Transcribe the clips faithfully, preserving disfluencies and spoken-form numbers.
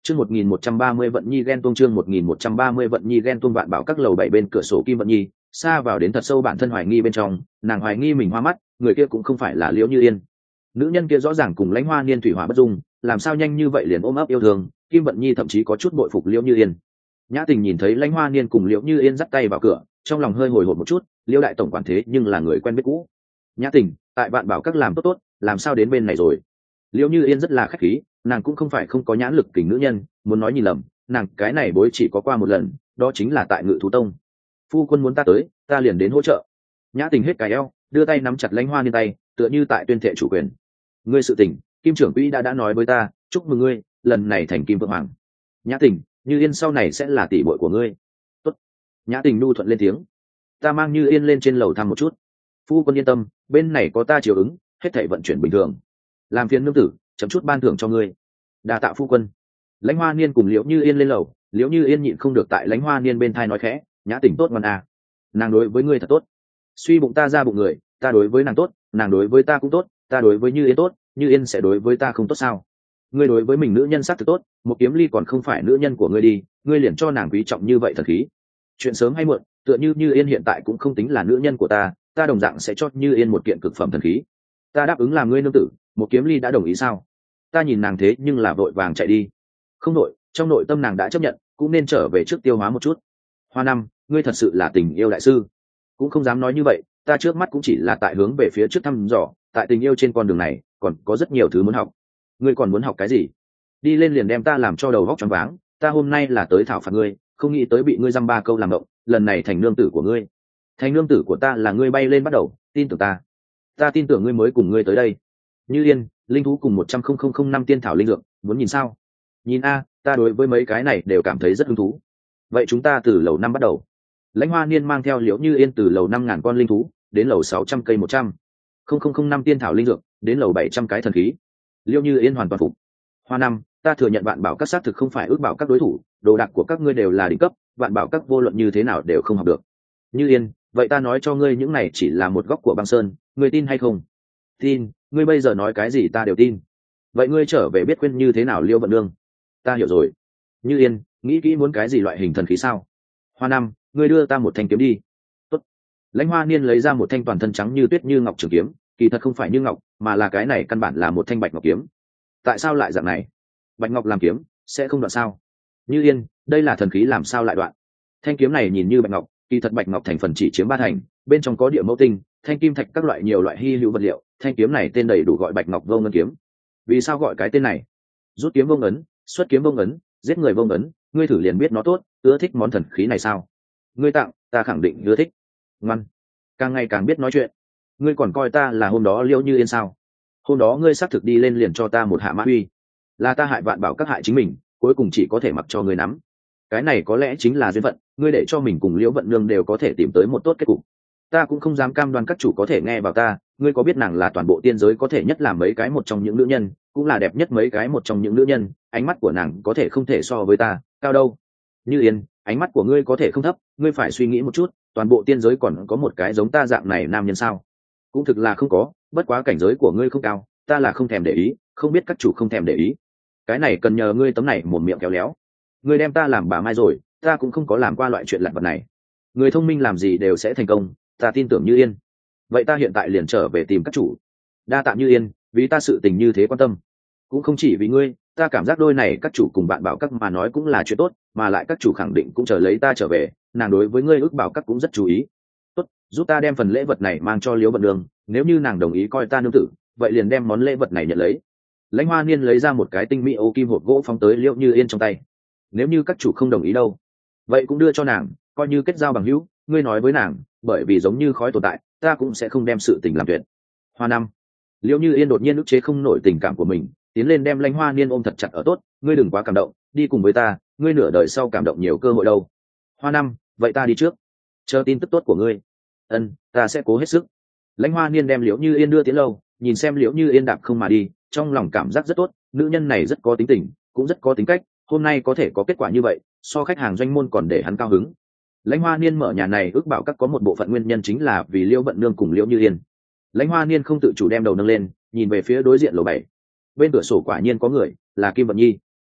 Chương một nghìn một trăm ba mươi vận nhi ghen tuông chương một nghìn một trăm ba mươi vận nhi ghen tuông vạn bảo các lầu bảy bên cửa sổ Kim Vận Nhi, xa vào đến thật sâu bản thân hoài nghi bên trong, nàng hoài nghi mình hoa mắt, người kia cũng không phải là Liễu Như Yên. Nữ nhân kia rõ ràng cùng Lãnh Hoa Niên thủy hỏa bất dung, làm sao nhanh như vậy liền ôm ấp yêu thương, Kim Vận Nhi thậm chí có chút bội phục Liễu Như Yên. Nhã Tình nhìn thấy Lãnh Hoa Niên cùng Liễu Như Yên dắt tay vào cửa, trong lòng hơi hồi hộp một chút, Liễu đại tổng quản thế nhưng là người quen biết cũ. Nhã Tình, tại vạn bảo các làm tốt tốt, làm sao đến bên này rồi? Liễu Như Yên rất là khách khí, nàng cũng không phải không có nhãn lực kình nữ nhân, muốn nói nhìn lầm, nàng cái này bối chỉ có qua một lần, đó chính là tại Ngự Thú Tông. Phu quân muốn ta tới, ta liền đến hỗ trợ. Nhã Tình hết cái eo, đưa tay nắm chặt Lãnh Hoa Niên tay, tựa như tại tuyên thệ chủ quyền. Ngươi sự tình, Kim trưởng quỹ đã đã nói với ta, chúc mừng ngươi, lần này thành Kim Vượng Hoàng. Nhã Tình, Như Yên sau này sẽ là tỷ muội của ngươi. Tốt. Nhã Tình nu thuận lên tiếng. Ta mang Như Yên lên trên lầu thăm một chút. Phu quân yên tâm, bên này có ta chiều ứng, hết thảy vận chuyển bình thường. Làm phiền nương tử, chấm chút ban thưởng cho ngươi. Đa tạ phu quân. Lãnh Hoa Niên cùng Liễu Như Yên lên lầu, Liễu Như Yên nhịn không được tại Lãnh Hoa Niên bên thai nói khẽ, Nhã Tình tốt ngoan à. Nàng đối với ngươi thật tốt. Suy bụng ta ra bụng người, ta đối với nàng tốt, nàng đối với ta cũng tốt, ta đối với Như Yên tốt, Như Yên sẽ đối với ta không tốt sao? Ngươi đối với mình nữ nhân sắc thực tốt, một kiếm ly còn không phải nữ nhân của ngươi đi, ngươi liền cho nàng quý trọng như vậy thần khí. Chuyện sớm hay muộn, tựa như Như Yên hiện tại cũng không tính là nữ nhân của ta, ta đồng dạng sẽ cho Như Yên một kiện cực phẩm thần khí. Ta đáp ứng làm ngươi nương tử, một kiếm ly đã đồng ý sao? Ta nhìn nàng thế nhưng là vội vàng chạy đi. Không nội, trong nội tâm nàng đã chấp nhận, cũng nên trở về trước tiêu hóa một chút. Hoa Năm, ngươi thật sự là tình yêu đại sư. Cũng không dám nói như vậy, ta trước mắt cũng chỉ là tại hướng về phía trước thăm dò, tại tình yêu trên con đường này, còn có rất nhiều thứ muốn học. Ngươi còn muốn học cái gì? Đi lên liền đem ta làm cho đầu vóc choáng váng, ta hôm nay là tới thảo phạt ngươi, không nghĩ tới bị ngươi dăm ba câu làm động, lần này thành nương tử của ngươi. Thành nương tử của ta là ngươi bay lên bắt đầu, tin tưởng ta. Ta tin tưởng ngươi mới cùng ngươi tới đây. Như Yên, linh thú cùng một trăm không năm tiên thảo linh dược, muốn nhìn sao? Nhìn a, ta đối với mấy cái này đều cảm thấy rất hứng thú. Vậy chúng ta từ lầu năm bắt đầu. Lãnh Hoa Niên mang theo Liễu Như Yên từ lầu năm ngàn con linh thú đến lầu sáu trăm cây một trăm không không không năm tiên thảo linh dược đến lầu bảy trăm cái thần khí. Liễu Như Yên hoàn toàn phục. Hoa Năm, ta thừa nhận vạn bảo các xác thực không phải ước bảo các đối thủ, đồ đạc của các ngươi đều là đỉnh cấp, vạn bảo các vô luận như thế nào đều không học được. Như Yên, vậy ta nói cho ngươi những này chỉ là một góc của băng sơn, ngươi tin hay không? Tin, ngươi bây giờ nói cái gì ta đều tin. Vậy ngươi trở về biết khuyên như thế nào Liễu Vận Nương. Ta hiểu rồi. Như Yên, nghĩ kỹ muốn cái gì loại hình thần khí sao? Hoa Năm, ngươi đưa ta một thanh kiếm đi. Tốt. Lãnh Hoa Niên lấy ra một thanh toàn thân trắng như tuyết như ngọc trường kiếm, kỳ thật không phải như ngọc, mà là cái này căn bản là một thanh bạch ngọc kiếm. Tại sao lại dạng này? Bạch ngọc làm kiếm sẽ không đoạn sao? Như Yên, đây là thần khí làm sao lại đoạn? Thanh kiếm này nhìn như bạch ngọc, kỳ thật bạch ngọc thành phần chỉ chiếm ba thành, bên trong có địa mẫu tinh, thanh kim thạch các loại nhiều loại hy hữu vật liệu, thanh kiếm này tên đầy đủ gọi bạch ngọc vô ngân kiếm. Vì sao gọi cái tên này? Rút kiếm vô ngấn, xuất kiếm vô ngấn, giết người vô ngấn, ngươi thử liền biết nó tốt, ưa thích món thần khí này sao? Ngươi tặng, ta khẳng định ưa thích. Ngoan, càng ngày càng biết nói chuyện. Ngươi còn coi ta là hôm đó Liễu Như Yên sao? Hôm đó ngươi xác thực đi lên liền cho ta một hạ mã uy, là ta hại vạn bảo các hại chính mình, cuối cùng chỉ có thể mặc cho ngươi nắm. Cái này có lẽ chính là duyên phận, ngươi để cho mình cùng Liễu Vận Nương đều có thể tìm tới một tốt kết cục. Ta cũng không dám cam đoan các chủ có thể nghe vào ta, ngươi có biết nàng là toàn bộ tiên giới có thể nhất là mấy cái một trong những nữ nhân, cũng là đẹp nhất mấy cái một trong những nữ nhân, ánh mắt của nàng có thể không thể so với ta cao đâu. Như Yên, ánh mắt của ngươi có thể không thấp, ngươi phải suy nghĩ một chút, toàn bộ tiên giới còn có một cái giống ta dạng này nam nhân sao? Cũng thực là không có, bất quá cảnh giới của ngươi không cao, ta là không thèm để ý, không biết các chủ không thèm để ý. Cái này cần nhờ ngươi tấm này một miệng kéo léo. Ngươi đem ta làm bà mai rồi, ta cũng không có làm qua loại chuyện lặt vặt này. Người thông minh làm gì đều sẽ thành công, ta tin tưởng Như Yên. Vậy ta hiện tại liền trở về tìm các chủ. Đa tạ Như Yên, vì ta sự tình như thế quan tâm. Cũng không chỉ vì ngươi, ta cảm giác đôi này các chủ cùng bạn bảo các mà nói cũng là chuyện tốt, mà lại các chủ khẳng định cũng chờ lấy ta trở về, nàng đối với ngươi ước bảo các cũng rất chú ý. Tốt, giúp ta đem phần lễ vật này mang cho Liễu Vận Nương, nếu như nàng đồng ý coi ta nương tử, vậy liền đem món lễ vật này nhận lấy. Lãnh Hoa Niên lấy ra một cái tinh mỹ ô kim hộp gỗ phóng tới Liễu Như Yên trong tay. Nếu như các chủ không đồng ý đâu, vậy cũng đưa cho nàng, coi như kết giao bằng hữu, ngươi nói với nàng, bởi vì giống như khói tồn tại, ta cũng sẽ không đem sự tình làm tuyệt. Hoa Năm, Liễu Như Yên đột nhiên ức chế không nổi tình cảm của mình, tiến lên đem Lãnh Hoa Niên ôm thật chặt ở tốt, ngươi đừng quá cảm động, đi cùng với ta, ngươi nửa đời sau cảm động nhiều cơ hội đâu. Hoa Năm, vậy ta đi trước, chờ tin tức tốt của ngươi. Ân, ta sẽ cố hết sức. Lãnh Hoa Niên đem Liễu Như Yên đưa tiến lâu, nhìn xem Liễu Như Yên đạp không mà đi, trong lòng cảm giác rất tốt, nữ nhân này rất có tính tình, cũng rất có tính cách, hôm nay có thể có kết quả như vậy, so khách hàng doanh môn còn để hắn cao hứng. Lãnh Hoa Niên mở nhà này ước bảo các có một bộ phận nguyên nhân chính là vì Liễu Vận Nương cùng Liễu Như Yên. Lãnh Hoa Niên không tự chủ đem đầu nâng lên, nhìn về phía đối diện lầu bảy. Bên cửa sổ quả nhiên có người, là Kim Vận Nhi.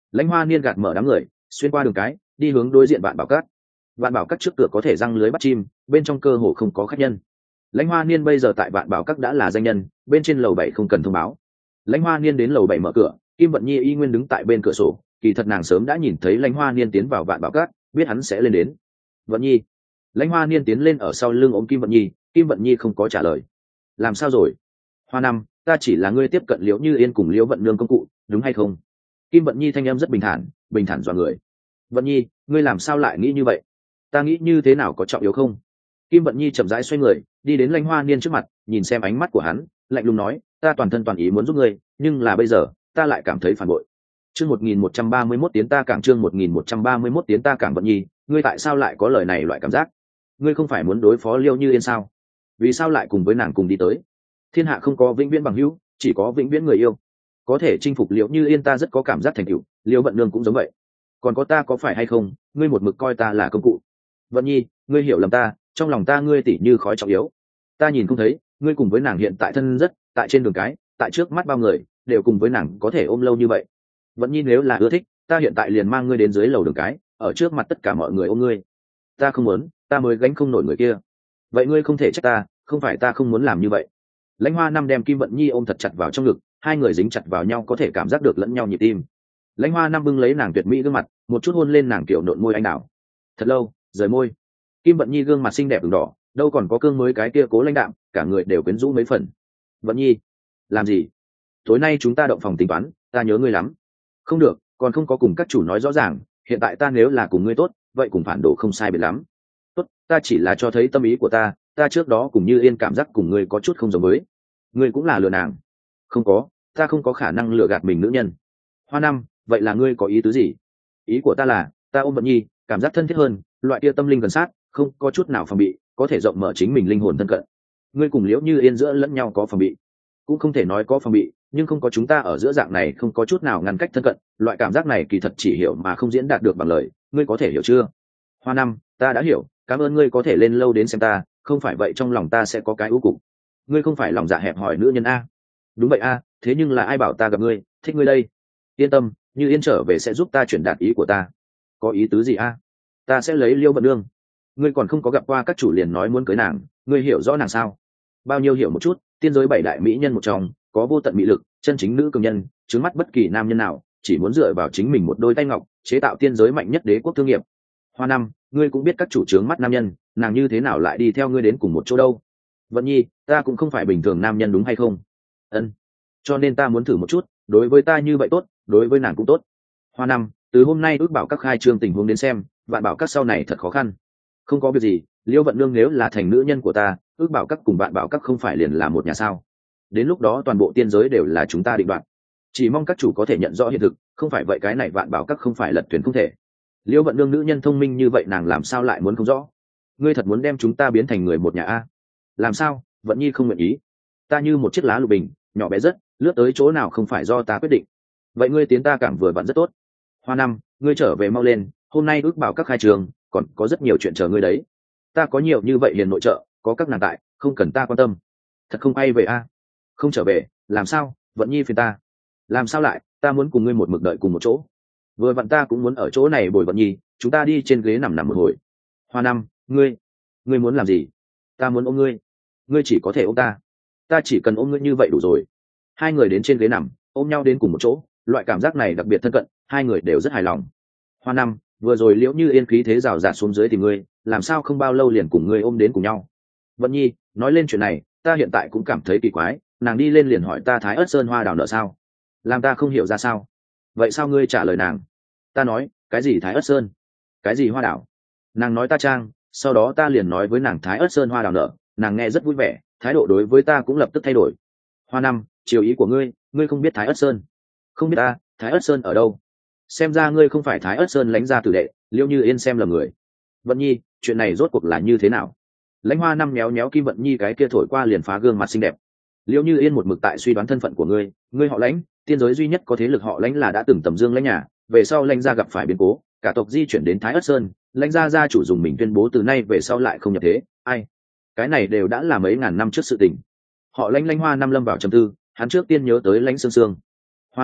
Lãnh Hoa Niên gạt mở đám người, xuyên qua đường cái, đi hướng đối diện Vạn Bảo Các. Vạn Bảo Các trước cửa có thể răng lưới bắt chim, bên trong cơ hồ không có khách nhân. Lãnh Hoa Niên bây giờ tại Vạn Bảo Các đã là danh nhân, bên trên lầu bảy không cần thông báo. Lãnh Hoa Niên đến lầu bảy mở cửa, Kim Vận Nhi y nguyên đứng tại bên cửa sổ, kỳ thật nàng sớm đã nhìn thấy Lãnh Hoa Niên tiến vào Vạn Bảo Các, biết hắn sẽ lên đến. Vận Nhi. Lãnh Hoa Niên tiến lên ở sau lưng ôm Kim Vận Nhi, Kim Vận Nhi không có trả lời. Làm sao rồi? Hoa Năm, ta chỉ là ngươi tiếp cận Liễu Như Yên cùng Liễu Vận Nương công cụ, đúng hay không? Kim Vận Nhi thanh em rất bình thản, bình thản dọa người. Vận Nhi, ngươi làm sao lại nghĩ như vậy? Ta nghĩ như thế nào có trọng yếu không? Kim Vận Nhi chậm rãi xoay người, đi đến Lãnh Hoa Niên trước mặt, nhìn xem ánh mắt của hắn, lạnh lùng nói, ta toàn thân toàn ý muốn giúp ngươi, nhưng là bây giờ, ta lại cảm thấy phản bội. Chương một nghìn một trăm ba mươi mốt tiến ta cảng chương một nghìn một trăm ba mươi mốt tiến ta cảng Vận Nhi, ngươi tại sao lại có lời này loại cảm giác? Ngươi không phải muốn đối phó Liễu Như Yên sao? Vì sao lại cùng với nàng cùng đi tới? Thiên hạ không có vĩnh viễn bằng hữu, chỉ có vĩnh viễn người yêu. Có thể chinh phục Liễu Như Yên ta rất có cảm giác thành tựu, Liễu Vận Nương cũng giống vậy. Còn có ta có phải hay không, ngươi một mực coi ta là công cụ. Vận Nhi, ngươi hiểu lầm ta, trong lòng ta ngươi tỉ như khói trọng yếu. Ta nhìn không thấy, ngươi cùng với nàng hiện tại thân rất, tại trên đường cái, tại trước mắt bao người, đều cùng với nàng có thể ôm lâu như vậy. Vận Nhi nếu là ưa thích, ta hiện tại liền mang ngươi đến dưới lầu đường cái, ở trước mặt tất cả mọi người ôm ngươi. Ta không muốn, ta mới gánh không nổi người kia. Vậy ngươi không thể trách ta, không phải ta không muốn làm như vậy. Lãnh Hoa Năm đem Kim Vận Nhi ôm thật chặt vào trong ngực, hai người dính chặt vào nhau có thể cảm giác được lẫn nhau nhịp tim. Lãnh Hoa Năm bưng lấy nàng tuyệt mỹ gương mặt, một chút hôn lên nàng kiểu nộn môi anh đào. Thật lâu, rời môi. Kim Vận Nhi gương mặt xinh đẹp ửng đỏ, đâu còn có cương mới cái kia cố lãnh đạm, cả người đều quyến rũ mấy phần. Vận Nhi, làm gì? Tối nay chúng ta động phòng tính toán, ta nhớ ngươi lắm. Không được, còn không có cùng các chủ nói rõ ràng, hiện tại ta nếu là cùng ngươi tốt, vậy cùng phản đồ không sai biệt lắm. Tốt, ta chỉ là cho thấy tâm ý của ta, ta trước đó cùng Như Yên cảm giác cùng ngươi có chút không giống với. Ngươi cũng là lừa nàng. Không có, ta không có khả năng lừa gạt mình nữ nhân. Hoa Năm, vậy là ngươi có ý tứ gì? Ý của ta là, ta ôm Vận Nhi, cảm giác thân thiết hơn, loại kia tâm linh gần sát, không có chút nào phòng bị, có thể rộng mở chính mình linh hồn thân cận. Ngươi cùng Liễu Như Yên giữa lẫn nhau có phòng bị, cũng không thể nói có phòng bị, nhưng không có chúng ta ở giữa dạng này không có chút nào ngăn cách thân cận, loại cảm giác này kỳ thật chỉ hiểu mà không diễn đạt được bằng lời, ngươi có thể hiểu chưa? Hoa Năm, ta đã hiểu, cảm ơn ngươi có thể lên lâu đến xem ta, không phải vậy trong lòng ta sẽ có cái ưu cục. Ngươi không phải lòng dạ hẹp hòi nữ nhân a? Đúng vậy a, thế nhưng là ai bảo ta gặp ngươi, thích ngươi đây? Yên tâm, Như Yên trở về sẽ giúp ta truyền đạt ý của ta. Có ý tứ gì a? Ta sẽ lấy Liễu Vận Nương. Ngươi còn không có gặp qua các chủ liền nói muốn cưới nàng, ngươi hiểu rõ nàng sao? Bao nhiêu hiểu một chút, tiên giới bảy đại mỹ nhân một trong, có vô tận mỹ lực, chân chính nữ cường nhân, trứng mắt bất kỳ nam nhân nào, chỉ muốn dựa vào chính mình một đôi tay ngọc, chế tạo tiên giới mạnh nhất đế quốc thương nghiệp. Hoa Năm, ngươi cũng biết các chủ trướng mắt nam nhân, nàng như thế nào lại đi theo ngươi đến cùng một chỗ đâu? Vận Nhi, ta cũng không phải bình thường nam nhân đúng hay không? Ân. Cho nên ta muốn thử một chút, đối với ta như vậy tốt, đối với nàng cũng tốt. Hoa Năm, từ hôm nay ước bảo các khai trương tình huống đến xem, Vạn Bảo các sau này thật khó khăn. Không có việc gì, Liễu Vận Nương nếu là thành nữ nhân của ta, ước bảo các cùng Vạn Bảo các không phải liền là một nhà sao? Đến lúc đó toàn bộ tiên giới đều là chúng ta định đoạt. Chỉ mong các chủ có thể nhận rõ hiện thực, không phải vậy cái này Vạn Bảo các không phải lật thuyền không thể. Liễu Vận Nương nữ nhân thông minh như vậy nàng làm sao lại muốn không rõ? Ngươi thật muốn đem chúng ta biến thành người một nhà a? Làm sao? Vận Nhi không nguyện ý. Ta như một chiếc lá lục bình, nhỏ bé rất, lướt tới chỗ nào không phải do ta quyết định. Vậy ngươi tiến ta cảm vừa vặn rất tốt. Hoa Năm, ngươi trở về mau lên, hôm nay ước bảo các khai trường, còn có rất nhiều chuyện chờ ngươi đấy. Ta có nhiều như vậy hiền nội trợ, có các nàng tại, không cần ta quan tâm. Thật không quay về a? Không trở về, làm sao? Vận Nhi phiền ta. Làm sao lại, ta muốn cùng ngươi một mực đợi cùng một chỗ. Vừa vặn ta cũng muốn ở chỗ này bồi Vận Nhi, chúng ta đi trên ghế nằm nằm một hồi. Hoa Năm, ngươi, ngươi muốn làm gì? Ta muốn ôm ngươi. Ngươi chỉ có thể ôm ta. Ta chỉ cần ôm ngươi như vậy đủ rồi. Hai người đến trên ghế nằm, ôm nhau đến cùng một chỗ, loại cảm giác này đặc biệt thân cận, hai người đều rất hài lòng. Hoa Năm, vừa rồi Liễu Như Yên khí thế rào rạt xuống dưới tìm ngươi, làm sao không bao lâu liền cùng ngươi ôm đến cùng nhau. Vận Nhi, nói lên chuyện này, ta hiện tại cũng cảm thấy kỳ quái, nàng đi lên liền hỏi ta Thái Ất Sơn hoa đào nợ sao? Làm ta không hiểu ra sao? Vậy sao ngươi trả lời nàng? Ta nói, cái gì Thái Ất Sơn? Cái gì hoa đào? Nàng nói ta trang, sau đó ta liền nói với nàng Thái Ất Sơn hoa đào nợ, nàng nghe rất vui vẻ, thái độ đối với ta cũng lập tức thay đổi. Hoa Năm, chiều ý của ngươi, ngươi không biết Thái Ất Sơn? Không biết ta, Thái Ất Sơn ở đâu? Xem ra ngươi không phải Thái Ất Sơn lãnh gia tử đệ, Liễu Như Yên xem lầm người. Vận Nhi, chuyện này rốt cuộc là như thế nào? Lãnh Hoa Năm méo méo Kim Vận Nhi cái kia thổi qua liền phá gương mặt xinh đẹp. Liễu Như Yên một mực tại suy đoán thân phận của ngươi, ngươi họ Lãnh, tiên giới duy nhất có thế lực họ Lãnh là đã từng tầm dương lãnh nhà, về sau lãnh gia gặp phải biến cố, cả tộc di chuyển đến Thái Ất Sơn, lãnh gia gia chủ dùng mình tuyên bố từ nay về sau lại không nhập thế. Ai? Cái này đều đã là mấy ngàn năm trước sự tình. Họ Lãnh Lãnh Hoa Năm lâm vào trầm tư, hắn trước tiên nhớ tới Lãnh Sương Sương. Hoa Năm,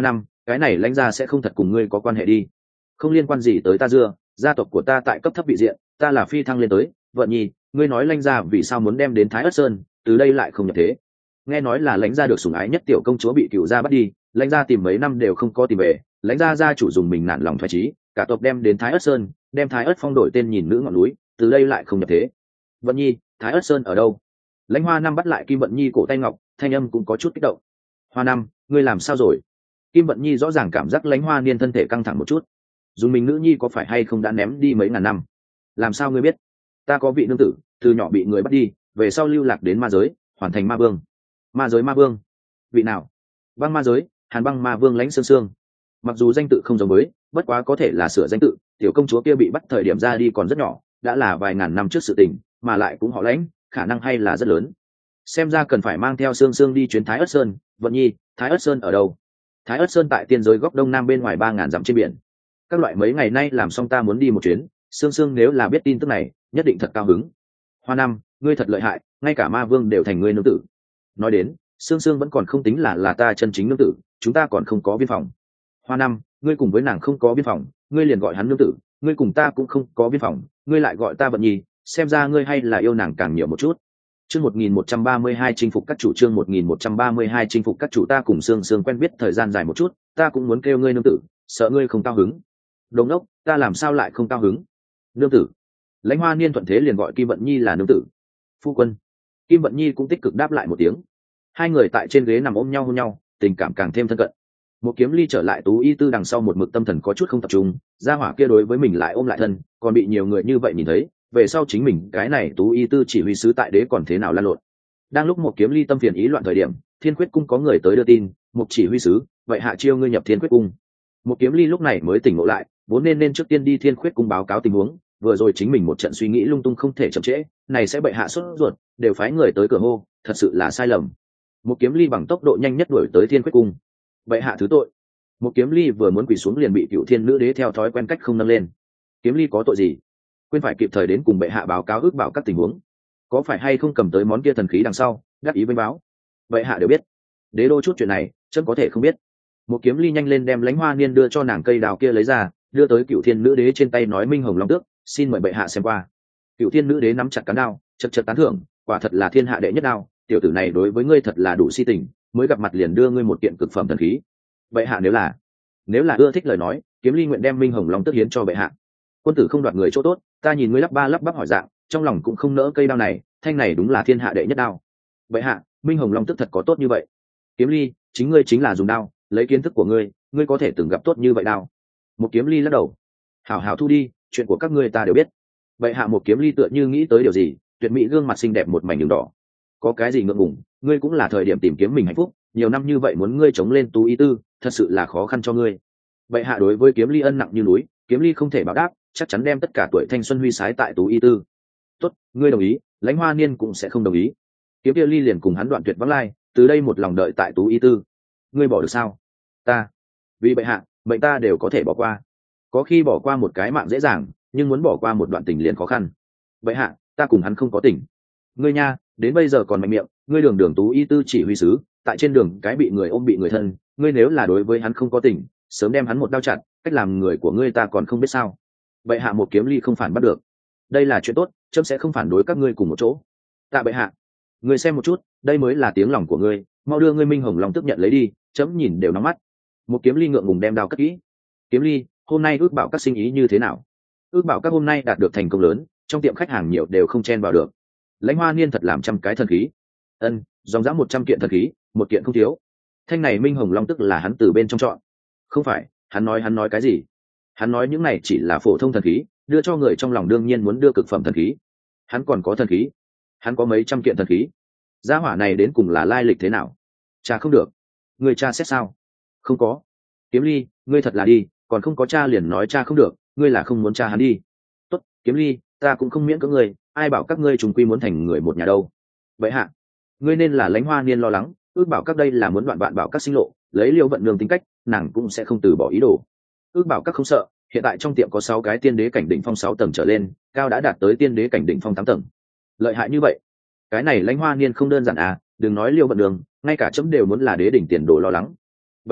cái này lãnh gia sẽ không thật cùng ngươi có quan hệ đi. Không liên quan gì tới ta dưa, gia tộc của ta tại cấp thấp vị diện, ta là phi thăng lên tới. Vợ nhi, ngươi nói lãnh gia vì sao muốn đem đến Thái Ất Sơn, từ đây lại không nhập thế. Nghe nói là lãnh gia được sủng ái nhất tiểu công chúa bị cựu gia bắt đi, lãnh gia tìm mấy năm đều không có tìm về, lãnh gia gia chủ dùng mình nản lòng thoái chí, cả tộc đem đến Thái Ất Sơn, đem Thái Ất Phong đổi tên nhìn nữ ngọn núi, từ đây lại không nhập thế. Vận nhi, Thái Ất Sơn ở đâu? Lãnh Hoa Năm bắt lại Kim Vận Nhi cổ tay ngọc, thanh âm cũng có chút kích động. Hoa Năm, ngươi làm sao rồi? Kim Vận Nhi rõ ràng cảm giác Lãnh Hoa Niên thân thể căng thẳng một chút. Dùng mình nữ nhi có phải hay không đã ném đi mấy ngàn năm? Làm sao ngươi biết? Ta có vị nương tử, từ nhỏ bị người bắt đi, về sau lưu lạc đến ma giới, hoàn thành ma vương. Ma giới ma vương? Vị nào? Băng ma giới, Hàn Băng ma vương Lãnh Sương Sương. Mặc dù danh tự không giống với, bất quá có thể là sửa danh tự, tiểu công chúa kia bị bắt thời điểm ra đi còn rất nhỏ, đã là vài ngàn năm trước sự tình, mà lại cũng họ Lãnh, khả năng hay là rất lớn. Xem ra cần phải mang theo Sương Sương đi chuyến Thái Ất Sơn. Vận nhi, Thái Ất Sơn ở đâu? Thái Ất Sơn tại tiên giới góc đông nam bên ngoài ba ngàn dặm trên biển. Các loại mấy ngày nay làm xong ta muốn đi một chuyến, Sương Sương nếu là biết tin tức này, nhất định thật cao hứng. Hoa Năm, ngươi thật lợi hại, ngay cả ma vương đều thành ngươi nương tử. Nói đến, Sương Sương vẫn còn không tính là là ta chân chính nương tử, chúng ta còn không có biên phòng. Hoa Năm, ngươi cùng với nàng không có biên phòng, ngươi liền gọi hắn nương tử, ngươi cùng ta cũng không có biên phòng, ngươi lại gọi ta Vận nhi, xem ra ngươi hay là yêu nàng càng nhiều một chút. Chương một nghìn một trăm ba mươi hai chinh phục các chủ, chương một nghìn một trăm ba mươi hai chinh phục các chủ. Ta cùng Sương Sương quen biết thời gian dài một chút, ta cũng muốn kêu ngươi nương tử, sợ ngươi không cao hứng. Đồng đốc, ta làm sao lại không cao hứng? Nương tử. Lãnh Hoa Niên thuận thế liền gọi Kim Vận Nhi là nương tử. Phu quân. Kim Vận Nhi cũng tích cực đáp lại một tiếng. Hai người tại trên ghế nằm ôm nhau hôn nhau, tình cảm càng thêm thân cận. Một Kiếm Ly trở lại Tú Y Tư đằng sau một mực tâm thần có chút không tập trung, gia hỏa kia đối với mình lại ôm lại thân, còn bị nhiều người như vậy nhìn thấy, về sau chính mình cái này Tú Y Tư chỉ huy sứ tại đế còn thế nào lan lộn. Đang lúc Một Kiếm Ly tâm phiền ý loạn thời điểm, Thiên Quyết cung có người tới đưa tin, một chỉ huy sứ, vậy hạ chiêu ngươi nhập Thiên Quyết cung. Một Kiếm Ly lúc này mới tỉnh ngộ lại, vốn nên nên trước tiên đi Thiên Quyết cung báo cáo tình huống, vừa rồi chính mình một trận suy nghĩ lung tung không thể chậm trễ, này sẽ bệ hạ sốt ruột, đều phái người tới cửa hô, thật sự là sai lầm. Một Kiếm Ly bằng tốc độ nhanh nhất đuổi tới Thiên Quyết cung. Bệ hạ thứ tội. Một Kiếm Ly vừa muốn quỳ xuống liền bị Cựu Thiên Nữ Đế theo thói quen cách không nâng lên. Kiếm Ly có tội gì? Quên phải kịp thời đến cùng bệ hạ báo cáo ước bảo các tình huống, có phải hay không cầm tới món kia thần khí đằng sau đắc ý với báo? Bệ hạ đều biết, đế đô chút chuyện này chân có thể không biết. Một Kiếm Ly nhanh lên đem Lãnh Hoa Niên đưa cho nàng cây đào kia lấy ra, đưa tới Cựu Thiên Nữ Đế trên tay nói Minh Hồng Long Tước, xin mời bệ hạ xem qua. Cựu Thiên Nữ Đế nắm chặt cán đao, chật chật tán thưởng, quả thật là thiên hạ đệ nhất đao, tiểu tử này đối với ngươi thật là đủ si tình, mới gặp mặt liền đưa ngươi một kiện cực phẩm thần khí. Bệ hạ nếu là nếu là ưa thích lời nói, Kiếm Ly nguyện đem Minh Hồng Long Tước hiến cho bệ hạ. Quân tử không đoạt người chỗ tốt, ta nhìn ngươi lắp ba lắp bắp hỏi dạng, trong lòng cũng không nỡ cây đao này, thanh này đúng là thiên hạ đệ nhất đao. Bệ hạ, Minh Hồng Long Tước thật có tốt như vậy? Kiếm Ly, chính ngươi chính là dùng đao, lấy kiến thức của ngươi, ngươi có thể từng gặp tốt như vậy đao? Một Kiếm Ly lắc đầu. Hảo hảo thu đi, chuyện của các ngươi ta đều biết. Bệ hạ. Một Kiếm Ly tựa như nghĩ tới điều gì, tuyệt mỹ gương mặt xinh đẹp một mảnh đường đỏ. Có cái gì ngượng ngùng, ngươi cũng là thời điểm tìm kiếm mình hạnh phúc, nhiều năm như vậy muốn ngươi chống lên Tú Y Tư, thật sự là khó khăn cho ngươi. Bệ hạ đối với Kiếm Ly ân nặng như núi, Kiếm Ly không thể báo đáp, chắc chắn đem tất cả tuổi thanh xuân huy sái tại Tú Y Tư. Tốt, ngươi đồng ý, Lãnh Hoa Niên cũng sẽ không đồng ý. Kiếm Ly liền cùng hắn đoạn tuyệt vắng lai, từ đây một lòng đợi tại Tú Y Tư. Ngươi bỏ được sao? Ta, vì bệ hạ, mệnh ta đều có thể bỏ qua. Có khi bỏ qua một cái mạng dễ dàng, nhưng muốn bỏ qua một đoạn tình liền khó khăn. Bệ hạ, ta cùng hắn không có tình. Ngươi nha, đến bây giờ còn mạnh miệng, ngươi đường đường Tú Y Tư chỉ huy sứ, tại trên đường cái bị người ôm bị người thân, ngươi nếu là đối với hắn không có tình, sớm đem hắn một đao chặt, cách làm người của ngươi ta còn không biết sao? Bệ hạ. Một Kiếm Ly không phản bắt được, đây là chuyện tốt, chấm sẽ không phản đối các ngươi cùng một chỗ. Tạ bệ hạ. Ngươi xem một chút, đây mới là tiếng lòng của ngươi, mau đưa ngươi Minh Hồng Long Tước nhận lấy đi, chấm nhìn đều nóng mắt. Một Kiếm Ly ngượng ngùng đem đao cất kỹ. Kiếm Ly, hôm nay ước bảo các sinh ý như thế nào? Ước bảo các hôm nay đạt được thành công lớn, trong tiệm khách hàng nhiều đều không chen vào được. Lãnh Hoa Niên thật làm trăm cái thần khí. Ân, dòng dã một trăm kiện thần khí, một kiện không thiếu. Thanh này Minh Hồng Long Tước là hắn từ bên trong chọn. Không phải, hắn nói hắn nói cái gì? Hắn nói những này chỉ là phổ thông thần khí, đưa cho người trong lòng đương nhiên muốn đưa cực phẩm thần khí. Hắn còn có thần khí, hắn có mấy trăm kiện thần khí. Gia hỏa này đến cùng là lai lịch thế nào? Cha không được. Người cha xét sao? Không có. Kiếm Ly, ngươi thật là đi, còn không có cha liền nói cha không được, ngươi là không muốn cha hắn đi. Tốt, Kiếm Ly, ta cũng không miễn cưỡng ngươi, ai bảo các ngươi trùng quy muốn thành người một nhà đâu. Vậy hạ, ngươi nên là Lãnh Hoa Niên lo lắng, ước bảo các đây là muốn đoạn bạn bảo các sinh lộ, lấy Liêu Vận Nương tính cách, nàng cũng sẽ không từ bỏ ý đồ. Ước bảo các không sợ, hiện tại trong tiệm có sáu cái tiên đế cảnh đỉnh phong sáu tầng trở lên, cao đã đạt tới tiên đế cảnh đỉnh phong tám tầng. Lợi hại như vậy, cái này Lãnh Hoa Niên không đơn giản à, đừng nói Liêu Vận Nương, ngay cả chấm đều muốn là đế đỉnh tiền đồ lo lắng. Vậy hạ,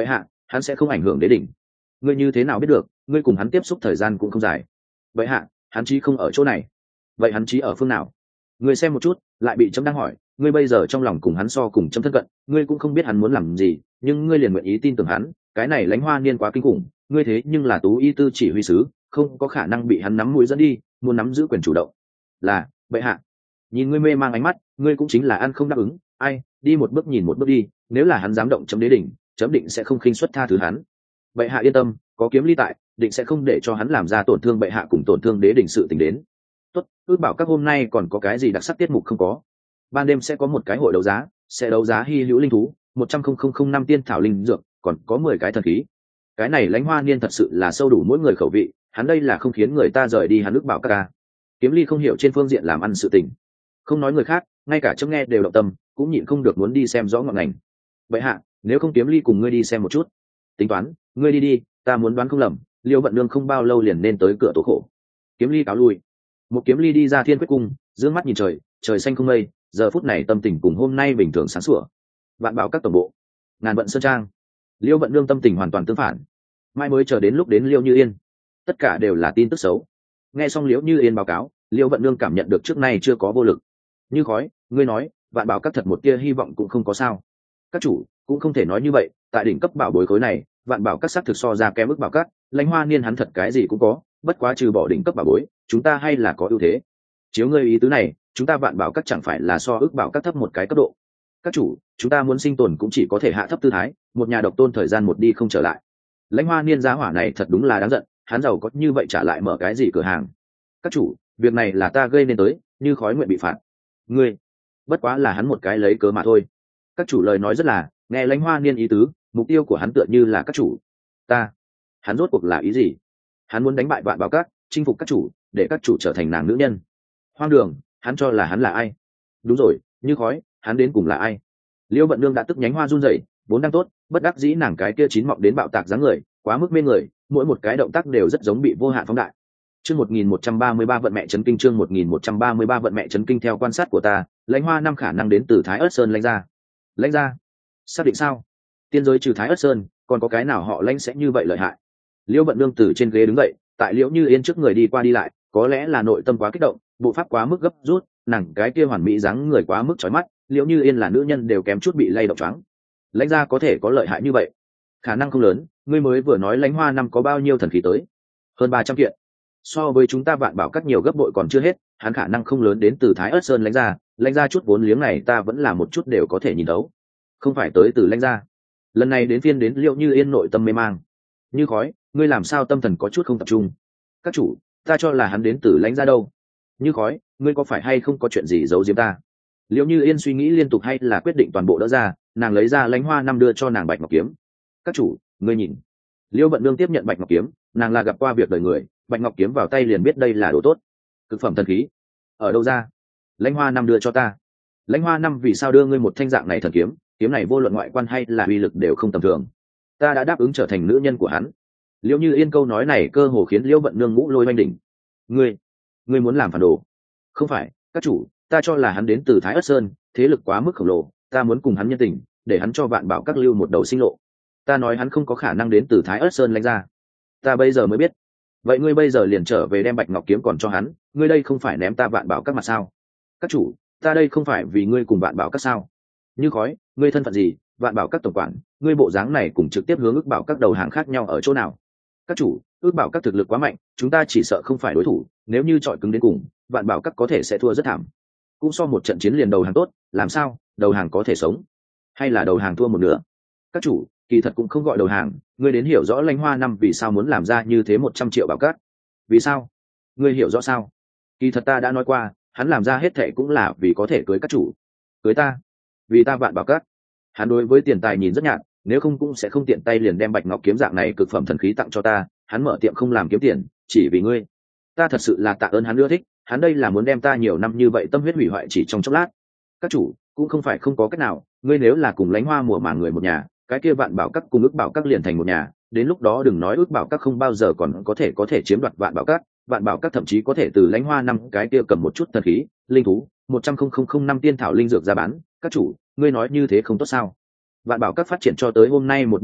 hắn sẽ không ảnh hưởng đế đỉnh. Ngươi như thế nào biết được? Ngươi cùng hắn tiếp xúc thời gian cũng không dài. Vậy hạ, hắn chí không ở chỗ này. Vậy hắn chí ở phương nào? Ngươi xem một chút, lại bị chấm đang hỏi. Ngươi bây giờ trong lòng cùng hắn so cùng chấm thân cận, ngươi cũng không biết hắn muốn làm gì, nhưng ngươi liền nguyện ý tin tưởng hắn. Cái này Lãnh Hoa Niên quá kinh khủng, ngươi thế nhưng là Tú Y Tư chỉ huy sứ, không có khả năng bị hắn nắm mũi dẫn đi, muốn nắm giữ quyền chủ động. Là, bệ hạ. Nhìn ngươi mê mang ánh mắt, ngươi cũng chính là ăn không đáp ứng. Ai, đi một bước nhìn một bước đi, nếu là hắn dám động chấm đế đỉnh, chấm định sẽ không khinh suất tha thứ hắn. Bệ hạ yên tâm, có kiếm ly tại, định sẽ không để cho hắn làm ra tổn thương bệ hạ cùng tổn thương đế đỉnh sự tình đến. Tốt, ước bảo các hôm nay còn có cái gì đặc sắc tiết mục không có? Ban đêm sẽ có một cái hội đấu giá, sẽ đấu giá hy hữu linh thú, một trăm nghìn năm tiên thảo linh dược, còn có mười cái thần khí. Cái này Lãnh Hoa Niên thật sự là sâu đủ mỗi người khẩu vị, hắn đây là không khiến người ta rời đi hắn ước bảo các ca. Kiếm ly không hiểu trên phương diện làm ăn sự tình, không nói người khác, ngay cả chấm nghe đều động tâm, cũng nhịn không được muốn đi xem rõ ngọn ngành. Bệ hạ, nếu không Kiếm ly cùng ngươi đi xem một chút. Tính toán, ngươi đi đi, ta muốn đoán không lầm, Liêu Vận Nương không bao lâu liền nên tới cửa tố khổ. Kiếm ly cáo lui. Một Kiếm ly đi ra Thiên Quyết cung, dương mắt nhìn trời, trời xanh không mây, giờ phút này tâm tình cùng hôm nay bình thường sáng sủa. Vạn Bảo các tổng bộ, Ngàn Vận sơn trang. Liêu Vận Nương tâm tình hoàn toàn tương phản. Mai mới chờ đến lúc đến Liêu Như Yên, tất cả đều là tin tức xấu. Nghe xong Liêu Như Yên báo cáo, Liêu Vận Nương cảm nhận được trước nay chưa có vô lực. Như khói, ngươi nói, Vạn Bảo các thật một tia hy vọng cũng không có sao? Các chủ cũng không thể nói như vậy, tại đỉnh cấp bảo bối khối này, Vạn Bảo các xác thực so ra kém mức bảo các, Lãnh Hoa Niên hắn thật cái gì cũng có, bất quá trừ bỏ đỉnh cấp bảo bối, chúng ta hay là có ưu thế. Chiếu ngươi ý tứ này, chúng ta Vạn Bảo các chẳng phải là so ước bảo các thấp một cái cấp độ? Các chủ, chúng ta muốn sinh tồn cũng chỉ có thể hạ thấp tư thái, một nhà độc tôn thời gian một đi không trở lại. Lãnh Hoa Niên giá hỏa này thật đúng là đáng giận, hắn giàu có như vậy trả lại mở cái gì cửa hàng? Các chủ, việc này là ta gây nên tới, Như khói nguyện bị phạt. Ngươi, bất quá là hắn một cái lấy cớ mà thôi. Các chủ lời nói rất là, nghe Lãnh Hoa Niên ý tứ, mục tiêu của hắn tựa như là các chủ. Ta, hắn rốt cuộc là ý gì? Hắn muốn đánh bại Vạn Bảo các, chinh phục các chủ, để các chủ trở thành nàng nữ nhân. Hoang đường, hắn cho là hắn là ai? Đúng rồi, Như khói, hắn đến cùng là ai? Liêu Vận Nương đã tức nhánh hoa run rẩy, vốn đang tốt, bất đắc dĩ nàng cái kia chín mọng đến bạo tạc dáng người, quá mức mê người, mỗi một cái động tác đều rất giống bị vô hạn phóng đại. Chương một nghìn một trăm ba mươi ba vận mẹ chấn kinh chương một nghìn một trăm ba mươi ba vận mẹ chấn kinh theo quan sát của ta, Lãnh Hoa năm khả năng đến từ Thái Ức Sơn Lãnh gia. Lãnh gia? Xác định sao? Tiên giới trừ Thái Ức Sơn, còn có cái nào họ Lãnh sẽ như vậy lợi hại? Liêu Vận Nương từ trên ghế đứng dậy, tại Liễu Như Yên trước người đi qua đi lại, có lẽ là nội tâm quá kích động, bộ pháp quá mức gấp rút, nàng cái kia hoàn mỹ dáng người quá mức chói mắt, Liễu Như Yên là nữ nhân đều kém chút bị lay động choáng. Lãnh gia có thể có lợi hại như vậy? Khả năng không lớn, ngươi mới vừa nói Lãnh Hoa năm có bao nhiêu thần khí tới? Hơn ba trăm kiện. So với chúng ta Vạn Bảo các nhiều gấp bội còn chưa hết, hắn khả năng không lớn đến từ Thái Ức Sơn Lãnh gia, Lãnh gia chút vốn liếng này ta vẫn là một chút đều có thể nhìn thấu. Không phải tới từ Lãnh gia. Lần này đến phiên đến Liễu Như Yên nội tâm mê mang. Như khói, ngươi làm sao tâm thần có chút không tập trung? Các chủ, ta cho là hắn đến từ Lãnh gia đâu. Như khói, ngươi có phải hay không có chuyện gì giấu giếm ta? Liễu Như Yên suy nghĩ liên tục hay là quyết định toàn bộ đỡ ra, nàng lấy ra Lãnh Hoa năm đưa cho nàng Bạch Ngọc kiếm. Các chủ, ngươi nhìn. Liễu Vận Nương tiếp nhận Bạch Ngọc kiếm, nàng là gặp qua việc đời người, Bạch Ngọc kiếm vào tay liền biết đây là đồ tốt. Cực phẩm thần khí. Ở đâu ra? Lãnh Hoa năm đưa cho ta. Lãnh Hoa năm vì sao đưa ngươi một thanh dạng này thần kiếm? Kiếm này vô luận ngoại quan hay là uy lực đều không tầm thường. Ta đã đáp ứng trở thành nữ nhân của hắn. Liễu Như Yên câu nói này cơ hồ khiến Liễu Vận Nương ngũ lôi oanh đỉnh. Ngươi, ngươi muốn làm phản đồ? Không phải, các chủ, ta cho là hắn đến từ Thái Ức Sơn, thế lực quá mức khổng lồ, ta muốn cùng hắn nhân tình, để hắn cho Vạn Bảo các lưu một đầu sinh lộ. Ta nói hắn không có khả năng đến từ Thái Ức Sơn Lãnh gia. Ta bây giờ mới biết. Vậy ngươi bây giờ liền trở về đem Bạch Ngọc kiếm còn cho hắn, ngươi đây không phải ném ta Vạn Bảo các mặt sao? Các chủ, ta đây không phải vì ngươi cùng Vạn Bảo các sao? Như khói, ngươi thân phận gì? Vạn Bảo các tổng quản, ngươi bộ dáng này cùng trực tiếp hướng ước bảo các đầu hàng khác nhau ở chỗ nào? Các chủ, ước bảo các thực lực quá mạnh, chúng ta chỉ sợ không phải đối thủ, nếu như chọi cứng đến cùng, Vạn Bảo các có thể sẽ thua rất thảm. Cũng so một trận chiến liền đầu hàng tốt, làm sao? Đầu hàng có thể sống, hay là đầu hàng thua một nửa? Các chủ, kỳ thật cũng không gọi đầu hàng, ngươi đến hiểu rõ Lãnh Hoa năm vì sao muốn làm ra như thế một trăm triệu bảo các. Vì sao? Ngươi hiểu rõ sao? Kỳ thật ta đã nói qua, hắn làm ra hết thệ cũng là vì có thể cưới các chủ. Cưới ta? Vì ta Vạn Bảo các. Hắn đối với tiền tài nhìn rất nhạt, nếu không cũng sẽ không tiện tay liền đem Bạch Ngọc kiếm dạng này cực phẩm thần khí tặng cho ta, hắn mở tiệm không làm kiếm tiền, chỉ vì ngươi. Ta thật sự là tạ ơn hắn ưa thích, hắn đây là muốn đem ta nhiều năm như vậy tâm huyết hủy hoại chỉ trong chốc lát. Các chủ, cũng không phải không có cách nào, ngươi nếu là cùng Lãnh Hoa mùa màng người một nhà, cái kia Vạn Bảo các cùng ước bảo các liền thành một nhà, đến lúc đó đừng nói ước bảo các không bao giờ còn có thể có thể chiếm đoạt Vạn Bảo các, Vạn Bảo các thậm chí có thể từ Lãnh Hoa năm cái kia cầm một chút thần khí, linh thú, một trăm nghìn năm tiên thảo linh dược ra bán. Các chủ, ngươi nói như thế không tốt sao? Vạn Bảo các phát triển cho tới hôm nay một bước này,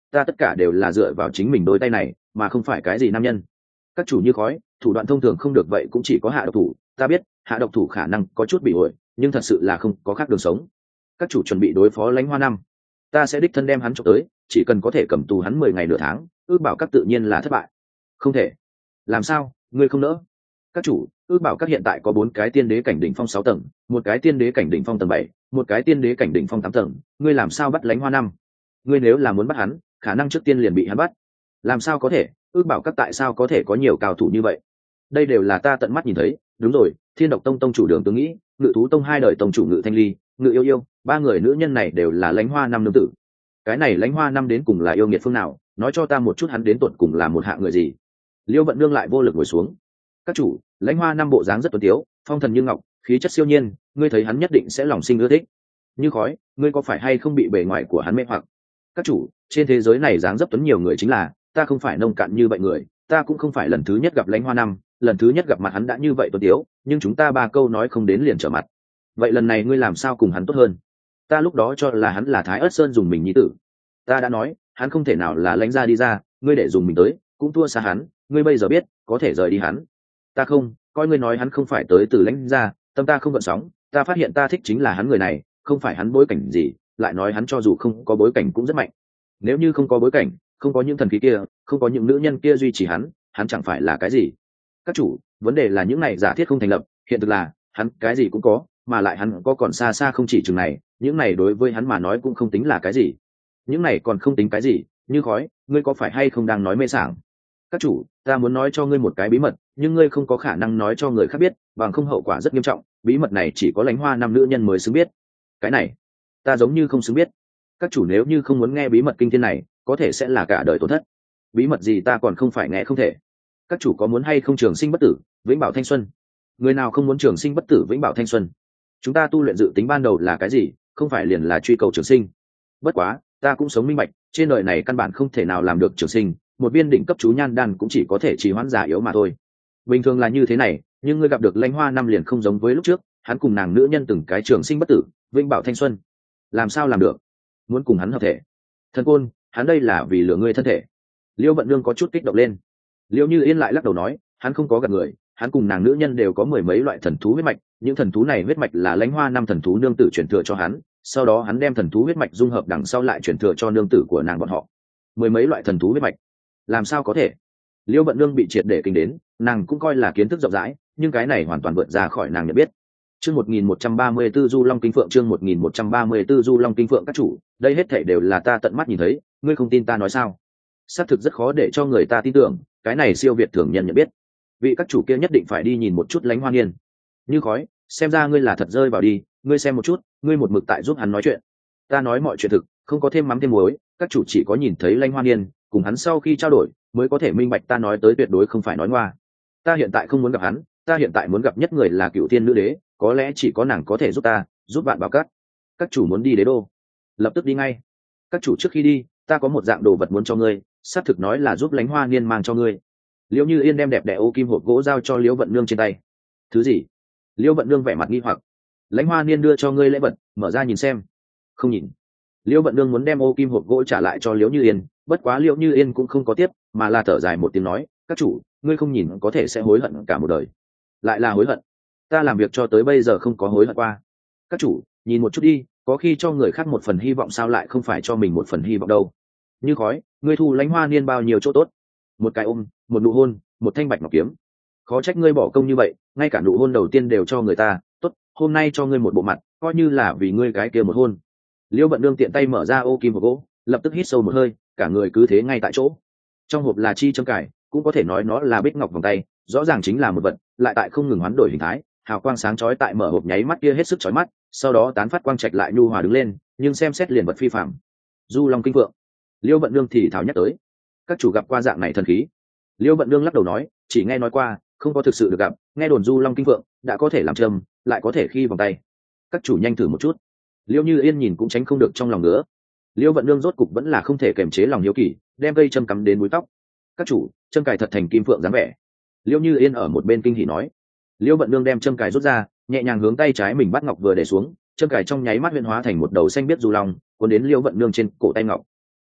ta tất cả đều là dựa vào chính mình đôi tay này mà không phải cái gì nam nhân. Các chủ như khói, thủ đoạn thông thường không được vậy cũng chỉ có hạ độc thủ, ta biết hạ độc thủ khả năng có chút bị ổi, nhưng thật sự là không có khác đường sống. Các chủ chuẩn bị đối phó Lãnh Hoa Năm, ta sẽ đích thân đem hắn trộm tới, chỉ cần có thể cầm tù hắn mười ngày nửa tháng, ước bảo các tự nhiên là thất bại. Không thể. Làm sao, ngươi không nỡ? Các chủ, ước bảo các hiện tại có bốn cái tiên đế cảnh đỉnh phong sáu tầng, một cái tiên đế cảnh đỉnh phong tầng bảy, một cái tiên đế cảnh đỉnh phong tám tầng, ngươi làm sao bắt Lãnh Hoa Năm? Ngươi nếu là muốn bắt hắn, khả năng trước tiên liền bị hắn bắt. Làm sao có thể? Ước bảo các tại sao có thể có nhiều cao thủ như vậy? Đây đều là ta tận mắt nhìn thấy. Đúng rồi, Thiên Độc Tông tông chủ Đường Tướng Nghĩ, Ngự Thú Tông hai đời tông chủ Ngự Thanh Ly, Ngự Yêu Yêu, ba người nữ nhân này đều là Lãnh Hoa Năm nương tử. Cái này Lãnh Hoa Năm đến cùng là yêu nghiệt phương nào? Nói cho ta một chút hắn đến tuột cùng là một hạng người gì? Liêu Vận Nương lại vô lực ngồi xuống. Các chủ, Lãnh Hoa Năm bộ dáng rất tuấn tiếu, phong thần như ngọc, khí chất siêu nhiên, ngươi thấy hắn nhất định sẽ lòng sinh ưa thích. Như khói, ngươi có phải hay không bị bề ngoài của hắn mê hoặc? Các chủ, trên thế giới này dáng dấp tuấn nhiều người chính là, ta không phải nông cạn như vậy người, ta cũng không phải lần thứ nhất gặp Lãnh Hoa Năm, lần thứ nhất gặp mặt hắn đã như vậy tuấn tiếu, nhưng chúng ta ba câu nói không đến liền trở mặt. Vậy lần này ngươi làm sao cùng hắn tốt hơn? Ta lúc đó cho là hắn là Thái Ức Sơn dùng mình nhi tử. Ta đã nói, hắn không thể nào là Lãnh gia đi ra, ngươi để dùng mình tới, cũng thua xa hắn, ngươi bây giờ biết, có thể rời đi hắn. Ta không, coi ngươi nói hắn không phải tới từ Lãnh gia, tâm ta không gợn sóng, ta phát hiện ta thích chính là hắn người này, không phải hắn bối cảnh gì, lại nói hắn cho dù không có bối cảnh cũng rất mạnh. Nếu như không có bối cảnh, không có những thần khí kia, không có những nữ nhân kia duy trì hắn, hắn chẳng phải là cái gì. Các chủ, vấn đề là những này giả thiết không thành lập, hiện thực là hắn cái gì cũng có, mà lại hắn có còn xa xa không chỉ chừng này, những này đối với hắn mà nói cũng không tính là cái gì. Những này còn không tính cái gì, Như khói, ngươi có phải hay không đang nói mê sảng? Các chủ, ta muốn nói cho ngươi một cái bí mật, nhưng ngươi không có khả năng nói cho người khác biết, bằng không hậu quả rất nghiêm trọng, bí mật này chỉ có Lãnh Hoa Năm nữ nhân mới xứng biết. Cái này, ta giống như không xứng biết. Các chủ nếu như không muốn nghe bí mật kinh thiên này, có thể sẽ là cả đời tổn thất. Bí mật gì ta còn không phải nghe không thể. Các chủ có muốn hay không trường sinh bất tử, vĩnh bảo thanh xuân? Người nào không muốn trường sinh bất tử vĩnh bảo thanh xuân? Chúng ta tu luyện dự tính ban đầu là cái gì, không phải liền là truy cầu trường sinh. Bất quá, ta cũng sống minh bạch, trên đời này căn bản không thể nào làm được trường sinh, một viên đỉnh cấp chú nhan đan cũng chỉ có thể trì hoãn già yếu mà thôi. Bình thường là như thế này, nhưng ngươi gặp được Lãnh Hoa Năm liền không giống với lúc trước, hắn cùng nàng nữ nhân từng cái trường sinh bất tử, vĩnh bảo thanh xuân. Làm sao làm được? Muốn cùng hắn hợp thể? Thần Côn, hắn đây là vì lừa ngươi thân thể. Liêu Vận Nương có chút kích động lên. Liêu Như Yên lại lắc đầu nói, hắn không có gạt người, hắn cùng nàng nữ nhân đều có mười mấy loại thần thú huyết mạch, những thần thú này huyết mạch là Lãnh Hoa Năm thần thú nương tử truyền thừa cho hắn, sau đó hắn đem thần thú huyết mạch dung hợp đằng sau lại truyền thừa cho nương tử của nàng bọn họ. Mười mấy loại thần thú huyết mạch, làm sao có thể? Liêu Vận Nương bị triệt để kinh đến, nàng cũng coi là kiến thức rộng rãi, nhưng cái này hoàn toàn vượt ra khỏi nàng nhận biết. Chương một nghìn một trăm ba mươi tư Du Long Kinh Phượng, chương một nghìn một trăm ba mươi tư Du Long Kinh Phượng. Các chủ, đây hết thảy đều là ta tận mắt nhìn thấy, ngươi không tin ta nói sao? Xác thực rất khó để cho người ta tin tưởng, cái này siêu việt thường nhân nhận biết. Vị các chủ kia nhất định phải đi nhìn một chút Lãnh Hoa Niên. Như khói, xem ra ngươi là thật rơi vào đi, ngươi xem một chút, ngươi một mực tại giúp hắn nói chuyện. Ta nói mọi chuyện thực, không có thêm mắm thêm muối, các chủ chỉ có nhìn thấy Lãnh Hoa Niên, cùng hắn sau khi trao đổi, mới có thể minh bạch ta nói tới tuyệt đối không phải nói ngoa. Ta hiện tại không muốn gặp hắn, ta hiện tại muốn gặp nhất người là Cựu Thiên Nữ Đế, có lẽ chỉ có nàng có thể giúp ta, giúp Vạn Bảo Các. Các chủ muốn đi Đế đô, lập tức đi ngay. Các chủ trước khi đi, ta có một dạng đồ vật muốn cho ngươi, xác thực nói là giúp Lãnh Hoa Niên mang cho ngươi. Liễu Như Yên đem đẹp đẽ ô kim hộp gỗ giao cho Liễu Vận Nương trên tay. Thứ gì? Liễu Vận Nương vẻ mặt nghi hoặc. Lãnh Hoa Niên đưa cho ngươi lễ vật, mở ra nhìn xem. Không nhìn. Liễu Vận Nương muốn đem ô kim hộp gỗ trả lại cho Liễu Như Yên, bất quá Liễu Như Yên cũng không có tiếp, mà là thở dài một tiếng nói, các chủ, ngươi không nhìn có thể sẽ hối hận cả một đời. Lại là hối hận? Ta làm việc cho tới bây giờ không có hối hận qua. Các chủ, nhìn một chút đi, có khi cho người khác một phần hy vọng sao lại không phải cho mình một phần hy vọng đâu. Như khói, ngươi thu Lãnh Hoa Niên bao nhiêu chỗ tốt? Một cái ôm, một nụ hôn, một thanh bạch ngọc kiếm. Khó trách ngươi bỏ công như vậy, ngay cả nụ hôn đầu tiên đều cho người ta. Tốt, hôm nay cho ngươi một bộ mặt, coi như là vì ngươi cái kia một hôn. Liễu Vận Nương tiện tay mở ra ô kim hộp gỗ, lập tức hít sâu một hơi, cả người cứ thế ngay tại chỗ. Trong hộp là chi châm cải, cũng có thể nói nó là bích ngọc vòng tay, rõ ràng chính là một vật, lại tại không ngừng hoán đổi hình thái, hào quang sáng chói tại mở hộp nháy mắt kia hết sức chói mắt, sau đó tán phát quang trạch lại nhu hòa đứng lên, nhưng xem xét liền vật phi phàm. Du Long Kinh Phượng. Liễu Vận Nương thì thảo nhắc tới. Các chủ gặp qua dạng này thần khí? Liễu Vận Nương lắc đầu nói, chỉ nghe nói qua, không có thực sự được gặp, nghe đồn Du Long Kinh Phượng đã có thể làm châm, lại có thể khi vòng tay. Các chủ nhanh thử một chút. Liễu Như Yên nhìn cũng tránh không được trong lòng nữa. Liễu Vận Nương rốt cục vẫn là không thể kiềm chế lòng hiếu kỳ, đem cây châm cắm đến mũi tóc. Các chủ, châm cài thật thành kim phượng dáng vẻ. Liễu Như Yên ở một bên kinh hỉ nói. Liễu Vận Nương đem châm cài rút ra, nhẹ nhàng hướng tay trái mình bắt ngọc vừa để xuống, châm cài trong nháy mắt huyễn hóa thành một đầu xanh biết du long, cuốn đến Liễu Vận Nương trên cổ tay ngọc.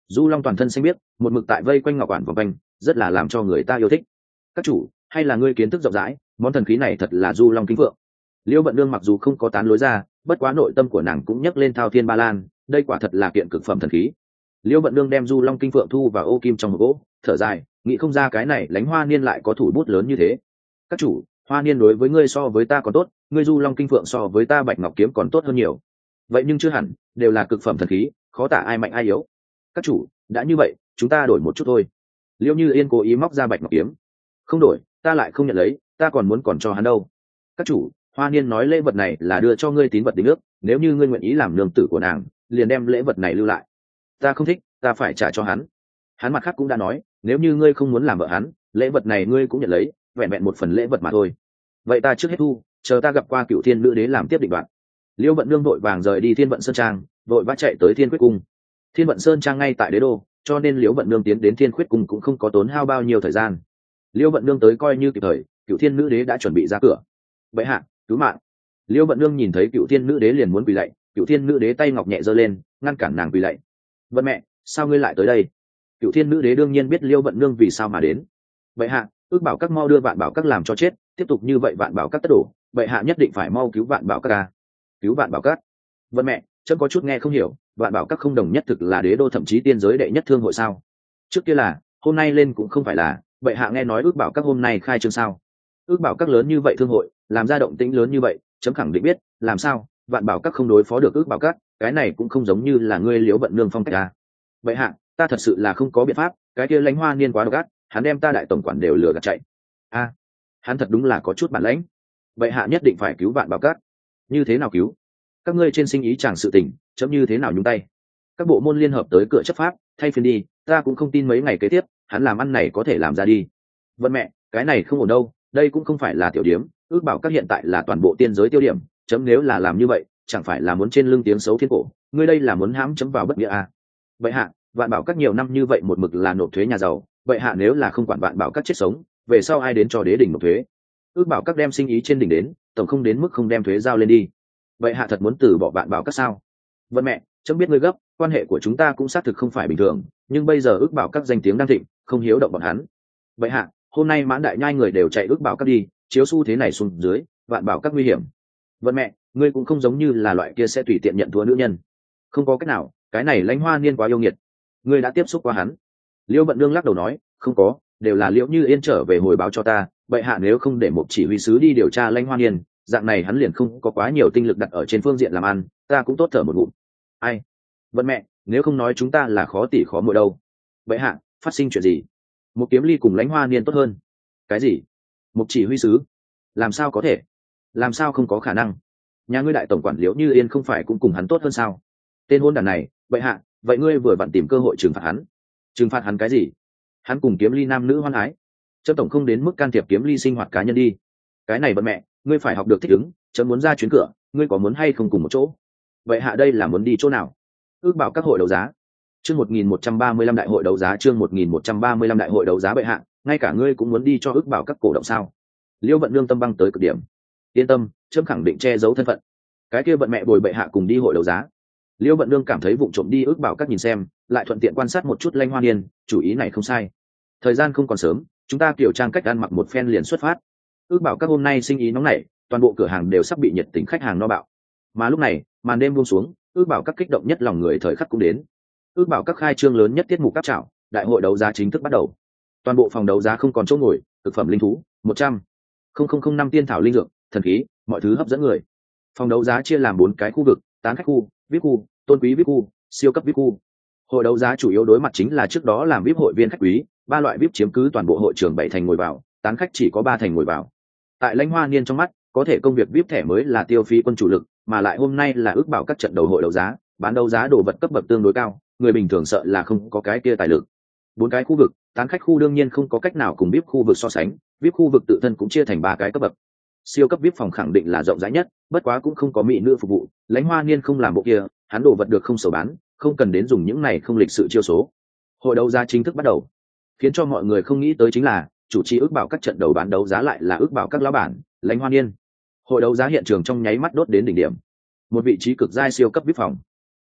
Du Long toàn thân xanh biếc, một mực tại vây quanh ngọc quản vòng quanh, rất là làm cho người ta yêu thích. Các chủ, hay là ngươi kiến thức rộng rãi, món thần khí này thật là Du Long Kinh Phượng. Liễu Vận Nương mặc dù không có tán lối ra, bất quá nội tâm của nàng cũng nhấc lên thao thiên ba lan, đây quả thật là kiện cực phẩm thần khí. Liễu Vận Nương đem Du Long Kinh Phượng thu vào ô kim trong hộp gỗ, thở dài, nghĩ không ra cái này Lánh Hoa Niên lại có thủ bút lớn như thế. Các chủ, Hoa Niên đối với ngươi so với ta còn tốt, ngươi Du Long Kinh Phượng so với ta Bạch Ngọc Kiếm còn tốt hơn nhiều. Vậy nhưng chưa hẳn, đều là cực phẩm thần khí, khó tả ai mạnh ai yếu. Các chủ, đã như vậy, chúng ta đổi một chút thôi. Liễu Như Yên cố ý móc ra Bạch Ngọc Kiếm. Không đổi, ta lại không nhận lấy, ta còn muốn còn cho hắn đâu. Các chủ, Hoa Niên nói lễ vật này là đưa cho ngươi tín vật đính ước, nếu như ngươi nguyện ý làm nương tử của nàng, liền đem lễ vật này lưu lại. Ta không thích, ta phải trả cho hắn. Hắn mặt khác cũng đã nói, nếu như ngươi không muốn làm vợ hắn, lễ vật này ngươi cũng nhận lấy, vẹn vẹn một phần lễ vật mà thôi. Vậy ta trước hết thu, chờ ta gặp qua Cựu Thiên Nữ Đế làm tiếp định đoạn. Liễu Vận Nương vội vàng rời đi Thiên Vận Sơn Trang, vội vã chạy tới Thiên Quyết Cung. Thiên Vận Sơn Trang ngay tại đế đô, cho nên Liễu Vận Nương tiến đến Thiên Quyết Cung cũng không có tốn hao bao nhiêu thời gian. Liễu Vận Nương tới coi như kịp thời, Cựu Thiên Nữ Đế đã chuẩn bị ra cửa. Bệ hạ, cứu mạng! Liễu Vận Nương nhìn thấy Cựu Thiên Nữ Đế liền muốn quỳ lạy, Cựu Thiên Nữ Đế tay ngọc nhẹ giơ lên, ngăn cản nàng quỳ lạy. Vận mẹ, sao ngươi lại tới đây? Cựu Thiên Nữ Đế đương nhiên biết Liễu Vận Nương vì sao mà đến. Bệ hạ, ước bảo các mau đưa Vạn Bảo các làm cho chết, tiếp tục như vậy Vạn Bảo các tất đổ, bệ hạ nhất định phải mau cứu Vạn Bảo các ca. Cứu Vạn Bảo các? Vận mẹ, chấm có chút nghe không hiểu, Vạn Bảo các không đồng nhất thực là đế đô thậm chí tiên giới đệ nhất thương hội sao? Trước kia là, hôm nay lên cũng không phải là, bệ hạ nghe nói ước bảo các hôm nay khai trương sao? Ước bảo các lớn như vậy thương hội, làm ra động tĩnh lớn như vậy, chấm khẳng định biết, làm sao? Vạn Bảo các không đối phó được ước bảo các, cái này cũng không giống như là ngươi Liễu Vận Nương phong cách à? Bệ hạ, ta thật sự là không có biện pháp, cái kia Lánh Hoa Niên quá độc ác, hắn đem ta đại tổng quản đều lừa gạt chạy. A, à, hắn thật đúng là có chút bản lãnh. Bệ hạ nhất định phải cứu Vạn Bảo các. Như thế nào cứu? Các ngươi trên sinh ý chẳng sự tình, chấm như thế nào nhúng tay? Các bộ môn liên hợp tới cửa chấp pháp, thay phiên đi, ta cũng không tin mấy ngày kế tiếp, hắn làm ăn này có thể làm ra đi. Vận mẹ, cái này không ổn đâu, đây cũng không phải là tiểu điểm, ước bảo các hiện tại là toàn bộ tiên giới tiêu điểm, chấm nếu là làm như vậy, chẳng phải là muốn trên lưng tiếng xấu thiên cổ, ngươi đây là muốn hãm chấm vào bất nghĩa à? Bệ hạ, Vạn Bảo các nhiều năm như vậy một mực là nộp thuế nhà giàu, bệ hạ nếu là không quản Vạn Bảo các chết sống, về sau ai đến cho đế đỉnh nộp thuế? Ước bảo các đem sinh ý trên đỉnh đến, tổng không đến mức không đem thuế giao lên đi. Bệ hạ thật muốn từ bỏ Vạn Bảo các sao? Vận mẹ, chấm biết ngươi gấp, quan hệ của chúng ta cũng xác thực không phải bình thường, nhưng bây giờ ước bảo các danh tiếng đang thịnh, không hiếu động bọn hắn. Bệ hạ, hôm nay Mãn Đại Nhai người đều chạy ước bảo các đi, chiếu xu thế này xuống dưới, Vạn Bảo các nguy hiểm. Vận mẹ, ngươi cũng không giống như là loại kia sẽ tùy tiện nhận thua nữ nhân. Không có cách nào, cái này Lánh Hoa Niên quá yêu nghiệt. Ngươi đã tiếp xúc qua hắn? Liễu Vận Nương lắc đầu nói, không có, đều là Liễu Như Yên trở về hồi báo cho ta. Bệ hạ nếu không để một chỉ huy sứ đi điều tra Lánh Hoa Niên, dạng này hắn liền không có quá nhiều tinh lực đặt ở trên phương diện làm ăn, ta cũng tốt thở một ngụm. Ai? Vận mẹ, nếu không nói chúng ta là khó tỉ khó muội đâu. Bệ hạ, phát sinh chuyện gì? Một Kiếm Ly cùng Lánh Hoa Niên tốt hơn? Cái gì? Một chỉ huy sứ? Làm sao có thể? Làm sao không có khả năng? Nhà ngươi đại tổng quản Liễu Như Yên không phải cũng cùng hắn tốt hơn sao? Tên hôn đàn này, bệ hạ, vậy ngươi vừa vặn tìm cơ hội trừng phạt hắn. Trừng phạt hắn cái gì? Hắn cùng Kiếm Ly nam nữ hoan ái, chấm tổng không đến mức can thiệp Kiếm Ly sinh hoạt cá nhân đi. Cái này vận mẹ, ngươi phải học được thích ứng, chấm muốn ra chuyến cửa, ngươi có muốn hay không cùng một chỗ? Vậy hạ đây là muốn đi chỗ nào? Ước bảo các hội đấu giá. Chương một nghìn một trăm ba mươi lăm đại hội đấu giá, chương một nghìn một trăm ba mươi lăm đại hội đấu giá bệ hạ, ngay cả ngươi cũng muốn đi cho ước bảo các cổ động sao? Liễu Vận Nương tâm băng tới cực điểm. Yên tâm, chấm khẳng định che giấu thân phận. Cái kia vận mẹ bồi bệ hạ cùng đi hội đấu giá. Liễu Vận Nương cảm thấy vụng trộm đi ước bảo các nhìn xem, lại thuận tiện quan sát một chút Lanh Hoa Niên, chủ ý này không sai. Thời gian không còn sớm, chúng ta kiểu trang cách ăn mặc một phen liền xuất phát. Ước bảo các hôm nay sinh ý nóng nảy, toàn bộ cửa hàng đều sắp bị nhiệt tình khách hàng no bạo. Mà lúc này, màn đêm buông xuống, ước bảo các kích động nhất lòng người thời khắc cũng đến. Ước bảo các khai trương lớn nhất tiết mục cáp trảo, đại hội đấu giá chính thức bắt đầu. Toàn bộ phòng đấu giá không còn chỗ ngồi, thực phẩm linh thú, một trăm nghìn năm tiên thảo linh dược, thần khí, mọi thứ hấp dẫn người. Phòng đấu giá chia làm bốn cái khu vực, tán khách khu, vê i pê khu, tôn quý vê i pê khu, siêu cấp vê i pê khu. Hội đấu giá chủ yếu đối mặt chính là trước đó làm vê i pê hội viên khách quý, ba loại vê i pê chiếm cứ toàn bộ hội trường bảy thành ngồi vào, tán khách chỉ có ba thành ngồi vào. Tại Lánh Hoa Niên trong mắt, có thể công việc vê i pê thẻ mới là tiêu phí quân chủ lực, mà lại hôm nay là ước bảo các trận đầu hội đấu giá, bán đấu giá đồ vật cấp bậc tương đối cao, người bình thường sợ là không có cái kia tài lực. Bốn cái khu vực, tán khách khu đương nhiên không có cách nào cùng vê i pê khu vực so sánh, vê i pê khu vực tự thân cũng chia thành ba cái cấp bậc. Siêu cấp vê i pê phòng khẳng định là rộng rãi nhất, bất quá cũng không có mỹ nữ phục vụ, Lánh Hoa Niên không làm bộ kia, hắn đồ vật được không sầu bán, không cần đến dùng những này không lịch sự chiêu số. Hội đấu giá chính thức bắt đầu, khiến cho mọi người không nghĩ tới chính là chủ trì ước bảo các trận đầu bán đấu giá lại là ước bảo các lão bản Lánh Hoa Niên. Hội đấu giá hiện trường trong nháy mắt đốt đến đỉnh điểm, một vị trí cực giai siêu cấp vê i pê phòng. Cha,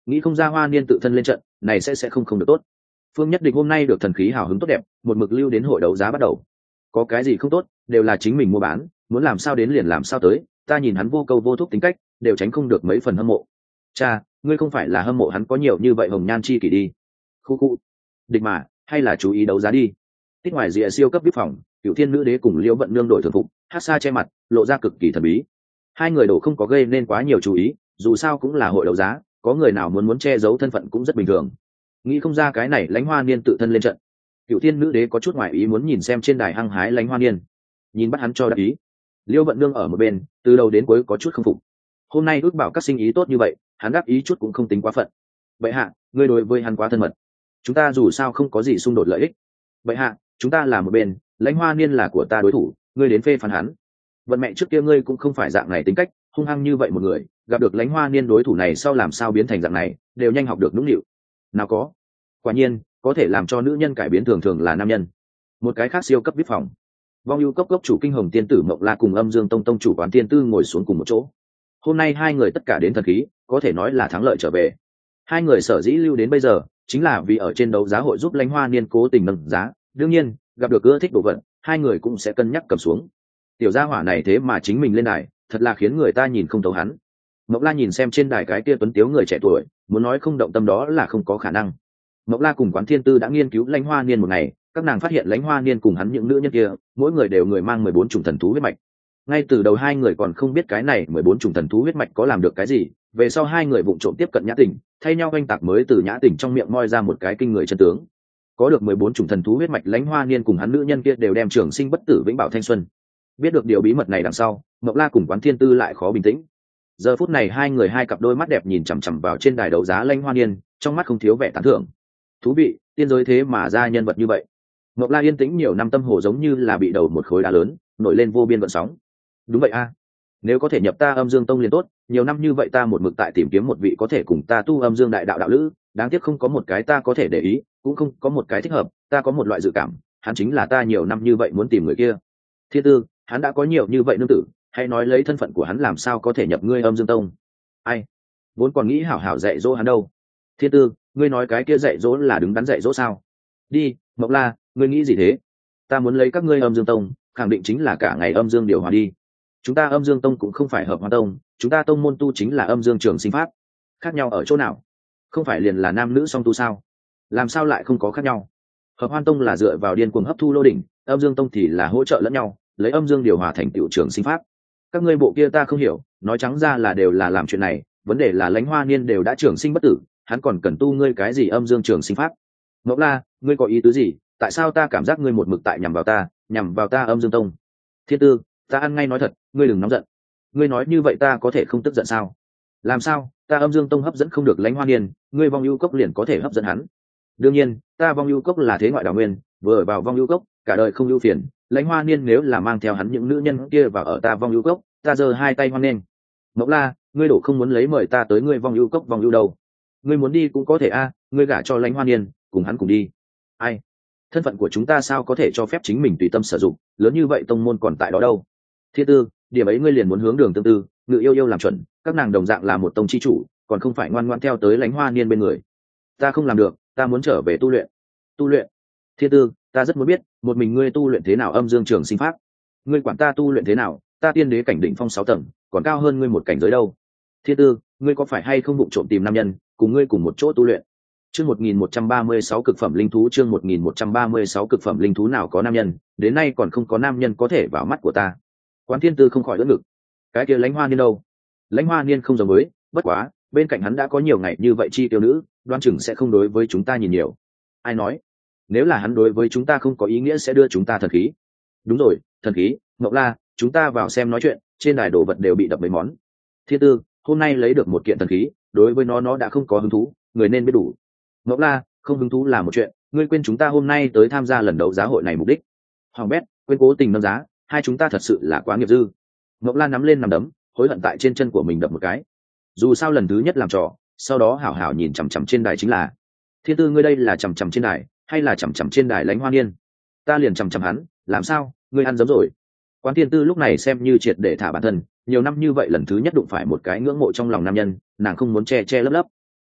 nghĩ không ra hoa niên tự thân lên trận này sẽ sẽ không không được tốt. Phương Nhất Địch hôm nay được thần khí hào hứng tốt đẹp, một mực lưu đến hội đấu giá bắt đầu. Có cái gì không tốt, đều là chính mình mua bán, muốn làm sao đến liền làm sao tới, ta nhìn hắn vô câu vô thúc tính cách, đều tránh không được mấy phần hâm mộ. Cha, ngươi không phải là hâm mộ hắn có nhiều như vậy hồng nhan chi kỷ đi. Khu khu. Địch mà, hay là chú ý đấu giá đi. Tích ngoài rìa siêu cấp vip phòng, Cửu Thiên Nữ Đế cùng Liễu Vận Nương đổi thường phục, hát xa che mặt, lộ ra cực kỳ thần bí. Hai người đổ không có gây nên quá nhiều chú ý, dù sao cũng là hội đấu giá, có người nào muốn muốn che giấu thân phận cũng rất bình thường. Nghĩ không ra cái này Lãnh Hoa Niên tự thân lên trận. Cửu Thiên Nữ Đế có chút ngoại ý muốn nhìn xem trên đài hăng hái Lãnh Hoa Niên, nhìn bắt hắn cho đáp ý. Liễu Vận Nương ở một bên, từ đầu đến cuối có chút không phục. Hôm nay ước bảo các sinh ý tốt như vậy, hắn đáp ý chút cũng không tính quá phận. Vậy hạ, ngươi đối với hắn quá thân mật. Chúng ta dù sao không có gì xung đột lợi ích. Vậy hạ, chúng ta là một bên, Lãnh Hoa Niên là của ta đối thủ, ngươi đến phê phán hắn. Vận mẹ trước kia ngươi cũng không phải dạng này tính cách, hung hăng như vậy một người, gặp được Lãnh Hoa Niên đối thủ này sau làm sao biến thành dạng này, đều nhanh học được nũng nịu. Nào có. Quả nhiên, có thể làm cho nữ nhân cải biến thường thường là nam nhân. Một cái khác siêu cấp vip phòng. Vong ưu cốc cốc chủ Kinh Hồng Tiên tử Mộng La cùng Âm Dương Tông tông chủ Quán Tiên Tư ngồi xuống cùng một chỗ. Hôm nay hai người tất cả đến thần khí, có thể nói là thắng lợi trở về. Hai người sở dĩ lưu đến bây giờ, chính là vì ở trên đấu giá hội giúp Lãnh Hoa Niên cố tình nâng giá. Đương nhiên, gặp được ưa thích đồ vật, hai người cũng sẽ cân nhắc cầm xuống. Tiểu gia hỏa này thế mà chính mình lên đài, thật là khiến người ta nhìn không thấu hắn. Mộng La nhìn xem trên đài cái kia tuấn tiếu người trẻ tuổi, muốn nói không động tâm đó là không có khả năng. Mộng La cùng Quán Thiên Tư đã nghiên cứu Lãnh Hoa Niên một ngày, các nàng phát hiện Lãnh Hoa Niên cùng hắn những nữ nhân kia, mỗi người đều người mang mười bốn chủng thần thú huyết mạch. Ngay từ đầu hai người còn không biết cái này mười bốn chủng thần thú huyết mạch có làm được cái gì, về sau hai người vụng trộm tiếp cận Nhã Tình, thay nhau oanh tạc mới từ Nhã Tình trong miệng moi ra một cái kinh người chân tướng. Có được mười bốn chủng thần thú huyết mạch, Lãnh Hoa Niên cùng hắn nữ nhân kia đều đem trường sinh bất tử vĩnh bảo thanh xuân. Biết được điều bí mật này đằng sau, Mộng La cùng Quán Thiên Tư lại khó bình tĩnh. Giờ phút này hai người hai cặp đôi mắt đẹp nhìn chằm chằm vào trên đài đấu giá Lãnh Hoa Niên, trong mắt không thiếu vẻ tán thưởng. Thú vị, tiên giới thế mà ra nhân vật như vậy. Mộng La yên tĩnh nhiều năm tâm hồ giống như là bị đầu một khối đá lớn nổi lên vô biên gợn sóng. Đúng vậy a, nếu có thể nhập ta Âm Dương Tông liền tốt, nhiều năm như vậy ta một mực tại tìm kiếm một vị có thể cùng ta tu Âm Dương đại đạo đạo lữ, đáng tiếc không có một cái ta có thể để ý, cũng không có một cái thích hợp, ta có một loại dự cảm, hắn chính là ta nhiều năm như vậy muốn tìm người kia. Thiên Tư, hắn đã có nhiều như vậy nương tử, hay nói lấy thân phận của hắn làm sao có thể nhập ngươi Âm Dương Tông? Ai, vốn còn nghĩ hảo hảo dạy dỗ hắn đâu. Thiên Tư, ngươi nói cái kia dạy dỗ là đứng đắn dạy dỗ sao? Đi, Mộng La, ngươi nghĩ gì thế? Ta muốn lấy các ngươi Âm Dương Tông, khẳng định chính là cả ngày âm dương điều hòa đi. Chúng ta Âm Dương Tông cũng không phải Hợp Hoa Tông, chúng ta tông môn tu chính là Âm Dương Trường Sinh Pháp. Khác nhau ở chỗ nào? Không phải liền là nam nữ song tu sao? Làm sao lại không có khác nhau? Hợp Hoan Tông là dựa vào điên cuồng hấp thu lô đỉnh, Âm Dương Tông thì là hỗ trợ lẫn nhau, lấy âm dương điều hòa thành tựu trường sinh pháp. Các ngươi bộ kia ta không hiểu, nói trắng ra là đều là làm chuyện này, vấn đề là Lãnh Hoa Niên đều đã trường sinh bất tử, hắn còn cần tu ngươi cái gì âm dương trường sinh pháp? Mộng La, ngươi có ý tứ gì? Tại sao ta cảm giác ngươi một mực tại nhằm vào ta, nhằm vào ta Âm Dương Tông? Thiên Tư, ta ăn ngay nói thật, ngươi đừng nóng giận. Ngươi nói như vậy ta có thể không tức giận sao? Làm sao? Ta Âm Dương Tông hấp dẫn không được Lãnh Hoa Niên, ngươi Vong Ưu Cốc liền có thể hấp dẫn hắn? Đương nhiên, ta Vong Ưu Cốc là thế ngoại đào nguyên, vừa vào Vong Ưu Cốc, cả đời không ưu phiền. Lãnh Hoa Niên nếu là mang theo hắn những nữ nhân kia vào ở ta Vong Ưu Cốc, ta giơ hai tay hoan nghênh. Mộng La, ngươi đổ không muốn lấy mời ta tới ngươi Vong Ưu Cốc Vong Ưu đâu? Ngươi muốn đi cũng có thể a, ngươi gả cho Lãnh Hoa Niên, cùng hắn cùng đi. Ai? Thân phận của chúng ta sao có thể cho phép chính mình tùy tâm sử dụng, lớn như vậy tông môn còn tại đó đâu. Thiên Tư, điểm ấy ngươi liền muốn hướng đường tương tư, ngự yêu yêu làm chuẩn, các nàng đồng dạng là một tông chi chủ, còn không phải ngoan ngoãn theo tới Lãnh Hoa Niên bên người. Ta không làm được, ta muốn trở về tu luyện. Tu luyện? Thiên Tư, ta rất muốn biết, một mình ngươi tu luyện thế nào âm dương trường sinh pháp? Ngươi quản ta tu luyện thế nào, ta tiên đế cảnh đỉnh phong sáu tầng, còn cao hơn ngươi một cảnh giới đâu. Thiên Tư, ngươi có phải hay không vụng trộm tìm nam nhân, cùng ngươi cùng một chỗ tu luyện? Chương một nghìn một trăm ba mươi sáu cực phẩm linh thú, chương một nghìn một trăm ba mươi sáu cực phẩm linh thú nào có nam nhân, đến nay còn không có nam nhân có thể vào mắt của ta. Quán Thiên Tư không khỏi ưỡn ngực. Cái kia Lãnh Hoa Niên đâu? Lãnh Hoa Niên không giống với, bất quá, bên cạnh hắn đã có nhiều ngày như vậy chi tiêu nữ, đoan chừng sẽ không đối với chúng ta nhìn nhiều. Ai nói? Nếu là hắn đối với chúng ta không có ý nghĩa sẽ đưa chúng ta thần khí. Đúng rồi, thần khí, Ngọc La, chúng ta vào xem nói chuyện, trên đài đồ vật đều bị đập mấy món. Thiên Tư, hôm nay lấy được một kiện thần khí, đối với nó nó đã không có hứng thú, người nên biết đủ. Ngọc La, không hứng thú là một chuyện, ngươi quên chúng ta hôm nay tới tham gia lần đấu giá hội này mục đích. Hoàng Bét, quên cố tình nâng giá, hai chúng ta thật sự là quá nghiệp dư. Ngọc La nắm lên nằm đấm, hối hận tại trên chân của mình đập một cái. Dù sao lần thứ nhất làm trò, sau đó hảo hảo nhìn chằm chằm trên đài chính là. Thiên Tư, ngươi đây là chằm chằm trên đài, hay là chằm chằm trên đài Lãnh Hoa Niên? Ta liền chằm chằm hắn, làm sao, ngươi ăn giấm rồi? Quán Thiên Tư lúc này xem như triệt để thả bản thân, nhiều năm như vậy lần thứ nhất đụng phải một cái ngưỡng mộ trong lòng nam nhân, nàng không muốn che che lấp lấp.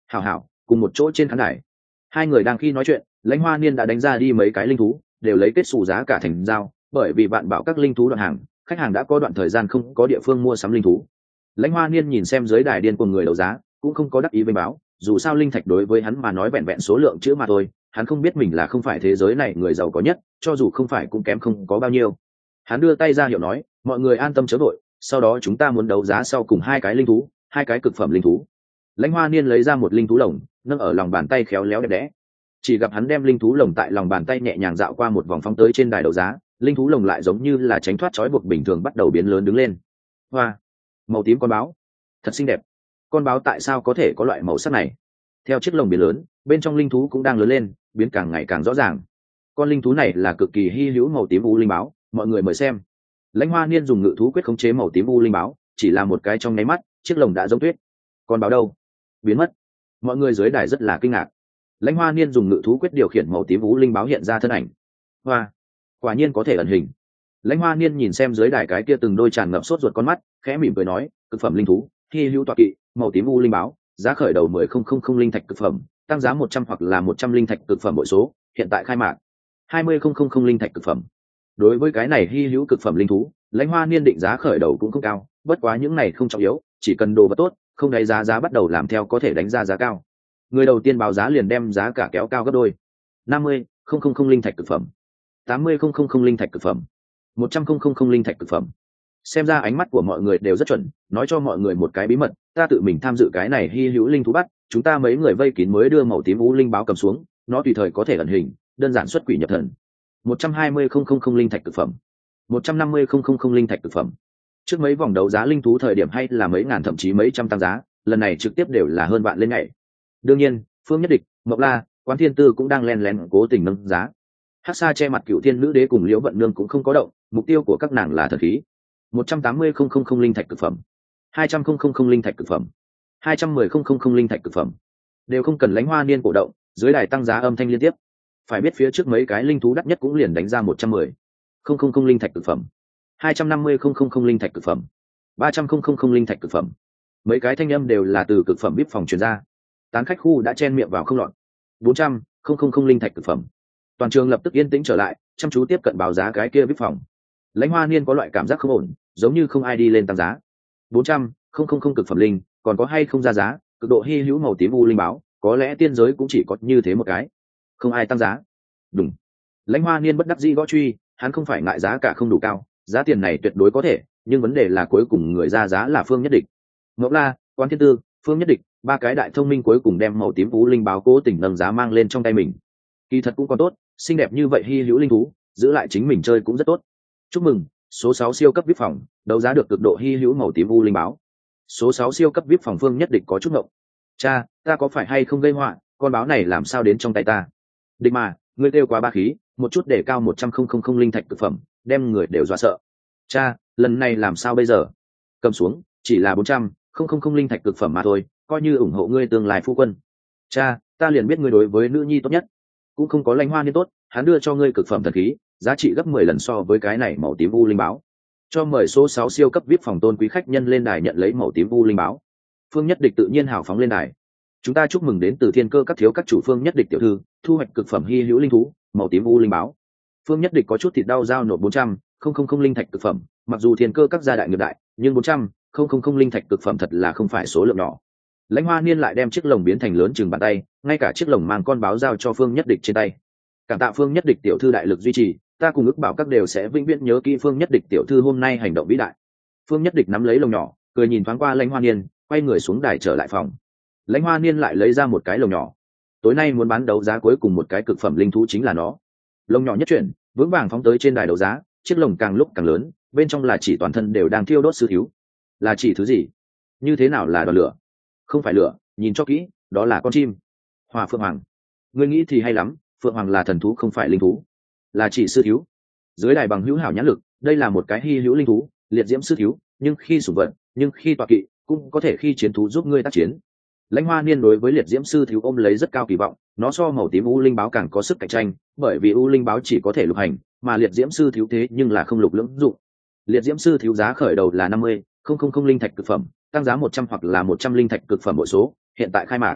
hảo hảo cùng một chỗ trên khán đài. Hai người đang khi nói chuyện, Lãnh Hoa Niên đã đánh ra đi mấy cái linh thú, đều lấy kết xù giá cả thành giao, bởi vì bạn bảo các linh thú đoạn hàng, khách hàng đã có đoạn thời gian không có địa phương mua sắm linh thú. Lãnh Hoa Niên nhìn xem dưới đài điên cuồng người đấu giá, cũng không có đắc ý với báo, dù sao linh thạch đối với hắn mà nói vẹn vẹn số lượng chữ mà thôi, hắn không biết mình là không phải thế giới này người giàu có nhất, cho dù không phải cũng kém không có bao nhiêu. Hắn đưa tay ra hiệu nói, mọi người an tâm chớ vội, sau đó chúng ta muốn đấu giá sau cùng hai cái linh thú, hai cái cực phẩm linh thú. Lãnh Hoa Niên lấy ra một linh thú lồng, nâng ở lòng bàn tay khéo léo đẹp đẽ. Chỉ gặp hắn đem linh thú lồng tại lòng bàn tay nhẹ nhàng dạo qua một vòng phóng tới trên đài đấu giá, linh thú lồng lại giống như là tránh thoát trói buộc bình thường bắt đầu biến lớn đứng lên. Hoa, màu tím con báo, thật xinh đẹp. Con báo tại sao có thể có loại màu sắc này? Theo chiếc lồng biến lớn, bên trong linh thú cũng đang lớn lên, biến càng ngày càng rõ ràng. Con linh thú này là cực kỳ hy hữu màu tím u linh báo, mọi người mời xem. Lãnh Hoa Niên dùng ngự thú quyết khống chế màu tím u linh báo, chỉ là một cái trong nháy mắt, chiếc lồng đã giống tuyết. Con báo đâu? Biến mất. Mọi người dưới đài rất là kinh ngạc. Lãnh Hoa Niên dùng ngự thú quyết điều khiển màu tím u linh báo hiện ra thân ảnh. Hoa, quả nhiên có thể ẩn hình. Lãnh Hoa Niên nhìn xem dưới đài cái kia từng đôi tràn ngập sốt ruột con mắt, khẽ mỉm cười nói, cực phẩm linh thú, hy hữu tọa kỵ, màu tím u linh báo, giá khởi đầu mười không không không linh thạch cực phẩm, tăng giá một trăm hoặc là một trăm linh thạch cực phẩm bội số, hiện tại khai mạc hai mươi không không không linh thạch cực phẩm. Đối với cái này hy hữu cực phẩm linh thú, Lãnh Hoa Niên định giá khởi đầu cũng không cao, bất quá những này không trọng yếu, chỉ cần đồ vật tốt, không đáy giá giá bắt đầu làm theo có thể đánh ra giá cao. Người đầu tiên báo giá liền đem giá cả kéo cao gấp đôi. năm mươi không không không linh thạch cực phẩm, tám mươi không không không linh thạch cực phẩm, một trăm không không không linh thạch cực phẩm. Xem ra ánh mắt của mọi người đều rất chuẩn, nói cho mọi người một cái bí mật, ta tự mình tham dự cái này hy hữu linh thú bắt, chúng ta mấy người vây kín mới đưa màu tím u linh báo cầm xuống, nó tùy thời có thể ẩn hình, đơn giản xuất quỷ nhập thần. một trăm hai mươi không không không linh thạch cực phẩm, một trăm năm mươi không không không linh thạch cực phẩm. Trước mấy vòng đấu giá linh thú thời điểm hay là mấy ngàn thậm chí mấy trăm tăng giá, lần này trực tiếp đều là hơn vạn lên ngày. Đương nhiên, Phương Nhất Địch, Mộc La, Quán Thiên Tư cũng đang len lén cố tình nâng giá. Hắc Sa che mặt Cựu Thiên Nữ Đế cùng Liễu Vận Nương cũng không có động, mục tiêu của các nàng là thần khí. một trăm tám mươi không không không linh thạch cực phẩm, hai trăm không không không linh thạch cực phẩm, hai trăm mười không không không linh thạch cực phẩm. Đều không cần Lãnh Hoa Niên cổ động, dưới đài tăng giá âm thanh liên tiếp. Phải biết phía trước mấy cái linh thú đắt nhất cũng liền đánh ra một trăm mười không không không linh thạch cực phẩm, hai trăm năm mươi không không không linh thạch cực phẩm, ba trăm không không không linh thạch cực phẩm. Mấy cái thanh âm đều là từ cực phẩm vip phòng truyền ra. Tán khách khu đã chen miệng vào không lọt. bốn trăm không không không linh thạch cực phẩm. Toàn trường lập tức yên tĩnh trở lại, chăm chú tiếp cận báo giá cái kia vip phòng. Lãnh Hoa Niên có loại cảm giác không ổn, giống như không ai đi lên tăng giá. bốn trăm không không không cực phẩm linh, còn có hay không ra giá, cực độ hy hữu màu tím u linh báo, có lẽ tiên giới cũng chỉ có như thế một cái. Không ai tăng giá. Đúng. Lãnh Hoa Niên bất đắc dĩ gõ truy, hắn không phải ngại giá cả không đủ cao, giá tiền này tuyệt đối có thể, nhưng vấn đề là cuối cùng người ra giá là Phương Nhất Địch. Ngọc La, Quán Thiên Tư, Phương Nhất Địch, ba cái đại thông minh cuối cùng đem màu tím u linh báo cố tình nâng giá mang lên trong tay mình. Kỳ thật cũng còn tốt, xinh đẹp như vậy hy hữu linh thú, giữ lại chính mình chơi cũng rất tốt. Chúc mừng, số sáu siêu cấp vip phòng, đấu giá được cực độ hy hữu màu tím u linh báo. Số sáu siêu cấp vip phòng Phương Nhất Địch có chút ngộng. Cha, ta có phải hay không gây họa, con báo này làm sao đến trong tay ta? Địch mà, ngươi kêu quá ba khí, một chút để cao một trăm không không không linh thạch cực phẩm, đem người đều dọa sợ. Cha, lần này làm sao bây giờ? Cầm xuống, chỉ là bốn trăm không không không linh thạch cực phẩm mà thôi, coi như ủng hộ ngươi tương lai phu quân. Cha, ta liền biết ngươi đối với nữ nhi tốt nhất, cũng không có Lãnh Hoa Niên tốt, hắn đưa cho ngươi cực phẩm thần khí, giá trị gấp mười lần so với cái này màu tím u linh báo. Cho mời số sáu siêu cấp vip phòng tôn quý khách nhân lên đài nhận lấy màu tím u linh báo. Phương Nhất Địch tự nhiên hào phóng lên đài. Chúng ta chúc mừng đến từ Thiên Cơ các thiếu các chủ Phương Nhất Địch tiểu thư, thu hoạch cực phẩm hy hữu linh thú, màu tím u linh báo. Phương Nhất Địch có chút thịt đau giao nộp bốn trăm không không không linh thạch cực phẩm, mặc dù Thiên Cơ các gia đại nghiệp đại, nhưng bốn trăm không không không linh thạch cực phẩm thật là không phải số lượng nhỏ. Lãnh Hoa Niên lại đem chiếc lồng biến thành lớn chừng bàn tay, ngay cả chiếc lồng mang con báo giao cho Phương Nhất Địch trên tay. Cảm tạ Phương Nhất Địch tiểu thư đại lực duy trì, ta cùng ước bảo các đều sẽ vĩnh viễn nhớ kỹ Phương Nhất Địch tiểu thư hôm nay hành động vĩ đại. Phương Nhất Địch nắm lấy lồng nhỏ, cười nhìn thoáng qua Lãnh Hoa Niên, quay người xuống đài trở lại phòng. Lãnh Hoa Niên lại lấy ra một cái lồng nhỏ. Tối nay muốn bán đấu giá cuối cùng một cái cực phẩm linh thú chính là nó. Lồng nhỏ nhất chuyển, vững vàng phóng tới trên đài đấu giá, chiếc lồng càng lúc càng lớn, bên trong là chỉ toàn thân đều đang thiêu đốt sư thiếu. Là chỉ thứ gì? Như thế nào là đoàn lửa? Không phải lửa, nhìn cho kỹ, đó là con chim. Hỏa Phượng Hoàng. Ngươi nghĩ thì hay lắm, Phượng Hoàng là thần thú không phải linh thú. Là chỉ sư thiếu. Dưới đài bằng hữu hảo nhãn lực, đây là một cái hy hữu linh thú, liệt diễm sư thiếu, nhưng khi sủng vật, nhưng khi tọa kỵ, cũng có thể khi chiến thú giúp ngươi tác chiến. Lãnh Hoa Niên đối với liệt diễm sư thiếu ôm lấy rất cao kỳ vọng, nó so màu tím u linh báo càng có sức cạnh tranh, bởi vì u linh báo chỉ có thể lục hành, mà liệt diễm sư thiếu thế nhưng là không lục lưỡng dụng. Liệt diễm sư thiếu giá khởi đầu là năm mươi không không không linh thạch cực phẩm, tăng giá một trăm hoặc là một trăm linh thạch cực phẩm mỗi số, hiện tại khai mạc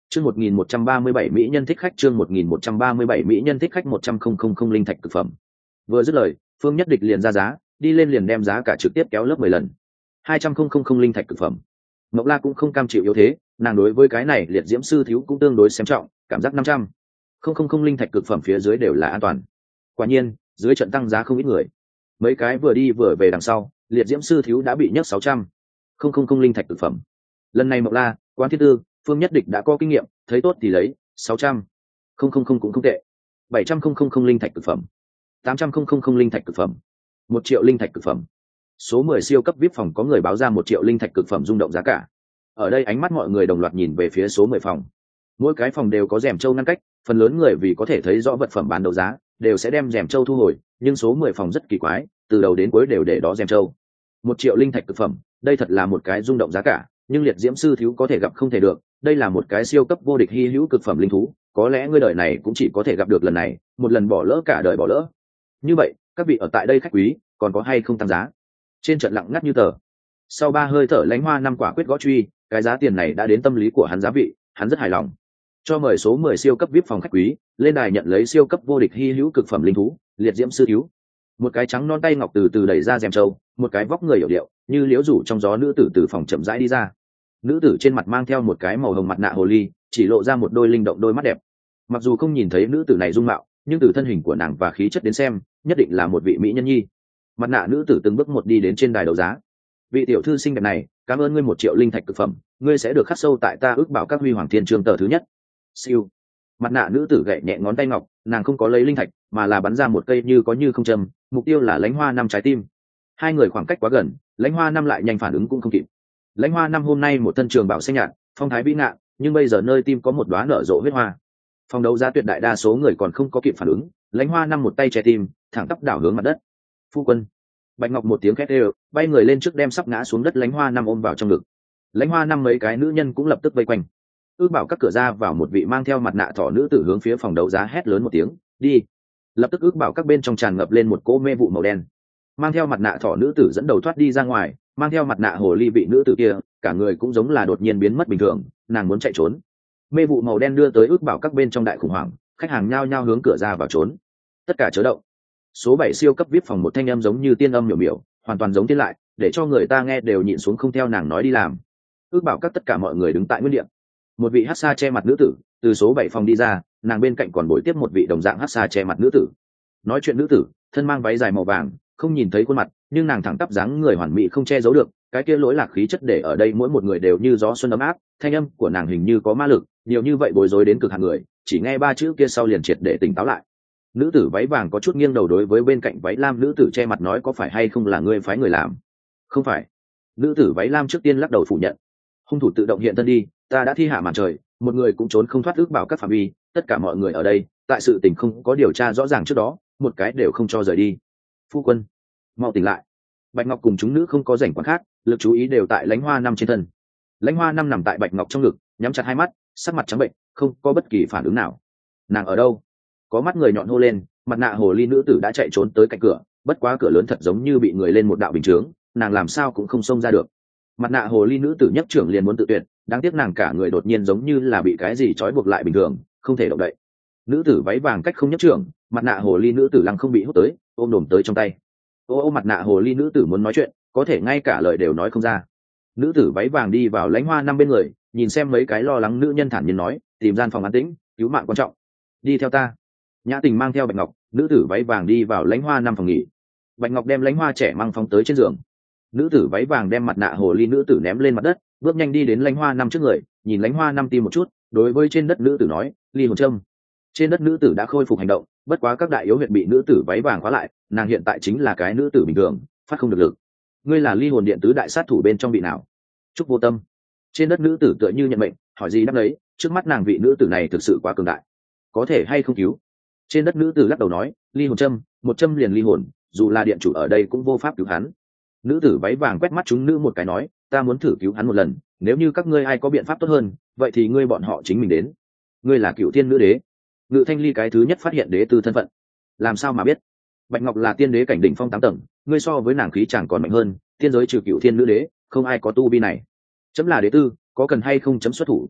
Chương một nghìn một trăm ba mươi bảy mỹ nhân thích khách, chương một nghìn một trăm ba mươi bảy mỹ nhân thích khách một trăm linh linh thạch cực phẩm. Vừa dứt lời, Phương Nhất Địch liền ra giá, đi lên liền đem giá cả trực tiếp kéo lớp mười lần. hai trăm linh linh thạch cực phẩm. Mộc La cũng không cam chịu yếu thế, nàng đối với cái này liệt diễm sư thiếu cũng tương đối xem trọng, cảm giác năm trăm linh linh thạch cực phẩm phía dưới đều là an toàn. Quả nhiên, dưới trận tăng giá không ít người. Mấy cái vừa đi vừa về đằng sau, liệt diễm sư thiếu đã bị nhấc sáu trăm linh linh thạch cực phẩm. Lần này Mộc La, Quán Thiên Tư, Phương Nhất Địch đã có kinh nghiệm, thấy tốt thì lấy, sáu trăm không không không cũng không tệ. bảy trăm linh linh thạch cực phẩm. tám trăm linh linh thạch cực phẩm. một triệu linh thạch cực phẩm. Số mười siêu cấp vê i pê phòng có người báo ra một triệu linh thạch cực phẩm rung động giá cả. Ở đây ánh mắt mọi người đồng loạt nhìn về phía số mười phòng. Mỗi cái phòng đều có rèm châu ngăn cách, phần lớn người vì có thể thấy rõ vật phẩm bán đấu giá, đều sẽ đem rèm châu thu hồi, nhưng số mười phòng rất kỳ quái, từ đầu đến cuối đều để đó rèm châu. Một triệu linh thạch cực phẩm, đây thật là một cái rung động giá cả, nhưng liệt diễm sư thiếu có thể gặp không thể được, đây là một cái siêu cấp vô địch hy hữu cực phẩm linh thú, có lẽ ngươi đời này cũng chỉ có thể gặp được lần này, một lần bỏ lỡ cả đời bỏ lỡ. Như vậy, các vị ở tại đây khách quý, còn có hay không tăng giá? Trên trận lặng ngắt như tờ. Sau ba hơi thở Lãnh Hoa năm quả quyết gõ truy, cái giá tiền này đã đến tâm lý của hắn giá vị, hắn rất hài lòng. Cho mời số mười siêu cấp vê i pê phòng khách quý lên đài nhận lấy siêu cấp vô địch hy hữu cực phẩm linh thú, liệt diễm sư thiếu. Một cái trắng non tay ngọc từ từ đẩy ra rèm châu, một cái vóc người hiểu điệu, như liễu rủ trong gió nữ tử từ phòng chậm rãi đi ra. Nữ tử trên mặt mang theo một cái màu hồng mặt nạ hồ ly, chỉ lộ ra một đôi linh động đôi mắt đẹp. Mặc dù không nhìn thấy nữ tử này dung mạo, nhưng từ thân hình của nàng và khí chất đến xem, nhất định là một vị mỹ nhân nhi. Mặt nạ nữ tử từng bước một đi đến trên đài đấu giá. Vị tiểu thư xinh đẹp này, cảm ơn ngươi một triệu linh thạch cực phẩm, ngươi sẽ được khắc sâu tại ta ước bảo các huy hoàng thiên trường tờ thứ nhất. Siêu. Mặt nạ nữ tử gậy nhẹ ngón tay ngọc, nàng không có lấy linh thạch, mà là bắn ra một cây như có như không châm, mục tiêu là Lãnh Hoa năm trái tim. Hai người khoảng cách quá gần, Lãnh Hoa năm lại nhanh phản ứng cũng không kịp. Lãnh Hoa năm hôm nay một thân trường bảo xanh nhạt, phong thái vĩ ngạn, nhưng bây giờ nơi tim có một đóa nở rộ huyết hoa. Phòng đấu giá tuyệt đại đa số người còn không có kịp phản ứng, Lãnh Hoa năm một tay che tim, thẳng tắp đảo hướng mặt đất. Phu quân. Bạch Ngọc một tiếng khét đều, bay người lên trước đem sắp ngã xuống đất Lãnh Hoa năm ôm vào trong ngực. Lãnh Hoa năm mấy cái nữ nhân cũng lập tức vây quanh. Ước bảo các cửa ra vào một vị mang theo mặt nạ thỏ nữ tử hướng phía phòng đấu giá hét lớn một tiếng, đi. Lập tức ước bảo các bên trong tràn ngập lên một cỗ mê vụ màu đen. Mang theo mặt nạ thỏ nữ tử dẫn đầu thoát đi ra ngoài, mang theo mặt nạ hồ ly vị nữ tử kia, cả người cũng giống là đột nhiên biến mất bình thường, nàng muốn chạy trốn. Mê vụ màu đen đưa tới ước bảo các bên trong đại khủng hoảng, khách hàng nhao nhao hướng cửa ra vào trốn. Tất cả chớ động. Số bảy siêu cấp vê i pê phòng một thanh âm giống như tiên âm miểu miểu, hoàn toàn giống tiên lại, để cho người ta nghe đều nhịn xuống không theo nàng nói đi làm. Ước bảo các tất cả mọi người đứng tại nguyên địa. Một vị hắc sa che mặt nữ tử từ số bảy phòng đi ra, nàng bên cạnh còn bồi tiếp một vị đồng dạng hắc sa che mặt nữ tử. Nói chuyện nữ tử, thân mang váy dài màu vàng, không nhìn thấy khuôn mặt, nhưng nàng thẳng tắp dáng người hoàn mỹ không che giấu được, cái kia lỗi lạc khí chất để ở đây mỗi một người đều như gió xuân ấm áp, thanh âm của nàng hình như có ma lực, nhiều như vậy bối rối đến cực hạn người, chỉ nghe ba chữ kia sau liền triệt để tỉnh táo lại. Nữ tử váy vàng có chút nghiêng đầu đối với bên cạnh váy lam nữ tử che mặt nói, có phải hay không là ngươi phái người làm? Không phải. Nữ tử váy lam trước tiên lắc đầu phủ nhận. Hung thủ tự động hiện thân đi, ta đã thi hạ màn trời, một người cũng trốn không thoát ước bảo các phạm vi, tất cả mọi người ở đây, tại sự tình không có điều tra rõ ràng trước đó, một cái đều không cho rời đi. Phu quân, mau tỉnh lại. Bạch Ngọc cùng chúng nữ không có rảnh quan khác, lực chú ý đều tại Lãnh Hoa năm trên thân. Lãnh Hoa năm nằm tại Bạch Ngọc trong ngực, nhắm chặt hai mắt, sắc mặt trắng bệnh, không có bất kỳ phản ứng nào. Nàng ở đâu? Có mắt người nhọn hô lên, mặt nạ hồ ly nữ tử đã chạy trốn tới cạnh cửa, bất quá cửa lớn thật giống như bị người lên một đạo bình chướng, nàng làm sao cũng không xông ra được. Mặt nạ hồ ly nữ tử nhất trưởng liền muốn tự tuyệt, đáng tiếc nàng cả người đột nhiên giống như là bị cái gì trói buộc lại bình thường, không thể động đậy. Nữ tử váy vàng cách không nhất trưởng, mặt nạ hồ ly nữ tử lăng không bị hút tới, ôm đồm tới trong tay. Ô ô mặt nạ hồ ly nữ tử muốn nói chuyện, có thể ngay cả lời đều nói không ra. Nữ tử váy vàng đi vào Lãnh Hoa năm bên người, nhìn xem mấy cái lo lắng nữ nhân thản nhiên nói, tìm gian phòng an tĩnh, cứu mạng quan trọng. Đi theo ta. Nhã Tình mang theo Bạch Ngọc, nữ tử váy vàng đi vào Lãnh Hoa năm phòng nghỉ. Bạch Ngọc đem Lãnh Hoa trẻ mang phóng tới trên giường. Nữ tử váy vàng đem mặt nạ hồ ly nữ tử ném lên mặt đất, bước nhanh đi đến Lãnh Hoa năm trước người, nhìn Lãnh Hoa năm tim một chút, đối với trên đất nữ tử nói, ly hồn châm. Trên đất nữ tử đã khôi phục hành động, bất quá các đại yếu huyệt bị nữ tử váy vàng khóa lại, nàng hiện tại chính là cái nữ tử bình thường, phát không được lực. Ngươi là ly hồn điện tứ đại sát thủ bên trong vị nào? Trúc Vô Tâm. Trên đất nữ tử tựa như nhận mệnh, hỏi gì đáp lấy, trước mắt nàng vị nữ tử này thực sự quá cường đại, có thể hay không cứu? Trên đất nữ tử lắc đầu nói, ly hồn châm, một châm liền ly hồn, dù là điện chủ ở đây cũng vô pháp cứu hắn. Nữ tử váy vàng quét mắt chúng nữ một cái nói, ta muốn thử cứu hắn một lần, nếu như các ngươi ai có biện pháp tốt hơn, vậy thì ngươi bọn họ chính mình đến. Ngươi là Cựu Thiên nữ đế. Ngự Thanh Ly cái thứ nhất phát hiện đế tư thân phận. Làm sao mà biết? Bạch Ngọc là tiên đế cảnh đỉnh phong tám tầng, ngươi so với nàng khí chẳng còn mạnh hơn, tiên giới trừ Cựu Thiên nữ đế, không ai có tu vi này. Chấm là đế tư, có cần hay không chấm xuất thủ?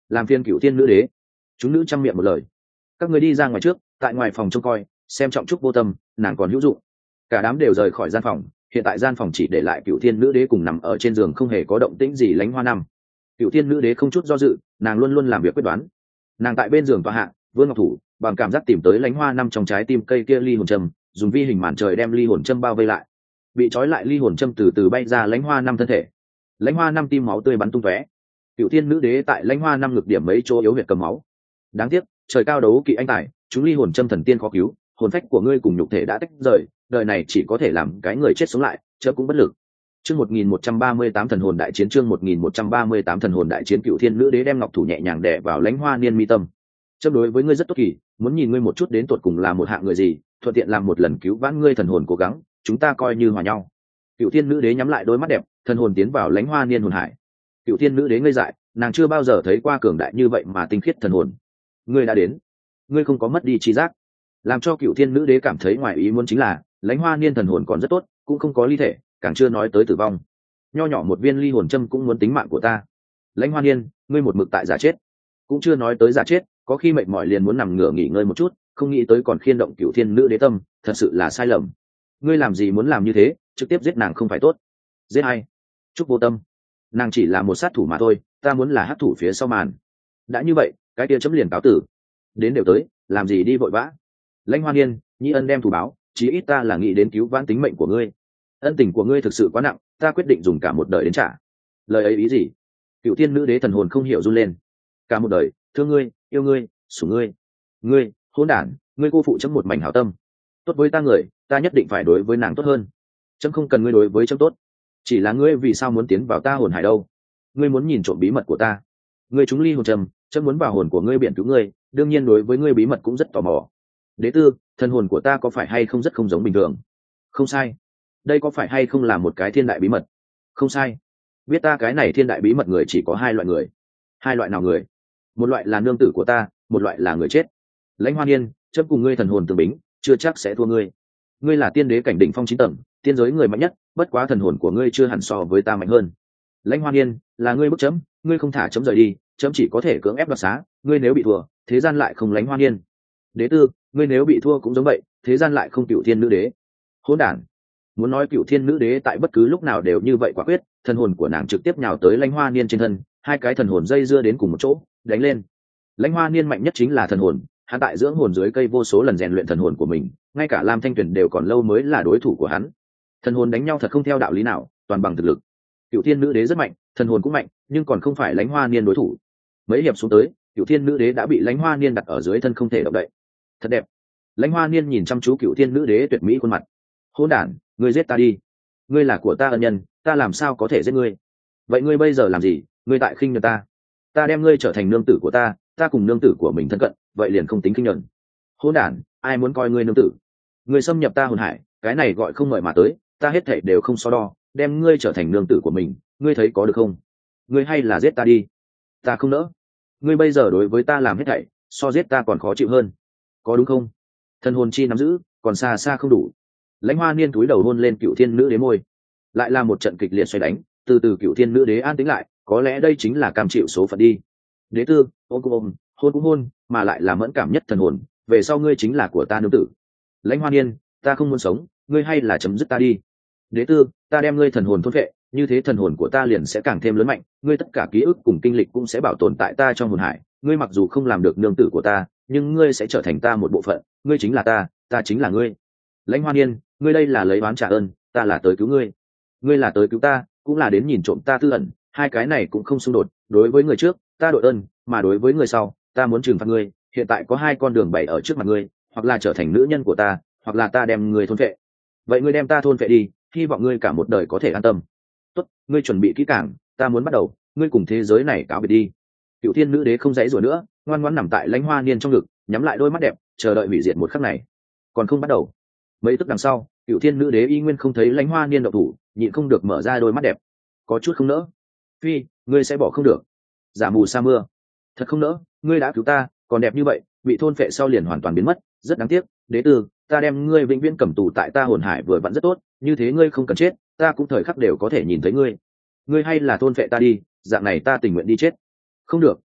làm phiên cựu thiên nữ đế. Chúng nữ chăm miệng một lời. Các người đi ra ngoài trước, tại ngoài phòng trông coi, xem trọng trúc vô tâm, nàng còn hữu dụng. Cả đám đều rời khỏi gian phòng, hiện tại gian phòng chỉ để lại cựu thiên nữ đế cùng nằm ở trên giường không hề có động tĩnh gì Lánh Hoa Năm. Cựu thiên nữ đế không chút do dự, nàng luôn luôn làm việc quyết đoán. Nàng tại bên giường tọa hạ, vươn ngọc thủ, bằng cảm giác tìm tới Lánh Hoa Năm trong trái tim cây kia ly hồn châm, dùng vi hình màn trời đem ly hồn châm bao vây lại. Bị trói lại ly hồn châm từ từ bay ra Lánh Hoa Năm thân thể. Lánh Hoa Năm tim máu tươi bắn tung tóe. Cựu thiên nữ đế tại Lánh Hoa Năm ngực điểm mấy chỗ yếu huyệt cầm máu. Đáng tiếc, trời cao đấu kỵ anh tài, chúng ly hồn châm thần tiên khó cứu, hồn phách của ngươi cùng nhục thể đã tách rời, đời này chỉ có thể làm cái người chết sống lại, chớ cũng bất lực. Chương một nghìn một trăm ba mươi tám thần hồn đại chiến, chương một nghìn một trăm ba mươi tám thần hồn đại chiến. Cựu thiên nữ đế đem ngọc thủ nhẹ nhàng đè vào Lánh Hoa Niên mi tâm. Chấm đối với ngươi rất tốt kỳ, muốn nhìn ngươi một chút đến tuột cùng là một hạng người gì, thuận tiện làm một lần cứu vãn ngươi thần hồn cố gắng, chúng ta coi như hòa nhau. Cựu thiên nữ đế nhắm lại đôi mắt đẹp, thần hồn tiến vào Lánh Hoa Niên hồn hải. Cựu thiên nữ đế ngây dại, nàng chưa bao giờ thấy qua cường đại như vậy mà tinh khiết thần hồn. Ngươi đã đến, ngươi không có mất đi trí giác. Làm cho cựu thiên nữ đế cảm thấy ngoài ý muốn chính là Lánh Hoa Niên thần hồn còn rất tốt, cũng không có ly thể, càng chưa nói tới tử vong. Nho nhỏ một viên ly hồn châm cũng muốn tính mạng của ta. Lánh Hoa Niên, ngươi một mực tại giả chết, cũng chưa nói tới giả chết, có khi mệt mỏi liền muốn nằm ngửa nghỉ ngơi một chút, không nghĩ tới còn khiên động cựu thiên nữ đế tâm, thật sự là sai lầm. Ngươi làm gì muốn làm như thế, trực tiếp giết nàng không phải tốt? Giết ai? Trúc Vô Tâm, nàng chỉ là một sát thủ mà thôi, ta muốn là hắc thủ phía sau màn. Đã như vậy, cái kia chấm liền cáo tử. Đến đều tới, làm gì đi vội vã? Lánh Hoa Niên, nhi ân đem thủ báo, chí ít ta là nghĩ đến cứu vãn tính mệnh của ngươi. Ân tình của ngươi thực sự quá nặng, ta quyết định dùng cả một đời đến trả. Lời ấy ý gì? Cựu thiên nữ đế thần hồn không hiểu run lên. Cả một đời, thương ngươi, yêu ngươi, sủng ngươi. Ngươi, hỗn đản, ngươi cô phụ chấm một mảnh hảo tâm. Tốt với ta người, ta nhất định phải đối với nàng tốt hơn. Chấm không cần ngươi đối với chấm tốt, chỉ là ngươi vì sao muốn tiến vào ta hồn hải đâu? Ngươi muốn nhìn trộm bí mật của ta. Ngươi trúng ly hồn trầm, chấm muốn vào hồn của ngươi biển cứu ngươi, đương nhiên đối với ngươi bí mật cũng rất tò mò. Đế tư, thần hồn của ta có phải hay không rất không giống bình thường? Không sai. Đây có phải hay không là một cái thiên đại bí mật? Không sai. Biết ta cái này thiên đại bí mật người chỉ có hai loại người. Hai loại nào người? Một loại là nương tử của ta, một loại là người chết. Lãnh Hoa Niên, chấm cùng ngươi thần hồn tương bính, chưa chắc sẽ thua ngươi. Ngươi là tiên đế cảnh đỉnh phong chín tầng, tiên giới người mạnh nhất, bất quá thần hồn của ngươi chưa hẳn so với ta mạnh hơn. Lãnh Hoa Niên, là ngươi bức chấm, ngươi không thả chấm rời đi, chấm chỉ có thể cưỡng ép đoạt xá, ngươi nếu bị thua, thế gian lại không Lãnh Hoa Niên. Đế tư, ngươi nếu bị thua cũng giống vậy, thế gian lại không cựu thiên nữ đế. Hỗn đản. Muốn nói cựu thiên nữ đế tại bất cứ lúc nào đều như vậy quả quyết, thần hồn của nàng trực tiếp nhào tới Lãnh Hoa Niên trên thân, hai cái thần hồn dây dưa đến cùng một chỗ, đánh lên. Lãnh Hoa Niên mạnh nhất chính là thần hồn, hắn tại dưỡng hồn dưới cây vô số lần rèn luyện thần hồn của mình, ngay cả Lam Thanh Tuyền đều còn lâu mới là đối thủ của hắn. Thần hồn đánh nhau thật không theo đạo lý nào, toàn bằng thực lực. Cựu thiên nữ đế rất mạnh, thần hồn cũng mạnh, nhưng còn không phải Lãnh Hoa Niên đối thủ. Mấy hiệp xuống tới, Cựu thiên nữ đế đã bị Lãnh Hoa Niên đặt ở dưới thân không thể động đậy. Thật đẹp. Lãnh Hoa Niên nhìn chăm chú Cựu thiên nữ đế tuyệt mỹ khuôn mặt. Hỗn đản, ngươi giết ta đi. Ngươi là của ta ân nhân, ta làm sao có thể giết ngươi? Vậy ngươi bây giờ làm gì? Ngươi tại khinh nhẫn ta. Ta đem ngươi trở thành nương tử của ta, ta cùng nương tử của mình thân cận, vậy liền không tính khinh nhẫn. Hỗn đản, ai muốn coi ngươi nương tử? Ngươi xâm nhập ta hồn hải, cái này gọi không mời mà tới, ta hết thảy đều không so đo, đem ngươi trở thành nương tử của mình, ngươi thấy có được không? Ngươi hay là giết ta đi. Ta không nỡ. Ngươi bây giờ đối với ta làm hết thảy, so giết ta còn khó chịu hơn, có đúng không? Thần hồn chi nắm giữ, còn xa xa không đủ. Lãnh Hoa Niên túi đầu hôn lên Cựu thiên nữ đế môi, lại là một trận kịch liệt xoay đánh, từ từ Cựu thiên nữ đế an tĩnh lại, có lẽ đây chính là cam chịu số phận đi. Đế tư, ôm cũng ôm, hôn cũng hôn, mà lại là mẫn cảm nhất thần hồn, về sau ngươi chính là của ta nương tử. Lãnh Hoa Niên, ta không muốn sống, ngươi hay là chấm dứt ta đi. Đế tư, ta đem ngươi thần hồn thôn phệ, như thế thần hồn của ta liền sẽ càng thêm lớn mạnh, ngươi tất cả ký ức cùng kinh lịch cũng sẽ bảo tồn tại ta trong hồn hải, ngươi mặc dù không làm được nương tử của ta, nhưng ngươi sẽ trở thành ta một bộ phận, ngươi chính là ta, ta chính là ngươi. Lãnh Hoa Niên, ngươi đây là lấy oán trả ơn, ta là tới cứu ngươi. Ngươi là tới cứu ta, cũng là đến nhìn trộm ta tư ẩn, hai cái này cũng không xung đột, đối với người trước, ta đội ơn, mà đối với người sau, ta muốn trừng phạt ngươi, hiện tại có hai con đường bày ở trước mặt ngươi, hoặc là trở thành nữ nhân của ta, hoặc là ta đem ngươi thôn phệ. Vậy ngươi đem ta thôn phệ đi, hy vọng ngươi cả một đời có thể an tâm. Tốt, ngươi chuẩn bị kỹ càng, ta muốn bắt đầu, ngươi cùng thế giới này cáo biệt đi. Cựu thiên nữ đế không dãy rủa nữa, ngoan ngoãn nằm tại Lãnh Hoa Niên trong ngực, nhắm lại đôi mắt đẹp, chờ đợi hủy diệt một khắc này. Còn không bắt đầu. Mấy tức đằng sau, Cựu thiên nữ đế y nguyên không thấy Lãnh Hoa Niên động thủ, nhịn không được mở ra đôi mắt đẹp, có chút không nỡ. Phi, ngươi sẽ bỏ không được. Giả mù sa mưa, thật không nỡ, ngươi đã cứu ta, còn đẹp như vậy, bị thôn phệ sau liền hoàn toàn biến mất, rất đáng tiếc. Đế tư, ta đem ngươi vĩnh viễn cầm tù tại ta hồn hải vừa vặn rất tốt, như thế ngươi không cần chết, ta cũng thời khắc đều có thể nhìn thấy ngươi. Ngươi hay là thôn phệ ta đi, dạng này ta tình nguyện đi chết. Không được,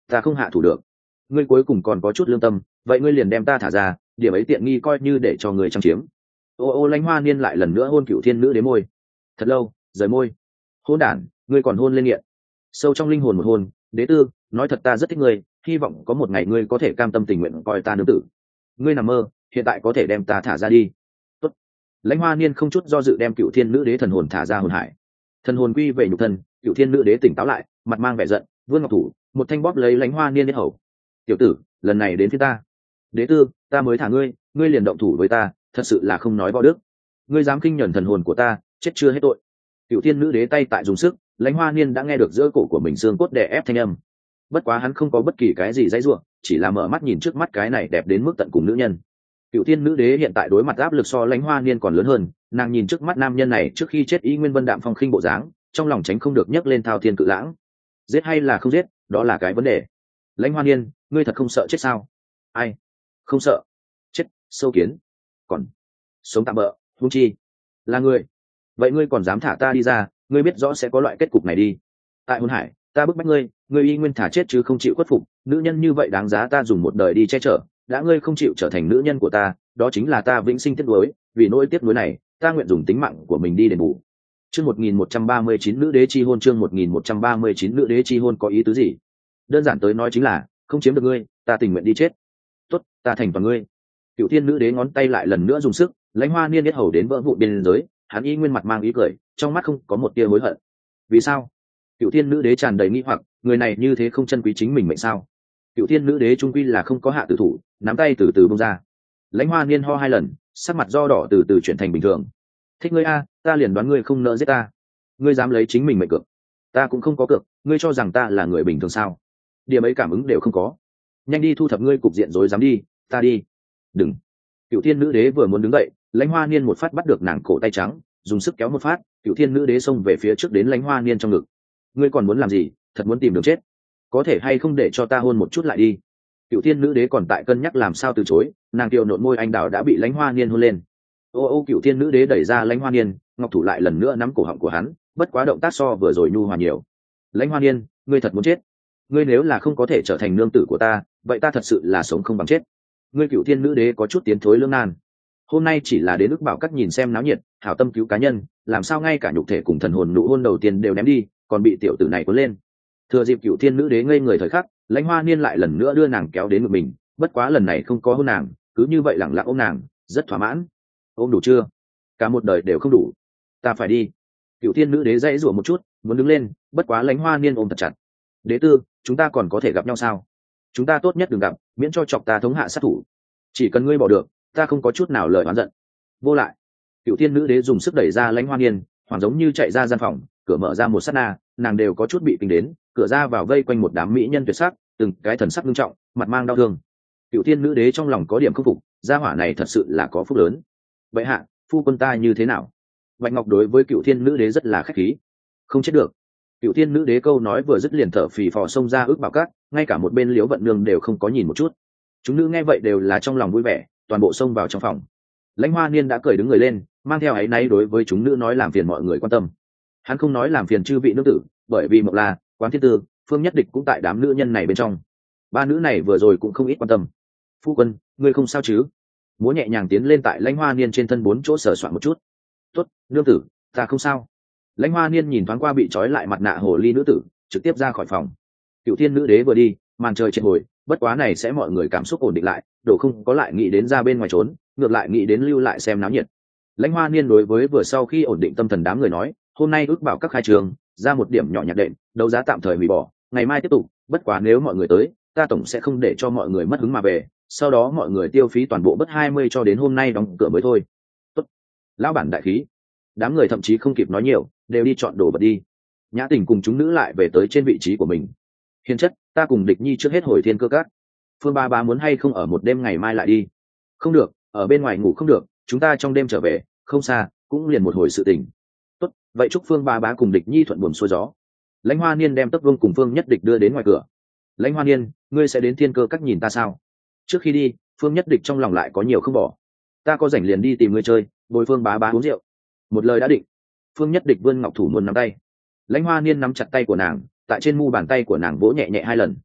ta không hạ thủ được. Ngươi cuối cùng còn có chút lương tâm, vậy ngươi liền đem ta thả ra, điểm ấy tiện nghi coi như để cho người trang chiếm. Ô ô Lãnh Hoa Niên lại lần nữa hôn Cựu Thiên Nữ Đế môi. Thật lâu, rời môi. Hôn đản, ngươi còn hôn lên nghiện. Sâu trong linh hồn một hôn, đế tư, nói thật ta rất thích ngươi, hy vọng có một ngày ngươi có thể cam tâm tình nguyện coi ta nương tử. Ngươi nằm mơ, hiện tại có thể đem ta thả ra đi. Tốt. Lãnh Hoa Niên không chút do dự đem Cựu Thiên Nữ Đế thần hồn thả ra hồn hải. Thần hồn quy về nhục thân, Cựu Thiên Nữ Đế tỉnh táo lại, mặt mang vẻ giận, vươn ngọc thủ, một thanh bóp lấy Lãnh Hoa Niên đến hầu. Tiểu tử, lần này đến phía ta. Đế tư, ta mới thả ngươi, ngươi liền động thủ với ta, thật sự là không nói võ đức. Ngươi dám khinh nhẫn thần hồn của ta, chết chưa hết tội. Cựu Thiên Nữ Đế tay tại dùng sức, Lãnh Hoa Niên đã nghe được giữa cổ của mình xương cốt đè ép thanh âm. Bất quá hắn không có bất kỳ cái gì dãy rủa, chỉ là mở mắt nhìn trước mắt cái này đẹp đến mức tận cùng nữ nhân. Cựu Thiên Nữ Đế hiện tại đối mặt áp lực so Lãnh Hoa Niên còn lớn hơn, nàng nhìn trước mắt nam nhân này trước khi chết ý nguyên vân đạm phong khinh bộ dáng, trong lòng tránh không được nhấc lên thao thiên cự lãng. Giết hay là không giết, đó là cái vấn đề. Lãnh Hoa Niên, ngươi thật không sợ chết sao? Ai? Không sợ. Chết, sâu kiến. Còn sống tạm bỡ, huống chi là ngươi. Vậy ngươi còn dám thả ta đi ra, ngươi biết rõ sẽ có loại kết cục này đi. Tại hồn hải, ta bức bách ngươi, ngươi y nguyên thả chết chứ không chịu khuất phục, nữ nhân như vậy đáng giá ta dùng một đời đi che chở, đã ngươi không chịu trở thành nữ nhân của ta, đó chính là ta vĩnh sinh tiếc nuối, vì nỗi tiếc nuối này, ta nguyện dùng tính mạng của mình đi đền bù. Chương một nghìn một trăm ba mươi chín nữ đế chi hôn, chương một nghìn một trăm ba mươi chín nữ đế chi hôn có ý tứ gì? Đơn giản tới nói chính là, không chiếm được ngươi, ta tình nguyện đi chết. Tốt, ta thành toàn ngươi. Cựu Thiên Nữ Đế ngón tay lại lần nữa dùng sức, Lãnh Hoa Niên biết hầu đến vỡ vụn biên giới, hắn y nguyên mặt mang ý cười, trong mắt không có một tia hối hận. Vì sao? Cựu Thiên Nữ Đế tràn đầy nghi hoặc, người này như thế không chân quý chính mình mệnh sao? Cựu Thiên Nữ Đế trung quy là không có hạ tử thủ, nắm tay từ từ bung ra. Lãnh Hoa Niên ho hai lần, sắc mặt do đỏ từ từ chuyển thành bình thường. Thích ngươi a, ta liền đoán ngươi không nỡ giết ta. Ngươi dám lấy chính mình mệnh cược? Ta cũng không có cược, ngươi cho rằng ta là người bình thường sao? Điểm ấy cảm ứng đều không có. Nhanh đi thu thập ngươi cục diện rối dám đi, ta đi. Đừng. Cựu Thiên Nữ Đế vừa muốn đứng dậy, Lãnh Hoa Niên một phát bắt được nàng cổ tay trắng, dùng sức kéo một phát, Cựu Thiên Nữ Đế xông về phía trước đến Lãnh Hoa Niên trong ngực. Ngươi còn muốn làm gì? Thật muốn tìm đường chết? Có thể hay không để cho ta hôn một chút lại đi? Cựu Thiên Nữ Đế còn tại cân nhắc làm sao từ chối, nàng kiều nộn môi anh đào đã bị Lãnh Hoa Niên hôn lên. Ô ô Cựu Thiên Nữ Đế đẩy ra Lãnh Hoa Niên, ngọc thủ lại lần nữa nắm cổ họng của hắn, bất quá động tác so vừa rồi nhu hòa nhiều. Lãnh Hoa Niên, ngươi thật muốn chết? Ngươi nếu là không có thể trở thành nương tử của ta, vậy ta thật sự là sống không bằng chết. Ngươi Cựu Thiên Nữ Đế có chút tiến thối lưỡng nan. Hôm nay chỉ là đến ức bảo các nhìn xem náo nhiệt, hảo tâm cứu cá nhân, làm sao ngay cả nhục thể cùng thần hồn nụ hôn đầu tiên đều ném đi, còn bị tiểu tử này cuốn lên. Thừa dịp Cựu Thiên Nữ Đế ngây người thời khắc, Lãnh Hoa Niên lại lần nữa đưa nàng kéo đến ngực mình, bất quá lần này không có hôn nàng, cứ như vậy lẳng lặng ôm nàng, rất thỏa mãn. Ôm đủ chưa? Cả một đời đều không đủ. Ta phải đi. Cựu Thiên Nữ Đế dãy rủa một chút, muốn đứng lên, bất quá Lãnh Hoa Niên ôm thật chặt. Đế tư, chúng ta còn có thể gặp nhau sao? Chúng ta tốt nhất đừng gặp, miễn cho chọc ta thống hạ sát thủ. Chỉ cần ngươi bỏ được, ta không có chút nào lời oán giận. Vô lại. Cựu Thiên Nữ Đế dùng sức đẩy ra Lãnh Hoa Niên, hoàng giống như chạy ra gian phòng, cửa mở ra một sát na, nàng đều có chút bị kinh đến, cửa ra vào vây quanh một đám mỹ nhân tuyệt sắc, từng cái thần sắc nghiêm trọng, mặt mang đau thương. Cựu Thiên Nữ Đế trong lòng có điểm khâm phục, gia hỏa này thật sự là có phúc lớn. Vậy hạ, phu quân ta như thế nào? Bạch Ngọc đối với Cựu Thiên Nữ Đế rất là khách khí. Không chết được. Cựu Thiên Nữ Đế câu nói vừa dứt liền thở phì phò xông ra ước bảo cát, ngay cả một bên Liễu Vận Nương đều không có nhìn một chút. Chúng nữ nghe vậy đều là trong lòng vui vẻ, toàn bộ xông vào trong phòng. Lãnh Hoa Niên đã cởi đứng người lên, mang theo áy náy đối với chúng nữ nói làm phiền mọi người quan tâm. Hắn không nói làm phiền chư vị nữ tử, bởi vì Mộc La, Quán Thiên Tư, Phương Nhất Địch cũng tại đám nữ nhân này bên trong. Ba nữ này vừa rồi cũng không ít quan tâm. Phu quân, ngươi không sao chứ? Múa nhẹ nhàng tiến lên tại Lãnh Hoa Niên trên thân bốn chỗ sờ soạn một chút. Tốt, nương tử, ta không sao. Lãnh Hoa Niên nhìn thoáng qua bị trói lại mặt nạ hồ ly nữ tử, trực tiếp ra khỏi phòng. Cựu Thiên Nữ Đế vừa đi, màn trời triệt hồi, bất quá này sẽ mọi người cảm xúc ổn định lại, đổ không có lại nghĩ đến ra bên ngoài trốn, ngược lại nghĩ đến lưu lại xem náo nhiệt. Lãnh Hoa Niên đối với vừa sau khi ổn định tâm thần đám người nói, hôm nay ước bảo các khai trường, ra một điểm nhỏ nhặt đệm, đấu giá tạm thời hủy bỏ, ngày mai tiếp tục, bất quá nếu mọi người tới, ta tổng sẽ không để cho mọi người mất hứng mà về, sau đó mọi người tiêu phí toàn bộ bất hai mươi cho đến hôm nay đóng cửa mới thôi. Tốt. Lão bản đại khí. Đám người thậm chí không kịp nói nhiều, đều đi chọn đồ vật đi. Nhã Tình cùng chúng nữ lại về tới trên vị trí của mình. Hiền chất, ta cùng Địch Nhi trước hết hồi Thiên Cơ Các. Phương Ba Bá muốn hay không ở một đêm ngày mai lại đi? Không được, ở bên ngoài ngủ không được, chúng ta trong đêm trở về, không xa, cũng liền một hồi sự tình. Tốt, vậy chúc Phương Ba Bá cùng Địch Nhi thuận buồm xuôi gió. Lãnh Hoa Niên đem Tấp Vương cùng Phương Nhất Địch đưa đến ngoài cửa. Lãnh Hoa Niên, ngươi sẽ đến Thiên Cơ Các nhìn ta sao? Trước khi đi, Phương Nhất Địch trong lòng lại có nhiều không bỏ. Ta có rảnh liền đi tìm ngươi chơi, bồi Phương Bá Bá uống rượu. Một lời đã định. Phương Nhất Địch vươn ngọc thủ luôn nắm tay. Lãnh Hoa Niên nắm chặt tay của nàng, tại trên mu bàn tay của nàng vỗ nhẹ nhẹ hai lần.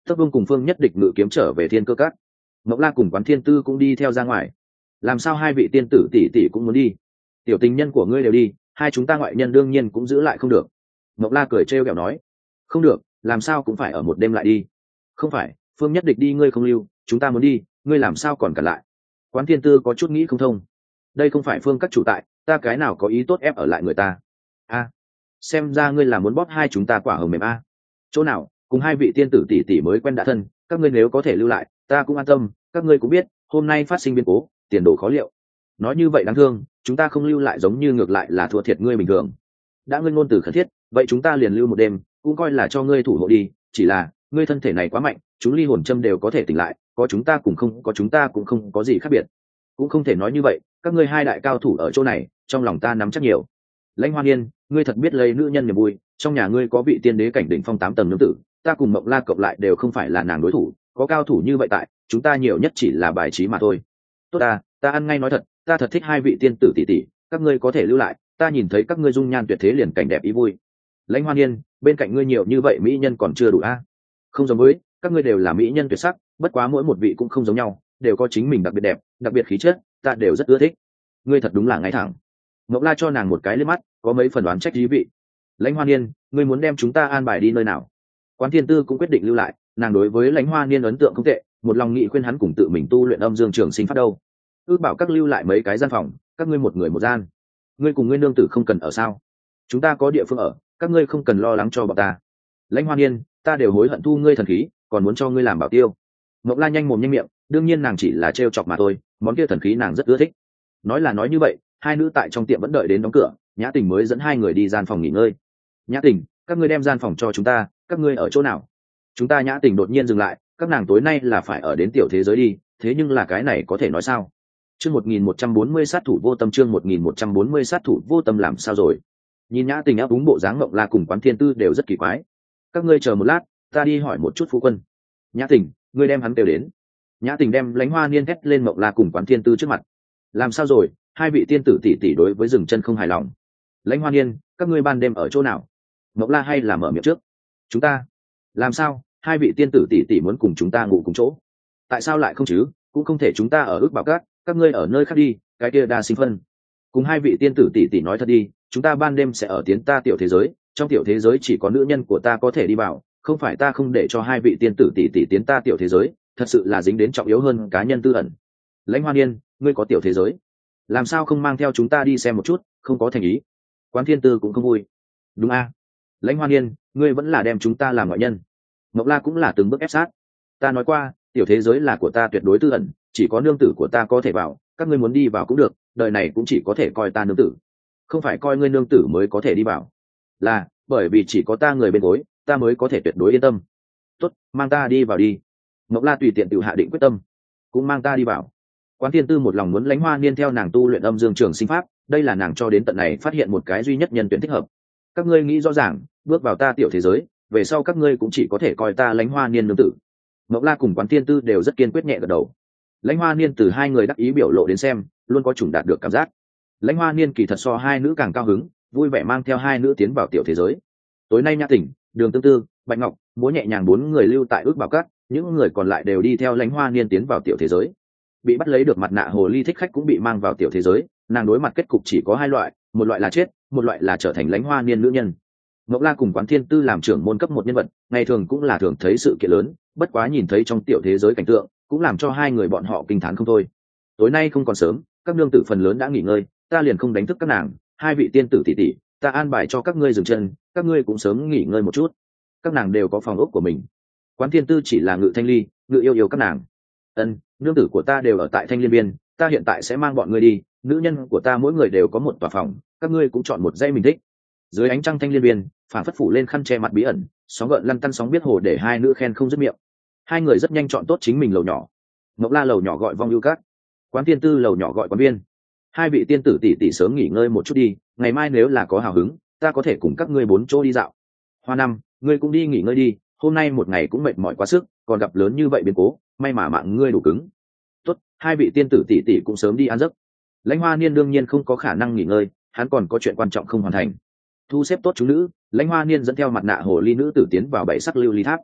Tấp vương cùng phương nhất địch ngự kiếm trở về thiên cơ các. Mộc La cùng Quán Thiên Tư cũng đi theo ra ngoài. Làm sao hai vị tiên tử tỷ tỷ cũng muốn đi? Tiểu tình nhân của ngươi đều đi, hai chúng ta ngoại nhân đương nhiên cũng giữ lại không được. Mộc La cười trêu ghẹo nói, không được, làm sao cũng phải ở một đêm lại đi. Không phải, phương nhất địch đi ngươi không lưu, chúng ta muốn đi, ngươi làm sao còn cản lại? Quán Thiên Tư có chút nghĩ không thông. Đây không phải phương các chủ tại, ta cái nào có ý tốt ép ở lại người ta? A, xem ra ngươi là muốn bóp hai chúng ta quả hồng mềm a. Chỗ nào, cùng hai vị tiên tử tỷ tỷ mới quen đã thân, các ngươi nếu có thể lưu lại, ta cũng an tâm. Các ngươi cũng biết, hôm nay phát sinh biến cố, tiền đồ khó liệu. Nói như vậy đáng thương, chúng ta không lưu lại giống như ngược lại là thua thiệt ngươi bình thường. Đã ngươi ngôn từ khẩn thiết, vậy chúng ta liền lưu một đêm, cũng coi là cho ngươi thủ hộ đi. Chỉ là ngươi thân thể này quá mạnh, chúng ly hồn châm đều có thể tỉnh lại, có chúng ta cũng không có chúng ta cũng không có gì khác biệt. Cũng không thể nói như vậy, các ngươi hai đại cao thủ ở chỗ này, trong lòng ta nắm chắc nhiều. Lãnh Hoa Niên, ngươi thật biết lấy nữ nhân niềm vui, trong nhà ngươi có vị tiên đế cảnh đỉnh phong tám tầng nương tử, ta cùng Mộng La cộng lại đều không phải là nàng đối thủ, có cao thủ như vậy tại, chúng ta nhiều nhất chỉ là bài trí mà thôi. Tốt ta, ta ăn ngay nói thật, ta thật thích hai vị tiên tử tỷ tỷ, các ngươi có thể lưu lại, ta nhìn thấy các ngươi dung nhan tuyệt thế liền cảnh đẹp ý vui. Lãnh Hoa Niên, bên cạnh ngươi nhiều như vậy mỹ nhân còn chưa đủ a? Không giống với, các ngươi đều là mỹ nhân tuyệt sắc, bất quá mỗi một vị cũng không giống nhau, đều có chính mình đặc biệt đẹp, đặc biệt khí chất, ta đều rất ưa thích. Ngươi thật đúng là ngay thẳng. Mộc La cho nàng một cái liếc mắt, có mấy phần đoán trách dí vị. Lãnh Hoa Niên, ngươi muốn đem chúng ta an bài đi nơi nào? Quán Thiên Tư cũng quyết định lưu lại, nàng đối với Lãnh Hoa Niên ấn tượng không tệ, một lòng nghị khuyên hắn cùng tự mình tu luyện âm dương trường sinh pháp đâu. Ước bảo các lưu lại mấy cái gian phòng, các ngươi một người một gian. Ngươi cùng ngươi nương tử không cần ở sao? Chúng ta có địa phương ở, các ngươi không cần lo lắng cho bọn ta. Lãnh Hoa Niên, ta đều hối hận thu ngươi thần khí, còn muốn cho ngươi làm bảo tiêu. Mộc La nhanh mồm nhanh miệng, đương nhiên nàng chỉ là trêu chọc mà thôi, món kia thần khí nàng rất ưa thích. Nói là nói như vậy, hai nữ tại trong tiệm vẫn đợi đến đóng cửa, Nhã Tình mới dẫn hai người đi gian phòng nghỉ ngơi. Nhã Tình, các ngươi đem gian phòng cho chúng ta, các ngươi ở chỗ nào? Chúng ta Nhã Tình đột nhiên dừng lại, các nàng tối nay là phải ở đến tiểu thế giới đi, thế nhưng là cái này có thể nói sao? Chương một nghìn một trăm bốn mươi sát thủ vô tâm, chương một nghìn một trăm bốn mươi sát thủ vô tâm làm sao rồi? Nhìn Nhã Tình áp đúng bộ dáng Mộng La cùng Quán Thiên Tư đều rất kỳ quái. Các ngươi chờ một lát, ta đi hỏi một chút phu quân. Nhã Tình, ngươi đem hắn kêu đến. Nhã Tình đem Lãnh Hoa Niên hét lên Mộng La cùng Quán Thiên Tư trước mặt. Làm sao rồi, hai vị tiên tử tỷ tỷ đối với dừng chân không hài lòng. Lãnh Hoa Niên, các ngươi ban đêm ở chỗ nào? Mộng La hay là mở miệng trước? Chúng ta. Làm sao, hai vị tiên tử tỷ tỷ muốn cùng chúng ta ngủ cùng chỗ? Tại sao lại không chứ, cũng không thể chúng ta ở ước bảo các, các ngươi ở nơi khác đi, cái kia đa sinh phân. Cùng hai vị tiên tử tỷ tỷ nói thật đi, chúng ta ban đêm sẽ ở tiến ta tiểu thế giới, trong tiểu thế giới chỉ có nữ nhân của ta có thể đi vào, không phải ta không để cho hai vị tiên tử tỷ tỷ tiến ta tiểu thế giới, thật sự là dính đến trọng yếu hơn cá nhân tư ẩn. Lãnh Hoa Niên, ngươi có tiểu thế giới, làm sao không mang theo chúng ta đi xem một chút, không có thành ý. Quán Thiên Tư cũng không vui. Đúng a, Lãnh Hoa Niên, ngươi vẫn là đem chúng ta làm ngoại nhân. Mộc La cũng là từng bước ép sát. Ta nói qua, tiểu thế giới là của ta tuyệt đối tư ẩn, chỉ có nương tử của ta có thể vào, các ngươi muốn đi vào cũng được, đời này cũng chỉ có thể coi ta nương tử, không phải coi ngươi nương tử mới có thể đi vào. Là bởi vì chỉ có ta người bên gối, ta mới có thể tuyệt đối yên tâm. Tốt, mang ta đi vào đi. Mộc La tùy tiện tự hạ định quyết tâm, cũng mang ta đi vào. Quán Thiên Tư một lòng muốn Lãnh Hoa Niên theo nàng tu luyện âm dương trường sinh pháp, đây là nàng cho đến tận này phát hiện một cái duy nhất nhân tuyển thích hợp. Các ngươi nghĩ rõ ràng, bước vào ta tiểu thế giới, về sau các ngươi cũng chỉ có thể coi ta Lãnh Hoa Niên nương tử. Mộc La cùng Quán Thiên Tư đều rất kiên quyết nhẹ gật đầu. Lãnh Hoa Niên từ hai người đắc ý biểu lộ đến xem, luôn có chủng đạt được cảm giác. Lãnh Hoa Niên kỳ thật so hai nữ càng cao hứng, vui vẻ mang theo hai nữ tiến vào tiểu thế giới. Tối nay Nhã Tình, Đường Tương Tư, Bạch Ngọc, múa nhẹ nhàng bốn người lưu tại ước bảo các, những người còn lại đều đi theo Lãnh Hoa Niên tiến vào tiểu thế giới. Bị bắt lấy được mặt nạ hồ ly thích khách cũng bị mang vào tiểu thế giới, nàng đối mặt kết cục chỉ có hai loại, một loại là chết, một loại là trở thành Lãnh Hoa Niên nữ nhân. Mộc La cùng Quán Thiên Tư làm trưởng môn cấp một nhân vật, ngày thường cũng là thường thấy sự kiện lớn, bất quá nhìn thấy trong tiểu thế giới cảnh tượng, cũng làm cho hai người bọn họ kinh thán không thôi. Tối nay không còn sớm, các nương tử phần lớn đã nghỉ ngơi, ta liền không đánh thức các nàng, hai vị tiên tử tỷ tỷ, ta an bài cho các ngươi dừng chân, các ngươi cũng sớm nghỉ ngơi một chút. Các nàng đều có phòng ốc của mình. Quán Thiên Tư chỉ là Ngự Thanh Ly, Ngự yêu yêu các nàng. Ân, nương tử của ta đều ở tại Thanh Liên Biên, ta hiện tại sẽ mang bọn ngươi đi, nữ nhân của ta mỗi người đều có một tòa phòng, các ngươi cũng chọn một dãy mình thích. Dưới ánh trăng Thanh Liên Biên, phản phất phủ lên khăn che mặt bí ẩn, sóng gợn lăn tăn sóng biết hồ để hai nữ khen không dứt miệng. Hai người rất nhanh chọn tốt chính mình lầu nhỏ. Mộc La lầu nhỏ gọi Vong Ưu Các, Quán Thiên Tư lầu nhỏ gọi Quán Biên. Hai vị tiên tử tỷ tỷ sớm nghỉ ngơi một chút đi, ngày mai nếu là có hào hứng, ta có thể cùng các ngươi bốn chỗ đi dạo. Hoa Năm, ngươi cũng đi nghỉ ngơi đi, hôm nay một ngày cũng mệt mỏi quá sức, còn gặp lớn như vậy biến cố, may mà mạng ngươi đủ cứng. Tốt, hai vị tiên tử tỷ tỷ cũng sớm đi ăn giấc. Lãnh Hoa Niên đương nhiên không có khả năng nghỉ ngơi, hắn còn có chuyện quan trọng không hoàn thành. Thu xếp tốt chúng nữ, Lãnh Hoa Niên dẫn theo mặt nạ hồ ly nữ tử tiến vào bảy sắc lưu ly tháp.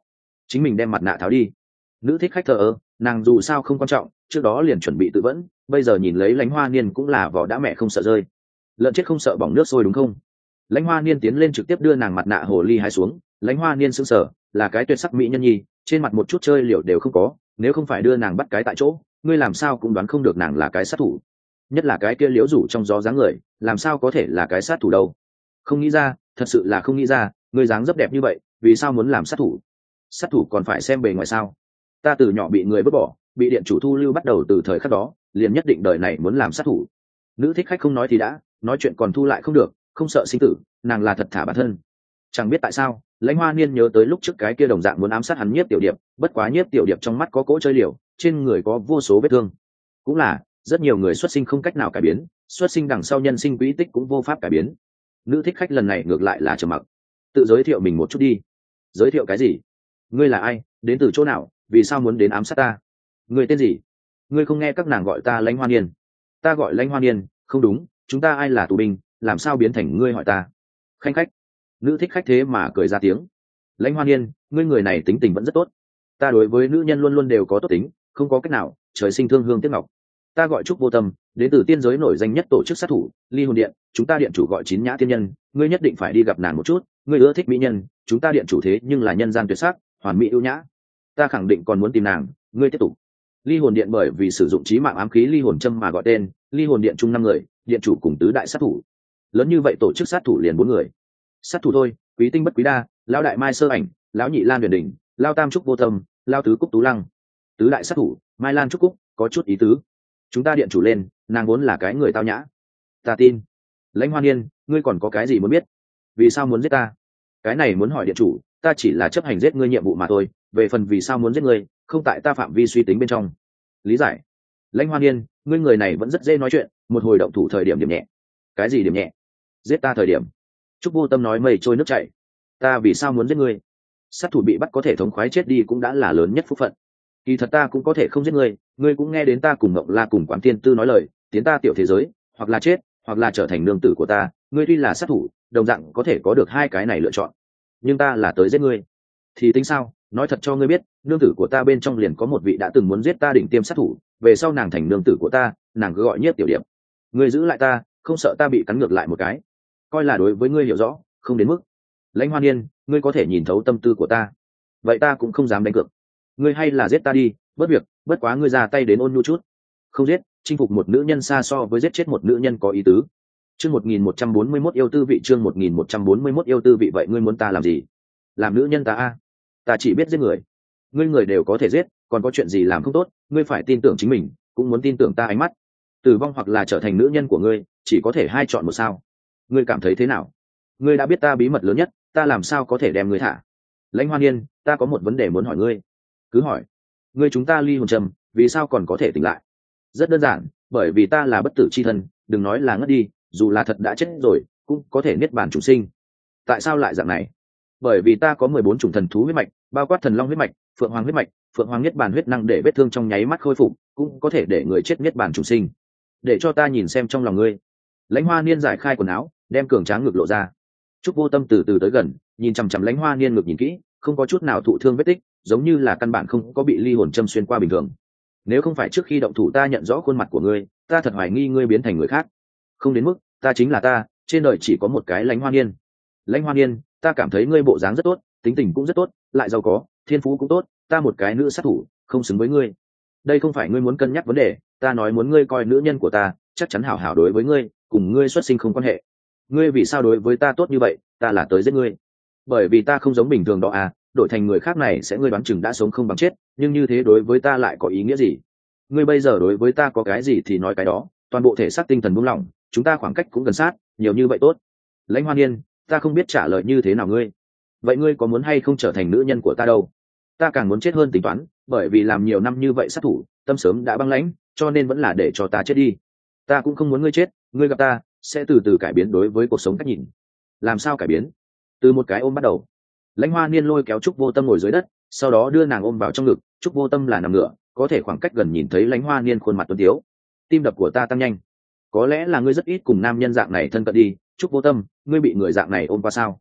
chính mình đem mặt nạ tháo đi. Nữ thích khách thờ ơ, nàng dù sao không quan trọng, trước đó liền chuẩn bị tự vẫn, bây giờ nhìn lấy Lãnh Hoa Niên cũng là vỏ đã mẹ không sợ rơi. Lợn chết không sợ bỏng nước sôi đúng không? Lãnh Hoa Niên tiến lên trực tiếp đưa nàng mặt nạ hồ ly hai xuống. Lãnh Hoa Niên sững sờ, là cái tuyệt sắc mỹ nhân nhi, trên mặt một chút chơi liều đều không có, nếu không phải đưa nàng bắt cái tại chỗ, ngươi làm sao cũng đoán không được nàng là cái sát thủ. Nhất là cái kia liễu rủ trong gió dáng người, làm sao có thể là cái sát thủ đâu? Không nghĩ ra, thật sự là không nghĩ ra, ngươi dáng dấp đẹp như vậy, vì sao muốn làm sát thủ? Sát thủ còn phải xem bề ngoài sao? Ta từ nhỏ bị người vứt bỏ, bị điện chủ thu lưu, bắt đầu từ thời khắc đó liền nhất định đời này muốn làm sát thủ. Nữ thích khách không nói thì đã, nói chuyện còn thu lại không được, không sợ sinh tử, nàng là thật thả bản thân. Chẳng biết tại sao, Lãnh Hoa Niên nhớ tới lúc trước cái kia đồng dạng muốn ám sát hắn Nhiếp Tiểu Điệp, bất quá Nhiếp Tiểu Điệp trong mắt có cỗ chơi liều, trên người có vô số vết thương. Cũng là rất nhiều người xuất sinh không cách nào cải biến, xuất sinh đằng sau nhân sinh quỹ tích cũng vô pháp cải biến. Nữ thích khách lần này ngược lại là trầm mặc. Tự giới thiệu mình một chút đi. Giới thiệu cái gì? Ngươi là ai, đến từ chỗ nào, vì sao muốn đến ám sát ta? Ngươi tên gì? Ngươi không nghe các nàng gọi ta Lãnh Hoa Niên? Ta gọi Lãnh Hoa Niên. Không đúng, chúng ta ai là tù binh, làm sao biến thành ngươi hỏi ta? Khanh khách. Nữ thích khách thế mà cười ra tiếng. Lãnh Hoa Niên, ngươi người này tính tình vẫn rất tốt. Ta đối với nữ nhân luôn luôn đều có tốt tính, không có cách nào, trời sinh thương hương tiếc ngọc. Ta gọi Trúc Vô Tâm, đến từ tiên giới nổi danh nhất tổ chức sát thủ Ly Hồn Điện, chúng ta điện chủ gọi Chín Nhã Tiên Nhân, ngươi nhất định phải đi gặp nàng một chút, ngươi ưa thích mỹ nhân, chúng ta điện chủ thế nhưng là nhân gian tuyệt sắc, hoàn mỹ ưu nhã, ta khẳng định còn muốn tìm nàng, ngươi tiếp tục. Ly Hồn Điện bởi vì sử dụng chí mạng ám khí ly hồn châm mà gọi tên, Ly Hồn Điện chung năm người, điện chủ cùng tứ đại sát thủ. Lớn như vậy tổ chức sát thủ liền bốn người. Sát thủ thôi, Quý Tinh Bất Quý Đa, lão đại Mai Sơ Ảnh, lão nhị Lan Huyền Đỉnh, lão tam Trúc Vô Tâm, lão tứ Cúc Tú Lăng. Tứ đại sát thủ, Mai Lan Trúc Cúc, có chút ý tứ. Chúng ta điện chủ lên, nàng vốn là cái người tao nhã. Ta tin. Lãnh Hoa Niên, ngươi còn có cái gì muốn biết? Vì sao muốn giết ta? Cái này muốn hỏi điện chủ, ta chỉ là chấp hành giết ngươi nhiệm vụ mà thôi, về phần vì sao muốn giết ngươi, không tại ta phạm vi suy tính bên trong. Lý giải. Lãnh Hoa Niên, ngươi người này vẫn rất dễ nói chuyện, một hồi động thủ thời điểm điểm nhẹ. Cái gì điểm nhẹ? Giết ta thời điểm. Trúc Vô Tâm nói mây trôi nước chảy. Ta vì sao muốn giết ngươi? Sát thủ bị bắt có thể thống khoái chết đi cũng đã là lớn nhất phúc phận. Kỳ thật ta cũng có thể không giết ngươi, ngươi cũng nghe đến ta cùng Ngộng La cùng Quán Tiên Tư nói lời, tiến ta tiểu thế giới, hoặc là chết, hoặc là trở thành nương tử của ta, ngươi tuy là sát thủ, đồng dạng có thể có được hai cái này lựa chọn. Nhưng ta là tới giết ngươi. Thì tính sao? Nói thật cho ngươi biết, nương tử của ta bên trong liền có một vị đã từng muốn giết ta đỉnh tiêm sát thủ, về sau nàng thành nương tử của ta, nàng cứ gọi Nhiếp Tiểu Điệp. Ngươi giữ lại ta, không sợ ta bị cắn ngược lại một cái. Coi là đối với ngươi hiểu rõ, không đến mức. Lãnh Hoa Niên, ngươi có thể nhìn thấu tâm tư của ta, vậy ta cũng không dám đánh cược. Ngươi hay là giết ta đi, bất việc, bất quá ngươi ra tay đến ôn nhu chút. Không giết, chinh phục một nữ nhân xa so với giết chết một nữ nhân có ý tứ. Chương một nghìn một trăm bốn mươi mốt yêu tư vị, chương một nghìn một trăm bốn mươi mốt yêu tư vị, vậy ngươi muốn ta làm gì? Làm nữ nhân ta a? Ta chỉ biết giết người. Ngươi người đều có thể giết, còn có chuyện gì làm không tốt, ngươi phải tin tưởng chính mình, cũng muốn tin tưởng ta ánh mắt. Tử vong hoặc là trở thành nữ nhân của ngươi, chỉ có thể hai chọn một sao. Ngươi cảm thấy thế nào? Ngươi đã biết ta bí mật lớn nhất, ta làm sao có thể đem ngươi thả? Lãnh Hoa Niên, ta có một vấn đề muốn hỏi ngươi. Cứ hỏi. Ngươi chúng ta ly hồn trầm, vì sao còn có thể tỉnh lại? Rất đơn giản, bởi vì ta là bất tử chi thân, đừng nói là ngất đi, dù là thật đã chết rồi, cũng có thể niết bàn chủ sinh. Tại sao lại dạng này? Bởi vì ta có mười bốn chủng thần thú huyết mạch, bao quát thần long huyết mạch, phượng hoàng huyết mạch, phượng hoàng niết bàn huyết năng để vết thương trong nháy mắt khôi phục, cũng có thể để người chết niết bàn chủ sinh. Để cho ta nhìn xem trong lòng ngươi. Lãnh Hoa Niên giải khai quần áo, đem cường tráng ngực lộ ra. Trúc Vô Tâm từ từ tới gần, nhìn chằm chằm Lãnh Hoa Niên ngực nhìn kỹ, không có chút nào thụ thương vết tích, giống như là căn bản không có bị ly hồn châm xuyên qua bình thường. Nếu không phải trước khi động thủ ta nhận rõ khuôn mặt của ngươi, ta thật hoài nghi ngươi biến thành người khác. Không đến mức, ta chính là ta, trên đời chỉ có một cái Lãnh Hoa Niên. Lãnh Hoa Niên, ta cảm thấy ngươi bộ dáng rất tốt, tính tình cũng rất tốt, lại giàu có, thiên phú cũng tốt, ta một cái nữ sát thủ, không xứng với ngươi. Đây không phải ngươi muốn cân nhắc vấn đề, ta nói muốn ngươi coi nữ nhân của ta, chắc chắn hảo hảo đối với ngươi, cùng ngươi xuất sinh không quan hệ. Ngươi vì sao đối với ta tốt như vậy, ta là tới giết ngươi. Bởi vì ta không giống bình thường đó à, đổi thành người khác này sẽ ngươi đoán chừng đã sống không bằng chết, nhưng như thế đối với ta lại có ý nghĩa gì? Ngươi bây giờ đối với ta có cái gì thì nói cái đó, toàn bộ thể xác tinh thần buông lỏng, chúng ta khoảng cách cũng gần sát, nhiều như vậy tốt. Lãnh Hoa Niên, ta không biết trả lời như thế nào ngươi. Vậy ngươi có muốn hay không trở thành nữ nhân của ta đâu? Ta càng muốn chết hơn tính toán, bởi vì làm nhiều năm như vậy sát thủ, tâm sớm đã băng lãnh, cho nên vẫn là để cho ta chết đi. Ta cũng không muốn ngươi chết, ngươi gặp ta sẽ từ từ cải biến đối với cuộc sống cách nhìn. Làm sao cải biến? Từ một cái ôm bắt đầu. Lãnh Hoa Niên lôi kéo Trúc Vô Tâm ngồi dưới đất, sau đó đưa nàng ôm vào trong ngực. Trúc Vô Tâm là nằm ngửa, có thể khoảng cách gần nhìn thấy Lãnh Hoa Niên khuôn mặt tuấn tiếu. Tim đập của ta tăng nhanh. Có lẽ là ngươi rất ít cùng nam nhân dạng này thân cận đi. Trúc Vô Tâm, ngươi bị người dạng này ôm qua sao?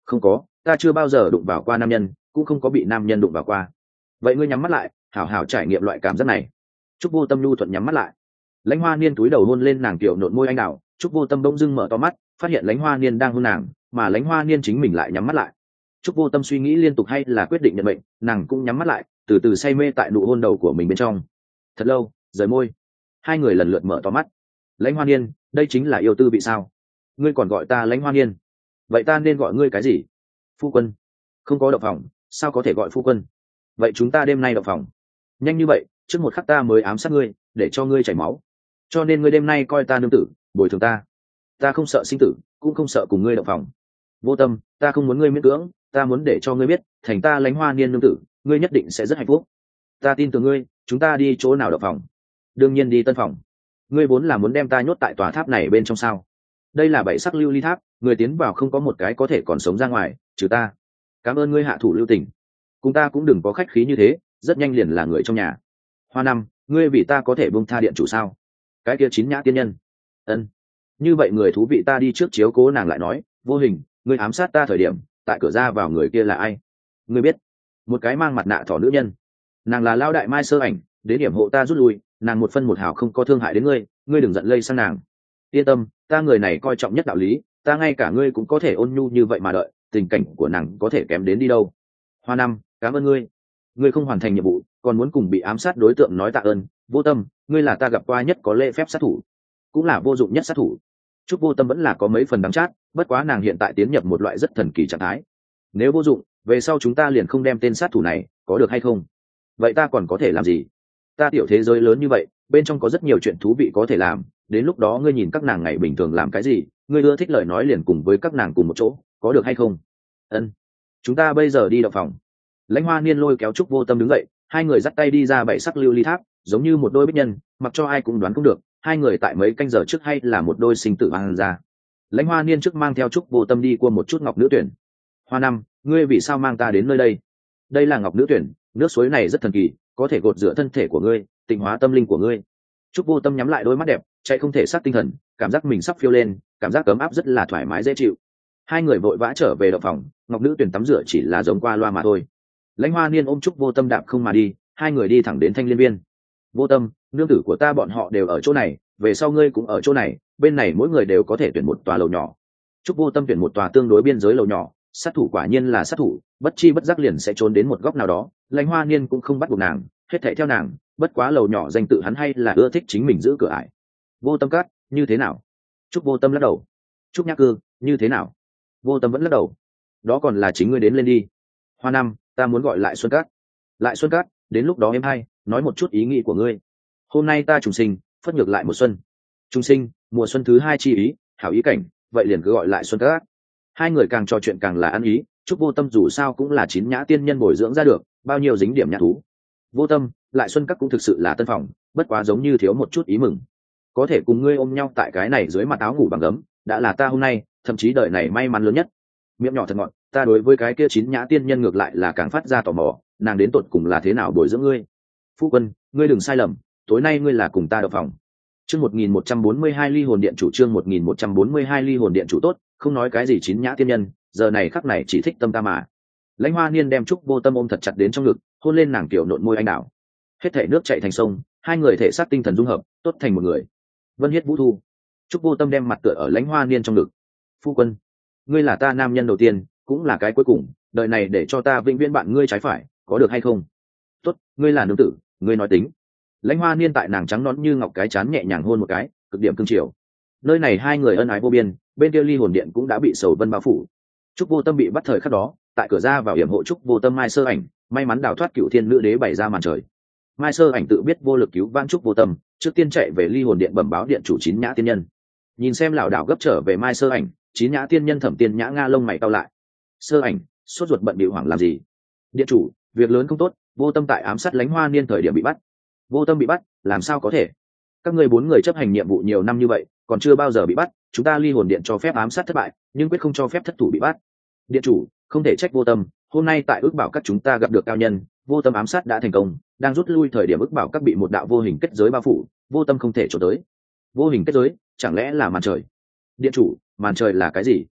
Không có, ta chưa bao giờ đụng vào qua nam nhân, cũng không có bị nam nhân đụng vào qua. Vậy ngươi nhắm mắt lại, hảo hảo trải nghiệm loại cảm giác này. Trúc Vô Tâm nhu thuận nhắm mắt lại. Lãnh Hoa Niên túi đầu hôn lên nàng tiểu nộn môi anh đào. Trúc Vô Tâm bỗng dưng mở to mắt, phát hiện Lãnh Hoa Niên đang hôn nàng, mà Lãnh Hoa Niên chính mình lại nhắm mắt lại. Trúc Vô Tâm suy nghĩ liên tục hay là quyết định nhận mệnh, nàng cũng nhắm mắt lại, từ từ say mê tại nụ hôn đầu của mình bên trong. Thật lâu, rời môi, hai người lần lượt mở to mắt. Lãnh Hoa Niên, đây chính là yêu tư vị sao? Ngươi còn gọi ta Lãnh Hoa Niên, vậy ta nên gọi ngươi cái gì? Phu quân. Không có động phòng, sao có thể gọi phu quân? Vậy chúng ta đêm nay động phòng. Nhanh như vậy, trước một khắc ta mới ám sát ngươi, để cho ngươi chảy máu, cho nên ngươi đêm nay coi ta nương tử, bồi thường ta. Ta không sợ sinh tử, cũng không sợ cùng ngươi động phòng. Vô Tâm, ta không muốn ngươi miễn cưỡng, ta muốn để cho ngươi biết, thành ta Lãnh Hoa Niên nương tử, ngươi nhất định sẽ rất hạnh phúc. Ta tin tưởng ngươi, chúng ta đi chỗ nào động phòng? Đương nhiên đi tân phòng. Ngươi vốn là muốn đem ta nhốt tại tòa tháp này bên trong sao? Đây là bảy sắc lưu ly tháp, người tiến vào không có một cái có thể còn sống ra ngoài, trừ ta. Cảm ơn ngươi hạ thủ lưu tình, cùng ta cũng đừng có khách khí như thế, rất nhanh liền là người trong nhà. Hoa Năm, ngươi vì ta có thể buông tha điện chủ sao? Cái kia Chín Nhã tiên nhân. Ân. Như vậy người thú vị ta đi trước chiếu cố nàng lại nói, Vô Hình, ngươi ám sát ta thời điểm, tại cửa ra vào người kia là ai? Ngươi biết? Một cái mang mặt nạ thỏ nữ nhân. Nàng là Lao Đại Mai Sơ Ảnh, đến điểm hộ ta rút lui, nàng một phân một hào không có thương hại đến ngươi, ngươi đừng giận lây sang nàng. Yên tâm, ta người này coi trọng nhất đạo lý, ta ngay cả ngươi cũng có thể ôn nhu như vậy mà đợi, tình cảnh của nàng có thể kém đến đi đâu. Hoa Năm, cảm ơn ngươi. Ngươi không hoàn thành nhiệm vụ, còn muốn cùng bị ám sát đối tượng nói tạ ơn. Vô Tâm, ngươi là ta gặp qua nhất có lễ phép sát thủ, cũng là vô dụng nhất sát thủ. Trúc Vô Tâm vẫn là có mấy phần đắng chát, bất quá nàng hiện tại tiến nhập một loại rất thần kỳ trạng thái. Nếu vô dụng, về sau chúng ta liền không đem tên sát thủ này, có được hay không? Vậy ta còn có thể làm gì? Ta tiểu thế giới lớn như vậy, bên trong có rất nhiều chuyện thú vị có thể làm, đến lúc đó ngươi nhìn các nàng ngày bình thường làm cái gì, ngươi ưa thích lời nói liền cùng với các nàng cùng một chỗ, có được hay không? Ân. Chúng ta bây giờ đi động phòng. Lãnh Hoa Niên lôi kéo Trúc Vô Tâm đứng dậy, hai người dắt tay đi ra bảy sắc lưu ly tháp, giống như một đôi bích nhân, mặc cho ai cũng đoán không được, hai người tại mấy canh giờ trước hay là một đôi sinh tử bằng ra. Lãnh Hoa Niên trước mang theo Trúc Vô Tâm đi qua một chút ngọc nữ tuyển. Hoa Năm, ngươi vì sao mang ta đến nơi đây? Đây là ngọc nữ tuyển, nước suối này rất thần kỳ, có thể gột rửa thân thể của ngươi, tịnh hóa tâm linh của ngươi. Trúc Vô Tâm nhắm lại đôi mắt đẹp, chạy không thể sát tinh thần, cảm giác mình sắp phiêu lên, cảm giác ấm áp rất là thoải mái dễ chịu. Hai người vội vã trở về động phòng, ngọc nữ tuyển tắm rửa chỉ là giống qua loa mà thôi. Lãnh Hoa Niên ôm Trúc Vô Tâm đạp không mà đi, hai người đi thẳng đến Thanh Liên Viên. Vô Tâm, nương tử của ta bọn họ đều ở chỗ này, về sau ngươi cũng ở chỗ này, bên này mỗi người đều có thể tuyển một tòa lầu nhỏ. Trúc Vô Tâm tuyển một tòa tương đối biên giới lầu nhỏ, sát thủ quả nhiên là sát thủ, bất chi bất giác liền sẽ trốn đến một góc nào đó. Lãnh Hoa Niên cũng không bắt buộc nàng, hết thảy theo nàng, bất quá lầu nhỏ danh tự hắn hay là ưa thích chính mình giữ cửa ải. Vô Tâm cát, như thế nào? Trúc Vô Tâm lắc đầu. Trúc Nhã Cư, như thế nào? Vô Tâm vẫn lắc đầu. Đó còn là chính ngươi đến lên đi. Hoa Năm, ta muốn gọi lại Xuân Cát. Lại Xuân Cát, đến lúc đó em hay nói một chút ý nghĩ của ngươi. Hôm nay ta trùng sinh, phất ngược lại một xuân. Trùng sinh, mùa xuân thứ hai chi ý, hảo ý cảnh, vậy liền cứ gọi lại Xuân Cát. Hai người càng trò chuyện càng là ăn ý, Trúc Vô Tâm dù sao cũng là Chín Nhã tiên nhân bồi dưỡng ra được, bao nhiêu dính điểm nhã thú. Vô Tâm, lại Xuân Cát cũng thực sự là tân phòng, bất quá giống như thiếu một chút ý mừng. Có thể cùng ngươi ôm nhau tại cái này dưới mặt áo ngủ bằng gấm, đã là ta hôm nay, thậm chí đời này may mắn lớn nhất. Miệng nhỏ thật ngọt, ta đối với cái kia Chín Nhã tiên nhân ngược lại là càng phát ra tò mò, nàng đến tột cùng là thế nào bồi dưỡng ngươi. Phu quân, ngươi đừng sai lầm, tối nay ngươi là cùng ta động phòng. Chương một nghìn một trăm bốn mươi hai ly hồn điện chủ, chương một nghìn một trăm bốn mươi hai ly hồn điện chủ tốt, không nói cái gì Chín Nhã tiên nhân, giờ này khắc này chỉ thích tâm ta mà. Lãnh Hoa Niên đem Trúc Vô Tâm ôm thật chặt đến trong ngực, hôn lên nàng tiểu nộn môi anh đào. Hết thể nước chảy thành sông, hai người thể xác tinh thần dung hợp, tốt thành một người. Vân Hiết Vũ Thu. Trúc Vô Tâm đem mặt tựa ở Lãnh Hoa Niên trong ngực. Phu quân, ngươi là ta nam nhân đầu tiên, cũng là cái cuối cùng, đời này để cho ta vĩnh viễn bạn ngươi trái phải, có được hay không? Tốt, ngươi là nữ tử, ngươi nói tính. Lãnh Hoa Niên tại nàng trắng nõn như ngọc cái chán nhẹ nhàng hôn một cái, cực điểm cương triều. Nơi này hai người ân ái vô biên, bên kia ly hồn điện cũng đã bị sầu vân bao phủ. Trúc Vô Tâm bị bắt thời khắc đó, tại cửa ra vào hiểm hộ Trúc Vô Tâm Mai Sơ Ảnh, may mắn đào thoát cựu thiên nữ đế bày ra màn trời. Mai Sơ Ảnh tự biết vô lực cứu vãn Trúc Vô Tâm, trước tiên chạy về ly hồn điện bẩm báo điện chủ Chín Nhã tiên nhân. Nhìn xem lão đảo gấp trở về Mai Sơ Ảnh, Chín Nhã tiên nhân Thẩm Tiên Nhã nga lông mày cau lại. Sơ Ảnh, sốt ruột bận bịu hoảng làm gì? Điện chủ, việc lớn không tốt, Vô Tâm tại ám sát Lãnh Hoa Niên thời điểm bị bắt. Vô Tâm bị bắt, làm sao có thể? Các ngươi bốn người chấp hành nhiệm vụ nhiều năm như vậy, còn chưa bao giờ bị bắt, chúng ta ly hồn điện cho phép ám sát thất bại, nhưng quyết không cho phép thất thủ bị bắt. Điện chủ, không thể trách Vô Tâm, hôm nay tại ước bảo các chúng ta gặp được cao nhân, Vô Tâm ám sát đã thành công, đang rút lui thời điểm ước bảo các bị một đạo vô hình kết giới bao phủ, Vô Tâm không thể trốn tới. Vô hình kết giới, chẳng lẽ là màn trời? Điện chủ, màn trời là cái gì?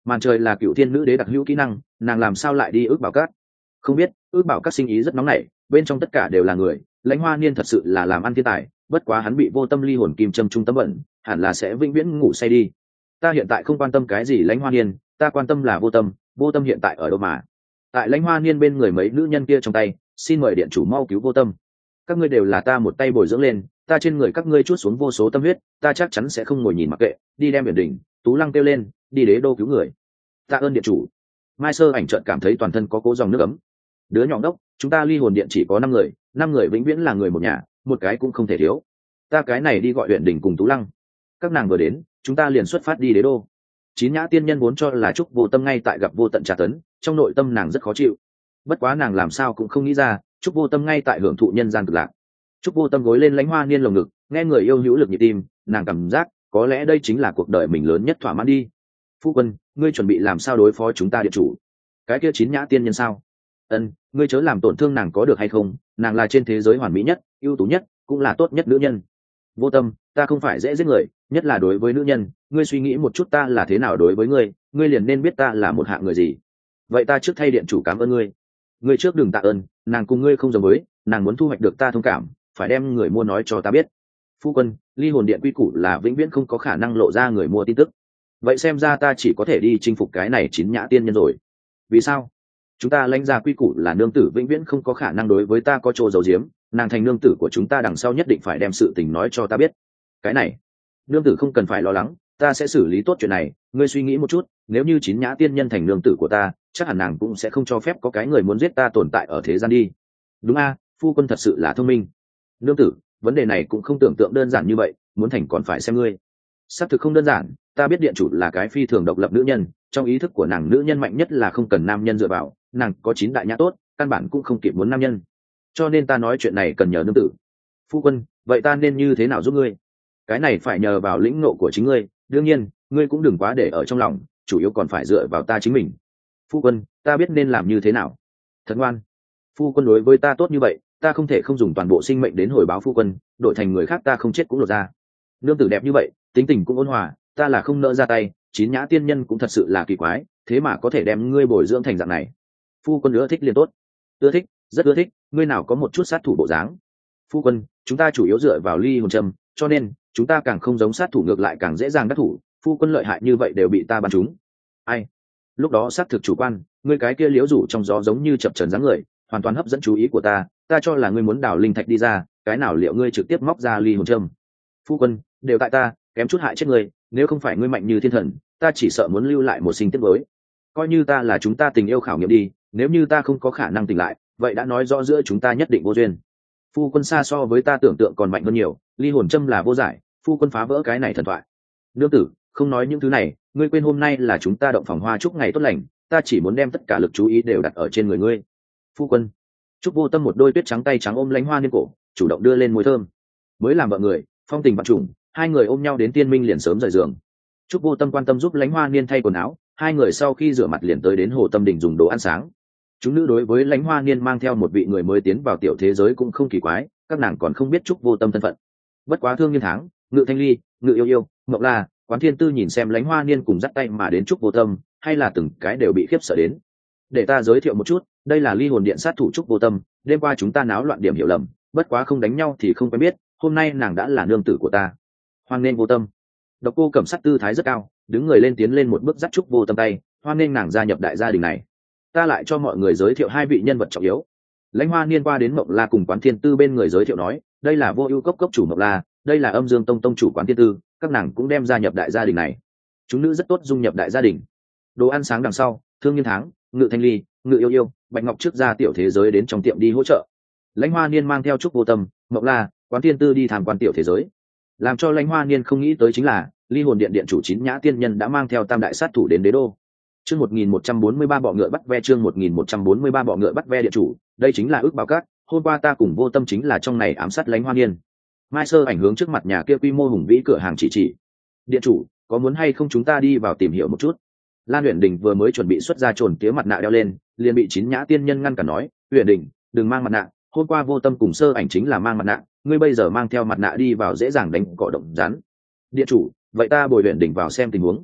Màn trời là cựu thiên nữ đế đặc hữu kỹ năng, nàng làm sao lại đi ước bảo cát? Không biết. Ước bảo các sinh ý rất nóng nảy, bên trong tất cả đều là người. Lãnh Hoa Niên thật sự là làm ăn thiên tài, bất quá hắn bị vô tâm ly hồn kim châm trung tâm bẩn, hẳn là sẽ vĩnh viễn ngủ say đi. Ta hiện tại không quan tâm cái gì Lãnh Hoa Niên, ta quan tâm là vô tâm. Vô tâm hiện tại ở đâu mà? Tại Lãnh Hoa Niên bên người mấy nữ nhân kia trong tay, xin mời điện chủ mau cứu vô tâm. Các ngươi đều là ta một tay bồi dưỡng lên, ta trên người các ngươi chuốt xuống vô số tâm huyết, ta chắc chắn sẽ không ngồi nhìn mặc kệ. Đi đem biển đỉnh. Tú Lăng kêu lên, đi đế đô cứu người. Tạ ơn điện chủ. Mai Sơ Ảnh chợt cảm thấy toàn thân có cố dòng nước ấm. Đứa nhỏ đốc, chúng ta ly hồn điện chỉ có năm người, năm người vĩnh viễn là người một nhà, một cái cũng không thể thiếu. Ta cái này đi gọi huyện đỉnh cùng Tú Lăng. Các nàng vừa đến, chúng ta liền xuất phát đi đế đô. Chín nhã tiên nhân vốn cho là Trúc Vô Tâm ngay tại gặp vô tận tra tấn, trong nội tâm nàng rất khó chịu. Bất quá nàng làm sao cũng không nghĩ ra, Trúc Vô Tâm ngay tại hưởng thụ nhân gian cực lạc. Trúc Vô Tâm gối lên Lãnh Hoa Niên lồng ngực, nghe người yêu hữu lực nhịp tim, nàng cảm giác có lẽ đây chính là cuộc đời mình lớn nhất thỏa mãn đi. Phu quân, ngươi chuẩn bị làm sao đối phó chúng ta điện chủ? Cái kia chín nhã tiên nhân sao? Ân, ngươi chớ làm tổn thương nàng có được hay không? Nàng là trên thế giới hoàn mỹ nhất, ưu tú nhất, cũng là tốt nhất nữ nhân. Vô Tâm, ta không phải dễ giết người, nhất là đối với nữ nhân. Ngươi suy nghĩ một chút ta là thế nào đối với ngươi, ngươi liền nên biết ta là một hạng người gì. Vậy ta trước thay điện chủ cảm ơn ngươi. Ngươi trước đừng tạ ơn, nàng cùng ngươi không giống với, nàng muốn thu hoạch được ta thông cảm, phải đem người mua nói cho ta biết. Phu quân, ly hồn điện quy củ là vĩnh viễn không có khả năng lộ ra người mua tin tức. Vậy xem ra ta chỉ có thể đi chinh phục cái này chín nhã tiên nhân rồi. Vì sao? Chúng ta lãnh ra quy củ là nương tử vĩnh viễn không có khả năng đối với ta có chỗ giấu giếm, nàng thành nương tử của chúng ta đằng sau nhất định phải đem sự tình nói cho ta biết. Cái này, nương tử không cần phải lo lắng, ta sẽ xử lý tốt chuyện này. Ngươi suy nghĩ một chút, nếu như chín nhã tiên nhân thành nương tử của ta, chắc hẳn nàng cũng sẽ không cho phép có cái người muốn giết ta tồn tại ở thế gian đi. Đúng a, phu quân thật sự là thông minh. Nương tử, vấn đề này cũng không tưởng tượng đơn giản như vậy, muốn thành còn phải xem ngươi. Xác thực không đơn giản, ta biết điện chủ là cái phi thường độc lập nữ nhân, trong ý thức của nàng nữ nhân mạnh nhất là không cần nam nhân dựa vào, nàng có chín đại nhã tốt, căn bản cũng không kịp muốn nam nhân. Cho nên ta nói chuyện này cần nhờ nương tử. Phu quân, vậy ta nên như thế nào giúp ngươi? Cái này phải nhờ vào lĩnh ngộ của chính ngươi, đương nhiên, ngươi cũng đừng quá để ở trong lòng, chủ yếu còn phải dựa vào ta chính mình. Phu quân, ta biết nên làm như thế nào. Thật ngoan. Phu quân đối với ta tốt như vậy, ta không thể không dùng toàn bộ sinh mệnh đến hồi báo phu quân, đổi thành người khác ta không chết cũng lột ra. Nương tử đẹp như vậy, tính tình cũng ôn hòa, ta là không nỡ ra tay. Chín nhã tiên nhân cũng thật sự là kỳ quái, thế mà có thể đem ngươi bồi dưỡng thành dạng này. Phu quân ưa thích liền tốt. Ưa thích, rất ưa thích, ngươi nào có một chút sát thủ bộ dáng. Phu quân, chúng ta chủ yếu dựa vào ly hồn châm, cho nên chúng ta càng không giống sát thủ, ngược lại càng dễ dàng đắc thủ. Phu quân lợi hại như vậy đều bị ta bắn trúng. Ai? Lúc đó xác thực chủ quan, ngươi cái kia liếu rủ trong gió giống như chập chờn dáng người, hoàn toàn hấp dẫn chú ý của ta. Ta cho là ngươi muốn đào linh thạch đi ra, cái nào liệu ngươi trực tiếp móc ra ly hồn châm. Phu quân, đều tại ta, kém chút hại chết ngươi, nếu không phải ngươi mạnh như thiên thần, ta chỉ sợ muốn lưu lại một sinh tiết mới. Coi như ta là chúng ta tình yêu khảo nghiệm đi, nếu như ta không có khả năng tỉnh lại, vậy đã nói rõ giữa chúng ta nhất định vô duyên. Phu quân xa so với ta tưởng tượng còn mạnh hơn nhiều, ly hồn châm là vô giải, phu quân phá vỡ cái này thần thoại. Nương tử, không nói những thứ này, ngươi quên hôm nay là chúng ta động phòng hoa chúc ngày tốt lành, ta chỉ muốn đem tất cả lực chú ý đều đặt ở trên người ngươi. Phu quân. Trúc Vô Tâm một đôi tuyết trắng tay trắng ôm Lãnh Hoa Niên cổ, chủ động đưa lên môi thơm. Mới làm vợ người, phong tình vạn trùng, hai người ôm nhau đến tiên minh liền sớm rời giường. Trúc Vô Tâm quan tâm giúp Lãnh Hoa Niên thay quần áo, hai người sau khi rửa mặt liền tới đến Hồ Tâm Đình dùng đồ ăn sáng. Chúng nữ đối với Lãnh Hoa Niên mang theo một vị người mới tiến vào tiểu thế giới cũng không kỳ quái, các nàng còn không biết Trúc Vô Tâm thân phận. Bất quá Thương Nghiên Tháng, Ngự Thanh Ly, Ngự Yêu Yêu, Mộng La, Quán Thiên Tư nhìn xem Lãnh Hoa Niên cùng dắt tay mà đến Trúc Vô Tâm, hay là từng cái đều bị khiếp sợ đến. Để ta giới thiệu một chút, đây là Ly Hồn Điện sát thủ Trúc Vô Tâm, đêm qua chúng ta náo loạn điểm hiểu lầm, bất quá không đánh nhau thì không quen biết, hôm nay nàng đã là nương tử của ta. Hoan nghênh Vô Tâm. Độc Cô Cẩm Sát tư thái rất cao, đứng người lên tiến lên một bước dắt Trúc Vô Tâm tay, hoan nghênh nàng gia nhập đại gia đình này. Ta lại cho mọi người giới thiệu hai vị nhân vật trọng yếu. Lãnh Hoa Niên qua đến Mộng La cùng Quán Thiên Tư bên người giới thiệu nói, đây là Vô Ưu Cốc cốc chủ Mộng La, đây là Âm Dương Tông tông chủ Quán Thiên Tư, các nàng cũng đem gia nhập đại gia đình này. Chúng nữ rất tốt dung nhập đại gia đình. Đồ ăn sáng đằng sau, Thương Nghiên Tháng, Ngự Thanh Ly, Ngự Yêu Yêu, Bạch Ngọc trước ra tiểu thế giới đến trong tiệm đi hỗ trợ. Lãnh Hoa Niên mang theo Trúc Vô Tâm, Mộng La, Quán Thiên Tư đi tham quan tiểu thế giới. Làm cho Lãnh Hoa Niên không nghĩ tới chính là, Ly Hồn Điện điện chủ Chín Nhã tiên nhân đã mang theo tam đại sát thủ đến đế đô. Chương một nghìn một trăm bốn mươi ba bọ ngựa bắt ve chương một nghìn một trăm bốn mươi ba bọ ngựa bắt ve điện chủ, đây chính là ước báo cát, hôm qua ta cùng Vô Tâm chính là trong này ám sát Lãnh Hoa Niên. Mai Sơ ảnh hướng trước mặt nhà kia quy mô hùng vĩ cửa hàng chỉ chỉ. Điện chủ, có muốn hay không chúng ta đi vào tìm hiểu một chút? Lan Uyển Đình vừa mới chuẩn bị xuất ra trồn tía mặt nạ đeo lên, liền bị Chín Nhã tiên nhân ngăn cản nói, "Uyển Đình, đừng mang mặt nạ, hôm qua Vô Tâm cùng Sơ ảnh chính là mang mặt nạ, ngươi bây giờ mang theo mặt nạ đi vào dễ dàng đánh cỏ động rắn." Điện chủ, vậy ta bồi Uyển Đình vào xem tình huống.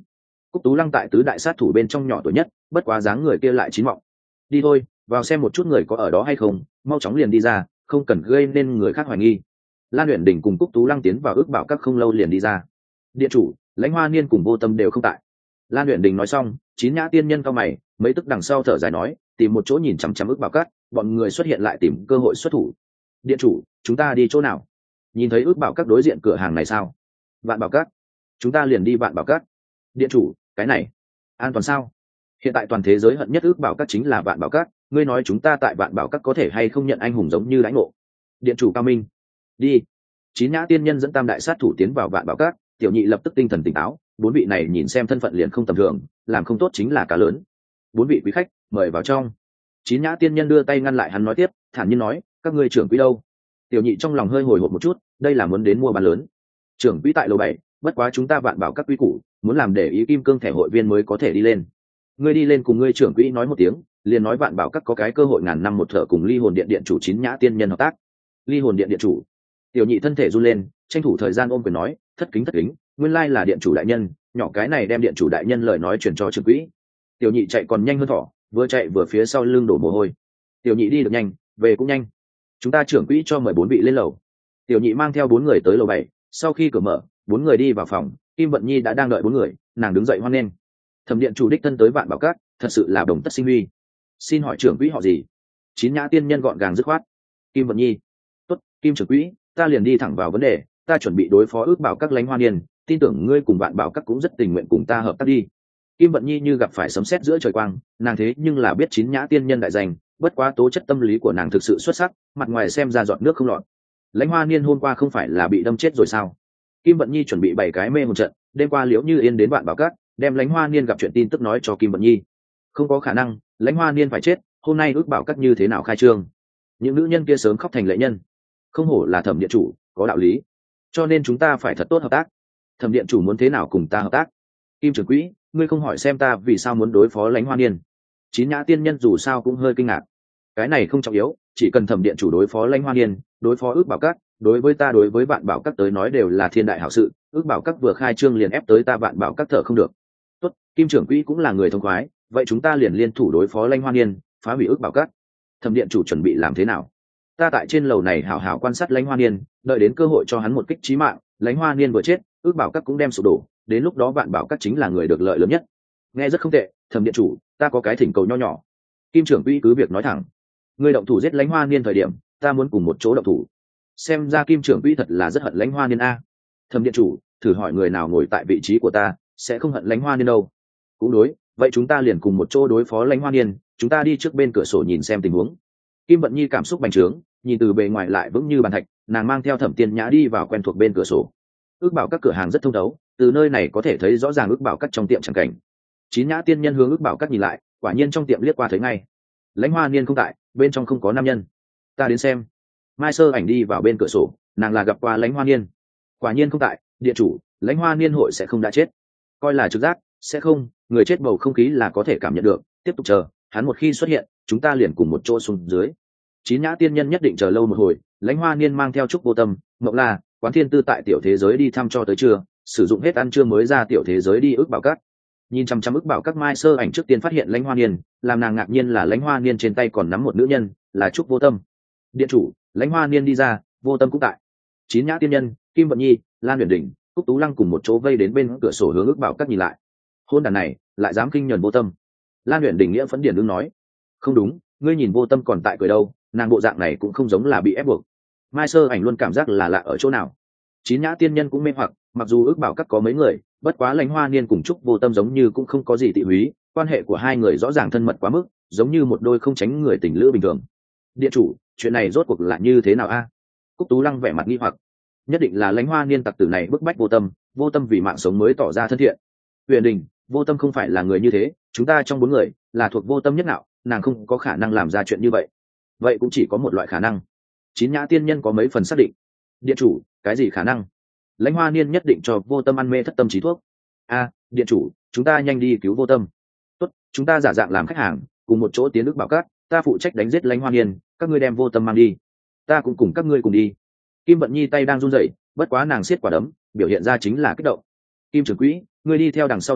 Cúc Tú Lăng tại tứ đại sát thủ bên trong nhỏ tuổi nhất, bất quá dáng người kia lại chín mọng. Đi thôi, vào xem một chút người có ở đó hay không, mau chóng liền đi ra, không cần gây nên người khác hoài nghi. Lan Uyển Đình cùng Cúc Tú Lăng tiến vào ước bảo các không lâu liền đi ra. Điện chủ, Lãnh Hoa Niên cùng Vô Tâm đều không tại. Lan Uyển Đình nói xong, chín nhã tiên nhân cao mày, mấy tức đằng sau thở dài nói, tìm một chỗ nhìn chằm chằm ước bảo các, bọn người xuất hiện lại tìm cơ hội xuất thủ. Điện chủ, chúng ta đi chỗ nào? Nhìn thấy ước bảo các đối diện cửa hàng này sao? Vạn Bảo Các. Chúng ta liền đi Vạn Bảo Các. Điện chủ, cái này an toàn sao? Hiện tại toàn thế giới hận nhất ước bảo các chính là Vạn Bảo Các, ngươi nói chúng ta tại Vạn Bảo Các có thể hay không nhận anh hùng giống như lãnh ngộ? Điện chủ cao minh. Đi. Chín nhã tiên nhân dẫn tam đại sát thủ tiến vào Vạn Bảo Các, tiểu nhị lập tức tinh thần tỉnh táo, bốn vị này nhìn xem thân phận liền không tầm thường, làm không tốt chính là cá lớn. Bốn vị quý khách, mời vào trong. Chín nhã tiên nhân đưa tay ngăn lại hắn nói tiếp, thản nhiên nói, các ngươi trưởng quỹ đâu? Tiểu nhị trong lòng hơi hồi hộp một chút, đây là muốn đến mua bán lớn. Trưởng quỹ tại lầu bảy, bất quá chúng ta Vạn Bảo Các quy củ, muốn làm để ý kim cương thẻ hội viên mới có thể đi lên. Ngươi đi lên cùng ngươi trưởng quỹ nói một tiếng, liền nói Vạn Bảo Các có cái cơ hội ngàn năm một thở cùng Ly Hồn Điện điện chủ Chín nhã tiên nhân hợp tác. Ly Hồn Điện điện chủ. Tiểu nhị thân thể run lên, tranh thủ thời gian ôm quyền nói, thất kính thất kính, nguyên lai là điện chủ đại nhân, nhỏ cái này đem điện chủ đại nhân lời nói truyền cho trưởng quỹ. Tiểu nhị chạy còn nhanh hơn thỏ, vừa chạy vừa phía sau lưng đổ mồ hôi. Tiểu nhị đi được nhanh, về cũng nhanh. Chúng ta trưởng quỹ cho mời bốn vị lên lầu. Tiểu nhị mang theo bốn người tới lầu bảy, sau khi cửa mở, bốn người đi vào phòng, Kim Vận Nhi đã đang đợi bốn người, nàng đứng dậy hoan nghênh. Thẩm điện chủ đích thân tới Vạn Bảo Các, thật sự là đồng tất sinh huy. Xin hỏi trưởng quỹ họ gì? Chín nhã tiên nhân gọn gàng dứt khoát. Kim Vận Nhi. Tốt, Kim trưởng quỹ, ta liền đi thẳng vào vấn đề, ta chuẩn bị đối phó ước bảo các Lãnh Hoa Niên, tin tưởng ngươi cùng Vạn Bảo Các cũng rất tình nguyện cùng ta hợp tác đi. Kim Vận Nhi như gặp phải sấm sét giữa trời quang, nàng thế nhưng là biết chín nhã tiên nhân đại danh, bất quá tố chất tâm lý của nàng thực sự xuất sắc, mặt ngoài xem ra giọt nước không lọt. Lãnh Hoa Niên hôm qua không phải là bị đâm chết rồi sao? Kim Vận Nhi chuẩn bị bảy cái mê một trận, đêm qua Liễu Như Yên đến Vạn Bảo Các, đem Lãnh Hoa Niên gặp chuyện tin tức nói cho Kim Vận Nhi. Không có khả năng, Lãnh Hoa Niên phải chết, hôm nay ước bảo các như thế nào khai trương? Những nữ nhân kia sớm khóc thành lệ nhân. Không hổ là Thẩm điện chủ, có đạo lý. Cho nên chúng ta phải thật tốt hợp tác. Thẩm điện chủ muốn thế nào cùng ta hợp tác? Kim trưởng quỹ, ngươi không hỏi xem ta vì sao muốn đối phó Lãnh Hoa Niên? Chín nhã tiên nhân dù sao cũng hơi kinh ngạc. Cái này không trọng yếu, chỉ cần Thẩm điện chủ đối phó Lãnh Hoa Niên, đối phó ước bảo các, đối với ta đối với Vạn Bảo Các tới nói đều là thiên đại hảo sự, ước bảo các vừa khai trương liền ép tới ta Vạn Bảo Các thở không được. Tốt, Kim trưởng quỹ cũng là người thông khoái, vậy chúng ta liền liên thủ đối phó Lãnh Hoa Niên, phá hủy ước bảo các. Thẩm điện chủ chuẩn bị làm thế nào? Ta tại trên lầu này hảo hảo quan sát Lãnh Hoa Niên, đợi đến cơ hội cho hắn một kích chí mạng, Lãnh Hoa Niên vừa chết, ước bảo các cũng đem sụp đổ, đến lúc đó Vạn Bảo Các chính là người được lợi lớn nhất. Nghe rất không tệ, Thẩm điện chủ, ta có cái thỉnh cầu nho nhỏ. Kim trưởng quỹ cứ việc nói thẳng. Người động thủ giết Lãnh Hoa Niên thời điểm, ta muốn cùng một chỗ động thủ. Xem ra Kim trưởng quỹ thật là rất hận Lãnh Hoa Niên a. Thẩm điện chủ, thử hỏi người nào ngồi tại vị trí của ta sẽ không hận Lãnh Hoa Niên đâu? Cũng đối, vậy chúng ta liền cùng một chỗ đối phó Lãnh Hoa Niên, chúng ta đi trước bên cửa sổ nhìn xem tình huống. Kim Vận Nhi cảm xúc bành trướng, nhìn từ bề ngoài lại vững như bàn thạch, nàng mang theo Thẩm Tiên Nhã đi vào quen thuộc bên cửa sổ. Ước bảo các cửa hàng rất thông thấu, từ nơi này có thể thấy rõ ràng ước bảo các trong tiệm chẳng cảnh. Chín nhã tiên nhân hướng ước bảo các nhìn lại, quả nhiên trong tiệm liếc qua thấy ngay. Lãnh Hoa Niên không tại, bên trong không có nam nhân. Ta đến xem. Mai Sơ Ảnh đi vào bên cửa sổ, nàng là gặp qua Lãnh Hoa Niên. Quả nhiên không tại, điện chủ, Lãnh Hoa Niên hội sẽ không đã chết. Coi là trực giác, sẽ không, người chết bầu không khí là có thể cảm nhận được, tiếp tục chờ, hắn một khi xuất hiện, chúng ta liền cùng một chỗ xuống dưới. Chín nhã tiên nhân nhất định chờ lâu một hồi, Lãnh Hoa Niên mang theo Trúc Vô Tâm, Ngọc La, Quán Thiên Tư tại tiểu thế giới đi thăm cho tới trưa, sử dụng hết ăn trưa mới ra tiểu thế giới đi ước bảo các. Nhìn chăm chăm ước bảo các Mai Sơ Ảnh trước tiên phát hiện Lãnh Hoa Niên, làm nàng ngạc nhiên là Lãnh Hoa Niên trên tay còn nắm một nữ nhân, là Trúc Vô Tâm. Điện chủ, Lãnh Hoa Niên đi ra, Vô Tâm cũng tại. Chín nhã tiên nhân, Kim Vận Nhi, Lan Uyển Đình, Cúc Tú Lăng cùng một chỗ vây đến bên cửa sổ hướng ước bảo các nhìn lại. Hôn đàn này lại dám kinh nhẫn Vô Tâm. Lan Uyển Đình nghĩa phẫn điển đương nói, không đúng, ngươi nhìn Vô Tâm còn tại cười đâu, nàng bộ dạng này cũng không giống là bị ép buộc. Mai Sơ Ảnh luôn cảm giác là lạ ở chỗ nào. Chín nhã tiên nhân cũng mê hoặc, mặc dù ước bảo các có mấy người, bất quá Lãnh Hoa Niên cùng Trúc Vô Tâm giống như cũng không có gì tị húy, quan hệ của hai người rõ ràng thân mật quá mức, giống như một đôi không tránh người tình lữ bình thường. Điện chủ, chuyện này rốt cuộc là như thế nào a? Cúc Tú Lăng vẻ mặt nghi hoặc. Nhất định là Lãnh Hoa Niên tặc tử này bức bách Vô Tâm, Vô Tâm vì mạng sống mới tỏ ra thân thiện. Huyền Đình, Vô Tâm không phải là người như thế, chúng ta trong bốn người là thuộc Vô Tâm nhất nào, nàng không có khả năng làm ra chuyện như vậy. Vậy cũng chỉ có một loại khả năng. Chín nhã tiên nhân có mấy phần xác định. Điện chủ, cái gì khả năng? Lãnh Hoa Niên nhất định cho Vô Tâm ăn mê thất tâm trí thuốc. A, điện chủ, chúng ta nhanh đi cứu Vô Tâm. Tốt, chúng ta giả dạng làm khách hàng, cùng một chỗ tiến ước bảo các, ta phụ trách đánh giết Lãnh Hoa Niên, các ngươi đem Vô Tâm mang đi. Ta cũng cùng các ngươi cùng đi. Kim Vận Nhi tay đang run rẩy, bất quá nàng siết quả đấm, biểu hiện ra chính là kích động. Kim trưởng quỹ, ngươi đi theo đằng sau ta,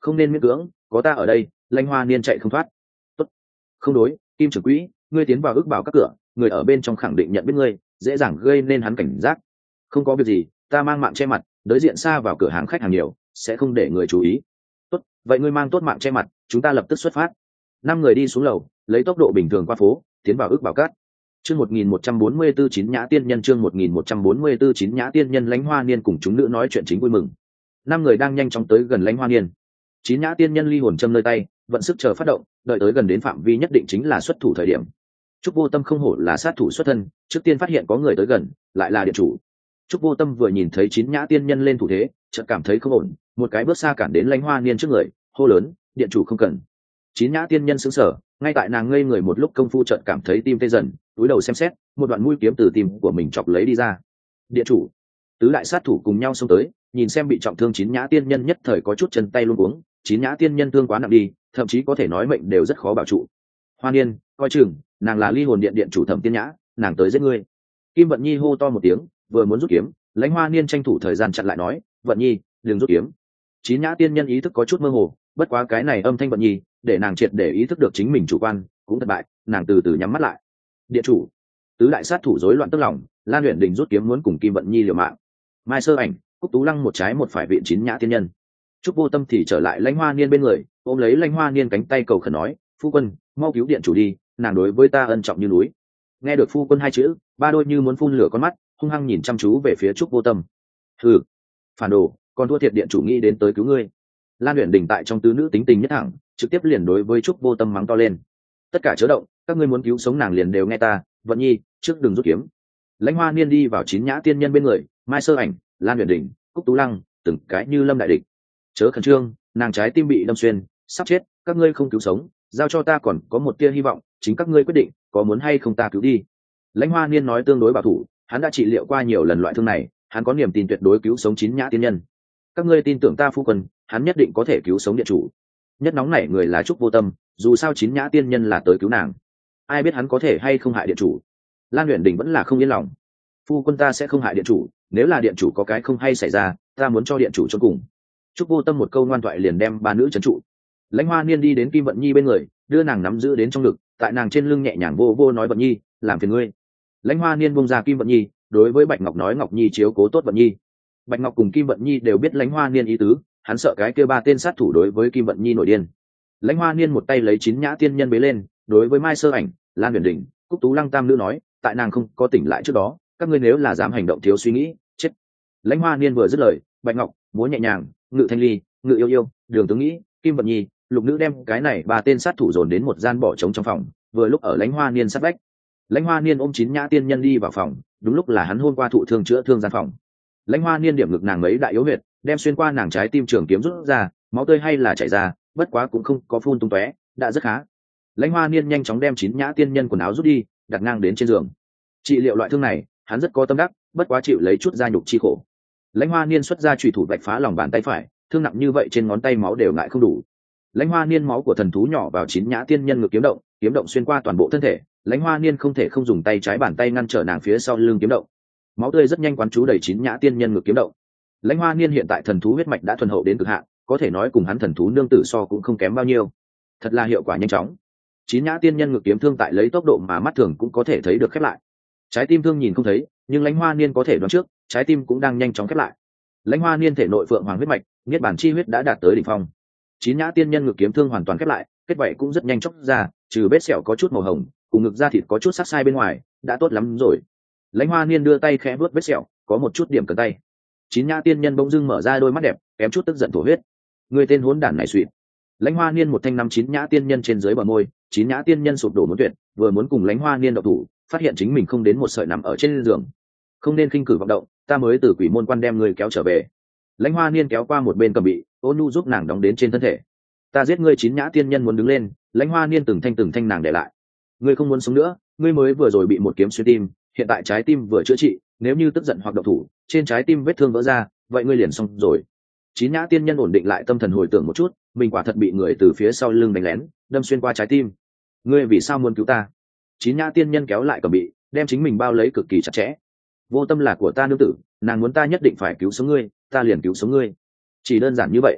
không nên miễn cưỡng, có ta ở đây, lãnh hoa niên chạy không thoát. Tốt. Không đối, Kim trưởng quỹ, ngươi tiến vào ước bảo các cửa, người ở bên trong khẳng định nhận biết ngươi, dễ dàng gây nên hắn cảnh giác. Không có việc gì, ta mang mạng che mặt, đối diện xa vào cửa hàng khách hàng nhiều, sẽ không để người chú ý. Tốt, vậy ngươi mang tốt mạng che mặt, chúng ta lập tức xuất phát. Năm người đi xuống lầu, lấy tốc độ bình thường qua phố, tiến vào ước bảo cát. Chương một nghìn một trăm bốn mươi tư chín nhã tiên nhân chương một nghìn một trăm bốn mươi tư chín nhã tiên nhân lãnh hoa niên cùng chúng nữ nói chuyện chính vui mừng. Năm người đang nhanh chóng tới gần lãnh hoa niên. Chín nhã tiên nhân ly hồn châm nơi tay, vận sức chờ phát động, đợi tới gần đến phạm vi nhất định chính là xuất thủ thời điểm. Trúc Vô Tâm không hổ là sát thủ xuất thân, trước tiên phát hiện có người tới gần, lại là điện chủ. Trúc Vô Tâm vừa nhìn thấy chín nhã tiên nhân lên thủ thế, chợt cảm thấy không ổn, một cái bước xa cản đến lãnh hoa niên trước người, hô lớn, điện chủ không cần. Chín nhã tiên nhân sững sờ, ngay tại nàng ngây người một lúc công phu chợt cảm thấy tim tê dần, cúi đầu xem xét, một đoạn mũi kiếm từ tim của mình chọc lấy đi ra. Điện chủ, tứ đại sát thủ cùng nhau xông tới, nhìn xem bị trọng thương chín nhã tiên nhân nhất thời có chút chân tay luống cuống, chín nhã tiên nhân thương quá nặng đi, thậm chí có thể nói mệnh đều rất khó bảo trụ. Hoa niên, coi chừng, nàng là ly hồn điện điện chủ Thẩm Tiên Nhã, nàng tới giết ngươi. Kim Vận Nhi hô to một tiếng, vừa muốn rút kiếm, lãnh hoa niên tranh thủ thời gian chặn lại nói, Vận Nhi, đừng rút kiếm. Chín nhã tiên nhân ý thức có chút mơ hồ, bất quá cái này âm thanh Vận Nhi, để nàng triệt để ý thức được chính mình chủ quan, cũng thất bại, nàng từ từ nhắm mắt lại. Điện chủ, tứ đại sát thủ rối loạn tức lòng, Lan Uyển Đình rút kiếm muốn cùng Kim Vận Nhi liều mạng. Mai Sơ Ảnh, Cúc Tú Lăng một trái một phải viện chín nhã tiên nhân. Trúc Vô Tâm thì trở lại lãnh hoa niên bên người, ôm lấy lãnh hoa niên cánh tay cầu khẩn nói, phu quân, mau cứu điện chủ đi, nàng đối với ta ân trọng như núi. Nghe được phu quân hai chữ, ba đôi như muốn phun lửa con mắt, hung hăng nhìn chăm chú về phía Trúc Vô Tâm. Hừ, phản đồ, còn thua thiệt điện chủ nghĩ đến tới cứu ngươi. Lan Uyển Đình tại trong tứ nữ tính tình nhất thẳng, trực tiếp liền đối với Trúc Vô Tâm mắng to lên. Tất cả chớ động, các ngươi muốn cứu sống nàng liền đều nghe ta, Vận Nhi, trước đừng rút kiếm. Lãnh hoa niên đi vào chín nhã tiên nhân bên người, Mai Sơ Ảnh, Lan Uyển Đình, Cúc Tú Lăng, từng cái như lâm đại địch. Chớ khẩn trương, nàng trái tim bị đâm xuyên, sắp chết, các ngươi không cứu sống, giao cho ta còn có một tia hy vọng, chính các ngươi quyết định có muốn hay không ta cứu đi. Lãnh hoa niên nói tương đối bảo thủ, hắn đã trị liệu qua nhiều lần loại thương này, hắn có niềm tin tuyệt đối cứu sống chín nhã tiên nhân. Các ngươi tin tưởng ta phu quân, hắn nhất định có thể cứu sống điện chủ. Nhất nóng nảy người là Trúc Vô Tâm, dù sao chín nhã tiên nhân là tới cứu nàng, ai biết hắn có thể hay không hại điện chủ. Lan Uyển Đình vẫn là không yên lòng. Phu quân ta sẽ không hại điện chủ, nếu là điện chủ có cái không hay xảy ra, ta muốn cho điện chủ chôn cùng. Trúc Vô Tâm một câu ngoan thoại liền đem ba nữ trấn trụ. Lãnh hoa niên đi đến Kim Vận Nhi bên người, đưa nàng nắm giữ đến trong ngực, tại nàng trên lưng nhẹ nhàng vô vô nói, Vận Nhi, làm phiền ngươi. Lãnh hoa niên buông ra Kim Vận Nhi, đối với Bạch Ngọc nói, Ngọc Nhi chiếu cố tốt Vận Nhi. Bạch Ngọc cùng Kim Vận Nhi đều biết lãnh hoa niên ý tứ, hắn sợ cái kia ba tên sát thủ đối với Kim Vận Nhi nổi điên. Lãnh hoa niên một tay lấy chín nhã tiên nhân bế lên, đối với Mai Sơ Ảnh, Lan Uyển Đình, Cúc Tú Lăng tam nữ nói, tại nàng không có tỉnh lại trước đó, các ngươi nếu là dám hành động thiếu suy nghĩ, chết. Lãnh hoa niên vừa dứt lời, Bạch Ngọc múa nhẹ nhàng, Ngự Thanh Ly, Ngự Yêu Yêu, Đường Tướng Nghĩ, Kim Vận Nhi, Lục Nữ đem cái này ba tên sát thủ dồn đến một gian bỏ trống trong phòng, vừa lúc ở lãnh hoa niên sát vách. Lãnh hoa niên ôm chín nhã tiên nhân đi vào phòng, đúng lúc là hắn hôm qua thụ thương chữa thương gian phòng. Lãnh hoa niên điểm ngực nàng mấy đại yếu huyệt, đem xuyên qua nàng trái tim trường kiếm rút ra, máu tươi hay là chảy ra, bất quá cũng không có phun tung tóe, đã rất khá. Lãnh hoa niên nhanh chóng đem chín nhã tiên nhân quần áo rút đi, đặt ngang đến trên giường. Trị liệu loại thương này, hắn rất có tâm đắc, bất quá chịu lấy chút da nhục chi khổ. Lãnh hoa niên xuất ra chủy thủ vạch phá lòng bàn tay phải, thương nặng như vậy trên ngón tay máu đều ngại không đủ. Lãnh hoa niên máu của thần thú nhỏ vào chín nhã tiên nhân ngực kiếm động, kiếm động xuyên qua toàn bộ thân thể. Lãnh hoa niên không thể không dùng tay trái bàn tay ngăn trở nàng phía sau lưng kiếm động, máu tươi rất nhanh quán chú đầy chín nhã tiên nhân ngực kiếm động. Lãnh hoa niên hiện tại thần thú huyết mạch đã thuần hậu đến cực hạn, có thể nói cùng hắn thần thú nương tử so cũng không kém bao nhiêu, thật là hiệu quả nhanh chóng. Chín nhã tiên nhân ngực kiếm thương tại lấy tốc độ mà mắt thường cũng có thể thấy được khép lại. Trái tim thương nhìn không thấy, nhưng lãnh hoa niên có thể đoán trước, trái tim cũng đang nhanh chóng khép lại. Lãnh hoa niên thể nội phượng hoàng huyết mạch, niết bản chi huyết đã đạt tới đỉnh phong. Chín nhã tiên nhân ngực kiếm thương hoàn toàn khép lại, kết vậy cũng rất nhanh chóng ra, trừ vết sẹo có chút màu hồng, cùng ngực da thịt có chút sắc sai bên ngoài, đã tốt lắm rồi. Lãnh hoa niên đưa tay khẽ vuốt vết sẹo, có một chút điểm cẩn tay. Chín nhã tiên nhân bỗng dưng mở ra đôi mắt đẹp, kém chút tức giận thổ huyết. Người tên hỗn đản này suỵt. Lãnh hoa niên một thanh năm chín nhã tiên nhân trên dưới bờ môi, chín nhã tiên nhân sụp đổ muốn tuyệt, vừa muốn cùng lãnh hoa niên động thủ, phát hiện chính mình không đến một sợi nằm ở trên giường. Không nên khinh cử vọng động, ta mới từ quỷ môn quan đem người kéo trở về. Lãnh hoa niên kéo qua một bên cầm bị, ôn nhu giúp nàng đóng đến trên thân thể. Ta giết ngươi. Chín nhã tiên nhân muốn đứng lên, lãnh hoa niên từng thanh từng thanh nàng để lại. Ngươi không muốn sống nữa, ngươi mới vừa rồi bị một kiếm xuyên tim, hiện tại trái tim vừa chữa trị, nếu như tức giận hoặc động thủ, trên trái tim vết thương vỡ ra, vậy ngươi liền xong rồi. Chín nhã tiên nhân ổn định lại tâm thần hồi tưởng một chút, mình quả thật bị người từ phía sau lưng đánh lén, đâm xuyên qua trái tim. Ngươi vì sao muốn cứu ta? Chín nhã tiên nhân kéo lại cầm bị, đem chính mình bao lấy cực kỳ chặt chẽ. Vô Tâm là của ta nương tử, nàng muốn ta nhất định phải cứu sống ngươi, ta liền cứu sống ngươi, chỉ đơn giản như vậy.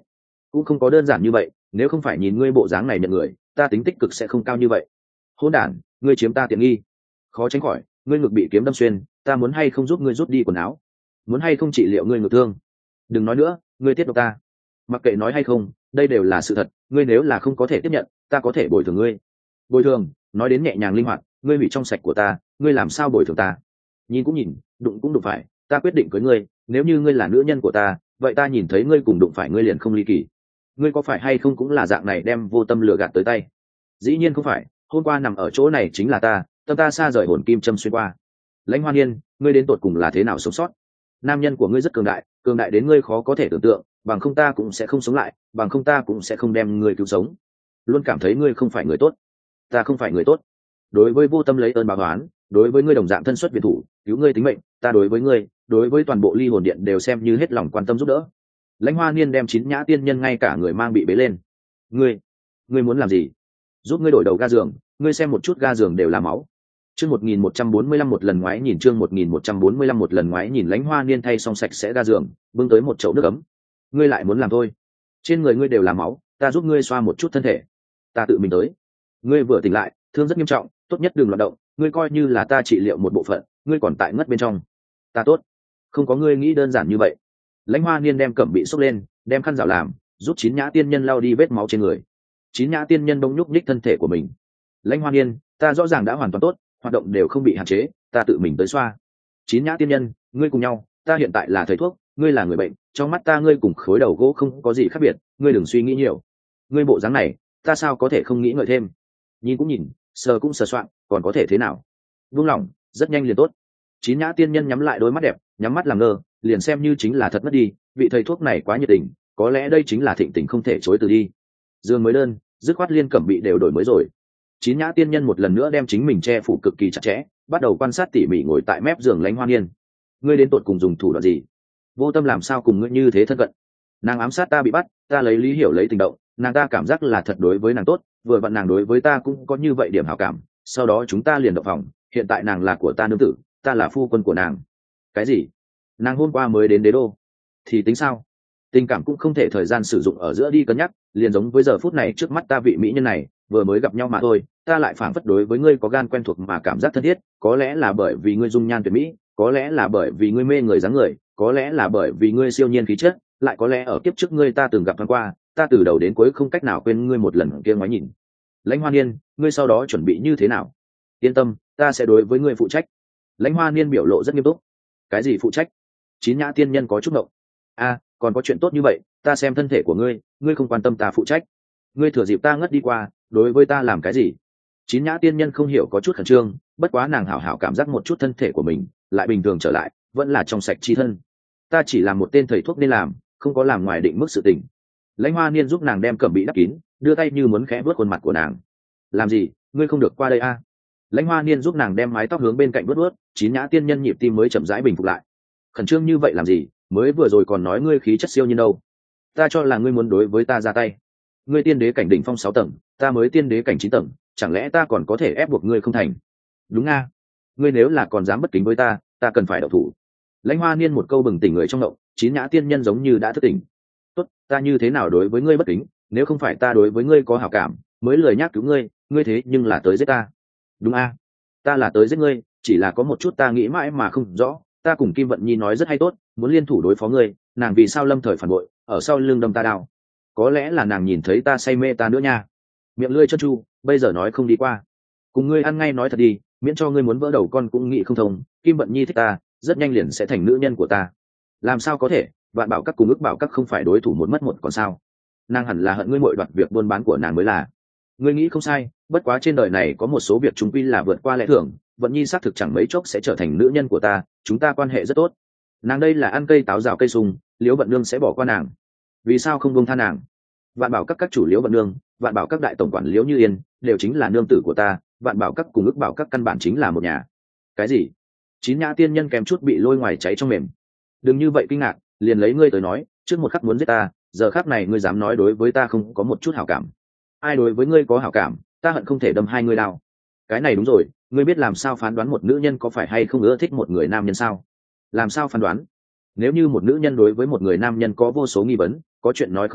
cũng không có đơn giản như vậy, nếu không phải nhìn ngươi bộ dáng này nhận người, ta tính tích cực sẽ không cao như vậy. Hỗn đản, ngươi chiếm ta tiện nghi. Khó tránh khỏi, ngươi ngực bị kiếm đâm xuyên, ta muốn hay không giúp ngươi rút đi quần áo, muốn hay không trị liệu ngươi ngực thương. Đừng nói nữa, ngươi tiết độc ta. Mặc kệ nói hay không, đây đều là sự thật, ngươi nếu là không có thể tiếp nhận, ta có thể bồi thường ngươi. Bồi thường, nói đến nhẹ nhàng linh hoạt, ngươi hủy trong sạch của ta, ngươi làm sao bồi thường ta? Nhìn cũng nhìn, đụng cũng đụng phải, ta quyết định cưới ngươi, nếu như ngươi là nữ nhân của ta, vậy ta nhìn thấy ngươi cùng đụng phải ngươi liền không ly kỳ. Ngươi có phải hay không cũng là dạng này đem vô tâm lừa gạt tới tay? Dĩ nhiên không phải, hôm qua nằm ở chỗ này chính là ta, tâm ta xa rời hồn kim châm xuyên qua. Lãnh Hoa Niên, ngươi đến tột cùng là thế nào sống sót? Nam nhân của ngươi rất cường đại, cường đại đến ngươi khó có thể tưởng tượng, bằng không ta cũng sẽ không sống lại, bằng không ta cũng sẽ không đem ngươi cứu sống. Luôn cảm thấy ngươi không phải người tốt. Ta không phải người tốt. Đối với vô tâm lấy ơn báo oán, đối với ngươi đồng dạng thân xuất viện thủ, cứu ngươi tính mệnh, ta đối với ngươi, đối với toàn bộ ly hồn điện đều xem như hết lòng quan tâm giúp đỡ. Lãnh Hoa Niên đem chín nhã tiên nhân ngay cả người mang bị bế lên. Ngươi, ngươi muốn làm gì? Giúp ngươi đổi đầu ga giường, ngươi xem một chút ga giường đều là máu. Chương một nghìn một trăm bốn mươi lăm một lần ngoái nhìn chương một nghìn một trăm bốn mươi lăm một lần ngoái nhìn Lãnh Hoa Niên thay xong sạch sẽ ga giường, bưng tới một chậu nước ấm. Ngươi lại muốn làm thôi? Trên người ngươi đều là máu, ta giúp ngươi xoa một chút thân thể. Ta tự mình tới. Ngươi vừa tỉnh lại, thương rất nghiêm trọng, tốt nhất đừng loạn động, ngươi coi như là ta trị liệu một bộ phận, ngươi còn tại ngất bên trong. Ta tốt, không có ngươi nghĩ đơn giản như vậy. Lãnh Hoa Niên đem cẩm bị xốc lên, đem khăn rào làm, giúp chín nhã tiên nhân lau đi vết máu trên người. Chín nhã tiên nhân đông nhúc nhích thân thể của mình. Lãnh Hoa Niên, ta rõ ràng đã hoàn toàn tốt, hoạt động đều không bị hạn chế, ta tự mình tới xoa. Chín nhã tiên nhân, ngươi cùng nhau, ta hiện tại là thầy thuốc, ngươi là người bệnh, trong mắt ta ngươi cùng khối đầu gỗ không có gì khác biệt, ngươi đừng suy nghĩ nhiều. Ngươi bộ dáng này, ta sao có thể không nghĩ ngợi thêm? Nhìn cũng nhìn, sờ cũng sờ soạn, còn có thể thế nào? Vung lòng, rất nhanh liền tốt. Chín nhã tiên nhân nhắm lại đôi mắt đẹp, nhắm mắt làm ngơ, liền xem như chính là thật mất đi, vị thầy thuốc này quá nhiệt tình, có lẽ đây chính là thịnh tình không thể chối từ đi. Dương mới đơn, dứt khoát liên cẩm bị đều đổi mới rồi. Chín nhã tiên nhân một lần nữa đem chính mình che phủ cực kỳ chặt chẽ, bắt đầu quan sát tỉ mỉ ngồi tại mép giường Lãnh Hoa Niên. Ngươi đến tột cùng dùng thủ đoạn gì? Vô tâm làm sao cùng ngươi như thế thân cận? Nàng ám sát ta bị bắt, ta lấy lý hiểu lấy tình động, nàng ta cảm giác là thật đối với nàng tốt, vừa vặn nàng đối với ta cũng có như vậy điểm hảo cảm, sau đó chúng ta liền động phòng, hiện tại nàng là của ta nương tử, ta là phu quân của nàng. Cái gì? Nàng hôm qua mới đến đế đô, thì tính sao? Tình cảm cũng không thể thời gian sử dụng ở giữa đi cân nhắc, liền giống với giờ phút này trước mắt ta vị mỹ nhân này, vừa mới gặp nhau mà thôi, ta lại phảng phất đối với ngươi có gan quen thuộc mà cảm giác thân thiết, có lẽ là bởi vì ngươi dung nhan tuyệt mỹ, có lẽ là bởi vì ngươi mê người dáng người, có lẽ là bởi vì ngươi siêu nhiên khí chất, lại có lẽ ở kiếp trước ngươi ta từng gặp thoáng qua, ta từ đầu đến cuối không cách nào quên ngươi một lần kia ngoái nhìn. Lãnh Hoa Niên, ngươi sau đó chuẩn bị như thế nào? Yên tâm, ta sẽ đối với ngươi phụ trách. Lãnh Hoa Niên biểu lộ rất nghiêm túc. Cái gì phụ trách? Chín nhã tiên nhân có chút ngộng. A, còn có chuyện tốt như vậy, ta xem thân thể của ngươi, ngươi không quan tâm ta phụ trách. Ngươi thừa dịp ta ngất đi qua, đối với ta làm cái gì? Chín nhã tiên nhân không hiểu có chút khẩn trương, bất quá nàng hảo hảo cảm giác một chút thân thể của mình, lại bình thường trở lại, vẫn là trong sạch chi thân. Ta chỉ là một tên thầy thuốc nên làm, không có làm ngoài định mức sự tình. Lãnh Hoa Niên giúp nàng đem cẩm bị đắp kín, đưa tay như muốn khẽ vuốt khuôn mặt của nàng. Làm gì? Ngươi không được qua đây a? Lãnh Hoa Niên giúp nàng đem mái tóc hướng bên cạnh vuốt vuốt, chín nhã tiên nhân nhịp tim mới chậm rãi bình phục lại. Khẩn trương như vậy làm gì? Mới vừa rồi còn nói ngươi khí chất siêu nhiên đâu. Ta cho là ngươi muốn đối với ta ra tay. Ngươi tiên đế cảnh đỉnh phong sáu tầng, ta mới tiên đế cảnh chín tầng, chẳng lẽ ta còn có thể ép buộc ngươi không thành? Đúng a? Ngươi nếu là còn dám bất kính với ta, ta cần phải động thủ. Lãnh Hoa Niên một câu bừng tỉnh người trong động, chín nhã tiên nhân giống như đã thức tỉnh. Tốt, ta như thế nào đối với ngươi bất kính, nếu không phải ta đối với ngươi có hảo cảm, mới lời nhắc cứu ngươi, ngươi thế nhưng là tới giết ta. Đúng a? Ta là tới giết ngươi, chỉ là có một chút ta nghĩ mãi mà không rõ, ta cùng Kim Vận Nhi nói rất hay tốt, muốn liên thủ đối phó ngươi, nàng vì sao lâm thời phản bội, ở sau lưng đâm ta đao? Có lẽ là nàng nhìn thấy ta say mê ta nữa nha. Miệng lưỡi chân chu, bây giờ nói không đi qua. Cùng ngươi ăn ngay nói thật đi, miễn cho ngươi muốn vỡ đầu con cũng nghĩ không thông, Kim Vận Nhi thích ta, rất nhanh liền sẽ thành nữ nhân của ta. Làm sao có thể? Vạn Bảo các cùng ước bảo các không phải đối thủ một mất một còn sao? Nàng hẳn là hận ngươi muội đoạt việc buôn bán của nàng mới là. Ngươi nghĩ không sai, bất quá trên đời này có một số việc chúng quy là vượt qua lẽ thường, Vận Nhi xác thực chẳng mấy chốc sẽ trở thành nữ nhân của ta, chúng ta quan hệ rất tốt. Nàng đây là ăn cây táo rào cây sung, Liễu Vận Nương sẽ bỏ qua nàng. Vì sao không buông tha nàng? Vạn Bảo các các chủ Liễu Vận Nương, Vạn Bảo các đại tổng quản Liễu Như Yên, đều chính là nương tử của ta, Vạn Bảo các cùng ước bảo các căn bản chính là một nhà. Cái gì? Chín nhã tiên nhân kèm chút bị lôi ngoài cháy trong mềm. Đừng như vậy kinh ngạc, liền lấy ngươi tới nói, trước một khắc muốn giết ta, giờ khắc này ngươi dám nói đối với ta không có một chút hảo cảm. Ai đối với ngươi có hảo cảm, ta hận không thể đâm hai ngươi đao. Cái này đúng rồi, ngươi biết làm sao phán đoán một nữ nhân có phải hay không ưa thích một người nam nhân sao? Làm sao phán đoán? Nếu như một nữ nhân đối với một người nam nhân có vô số nghi vấn, có chuyện nói không hết,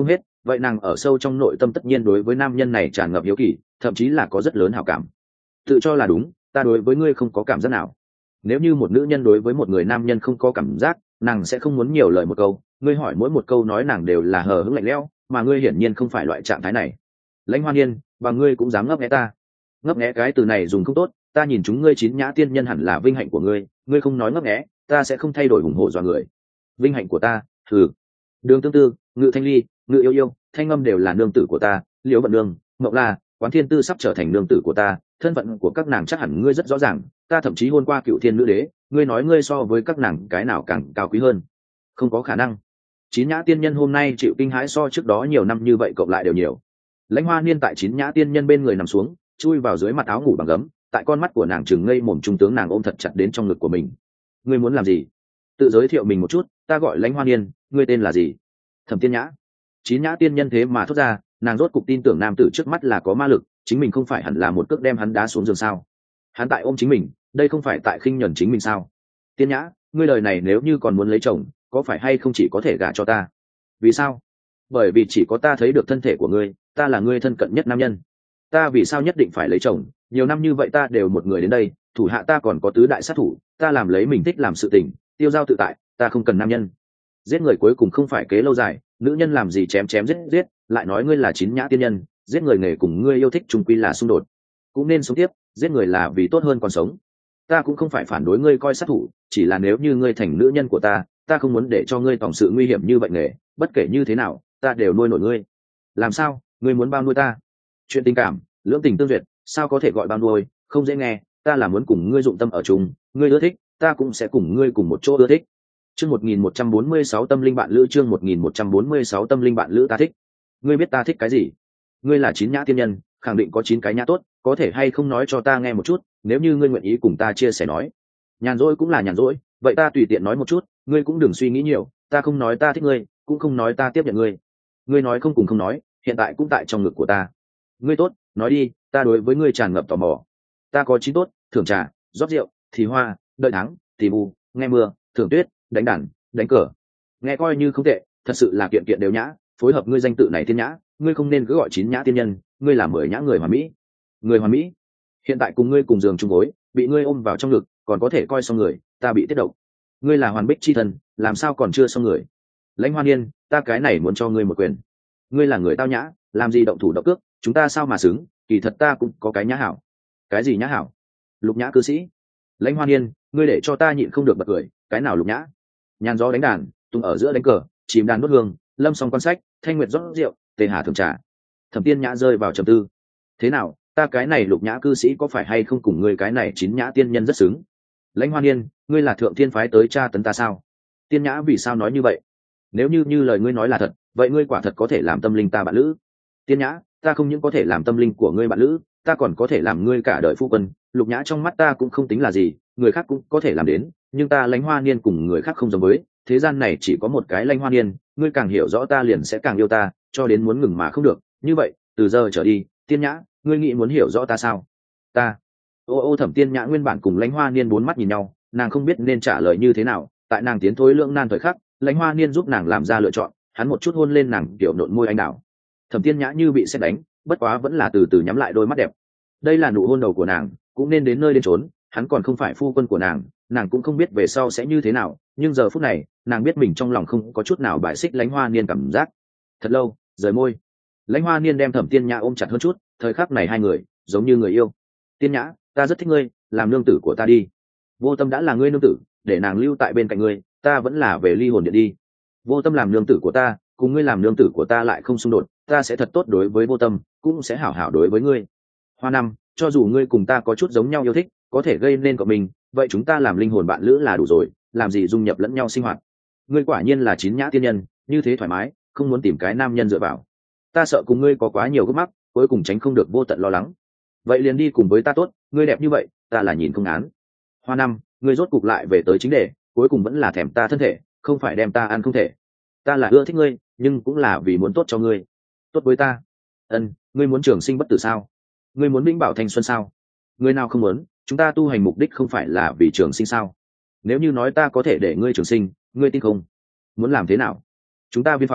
vậy nàng ở sâu trong nội tâm tất nhiên đối với nam nhân này tràn ngập hiếu kỳ, thậm chí là có rất lớn hảo cảm. Tự cho là đúng, ta đối với ngươi không có cảm giác nào. Nếu như một nữ nhân đối với một người nam nhân không có cảm giác, nàng sẽ không muốn nhiều lời một câu, ngươi hỏi mỗi một câu nói nàng đều là hờ hững lạnh lẽo, mà ngươi hiển nhiên không phải loại trạng thái này. Lãnh Hoa Niên, và ngươi cũng dám ngấp nghé ta. Ngấp nghé cái từ này dùng không tốt, ta nhìn chúng ngươi chín nhã tiên nhân hẳn là vinh hạnh của ngươi, ngươi không nói ngấp nghé, ta sẽ không thay đổi ủng hộ dọa người. Vinh hạnh của ta, thử. Đường Tương Tư, Ngự Thanh Ly, Ngự Yêu Yêu, Thanh Âm đều là nương tử của ta, Liễu Vận Nương, Mộng La, Quán Thiên Tư sắp trở thành nương tử của ta, thân phận của các nàng chắc hẳn ngươi rất rõ ràng, ta thậm chí hôn qua Cựu Thiên Nữ Đế, ngươi nói ngươi so với các nàng cái nào càng cao quý hơn? Không có khả năng. Chín nhã tiên nhân hôm nay chịu kinh hãi so trước đó nhiều năm như vậy cộng lại đều nhiều. Lãnh Hoa Niên tại chín nhã tiên nhân bên người nằm xuống, chui vào dưới mặt áo ngủ bằng gấm, tại con mắt của nàng trừng ngây mồm trung tướng nàng ôm thật chặt đến trong ngực của mình. Ngươi muốn làm gì? Tự giới thiệu mình một chút, ta gọi Lãnh Hoa Niên, ngươi tên là gì? Thẩm Tiên Nhã. Chín nhã tiên nhân thế mà thốt ra, nàng rốt cục tin tưởng nam tử trước mắt là có ma lực, chính mình không phải hẳn là một cước đem hắn đá xuống giường sao? Hắn tại ôm chính mình, đây không phải tại khinh nhẫn chính mình sao? Tiên Nhã, ngươi đời này nếu như còn muốn lấy chồng, có phải hay không chỉ có thể gả cho ta? Vì sao? Bởi vì chỉ có ta thấy được thân thể của ngươi, ta là ngươi thân cận nhất nam nhân. Ta vì sao nhất định phải lấy chồng? Nhiều năm như vậy ta đều một người đến đây, thủ hạ ta còn có tứ đại sát thủ, ta làm lấy mình thích làm sự tình, tiêu dao tự tại, ta không cần nam nhân. Giết người cuối cùng không phải kế lâu dài, nữ nhân làm gì chém chém giết giết, lại nói ngươi là chín nhã tiên nhân, giết người nghề cùng ngươi yêu thích chung quy là xung đột, cũng nên sống tiếp, giết người là vì tốt hơn còn sống. Ta cũng không phải phản đối ngươi coi sát thủ, chỉ là nếu như ngươi thành nữ nhân của ta, ta không muốn để cho ngươi tổng sự nguy hiểm như vậy nghề, bất kể như thế nào, ta đều nuôi nổi ngươi. Làm sao, ngươi muốn bao nuôi ta? Chuyện tình cảm, lưỡng tình tương duyệt, sao có thể gọi bao nuôi, không dễ nghe, ta là muốn cùng ngươi dụng tâm ở chung, ngươi ưa thích, ta cũng sẽ cùng ngươi cùng một chỗ ưa thích. Chương một nghìn một trăm bốn mươi sáu tâm linh bạn lữ, chương một nghìn một trăm bốn mươi sáu tâm linh bạn lữ, ta thích. Ngươi biết ta thích cái gì? Ngươi là chín nhã tiên nhân, khẳng định có chín cái nhã tốt, có thể hay không nói cho ta nghe một chút, nếu như ngươi nguyện ý cùng ta chia sẻ nói. Nhàn rỗi cũng là nhàn rỗi, vậy ta tùy tiện nói một chút, ngươi cũng đừng suy nghĩ nhiều, ta không nói ta thích ngươi, cũng không nói ta tiếp nhận ngươi. Ngươi nói không cùng không nói, hiện tại cũng tại trong ngực của ta. Ngươi tốt, nói đi, ta đối với ngươi tràn ngập tò mò. Ta có chín tốt, thưởng trà, rót rượu, thì hoa, đợi thắng, thì bù, nghe mưa, thưởng tuyết, đánh đàn, đánh cờ. Nghe coi như không tệ, thật sự là kiện kiện đều nhã, phối hợp ngươi danh tự này tiên nhã, ngươi không nên cứ gọi chín nhã tiên nhân, ngươi là mười nhã người hoàn mỹ. Người hoàn mỹ? Hiện tại cùng ngươi cùng giường chung gối, bị ngươi ôm vào trong ngực, còn có thể coi xong người, ta bị tiết động. Ngươi là hoàn bích chi thần, làm sao còn chưa xong người? Lãnh Hoa Niên, ta cái này muốn cho ngươi một quyền. Ngươi là người tao nhã, làm gì động thủ động cước, chúng ta sao mà xứng, kỳ thật ta cũng có cái nhã hảo. Cái gì nhã hảo? Lục nhã cư sĩ. Lãnh Hoa Niên, ngươi để cho ta nhịn không được bật cười, cái nào lục nhã? Nhàn gió đánh đàn, tung ở giữa đánh cờ, chìm đàn đốt hương, lâm song quan sách, thanh nguyệt rót rượu, tề hà thưởng trà. Thẩm Tiên Nhã rơi vào trầm tư. Thế nào, ta cái này lục nhã cư sĩ có phải hay không cùng ngươi cái này chín nhã tiên nhân rất xứng? Lãnh Hoa Niên, ngươi là thượng thiên phái tới tra tấn ta sao? Tiên Nhã vì sao nói như vậy? Nếu như như lời ngươi nói là thật, vậy ngươi quả thật có thể làm tâm linh ta bạn lữ. Tiên Nhã, ta không những có thể làm tâm linh của ngươi bạn lữ, ta còn có thể làm ngươi cả đời phu quân. Lục nhã trong mắt ta cũng không tính là gì, người khác cũng có thể làm đến, nhưng ta Lãnh Hoa Niên cùng người khác không giống với, thế gian này chỉ có một cái Lãnh Hoa Niên, ngươi càng hiểu rõ ta liền sẽ càng yêu ta, cho đến muốn ngừng mà không được. Như vậy, từ giờ trở đi, Tiên Nhã, ngươi nghĩ muốn hiểu rõ ta sao? Ta. Ô ô Thẩm Tiên Nhã nguyên bản cùng Lãnh Hoa Niên bốn mắt nhìn nhau, nàng không biết nên trả lời như thế nào, tại nàng tiến thối lưỡng nan thời khắc, Lãnh Hoa Niên giúp nàng làm ra lựa chọn, hắn một chút hôn lên nàng tiểu nộn môi anh đào. Thẩm Tiên Nhã như bị sét đánh, bất quá vẫn là từ từ nhắm lại đôi mắt đẹp. Đây là nụ hôn đầu của nàng, cũng nên đến nơi đến chốn, hắn còn không phải phu quân của nàng, nàng cũng không biết về sau sẽ như thế nào, nhưng giờ phút này, nàng biết mình trong lòng không có chút nào bài xích Lãnh Hoa Niên cảm giác. Thật lâu, rời môi. Lãnh Hoa Niên đem Thẩm Tiên Nhã ôm chặt hơn chút, thời khắc này hai người giống như người yêu. Tiên Nhã, ta rất thích ngươi, làm nương tử của ta đi. Vô Tâm đã là ngươi nương tử, để nàng lưu tại bên cạnh ngươi, ta vẫn là về ly hồn điện đi. Vô Tâm làm nương tử của ta, cùng ngươi làm nương tử của ta lại không xung đột, ta sẽ thật tốt đối với Vô Tâm, cũng sẽ hảo hảo đối với ngươi. Hoa Năm, cho dù ngươi cùng ta có chút giống nhau yêu thích, có thể gây nên cộng mình, vậy chúng ta làm linh hồn bạn lữ là đủ rồi, làm gì dung nhập lẫn nhau sinh hoạt. Ngươi quả nhiên là chín nhã tiên nhân, như thế thoải mái, không muốn tìm cái nam nhân dựa vào. Ta sợ cùng ngươi có quá nhiều gấp mắc, cuối cùng tránh không được vô tận lo lắng. Vậy liền đi cùng với ta tốt, ngươi đẹp như vậy, ta là nhìn không án. Hoa Năm, ngươi rốt cục lại về tới chính đề, cuối cùng vẫn là thèm ta thân thể, không phải đem ta ăn không thể. Ta là ưa thích ngươi, nhưng cũng là vì muốn tốt cho ngươi. Tốt với ta. Ân, ngươi muốn trường sinh bất tử sao? Ngươi muốn vĩnh bảo thanh xuân sao? Ngươi nào không muốn, chúng ta tu hành mục đích không phải là vì trường sinh sao? Nếu như nói ta có thể để ngươi trường sinh, ngươi tin không? Muốn làm thế nào? Chúng ta viên phòng,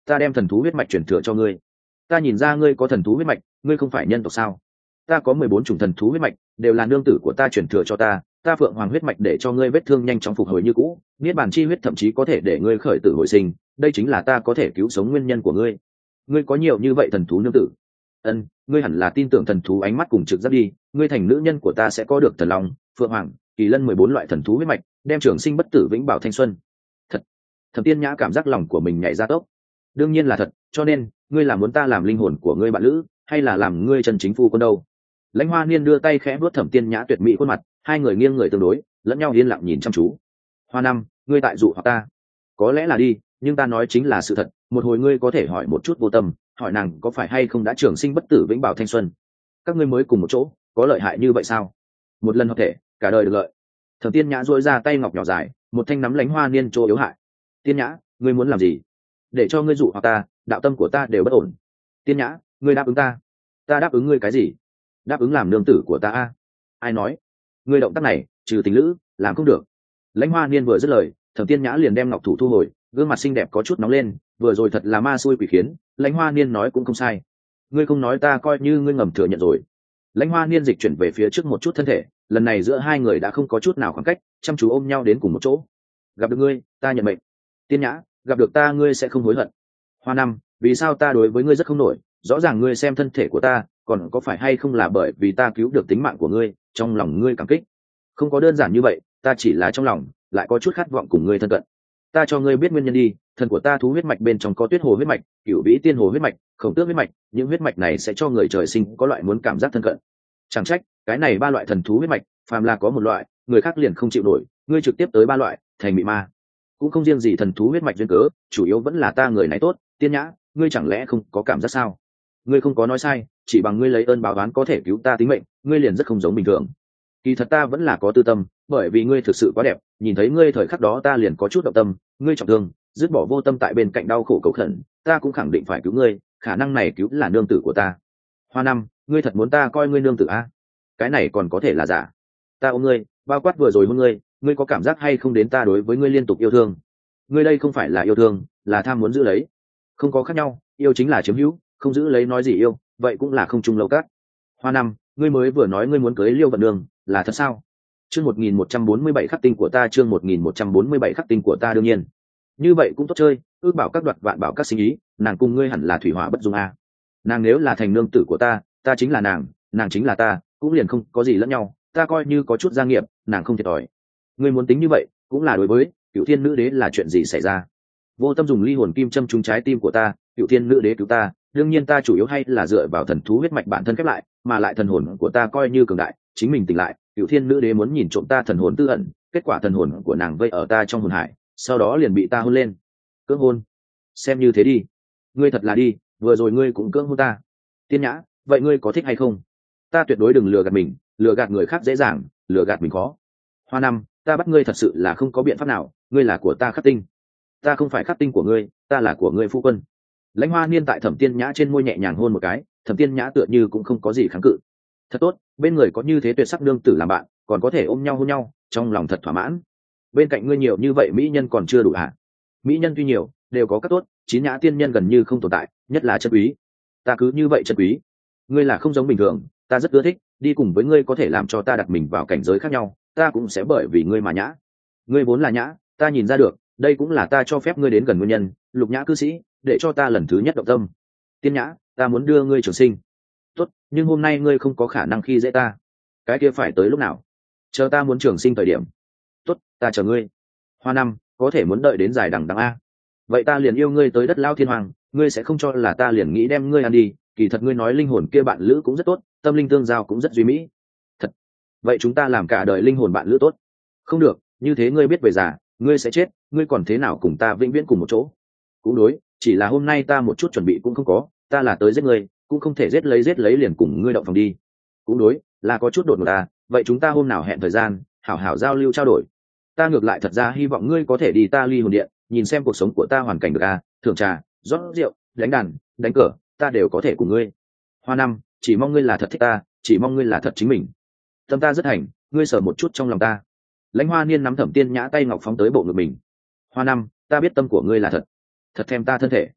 ta đem thần thú huyết mạch truyền thừa cho ngươi. Ta nhìn ra ngươi có thần thú huyết mạch, ngươi không phải nhân tộc sao? Ta có mười bốn chủng thần thú huyết mạch, đều là nương tử của ta truyền thừa cho ta. Ta phượng hoàng huyết mạch để cho ngươi vết thương nhanh chóng phục hồi như cũ, niết bàn chi huyết thậm chí có thể để ngươi khởi tử hồi sinh. Đây chính là ta có thể cứu sống nguyên nhân của ngươi. Ngươi có nhiều như vậy thần thú nương tử. Ân, ngươi hẳn là tin tưởng thần thú ánh mắt cùng trực giác đi. Ngươi thành nữ nhân của ta sẽ có được thần long, phượng hoàng, kỳ lân mười bốn loại thần thú huyết mạch, đem trường sinh bất tử vĩnh bảo thanh xuân. Thật. Thẩm Tiên Nhã cảm giác lòng của mình nhảy ra tốc. Đương nhiên là thật, cho nên ngươi là muốn ta làm linh hồn của ngươi bạn lữ, hay là làm ngươi chân chính phu quân đâu? Lãnh Hoa Niên đưa tay khẽ vuốt Thẩm Tiên Nhã tuyệt mỹ khuôn mặt, hai người nghiêng người tương đối, lẫn nhau yên lặng nhìn chăm chú. Hoa Năm, ngươi tại dụ hoặc ta? Có lẽ là đi, nhưng ta nói chính là sự thật. Một hồi ngươi có thể hỏi một chút Vô Tâm, hỏi nàng có phải hay không đã trường sinh bất tử vĩnh bảo thanh xuân. Các ngươi mới cùng một chỗ, có lợi hại như vậy sao? Một lần hợp thể, cả đời được lợi. Thẩm Tiên Nhã duỗi ra tay ngọc nhỏ dài, một thanh nắm Lãnh Hoa Niên chỗ yếu hại. Tiên Nhã, ngươi muốn làm gì? Để cho ngươi dụ hoặc ta, đạo tâm của ta đều bất ổn. Tiên Nhã, ngươi đáp ứng ta. Ta đáp ứng ngươi cái gì? Đáp ứng làm nương tử của ta a? Ai nói? Ngươi động tác này, trừ tình lữ, làm không được. Lãnh Hoa Niên vừa dứt lời, Thẩm Tiên Nhã liền đem ngọc thủ thu hồi, gương mặt xinh đẹp có chút nóng lên. Vừa rồi thật là ma xui quỷ khiến, Lãnh Hoa Niên nói cũng không sai. Ngươi không nói ta coi như ngươi ngầm thừa nhận rồi. Lãnh Hoa Niên dịch chuyển về phía trước một chút thân thể, lần này giữa hai người đã không có chút nào khoảng cách, chăm chú ôm nhau đến cùng một chỗ. Gặp được ngươi, ta nhận mệnh. Tiên Nhã, gặp được ta ngươi sẽ không hối hận. Hoa Năm, vì sao ta đối với ngươi rất không nổi? Rõ ràng ngươi xem thân thể của ta, còn có phải hay không là bởi vì ta cứu được tính mạng của ngươi, trong lòng ngươi cảm kích? Không có đơn giản như vậy, ta chỉ là trong lòng lại có chút khát vọng cùng ngươi thân cận. Ta cho ngươi biết nguyên nhân đi, thần của ta thú huyết mạch bên trong có tuyết hồ huyết mạch, cửu vĩ tiên hồ huyết mạch, khổng tước huyết mạch, những huyết mạch này sẽ cho người trời sinh có loại muốn cảm giác thân cận. Chẳng trách, cái này ba loại thần thú huyết mạch, phàm là có một loại, người khác liền không chịu nổi, ngươi trực tiếp tới ba loại, thành bị ma. Cũng không riêng gì thần thú huyết mạch duyên cớ, chủ yếu vẫn là ta người này tốt. Tiên Nhã, ngươi chẳng lẽ không có cảm giác sao? Ngươi không có nói sai, chỉ bằng ngươi lấy ơn báo oán có thể cứu ta tính mệnh, ngươi liền rất không giống bình thường. Kỳ thật ta vẫn là có tư tâm, bởi vì ngươi thực sự quá đẹp, nhìn thấy ngươi thời khắc đó ta liền có chút động tâm. Ngươi trọng thương, dứt bỏ Vô Tâm tại bên cạnh đau khổ cầu khẩn, ta cũng khẳng định phải cứu ngươi, khả năng này cứu là nương tử của ta. Hoa Năm, ngươi thật muốn ta coi ngươi nương tử a? Cái này còn có thể là giả. Ta ôm ngươi, bao quát vừa rồi hôn ngươi, ngươi có cảm giác hay không đến ta đối với ngươi liên tục yêu thương? Ngươi đây không phải là yêu thương, là tham muốn giữ lấy. Không có khác nhau, yêu chính là chiếm hữu, không giữ lấy nói gì yêu, vậy cũng là không chung lâu cát. Hoa Năm, ngươi mới vừa nói ngươi muốn cưới Liêu Vận Nương, là thật sao? Chương một nghìn một trăm bốn mươi bảy khắc tinh của ta, chương một nghìn một trăm bốn mươi bảy khắc tinh của ta đương nhiên. Như vậy cũng tốt chơi, ước bảo các đoạt vạn bảo các sinh ý, nàng cùng ngươi hẳn là thủy hỏa bất dung a. Nàng nếu là thành nương tử của ta, ta chính là nàng, nàng chính là ta, cũng liền không có gì lẫn nhau, ta coi như có chút gia nghiệp, nàng không thiệt thòi. Ngươi muốn tính như vậy, cũng là đối với Cửu Thiên Nữ Đế là chuyện gì xảy ra? Vô Tâm dùng ly hồn kim châm trúng trái tim của ta, Cửu Thiên Nữ Đế cứu ta, đương nhiên ta chủ yếu hay là dựa vào thần thú huyết mạch bản thân khép lại, mà lại thần hồn của ta coi như cường đại, chính mình tỉnh lại, Cửu Thiên Nữ Đế muốn nhìn trộm ta thần hồn tư ẩn, kết quả thần hồn của nàng vây ở ta trong hồn hải, sau đó liền bị ta hôn lên. Cưỡng hôn? Xem như thế đi. Ngươi thật là đi, vừa rồi ngươi cũng cưỡng hôn ta. Tiên Nhã, vậy ngươi có thích hay không? Ta tuyệt đối đừng lừa gạt mình, lừa gạt người khác dễ dàng, lừa gạt mình khó. Hoa Năm, ta bắt ngươi thật sự là không có biện pháp nào, ngươi là của ta khắc tinh. Ta không phải khắc tinh của ngươi, ta là của ngươi phu quân. Lãnh Hoa Niên tại Thẩm Tiên Nhã trên môi nhẹ nhàng hôn một cái, Thẩm Tiên Nhã tựa như cũng không có gì kháng cự. Thật tốt, bên người có như thế tuyệt sắc nương tử làm bạn, còn có thể ôm nhau hôn nhau, trong lòng thật thỏa mãn. Bên cạnh ngươi nhiều như vậy mỹ nhân còn chưa đủ hả? Mỹ nhân tuy nhiều, đều có các tốt, chín nhã tiên nhân gần như không tồn tại, nhất là chân quý. Ta cứ như vậy chân quý. Ngươi là không giống bình thường, ta rất ưa thích, đi cùng với ngươi có thể làm cho ta đặt mình vào cảnh giới khác nhau, ta cũng sẽ bởi vì ngươi mà nhã. Ngươi vốn là nhã, ta nhìn ra được, đây cũng là ta cho phép ngươi đến gần nguyên nhân, Lục Nhã cư sĩ, để cho ta lần thứ nhất động tâm. Tiên Nhã, ta muốn đưa ngươi trường sinh. Tốt, nhưng hôm nay ngươi không có khả năng khi dễ ta. Cái kia phải tới lúc nào? Chờ ta muốn trường sinh thời điểm. Tốt, ta chờ ngươi. Hoa Năm, có thể muốn đợi đến dài đằng đằng a. Vậy ta liền yêu ngươi tới đất lao thiên hoàng, ngươi sẽ không cho là ta liền nghĩ đem ngươi ăn đi, kỳ thật ngươi nói linh hồn kia bạn lữ cũng rất tốt, tâm linh tương giao cũng rất duy mỹ. Thật. Vậy chúng ta làm cả đời linh hồn bạn lữ tốt. Không được, như thế ngươi biết về già, ngươi sẽ chết, ngươi còn thế nào cùng ta vĩnh viễn cùng một chỗ? Cũng đối, chỉ là hôm nay ta một chút chuẩn bị cũng không có, ta là tới giết ngươi, cũng không thể giết lấy giết lấy liền cùng ngươi động phòng đi. Cũng đối, là có chút đột ngột ta, vậy chúng ta hôm nào hẹn thời gian, hảo hảo giao lưu trao đổi. Ta ngược lại thật ra hy vọng ngươi có thể đi ta ly hồn điện, nhìn xem cuộc sống của ta hoàn cảnh được à, thưởng trà, rót rượu, đánh đàn, đánh cờ, ta đều có thể cùng ngươi. Hoa Năm, chỉ mong ngươi là thật thích ta, chỉ mong ngươi là thật chính mình. Tâm ta rất hành, ngươi sở một chút trong lòng ta. Lãnh Hoa Niên nắm Thẩm Tiên Nhã tay ngọc phóng tới bộ ngực mình. Hoa Năm, ta biết tâm của ngươi là thật, thật thèm ta thân thể.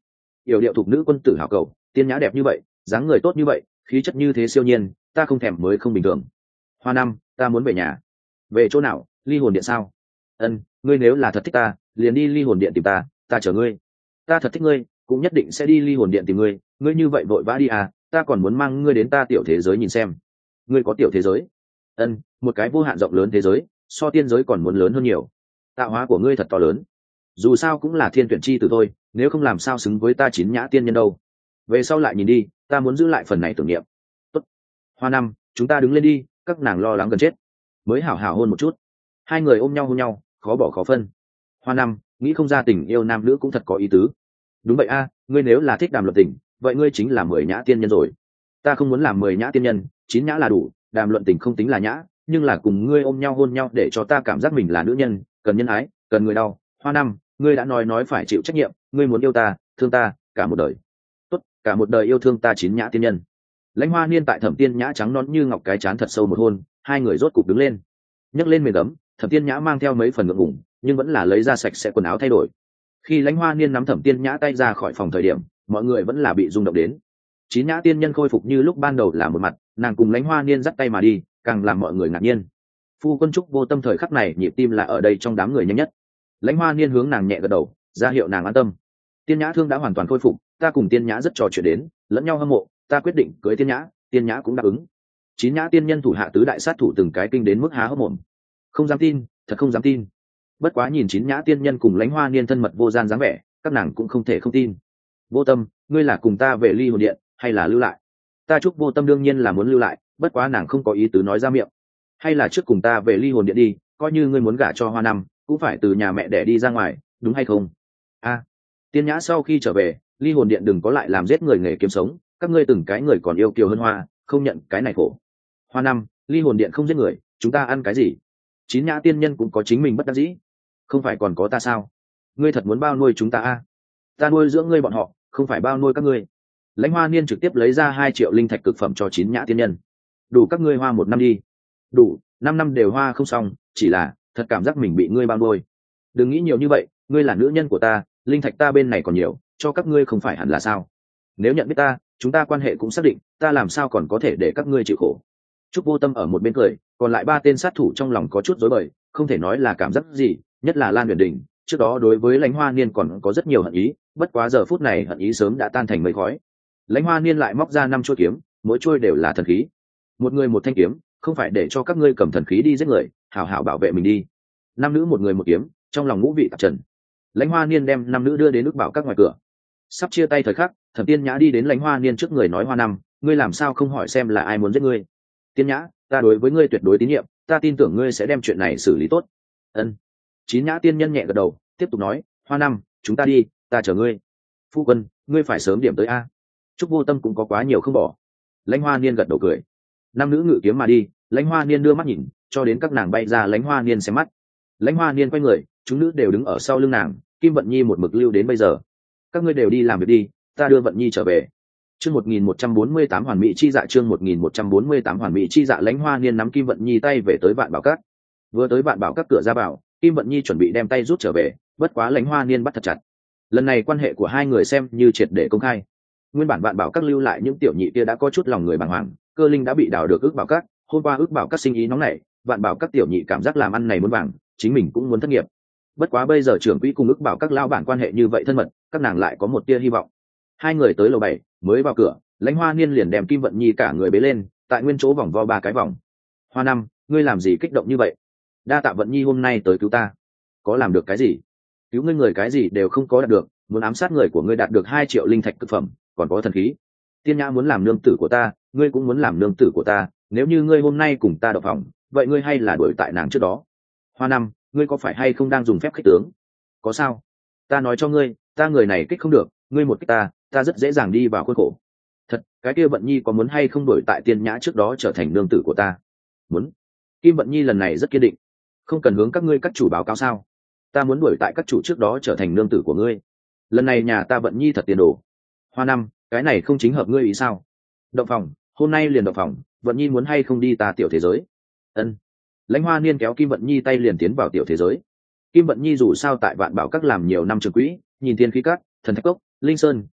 yểu điệu thục nữ quân tử hảo cầu, tiên nhã đẹp như vậy, dáng người tốt như vậy, khí chất như thế siêu nhiên, ta không thèm mới không bình thường. Hoa năm, ta muốn về nhà. Về chỗ nào? Ly hồn điện sao? Ân, ngươi nếu là thật thích ta, liền đi ly hồn điện tìm ta, ta chờ ngươi. Ta thật thích ngươi, cũng nhất định sẽ đi ly hồn điện tìm ngươi. Ngươi như vậy vội vã đi à? Ta còn muốn mang ngươi đến ta tiểu thế giới nhìn xem. Ngươi có tiểu thế giới? Ân, một cái vô hạn rộng lớn thế giới, so tiên giới còn muốn lớn hơn nhiều. Tạo hóa của ngươi thật to lớn. Dù sao cũng là thiên tuyển chi từ thôi, nếu không làm sao xứng với ta chín nhã tiên nhân đâu. Về sau lại nhìn đi, ta muốn giữ lại phần này tưởng niệm. Tốt. Hoa năm, chúng ta đứng lên đi, các nàng lo lắng gần chết. Mới hảo hảo hôn một chút. Hai người ôm nhau hôn nhau, khó bỏ khó phân. Hoa năm, nghĩ không ra tình yêu nam nữ cũng thật có ý tứ. Đúng vậy a, ngươi nếu là thích đàm luận tình, vậy ngươi chính là mười nhã tiên nhân rồi. Ta không muốn làm mười nhã tiên nhân, chín nhã là đủ, đàm luận tình không tính là nhã, nhưng là cùng ngươi ôm nhau hôn nhau để cho ta cảm giác mình là nữ nhân, cần nhân ái, cần người đau. Hoa năm, ngươi đã nói nói phải chịu trách nhiệm, ngươi muốn yêu ta, thương ta, cả một đời. Tốt, cả một đời yêu thương ta chín nhã tiên nhân. Lãnh Hoa Niên tại Thẩm Tiên Nhã trắng nón như ngọc cái chán thật sâu một hôn, hai người rốt cục đứng lên, nhấc lên mền gấm. Thẩm Tiên Nhã mang theo mấy phần ngượng ngùng, nhưng vẫn là lấy ra sạch sẽ quần áo thay đổi. Khi Lãnh Hoa Niên nắm Thẩm Tiên Nhã tay ra khỏi phòng thời điểm, mọi người vẫn là bị rung động đến. Chín nhã tiên nhân khôi phục như lúc ban đầu là một mặt, nàng cùng Lãnh Hoa Niên dắt tay mà đi, càng làm mọi người ngạc nhiên. Phu quân Trúc Vô Tâm thời khắc này nhịp tim là ở đây trong đám người nhanh nhất. Lãnh Hoa Niên hướng nàng nhẹ gật đầu, ra hiệu nàng an tâm. Tiên Nhã thương đã hoàn toàn khôi phục, ta cùng Tiên Nhã rất trò chuyện đến, lẫn nhau hâm mộ, ta quyết định cưới Tiên Nhã, Tiên Nhã cũng đáp ứng. Chín nhã tiên nhân thủ hạ tứ đại sát thủ từng cái kinh đến mức há hốc mồm. Không dám tin, thật không dám tin. Bất quá nhìn chín nhã tiên nhân cùng Lãnh Hoa Niên thân mật vô gian dáng vẻ, các nàng cũng không thể không tin. Vô Tâm, ngươi là cùng ta về Ly Hồn Điện hay là lưu lại? Ta Trúc Vô Tâm đương nhiên là muốn lưu lại, bất quá nàng không có ý tứ nói ra miệng. Hay là trước cùng ta về Ly Hồn Điện đi, coi như ngươi muốn gả cho Hoa Năm, cũng phải từ nhà mẹ đẻ đi ra ngoài, đúng hay không? A, à, Tiên Nhã sau khi trở về, Ly Hồn Điện đừng có lại làm giết người nghề kiếm sống, các ngươi từng cái người còn yêu kiều hơn Hoa, không nhận cái này khổ. Hoa Năm, Ly Hồn Điện không giết người, chúng ta ăn cái gì? Chín nhã tiên nhân cũng có chính mình bất đắc dĩ, không phải còn có ta sao? Ngươi thật muốn bao nuôi chúng ta a? À? Ta nuôi dưỡng ngươi bọn họ, không phải bao nuôi các ngươi. Lãnh Hoa Niên trực tiếp lấy ra hai triệu linh thạch cực phẩm cho chín nhã tiên nhân. Đủ các ngươi hoa một năm đi. Đủ, năm năm đều hoa không xong, chỉ là thật cảm giác mình bị ngươi bao nuôi. Đừng nghĩ nhiều như vậy, ngươi là nữ nhân của ta, linh thạch ta bên này còn nhiều, cho các ngươi không phải hẳn là sao? Nếu nhận biết ta, chúng ta quan hệ cũng xác định, ta làm sao còn có thể để các ngươi chịu khổ? Trúc Vô Tâm ở một bên cười, còn lại ba tên sát thủ trong lòng có chút rối bời, không thể nói là cảm giác gì, nhất là Lan Huyền Đình, trước đó đối với Lãnh Hoa Niên còn có rất nhiều hận ý, bất quá giờ phút này hận ý sớm đã tan thành mây khói. Lãnh Hoa Niên lại móc ra năm chuôi kiếm, mỗi chuôi đều là thần khí. Một người một thanh kiếm, không phải để cho các ngươi cầm thần khí đi giết người, hảo hảo bảo vệ mình đi. Năm nữ một người một kiếm, trong lòng ngũ vị tạp trần. Lãnh Hoa Niên đem năm nữ đưa đến ước bảo các ngoài cửa. Sắp chia tay thời khắc, Thẩm Tiên Nhã đi đến Lãnh Hoa Niên trước người nói: Hoa Năm, ngươi làm sao không hỏi xem là ai muốn giết ngươi? Tiên Nhã, ta đối với ngươi tuyệt đối tín nhiệm, ta tin tưởng ngươi sẽ đem chuyện này xử lý tốt. Ân. Chín nhã tiên nhân nhẹ gật đầu, tiếp tục nói: Hoa Năm, chúng ta đi, ta chờ ngươi. Phu quân, ngươi phải sớm điểm tới a. Trúc Vô Tâm cũng có quá nhiều không bỏ. Lãnh Hoa Niên gật đầu cười. Năm nữ ngự kiếm mà đi, Lãnh Hoa Niên đưa mắt nhìn, cho đến các nàng bay ra, Lãnh Hoa Niên xem mắt. Lãnh Hoa Niên quay người, chúng nữ đều đứng ở sau lưng nàng, Kim Vận Nhi một mực lưu đến bây giờ. Các ngươi đều đi làm việc đi, ta đưa Vận Nhi trở về. Chương một nghìn một trăm bốn mươi tám hoàn mỹ chi dạ, chương một nghìn một trăm bốn mươi tám hoàn mỹ chi dạ. Lãnh Hoa Niên nắm Kim Vận Nhi tay về tới Vạn Bảo Các. Vừa tới Vạn Bảo Các cửa ra vào, Kim Vận Nhi chuẩn bị đem tay rút trở về, bất quá Lãnh Hoa Niên bắt thật chặt. Lần này quan hệ của hai người xem như triệt để công khai. Nguyên bản Vạn Bảo Các lưu lại những tiểu nhị kia đã có chút lòng người bàng hoàng, Cơ Linh đã bị đào được Ước Bảo Các, hôm qua Ước Bảo Các sinh ý nóng nảy, Vạn Bảo Các tiểu nhị cảm giác làm ăn này muốn vàng, chính mình cũng muốn thất nghiệp. Bất quá bây giờ trưởng quỹ cùng Ước Bảo Các lao bản quan hệ như vậy thân mật, các nàng lại có một tia hy vọng. Hai người tới lầu bảy, mới vào cửa, Lãnh Hoa Niên liền đem Kim Vận Nhi cả người bế lên, tại nguyên chỗ vòng vo ba cái vòng. Hoa Năm, ngươi làm gì kích động như vậy? Đa tạ Vận Nhi hôm nay tới cứu ta. Có làm được cái gì? Cứu ngươi người cái gì đều không có đạt được, muốn ám sát người của ngươi đạt được hai triệu linh thạch cực phẩm, còn có thần khí. Tiên Nhã muốn làm nương tử của ta, ngươi cũng muốn làm nương tử của ta, nếu như ngươi hôm nay cùng ta độc phòng, vậy ngươi hay là đuổi tại nàng trước đó. Hoa Năm, ngươi có phải hay không đang dùng phép khích tướng? Có sao? Ta nói cho ngươi, ta người này kích không được, ngươi một kích ta, ta rất dễ dàng đi vào khuôn khổ. Thật, cái kia Vận Nhi có muốn hay không đuổi tại Tiên Nhã trước đó trở thành nương tử của ta? Muốn. Kim Vận Nhi lần này rất kiên định. Không cần hướng các ngươi các chủ báo cáo sao? Ta muốn đuổi tại các chủ trước đó trở thành nương tử của ngươi. Lần này nhà ta Vận Nhi thật tiền đồ. Hoa Năm, cái này không chính hợp ngươi ý sao? Động phòng, hôm nay liền động phòng, Vận Nhi muốn hay không đi ta tiểu thế giới? Ân. Lãnh Hoa Niên kéo Kim Vận Nhi tay liền tiến vào tiểu thế giới. Kim Vận Nhi dù sao tại Vạn Bảo Các làm nhiều năm trường quỹ, nhìn thiên khí các, thần thạch cốc, linh sơn,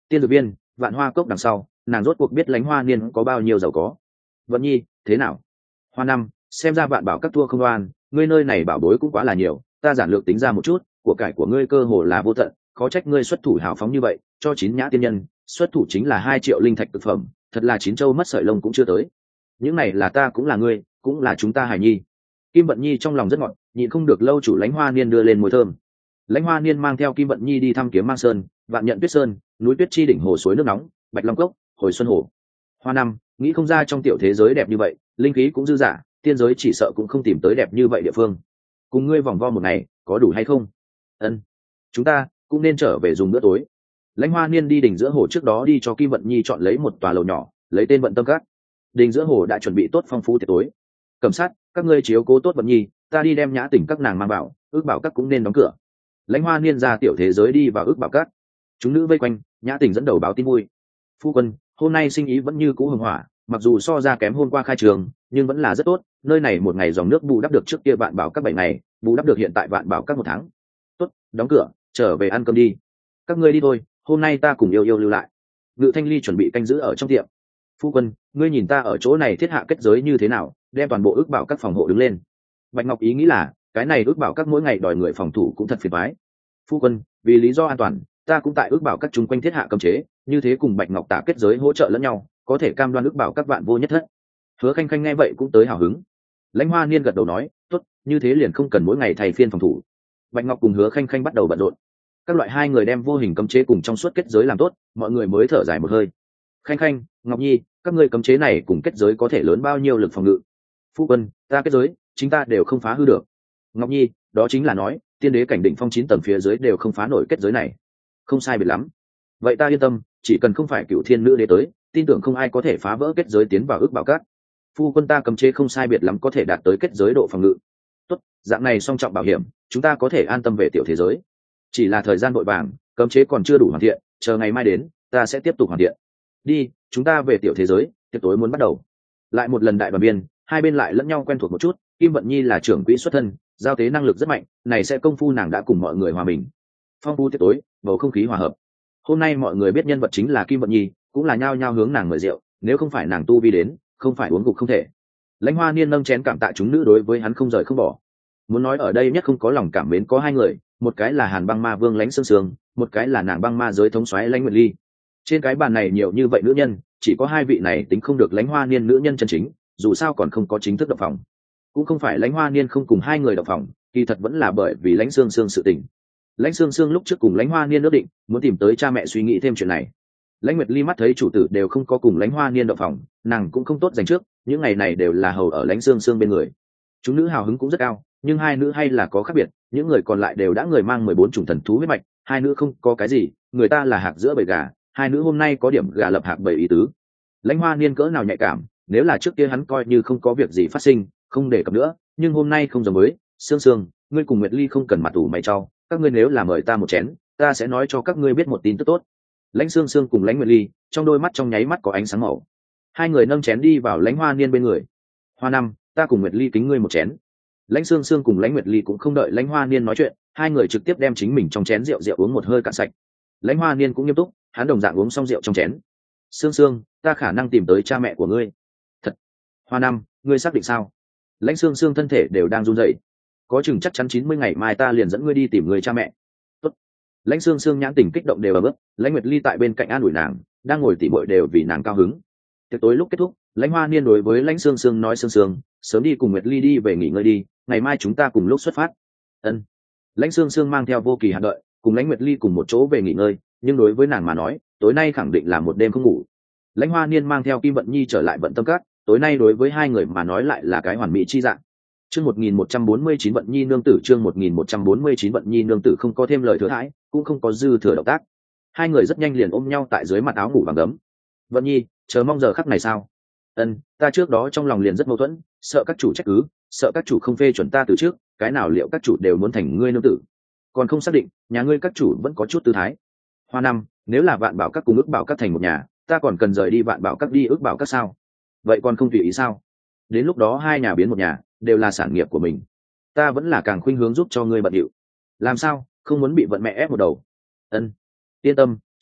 tiên dược viên, vạn hoa cốc đằng sau, nàng rốt cuộc biết Lãnh Hoa Niên có bao nhiêu giàu có. Vận nhi thế nào? Hoa năm, xem ra vạn bảo các thua không đoan, ngươi nơi này bảo bối cũng quá là nhiều, ta giản lược tính ra một chút, của cải của ngươi cơ hồ là vô tận, khó trách ngươi xuất thủ hào phóng như vậy, cho chín nhã tiên nhân xuất thủ chính là hai triệu linh thạch thực phẩm, thật là chín châu mất sợi lông cũng chưa tới. Những này là ta cũng là ngươi, cũng là chúng ta Hải Nhi. Kim Vận Nhi trong lòng rất ngọt, nhịn không được lâu chủ Lãnh Hoa Niên đưa lên mùi thơm. Lãnh Hoa Niên mang theo Kim Vận Nhi đi thăm Kiếm Mang Sơn, Vạn Nhận Tuyết Sơn, núi Tuyết Chi đỉnh hồ suối nước nóng, Bạch Long Cốc, Hồi Xuân Hồ. Hoa năm, nghĩ không ra trong tiểu thế giới đẹp như vậy, linh khí cũng dư dả, tiên giới chỉ sợ cũng không tìm tới đẹp như vậy địa phương. Cùng ngươi vòng vo một ngày, có đủ hay không? Ân, chúng ta cũng nên trở về dùng bữa tối. Lãnh Hoa Niên đi đỉnh giữa hồ trước đó đi cho Kim Vận Nhi chọn lấy một tòa lầu nhỏ, lấy tên Vận Tâm Các. Đỉnh giữa hồ đã chuẩn bị tốt phong phú tiệc tối. Cẩm Sát, các ngươi chiếu cố tốt Vận Nhi, ta đi đem Nhã Tỉnh các nàng mang vào, ước bảo các cũng nên đóng cửa. Lãnh Hoa Niên ra tiểu thế giới đi vào ước bảo các. Chúng nữ vây quanh, Nhã Tỉnh dẫn đầu báo tin vui. Phu quân, hôm nay sinh ý vẫn như cũ hưng hỏa, mặc dù so ra kém hôm qua khai trường, nhưng vẫn là rất tốt. Nơi này một ngày dòng nước bù đắp được trước kia vạn bảo các bảy ngày, bù đắp được hiện tại vạn bảo các một tháng. Tốt, đóng cửa, trở về ăn cơm đi. Các ngươi đi thôi, hôm nay ta cùng yêu yêu lưu lại. Ngự Thanh Ly chuẩn bị canh giữ ở trong tiệm. Phu quân, ngươi nhìn ta ở chỗ này thiết hạ kết giới như thế nào, đem toàn bộ ước bảo các phòng hộ đứng lên. Bạch Ngọc ý nghĩ là, cái này ước bảo các mỗi ngày đòi người phòng thủ cũng thật phiền toái. Phu quân, vì lý do an toàn, ta cũng tại ước bảo các chung quanh thiết hạ cấm chế, như thế cùng Bạch Ngọc tả kết giới hỗ trợ lẫn nhau, có thể cam đoan ước bảo các vạn vô nhất thất. Hứa Khanh Khanh nghe vậy cũng tới hào hứng. Lãnh Hoa Niên gật đầu nói, tốt, như thế liền không cần mỗi ngày thay phiên phòng thủ. Bạch Ngọc cùng Hứa Khanh Khanh bắt đầu bận rộn. Các loại hai người đem vô hình cấm chế cùng trong suốt kết giới làm tốt, mọi người mới thở dài một hơi. Khanh Khanh, Ngọc Nhi, các ngươi cấm chế này cùng kết giới có thể lớn bao nhiêu lực phòng ngự? Phu quân, ta kết giới, chính ta đều không phá hư được. Ngọc Nhi, đó chính là nói, tiên đế cảnh định phong chín tầng phía dưới đều không phá nổi kết giới này. Không sai biệt lắm. Vậy ta yên tâm, chỉ cần không phải cựu thiên nữ đế tới, tin tưởng không ai có thể phá vỡ kết giới tiến vào ước bảo các. Phu quân ta cấm chế không sai biệt lắm có thể đạt tới kết giới độ phòng ngự. Tốt, dạng này song trọng bảo hiểm, chúng ta có thể an tâm về tiểu thế giới. Chỉ là thời gian vội vàng, cấm chế còn chưa đủ hoàn thiện, chờ ngày mai đến, ta sẽ tiếp tục hoàn thiện. Đi, chúng ta về tiểu thế giới, tiệc tối muốn bắt đầu. Lại một lần đại đoàn biên, hai bên lại lẫn nhau quen thuộc một chút. Kim Vận Nhi là trưởng quỹ xuất thân, giao tế năng lực rất mạnh, này sẽ công phu nàng đã cùng mọi người hòa mình. Phong phú tiệc tối, bầu không khí hòa hợp. Hôm nay mọi người biết nhân vật chính là Kim Vận Nhi, cũng là nhao nhao hướng nàng mời rượu, nếu không phải nàng tu vi đến, không phải uống gục không thể. Lãnh Hoa Niên nâng chén cảm tạ chúng nữ đối với hắn không rời không bỏ. Muốn nói ở đây nhất không có lòng cảm mến có hai người, một cái là Hàn Băng Ma Vương Lãnh Sương Sương, một cái là nàng băng ma giới thống soái Lãnh Nguyệt Ly. Trên cái bàn này nhiều như vậy nữ nhân, chỉ có hai vị này tính không được Lãnh Hoa Niên nữ nhân chân chính, dù sao còn không có chính thức động phòng. Cũng không phải Lãnh Hoa Niên không cùng hai người động phòng, kỳ thật vẫn là bởi vì Lãnh Sương Sương sự tình. Lãnh Sương Sương lúc trước cùng Lãnh Hoa Niên ước định, muốn tìm tới cha mẹ suy nghĩ thêm chuyện này. Lãnh Nguyệt Ly mắt thấy chủ tử đều không có cùng Lãnh Hoa Niên động phòng, nàng cũng không tốt dành trước, những ngày này đều là hầu ở Lãnh Sương Sương bên người. Chúng nữ hào hứng cũng rất cao, nhưng hai nữ hay là có khác biệt, những người còn lại đều đã người mang mười bốn chủng thần thú huyết mạch, hai nữ không có cái gì, người ta là hạc giữa bầy gà, hai nữ hôm nay có điểm gà lập hạc bầy ý tứ. Lãnh Hoa Niên cỡ nào nhạy cảm, nếu là trước kia hắn coi như không có việc gì phát sinh, không để cập nữa, nhưng hôm nay không giống với. Sương Sương, ngươi cùng Nguyệt Ly không cần mặt ủ mày trao, các ngươi nếu là mời ta một chén, ta sẽ nói cho các ngươi biết một tin tức tốt. Lãnh Sương Sương cùng Lãnh Nguyệt Ly, trong đôi mắt trong nháy mắt có ánh sáng màu. Hai người nâng chén đi vào Lãnh Hoa Niên bên người. Hoa năm, ta cùng Nguyệt Ly kính ngươi một chén. Lãnh Sương Sương cùng Lãnh Nguyệt Ly cũng không đợi Lãnh Hoa Niên nói chuyện, hai người trực tiếp đem chính mình trong chén rượu rượu uống một hơi cạn sạch. Lãnh Hoa Niên cũng nghiêm túc, hắn đồng dạng uống xong rượu trong chén. Sương Sương, ta khả năng tìm tới cha mẹ của ngươi. Thật? Hoa năm, ngươi xác định sao? Lãnh Sương Sương thân thể đều đang run rẩy. Có chừng chắc chắn chín mươi ngày mai ta liền dẫn ngươi đi tìm người cha mẹ. Tốt. Lãnh Sương Sương nhãn tình kích động đều ở bước, Lãnh Nguyệt Ly tại bên cạnh an ủi nàng, đang ngồi tỉ muội đều vì nàng cao hứng. Tiệc tối lúc kết thúc, Lãnh Hoa Niên đối với Lãnh Sương Sương nói: Sương Sương, sớm đi cùng Nguyệt Ly đi về nghỉ ngơi đi, ngày mai chúng ta cùng lúc xuất phát. Ân. Lãnh Sương Sương mang theo vô kỳ hạn đợi, cùng Lãnh Nguyệt Ly cùng một chỗ về nghỉ ngơi, nhưng đối với nàng mà nói, tối nay khẳng định là một đêm không ngủ. Lãnh Hoa Niên mang theo Kim Vận Nhi trở lại Vận Tâm Các, tối nay đối với hai người mà nói lại là cái hoàn mỹ chi dạng. Chương một nghìn một trăm bốn mươi chín Vận Nhi nương tử, chương một nghìn một trăm bốn mươi chín Vận Nhi nương tử không có thêm lời thừa thãi, cũng không có dư thừa động tác. Hai người rất nhanh liền ôm nhau tại dưới mặt áo ngủ bằng gấm. Vận Nhi, chờ mong giờ khắc này sao? Ân, ta trước đó trong lòng liền rất mâu thuẫn, sợ các chủ trách cứ, sợ các chủ không phê chuẩn ta từ trước, cái nào liệu các chủ đều muốn thành ngươi nương tử. Còn không xác định, nhà ngươi các chủ vẫn có chút tư thái. Hoa năm, nếu là Vạn Bảo các cùng ước bảo các thành một nhà, ta còn cần rời đi Vạn Bảo các đi ước bảo các sao? Vậy còn không tùy ý sao? Đến lúc đó hai nhà biến một nhà, đều là sản nghiệp của mình, ta vẫn là càng khuynh hướng giúp cho ngươi bận điệu. Làm sao, không muốn bị vận mẹ ép một đầu? Ân, yên tâm,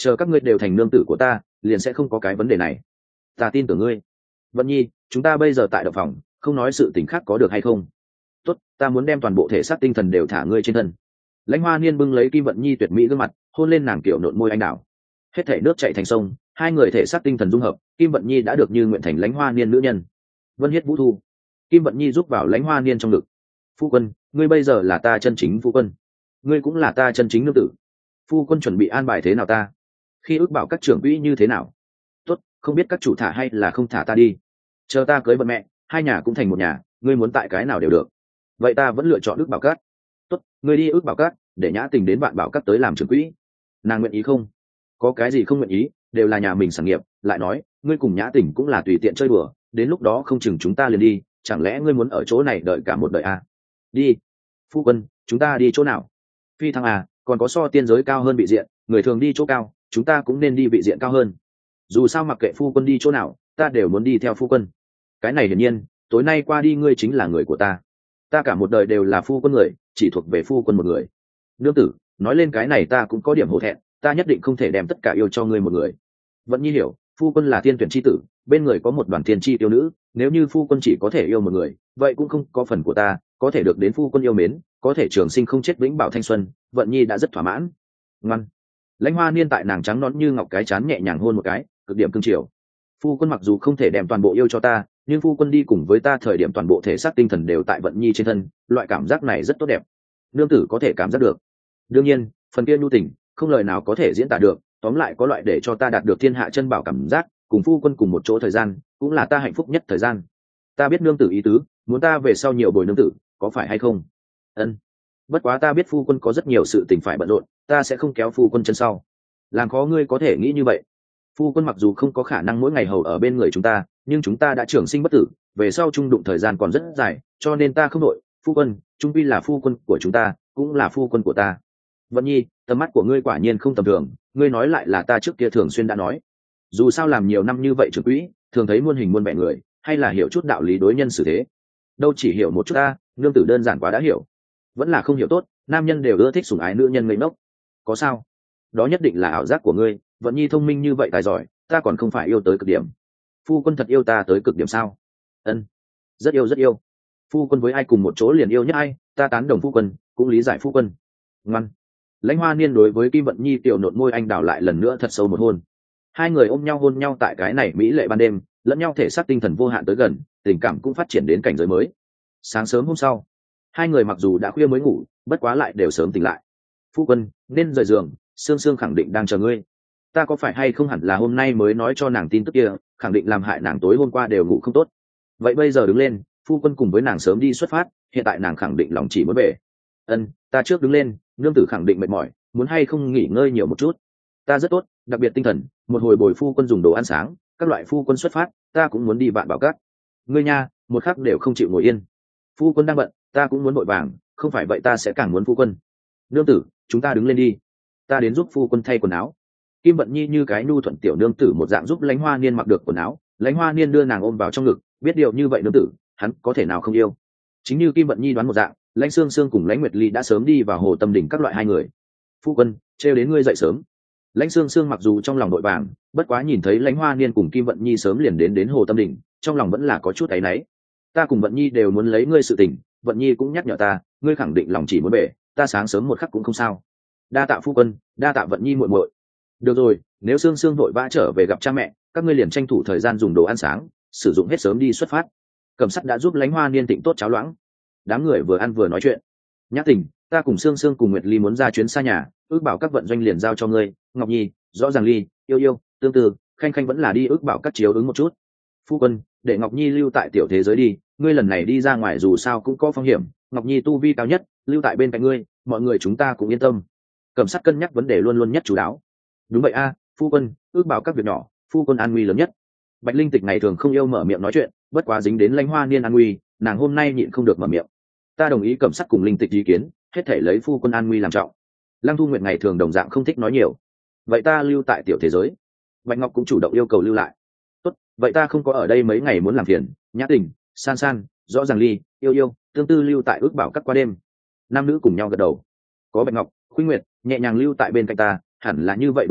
chờ các ngươi đều thành nương tử của ta liền sẽ không có cái vấn đề này. Ta tin tưởng ngươi. Vận nhi, chúng ta bây giờ tại động phòng, không nói sự tình khác có được hay không? Tốt, ta muốn đem toàn bộ thể xác tinh thần đều thả ngươi trên thân. Lãnh Hoa Niên bưng lấy Kim Vận Nhi tuyệt mỹ gương mặt, hôn lên nàng kiểu nộn môi anh đào. Hết thảy nước chảy thành sông, hai người thể xác tinh thần dung hợp, Kim Vận Nhi đã được như nguyện thành Lãnh Hoa Niên nữ nhân. Vân Hiết Vũ Thu. Kim Vận Nhi giúp vào Lãnh Hoa Niên trong ngực. Phu quân, ngươi bây giờ là ta chân chính phu quân, ngươi cũng là ta chân chính nương tử. Phu quân chuẩn bị an bài thế nào ta? Khi ước bảo các trưởng quỹ như thế nào? Tốt, không biết các chủ thả hay là không thả ta đi. Chờ ta cưới vợ mẹ, hai nhà cũng thành một nhà, ngươi muốn tại cái nào đều được. Vậy ta vẫn lựa chọn ước bảo các. Tốt, ngươi đi ước bảo các, để Nhã Tình đến Vạn Bảo các tới làm trưởng quỹ. Nàng nguyện ý không? Có cái gì không nguyện ý, đều là nhà mình sản nghiệp. Lại nói, ngươi cùng Nhã Tình cũng là tùy tiện chơi đùa, đến lúc đó không chừng chúng ta liền đi, chẳng lẽ ngươi muốn ở chỗ này đợi cả một đời à? Đi. Phu quân, chúng ta đi chỗ nào? Phi thăng à, còn có so tiên giới cao hơn vị diện, người thường đi chỗ cao, chúng ta cũng nên đi vị diện cao hơn. Dù sao mặc kệ phu quân đi chỗ nào, ta đều muốn đi theo phu quân. Cái này hiển nhiên, tối nay qua đi ngươi chính là người của ta. Ta cả một đời đều là phu quân người, chỉ thuộc về phu quân một người. Nương tử, nói lên cái này ta cũng có điểm hổ thẹn, ta nhất định không thể đem tất cả yêu cho ngươi một người. Vẫn Nhi hiểu, phu quân là thiên tuyển chi tử, bên người có một đoàn thiên chi tiêu nữ, nếu như phu quân chỉ có thể yêu một người, vậy cũng không có phần của ta, có thể được đến phu quân yêu mến, có thể trường sinh không chết vĩnh bảo thanh xuân, Vận Nhi đã rất thỏa mãn. Ngoan. Lãnh Hoa Niên tại nàng trắng nõn như ngọc cái chán nhẹ nhàng hôn một cái, cực điểm cương triều. Phu quân mặc dù không thể đem toàn bộ yêu cho ta, nhưng phu quân đi cùng với ta thời điểm toàn bộ thể xác tinh thần đều tại Vận Nhi trên thân, loại cảm giác này rất tốt đẹp. Nương tử có thể cảm giác được. Đương nhiên, phần kia nhu tình, không lời nào có thể diễn tả được, tóm lại có loại để cho ta đạt được thiên hạ chân bảo cảm giác, cùng phu quân cùng một chỗ thời gian, cũng là ta hạnh phúc nhất thời gian. Ta biết nương tử ý tứ, muốn ta về sau nhiều bồi nương tử, có phải hay không? Ân. Bất quá ta biết phu quân có rất nhiều sự tình phải bận rộn, ta sẽ không kéo phu quân chân sau. Làm khó ngươi có thể nghĩ như vậy. Phu quân mặc dù không có khả năng mỗi ngày hầu ở bên người chúng ta, nhưng chúng ta đã trưởng sinh bất tử, về sau chung đụng thời gian còn rất dài, cho nên ta không nội. Phu quân, trung quy là phu quân của chúng ta, cũng là phu quân của ta. Vận Nhi, tầm mắt của ngươi quả nhiên không tầm thường, ngươi nói lại là ta trước kia thường xuyên đã nói. Dù sao làm nhiều năm như vậy trưởng quỹ, thường thấy muôn hình muôn vẻ người, hay là hiểu chút đạo lý đối nhân xử thế. Đâu chỉ hiểu một chút ta, nương tử đơn giản quá đã hiểu. Vẫn là không hiểu tốt, nam nhân đều ưa thích sủng ái nữ nhân ngây ngốc. Có sao? Đó nhất định là ảo giác của ngươi, Vận Nhi thông minh như vậy tài giỏi, ta còn không phải yêu tới cực điểm. Phu quân thật yêu ta tới cực điểm sao? Ân, rất yêu rất yêu. Phu quân với ai cùng một chỗ liền yêu nhất ai, ta tán đồng phu quân, cũng lý giải phu quân. Ngoan. Lãnh Hoa Niên đối với Kim Vận Nhi tiểu nộn môi anh đào lại lần nữa thật sâu một hôn. Hai người ôm nhau hôn nhau tại cái này mỹ lệ ban đêm, lẫn nhau thể xác tinh thần vô hạn tới gần, tình cảm cũng phát triển đến cảnh giới mới. Sáng sớm hôm sau, hai người mặc dù đã khuya mới ngủ, bất quá lại đều sớm tỉnh lại. Phu quân nên rời giường, Sương Sương khẳng định đang chờ ngươi. Ta có phải hay không hẳn là hôm nay mới nói cho nàng tin tức kia, khẳng định làm hại nàng tối hôm qua đều ngủ không tốt. Vậy bây giờ đứng lên, phu quân cùng với nàng sớm đi xuất phát, hiện tại nàng khẳng định lòng chỉ muốn về. Ân, ta trước đứng lên, nương tử khẳng định mệt mỏi, muốn hay không nghỉ ngơi nhiều một chút. Ta rất tốt, đặc biệt tinh thần, một hồi bồi phu quân dùng đồ ăn sáng, các loại phu quân xuất phát, ta cũng muốn đi Vạn Bảo các. Ngươi nha, một khắc đều không chịu ngồi yên. Phu quân đang bận, ta cũng muốn vội vàng, không phải vậy ta sẽ càng muốn phu quân. Nương tử, chúng ta đứng lên đi, ta đến giúp phu quân thay quần áo. Kim Vận Nhi như cái nhu thuận tiểu nương tử một dạng giúp Lãnh Hoa Niên mặc được quần áo, Lãnh Hoa Niên đưa nàng ôm vào trong ngực, biết điều như vậy nương tử, hắn có thể nào không yêu. Chính như Kim Vận Nhi đoán một dạng, Lãnh Sương Sương cùng Lãnh Nguyệt Ly đã sớm đi vào Hồ Tâm Đỉnh các loại hai người. Phu quân, trêu đến ngươi dậy sớm. Lãnh Sương Sương mặc dù trong lòng nội vàng, bất quá nhìn thấy Lãnh Hoa Niên cùng Kim Vận Nhi sớm liền đến đến Hồ Tâm Đỉnh, trong lòng vẫn là có chút áy náy. Ta cùng Vận Nhi đều muốn lấy ngươi sự tình, Vận Nhi cũng nhắc nhở ta, ngươi khẳng định lòng chỉ muốn bể, ta sáng sớm một khắc cũng không sao. Đa tạ phu quân, đa tạ Vận Nhi muội muội. Được rồi, nếu Sương Sương vội vã trở về gặp cha mẹ, các ngươi liền tranh thủ thời gian dùng đồ ăn sáng, sử dụng hết sớm đi xuất phát. Cẩm Sắt đã giúp Lãnh Hoa Niên tịnh tốt cháo loãng. Đám người vừa ăn vừa nói chuyện. Nhã Tình, ta cùng Sương Sương cùng Nguyệt Ly muốn ra chuyến xa nhà, ước bảo các vận doanh liền giao cho ngươi. Ngọc Nhi, rõ ràng Ly, yêu yêu, tương tư, khanh khanh vẫn là đi ước bảo các chiếu ứng một chút. Phu quân, để Ngọc Nhi lưu tại tiểu thế giới đi, ngươi lần này đi ra ngoài dù sao cũng có phong hiểm, Ngọc Nhi tu vi cao nhất, lưu tại bên cạnh ngươi, mọi người chúng ta cũng yên tâm. Cẩm Sắt cân nhắc vấn đề luôn luôn nhất chú đáo. Đúng vậy a, phu quân, ước bảo các việc nhỏ, phu quân an nguy lớn nhất. Bạch Linh Tịch ngày thường không yêu mở miệng nói chuyện, bất quá dính đến Lãnh Hoa Niên an nguy, nàng hôm nay nhịn không được mở miệng. Ta đồng ý Cẩm Sắt cùng Linh Tịch ý kiến, hết thể lấy phu quân an nguy làm trọng. Lăng Thu Nguyệt ngày thường đồng dạng không thích nói nhiều. Vậy ta lưu tại tiểu thế giới. Bạch Ngọc cũng chủ động yêu cầu lưu lại. Tốt, vậy ta không có ở đây mấy ngày muốn làm phiền. Nhã Tình, San San, rõ ràng Ly, yêu yêu, tương tư lưu tại ước bảo các qua đêm. Nam nữ cùng nhau gật đầu. Có Bạch Ngọc, Khuynh Nguyệt nhẹ nhàng lưu tại bên cạnh ta, hẳn là như vậy đủ rồi,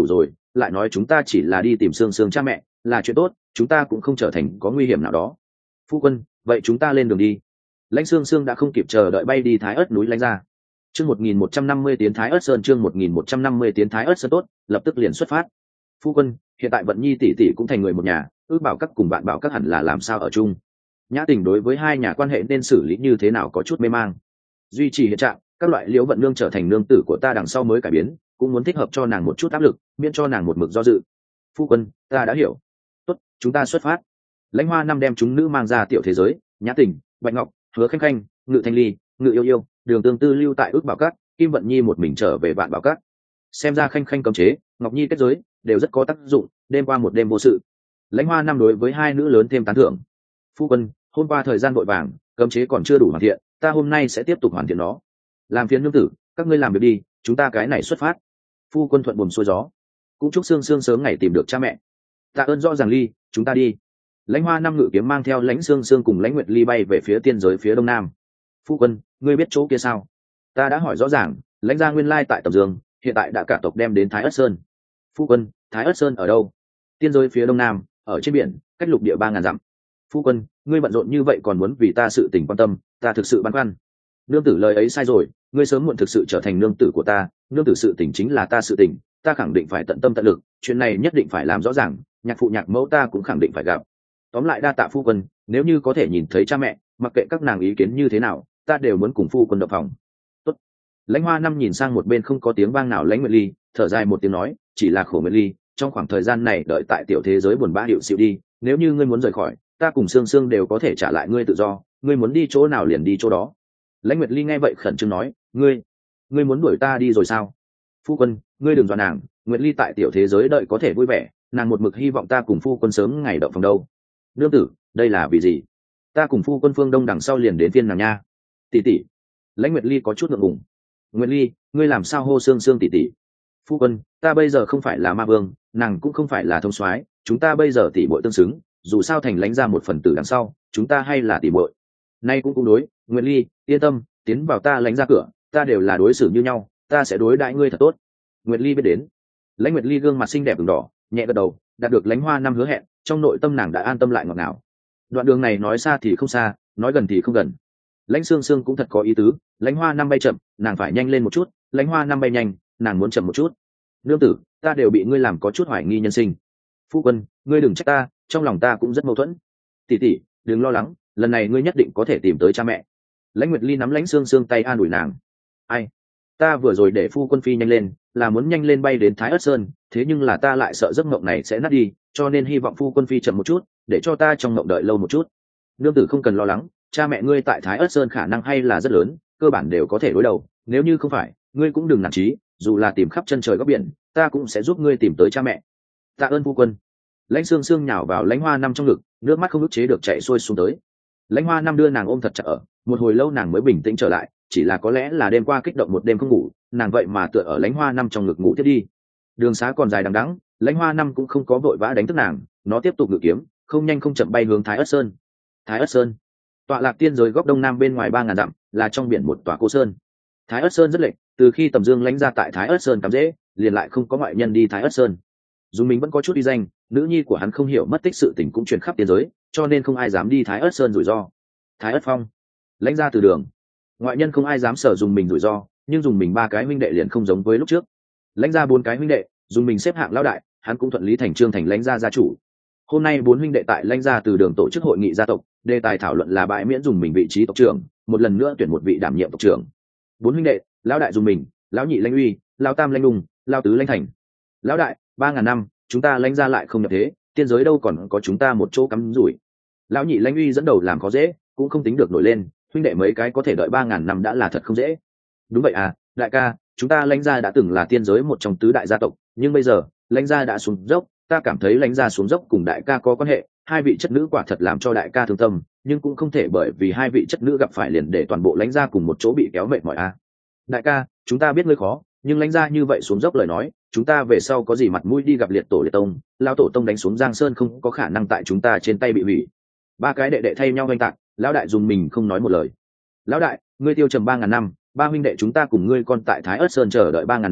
lại nói chúng ta chỉ là đi tìm xương xương cha mẹ, là chuyện tốt, chúng ta cũng không trở thành có nguy hiểm nào đó. Phu quân, vậy chúng ta lên đường đi. Lãnh xương xương đã không kịp chờ đợi bay đi Thái Ất núi Lãnh gia. Chương một nghìn một trăm năm mươi tiến Thái Ất Sơn, chương một nghìn một trăm năm mươi tiến Thái Ất Sơn tốt, lập tức liền xuất phát. Phu quân, hiện tại Vận Nhi tỷ tỷ cũng thành người một nhà, ước bảo các cùng bạn bảo các hẳn là làm sao ở chung. Nhã Tình đối với hai nhà quan hệ nên xử lý như thế nào có chút mê mang. Duy trì hiện trạng, các loại Liễu Vận Nương trở thành nương tử của ta đằng sau mới cải biến, cũng muốn thích hợp cho nàng một chút áp lực, miễn cho nàng một mực do dự. Phu quân, ta đã hiểu. Tốt, chúng ta xuất phát. Lãnh Hoa năm đem chúng nữ mang ra tiểu thế giới, Nhã Tình, Bạch Ngọc, Hứa Khanh Khanh, Ngự Thanh Ly, Ngự Yêu Yêu, Đường Tương Tư lưu tại ước bảo các, Kim Vận Nhi một mình trở về vạn bảo các. Xem ra Khanh Khanh cấm chế, Ngọc Nhi kết giới đều rất có tác dụng, đêm qua một đêm vô sự. Lãnh Hoa năm đối với hai nữ lớn thêm tán thưởng. Phu quân, hôm qua thời gian vội vàng, cấm chế còn chưa đủ hoàn thiện, ta hôm nay sẽ tiếp tục hoàn thiện nó. Làm phiền nương tử, các ngươi làm việc đi, chúng ta cái này xuất phát. Phu quân thuận buồm xuôi gió. Cũng chúc Sương Sương sớm ngày tìm được cha mẹ. Tạ ơn rõ ràng Ly, chúng ta đi. Lãnh Hoa năm ngự kiếm mang theo Lãnh Sương Sương cùng Lãnh Nguyệt Ly bay về phía tiên giới phía đông nam. Phu quân, ngươi biết chỗ kia sao? Ta đã hỏi rõ ràng, Lãnh gia nguyên lai tại Tầm Dương, hiện tại đã cả tộc đem đến Thái Ất Sơn. Phu quân, Thái Ất Sơn ở đâu? Tiên giới phía đông nam, ở trên biển, cách lục địa ba ngàn dặm. Phu quân, ngươi bận rộn như vậy còn muốn vì ta sự tình quan tâm, ta thực sự băn khoăn. Nương tử lời ấy sai rồi, ngươi sớm muộn thực sự trở thành nương tử của ta, nương tử sự tình chính là ta sự tình, ta khẳng định phải tận tâm tận lực, chuyện này nhất định phải làm rõ ràng, nhạc phụ nhạc mẫu ta cũng khẳng định phải gặp. Tóm lại đa tạ phu quân, nếu như có thể nhìn thấy cha mẹ, mặc kệ các nàng ý kiến như thế nào, ta đều muốn cùng phu quân động phòng. Tốt. Lãnh Hoa năm nhìn sang một bên không có tiếng vang nào Lãnh Nguyệt Ly, thở dài một tiếng nói, chỉ là khổ Nguyệt Ly, trong khoảng thời gian này đợi tại tiểu thế giới buồn bã hiệu xịu đi, nếu như ngươi muốn rời khỏi, ta cùng Sương Sương đều có thể trả lại ngươi tự do, ngươi muốn đi chỗ nào liền đi chỗ đó. Lãnh Nguyệt Ly nghe vậy khẩn trương nói, ngươi, ngươi muốn đuổi ta đi rồi sao? Phu quân, ngươi đừng dọa nàng, Nguyệt Ly tại tiểu thế giới đợi có thể vui vẻ, nàng một mực hy vọng ta cùng phu quân sớm ngày động phòng đâu. Nương tử, đây là vì gì? Ta cùng phu quân phương đông đằng sau liền đến phiên nàng nha. Tỷ tỷ. Lãnh Nguyệt Ly có chút ngượng ngùng. Nguyệt Ly, ngươi làm sao hô Sương Sương tỷ tỷ? Phu quân, ta bây giờ không phải là ma vương, nàng cũng không phải là thông soái, chúng ta bây giờ tỷ muội tương xứng, dù sao thành Lãnh ra một phần tử đằng sau, chúng ta hay là tỷ muội. Nay cũng cũng đối, Nguyệt Ly, yên tâm, tiến vào ta Lãnh ra cửa, ta đều là đối xử như nhau, ta sẽ đối đãi ngươi thật tốt. Nguyệt Ly biết đến. Lãnh Nguyệt Ly gương mặt xinh đẹp ửng đỏ, nhẹ gật đầu, đạt được Lãnh Hoa năm hứa hẹn, trong nội tâm nàng đã an tâm lại ngọt ngào. Đoạn đường này nói xa thì không xa, nói gần thì không gần. Lãnh Sương Sương cũng thật có ý tứ, Lãnh Hoa năm bay chậm, nàng phải nhanh lên một chút, Lãnh Hoa năm bay nhanh, nàng muốn chậm một chút. Nương tử, ta đều bị ngươi làm có chút hoài nghi nhân sinh. Phu quân, ngươi đừng trách ta, trong lòng ta cũng rất mâu thuẫn. Tỷ tỷ, đừng lo lắng, lần này ngươi nhất định có thể tìm tới cha mẹ. Lãnh Nguyệt Ly nắm Lãnh Sương Sương tay an ủi nàng. Ai? Ta vừa rồi để phu quân phi nhanh lên, là muốn nhanh lên bay đến Thái Ất Sơn, thế nhưng là ta lại sợ giấc mộng này sẽ nát đi, cho nên hy vọng phu quân phi chậm một chút, để cho ta trong mộng đợi lâu một chút. Nương tử không cần lo lắng, cha mẹ ngươi tại Thái Ất Sơn khả năng hay là rất lớn, cơ bản đều có thể đối đầu, nếu như không phải, ngươi cũng đừng nản chí, dù là tìm khắp chân trời góc biển, ta cũng sẽ giúp ngươi tìm tới cha mẹ. Tạ ơn phu quân. Lãnh Sương Sương nhào vào Lãnh Hoa năm trong ngực, nước mắt không ức chế được chảy xuôi xuống tới. Lãnh Hoa năm đưa nàng ôm thật chặt ở, một hồi lâu nàng mới bình tĩnh trở lại, chỉ là có lẽ là đêm qua kích động một đêm không ngủ, nàng vậy mà tựa ở Lãnh Hoa năm trong ngực ngủ tiếp đi. Đường xá còn dài đằng đẵng, Lãnh Hoa năm cũng không có vội vã đánh thức nàng, nó tiếp tục ngự kiếm, không nhanh không chậm bay hướng Thái Ất Sơn. Thái Ất Sơn, tọa lạc tiên giới góc đông nam bên ngoài ba ngàn dặm, là trong biển một tòa cô sơn. Thái Ất Sơn rất lệch, từ khi Tầm Dương Lãnh ra tại Thái Ất Sơn cắm rễ, liền lại không có ngoại nhân đi Thái Ất Sơn. Dù mình vẫn có chút uy danh, nữ nhi của hắn không hiểu mất tích sự tình cũng truyền khắp tiên giới, cho nên không ai dám đi Thái Ất Sơn rủi ro. Thái Ất Phong, Lãnh ra từ đường, ngoại nhân không ai dám sở dùng mình rủi ro, nhưng dùng mình ba cái huynh đệ liền không giống với lúc trước. Lãnh ra bốn cái huynh đệ, dùng mình xếp hạng lão đại, hắn cũng thuận lý thành trương thành Lãnh gia gia chủ. Hôm nay bốn huynh đệ tại Lãnh gia từ đường tổ chức hội nghị gia tộc, đề tài thảo luận là bãi miễn dùng mình vị trí tộc trưởng, một lần nữa tuyển một vị đảm nhiệm tộc trưởng. Bốn huynh đệ, lão đại dùng mình, lão nhị Lãnh Uy, lão tam Lãnh Đùng, lão tứ Lãnh Thành. Lão đại, ba ngàn năm, chúng ta Lãnh gia lại không nhập thế, tiên giới đâu còn có chúng ta một chỗ cắm rủi. Lão nhị Lãnh Uy dẫn đầu làm khó dễ, cũng không tính được nổi lên, huynh đệ mấy cái có thể đợi ba ngàn năm đã là thật không dễ. Đúng vậy à, đại ca, chúng ta Lãnh gia đã từng là tiên giới một trong tứ đại gia tộc, nhưng bây giờ Lãnh gia đã xuống dốc, ta cảm thấy Lãnh gia xuống dốc cùng đại ca có quan hệ, hai vị chất nữ quả thật làm cho đại ca thương tâm, nhưng cũng không thể bởi vì hai vị chất nữ gặp phải liền để toàn bộ Lãnh gia cùng một chỗ bị kéo mệt mỏi a. À. Đại ca, chúng ta biết ngươi khó, nhưng Lãnh gia như vậy xuống dốc lời nói, chúng ta về sau có gì mặt mũi đi gặp liệt tổ liệt tông, lão tổ tông đánh xuống Giang Sơn không có khả năng tại chúng ta trên tay bị hủy. Ba cái đệ đệ thay nhau oanh tạc, lão đại dùng mình không nói một lời. Lão đại, ngươi tiêu trầm ba ngàn năm, ba huynh đệ chúng ta cùng ngươi con tại Thái Ất Sơn chờ đợi ba ngàn năm,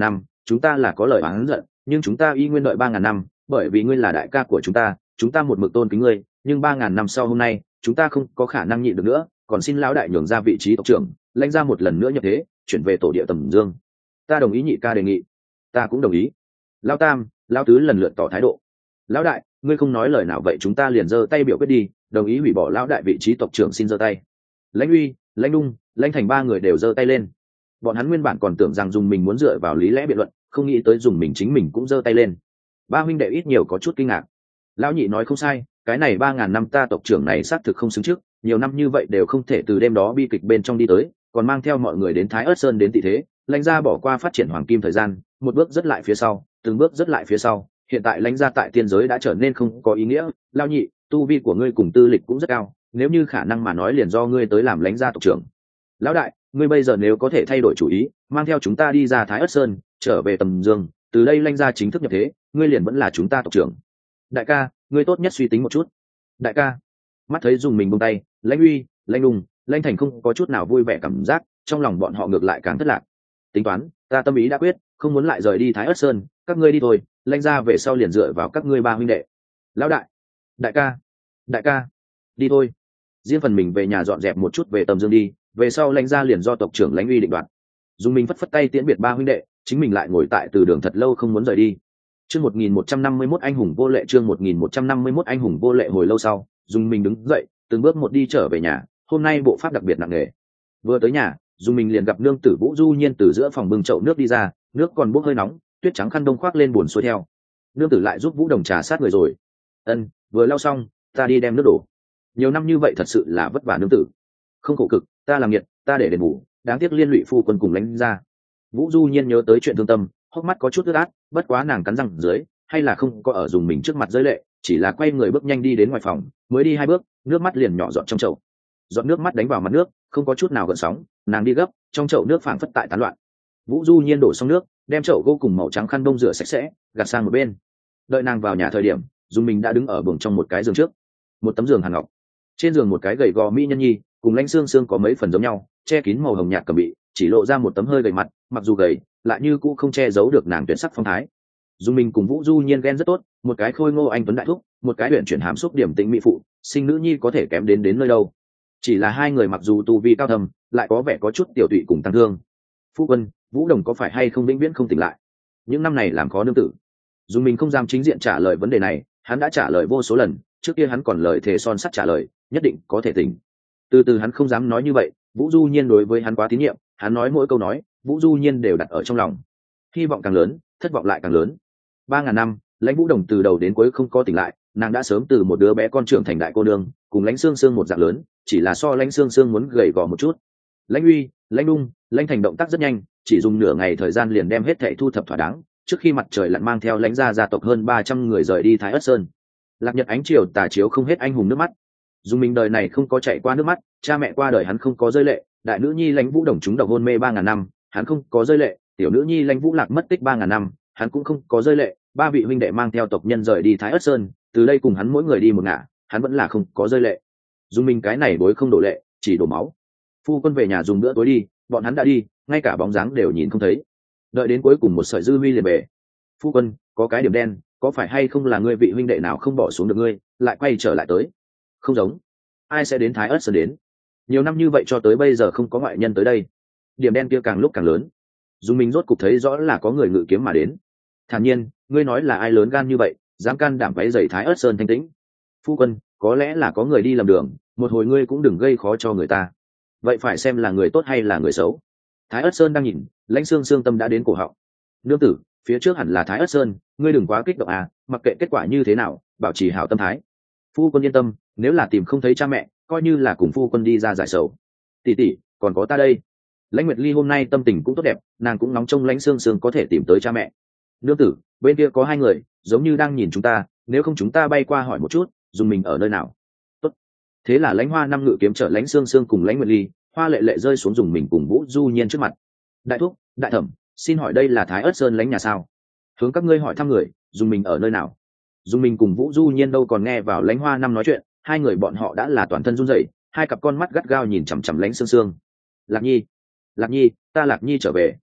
chúng ta là có lời oán giận, nhưng chúng ta y nguyên đợi ba ngàn năm, bởi vì ngươi là đại ca của chúng ta, chúng ta một mực tôn kính ngươi, nhưng ba ngàn năm sau hôm nay chúng ta không có khả năng nhịn được nữa, còn xin lão đại nhường ra vị trí tộc trưởng, lãnh ra một lần nữa nhập thế, chuyển về tổ địa Tầm Dương. Ta đồng ý nhị ca đề nghị. Ta cũng đồng ý. Lão tam, lão tứ lần lượt tỏ thái độ. Lão đại, ngươi không nói lời nào vậy chúng ta liền giơ tay biểu quyết đi, đồng ý hủy bỏ lão đại vị trí tộc trưởng xin giơ tay. Lãnh Uy, Lãnh Đung, Lãnh Thành ba người đều giơ tay lên. Bọn hắn nguyên bản còn tưởng rằng dùng mình muốn dựa vào lý lẽ biện luận, không nghĩ tới dùng mình chính mình cũng giơ tay lên. Ba huynh đệ ít nhiều có chút kinh ngạc. Lão nhị nói không sai, cái này ba ngàn năm ta tộc trưởng này xác thực không xứng trước, nhiều năm như vậy đều không thể từ đêm đó bi kịch bên trong đi tới, còn mang theo mọi người đến Thái Ức Sơn đến tị thế, Lãnh gia bỏ qua phát triển hoàng kim thời gian, một bước rất lại phía sau, từng bước rất lại phía sau, hiện tại Lãnh gia tại tiên giới đã trở nên không có ý nghĩa. Lão nhị, tu vi của ngươi cùng tư lịch cũng rất cao, nếu như khả năng mà nói liền do ngươi tới làm Lãnh gia tộc trưởng. Lão đại, ngươi bây giờ nếu có thể thay đổi chủ ý, mang theo chúng ta đi ra Thái Ức Sơn, trở về Tầm Dương, từ đây Lãnh gia chính thức nhập thế, ngươi liền vẫn là chúng ta tộc trưởng. Đại ca, ngươi tốt nhất suy tính một chút. Đại ca. Mắt thấy dùng mình buông tay, Lãnh Uy, Lãnh Đung, Lãnh Thành không có chút nào vui vẻ cảm giác, trong lòng bọn họ ngược lại càng thất lạc. Tính toán, ta tâm ý đã quyết, không muốn lại rời đi Thái Ức Sơn, các ngươi đi thôi, Lãnh gia về sau liền dựa vào các ngươi ba huynh đệ. Lão đại, đại ca, đại ca, đi thôi. Riêng phần mình về nhà dọn dẹp một chút về Tầm Dương đi, về sau Lãnh gia liền do tộc trưởng Lãnh Uy định đoạt. Dùng mình phất phất tay tiễn biệt ba huynh đệ, chính mình lại ngồi tại từ đường thật lâu không muốn rời đi. Chương một nghìn một trăm năm mươi mốt anh hùng vô lệ, chương một nghìn một trăm năm mươi mốt anh hùng vô lệ. Hồi lâu sau, Dung Minh đứng dậy, từng bước một đi trở về nhà, hôm nay bộ pháp đặc biệt nặng nề. Vừa tới nhà, Dung Minh liền gặp nương tử Vũ Du Nhiên từ giữa phòng bưng chậu nước đi ra, nước còn bốc hơi nóng, tuyết trắng khăn đông khoác lên buồn xuôi theo. Nương tử lại giúp Vũ Đồng trà sát người rồi. Ân, vừa lau xong, ta đi đem nước đổ. Nhiều năm như vậy thật sự là vất vả nương tử. Không khổ cực, ta làm nhiệt, ta để đền bù, đáng tiếc liên lụy phu quân cùng Lãnh gia. Vũ Du Nhiên nhớ tới chuyện thương tâm, hốc mắt có chút ướt át, bất quá nàng cắn răng dưới, hay là không có ở dùng mình trước mặt rơi lệ, chỉ là quay người bước nhanh đi đến ngoài phòng, mới đi hai bước, nước mắt liền nhỏ giọt trong chậu. Giọt nước mắt đánh vào mặt nước, không có chút nào gợn sóng, nàng đi gấp, trong chậu nước phảng phất tại tán loạn. Vũ Du Nhiên đổ xong nước, đem chậu gỗ cùng màu trắng khăn đông rửa sạch sẽ, gạt sang một bên. Đợi nàng vào nhà thời điểm, Dung Minh đã đứng ở buồng trong một cái giường trước, một tấm giường hàn ngọc. Trên giường một cái gầy gò mỹ nhân nhi, cùng Lãnh Xương Xương có mấy phần giống nhau, che kín màu hồng nhạt cẩm bị, chỉ lộ ra một tấm hơi gầy mặt, mặc dù gầy, lại như cũ không che giấu được nàng tuyệt sắc phong thái. Dung Minh cùng Vũ Du Nhiên ghen rất tốt, một cái khôi ngô anh tuấn đại thúc, một cái huyền chuyển hàm xúc điểm tĩnh mỹ phụ, sinh nữ nhi có thể kém đến đến nơi đâu. Chỉ là hai người mặc dù tu vi cao thâm, lại có vẻ có chút tiểu tụy cùng tăng thương. Phu quân, Vũ Đồng có phải hay không vĩnh viễn không tỉnh lại? Những năm này làm khó nương tử. Dung Minh không dám chính diện trả lời vấn đề này, hắn đã trả lời vô số lần, trước kia hắn còn lời thề son sắt trả lời, nhất định có thể tỉnh. Từ từ hắn không dám nói như vậy, Vũ Du Nhiên đối với hắn quá tín nhiệm, hắn nói mỗi câu nói, Vũ Du Nhiên đều đặt ở trong lòng. Hy vọng càng lớn, thất vọng lại càng lớn. Ba ngàn năm, Lãnh Vũ Đồng từ đầu đến cuối không có tỉnh lại, nàng đã sớm từ một đứa bé con trưởng thành đại cô nương, cùng Lãnh Xương Xương một dạng lớn, chỉ là so Lãnh Xương Xương muốn gầy gò một chút. Lãnh Uy, Lãnh Đung, Lãnh Thành động tác rất nhanh, chỉ dùng nửa ngày thời gian liền đem hết thảy thu thập thỏa đáng, trước khi mặt trời lặn mang theo Lãnh gia gia tộc hơn ba trăm người rời đi Thái Ức Sơn. Lạc nhật ánh chiều tà chiếu không hết anh hùng nước mắt. Dung Minh đời này không có chạy qua nước mắt, cha mẹ qua đời hắn không có rơi lệ, đại nữ nhi Lãnh Vũ Đồng chúng độc hôn mê ba ngàn năm, hắn không có rơi lệ, tiểu nữ nhi Lãnh Vũ Lạc mất tích ba ngàn năm, hắn cũng không có rơi lệ, ba vị huynh đệ mang theo tộc nhân rời đi Thái Ức Sơn, từ đây cùng hắn mỗi người đi một ngả, hắn vẫn là không có rơi lệ. Dung Minh cái này đối không đổ lệ, chỉ đổ máu. Phu quân về nhà dùng bữa tối đi, bọn hắn đã đi, ngay cả bóng dáng đều nhìn không thấy. Đợi đến cuối cùng một sợi dư huy liền về. Phu quân, có cái điểm đen, có phải hay không là ngươi vị huynh đệ nào không bỏ xuống được ngươi, lại quay trở lại tới? Không giống. Ai sẽ đến Thái Ức Sơn đến? Nhiều năm như vậy cho tới bây giờ không có ngoại nhân tới đây. Điểm đen kia càng lúc càng lớn. Dung Minh rốt cục thấy rõ là có người ngự kiếm mà đến. Thản nhiên, ngươi nói là ai lớn gan như vậy, dám can đảm váy dày Thái Ức Sơn thanh tĩnh? Phu quân, có lẽ là có người đi lầm đường, một hồi ngươi cũng đừng gây khó cho người ta. Vậy phải xem là người tốt hay là người xấu. Thái Ức Sơn đang nhìn, Lãnh Xương Xương tâm đã đến cổ họng. Nương tử, phía trước hẳn là Thái Ức Sơn, ngươi đừng quá kích động à, mặc kệ kết quả như thế nào, bảo trì hảo tâm thái. Phu quân yên tâm, nếu là tìm không thấy cha mẹ, coi như là cùng phu quân đi ra giải sầu. Tỷ tỷ, còn có ta đây. Lãnh Nguyệt Ly hôm nay tâm tình cũng tốt đẹp, nàng cũng nóng trông Lãnh Xương Xương có thể tìm tới cha mẹ. Nương tử, bên kia có hai người, giống như đang nhìn chúng ta, nếu không chúng ta bay qua hỏi một chút, dùng mình ở nơi nào. Tốt. Thế là Lãnh Hoa năm ngự kiếm chở Lãnh Xương Xương cùng Lãnh Nguyệt Ly, Hoa Lệ Lệ rơi xuống dùng mình cùng Vũ Du Nhiên trước mặt. Đại thúc, đại thẩm, xin hỏi đây là Thái Ức Sơn lãnh nhà sao? Hướng các ngươi hỏi thăm người, dùng mình ở nơi nào? Dùng mình cùng Vũ Du Nhiên đâu còn nghe vào Lãnh Hoa năm nói chuyện, hai người bọn họ đã là toàn thân run rẩy, hai cặp con mắt gắt gao nhìn chằm chằm Lãnh Xương Xương. Lạc Nhi, Lạc Nhi, ta Lạc Nhi trở về.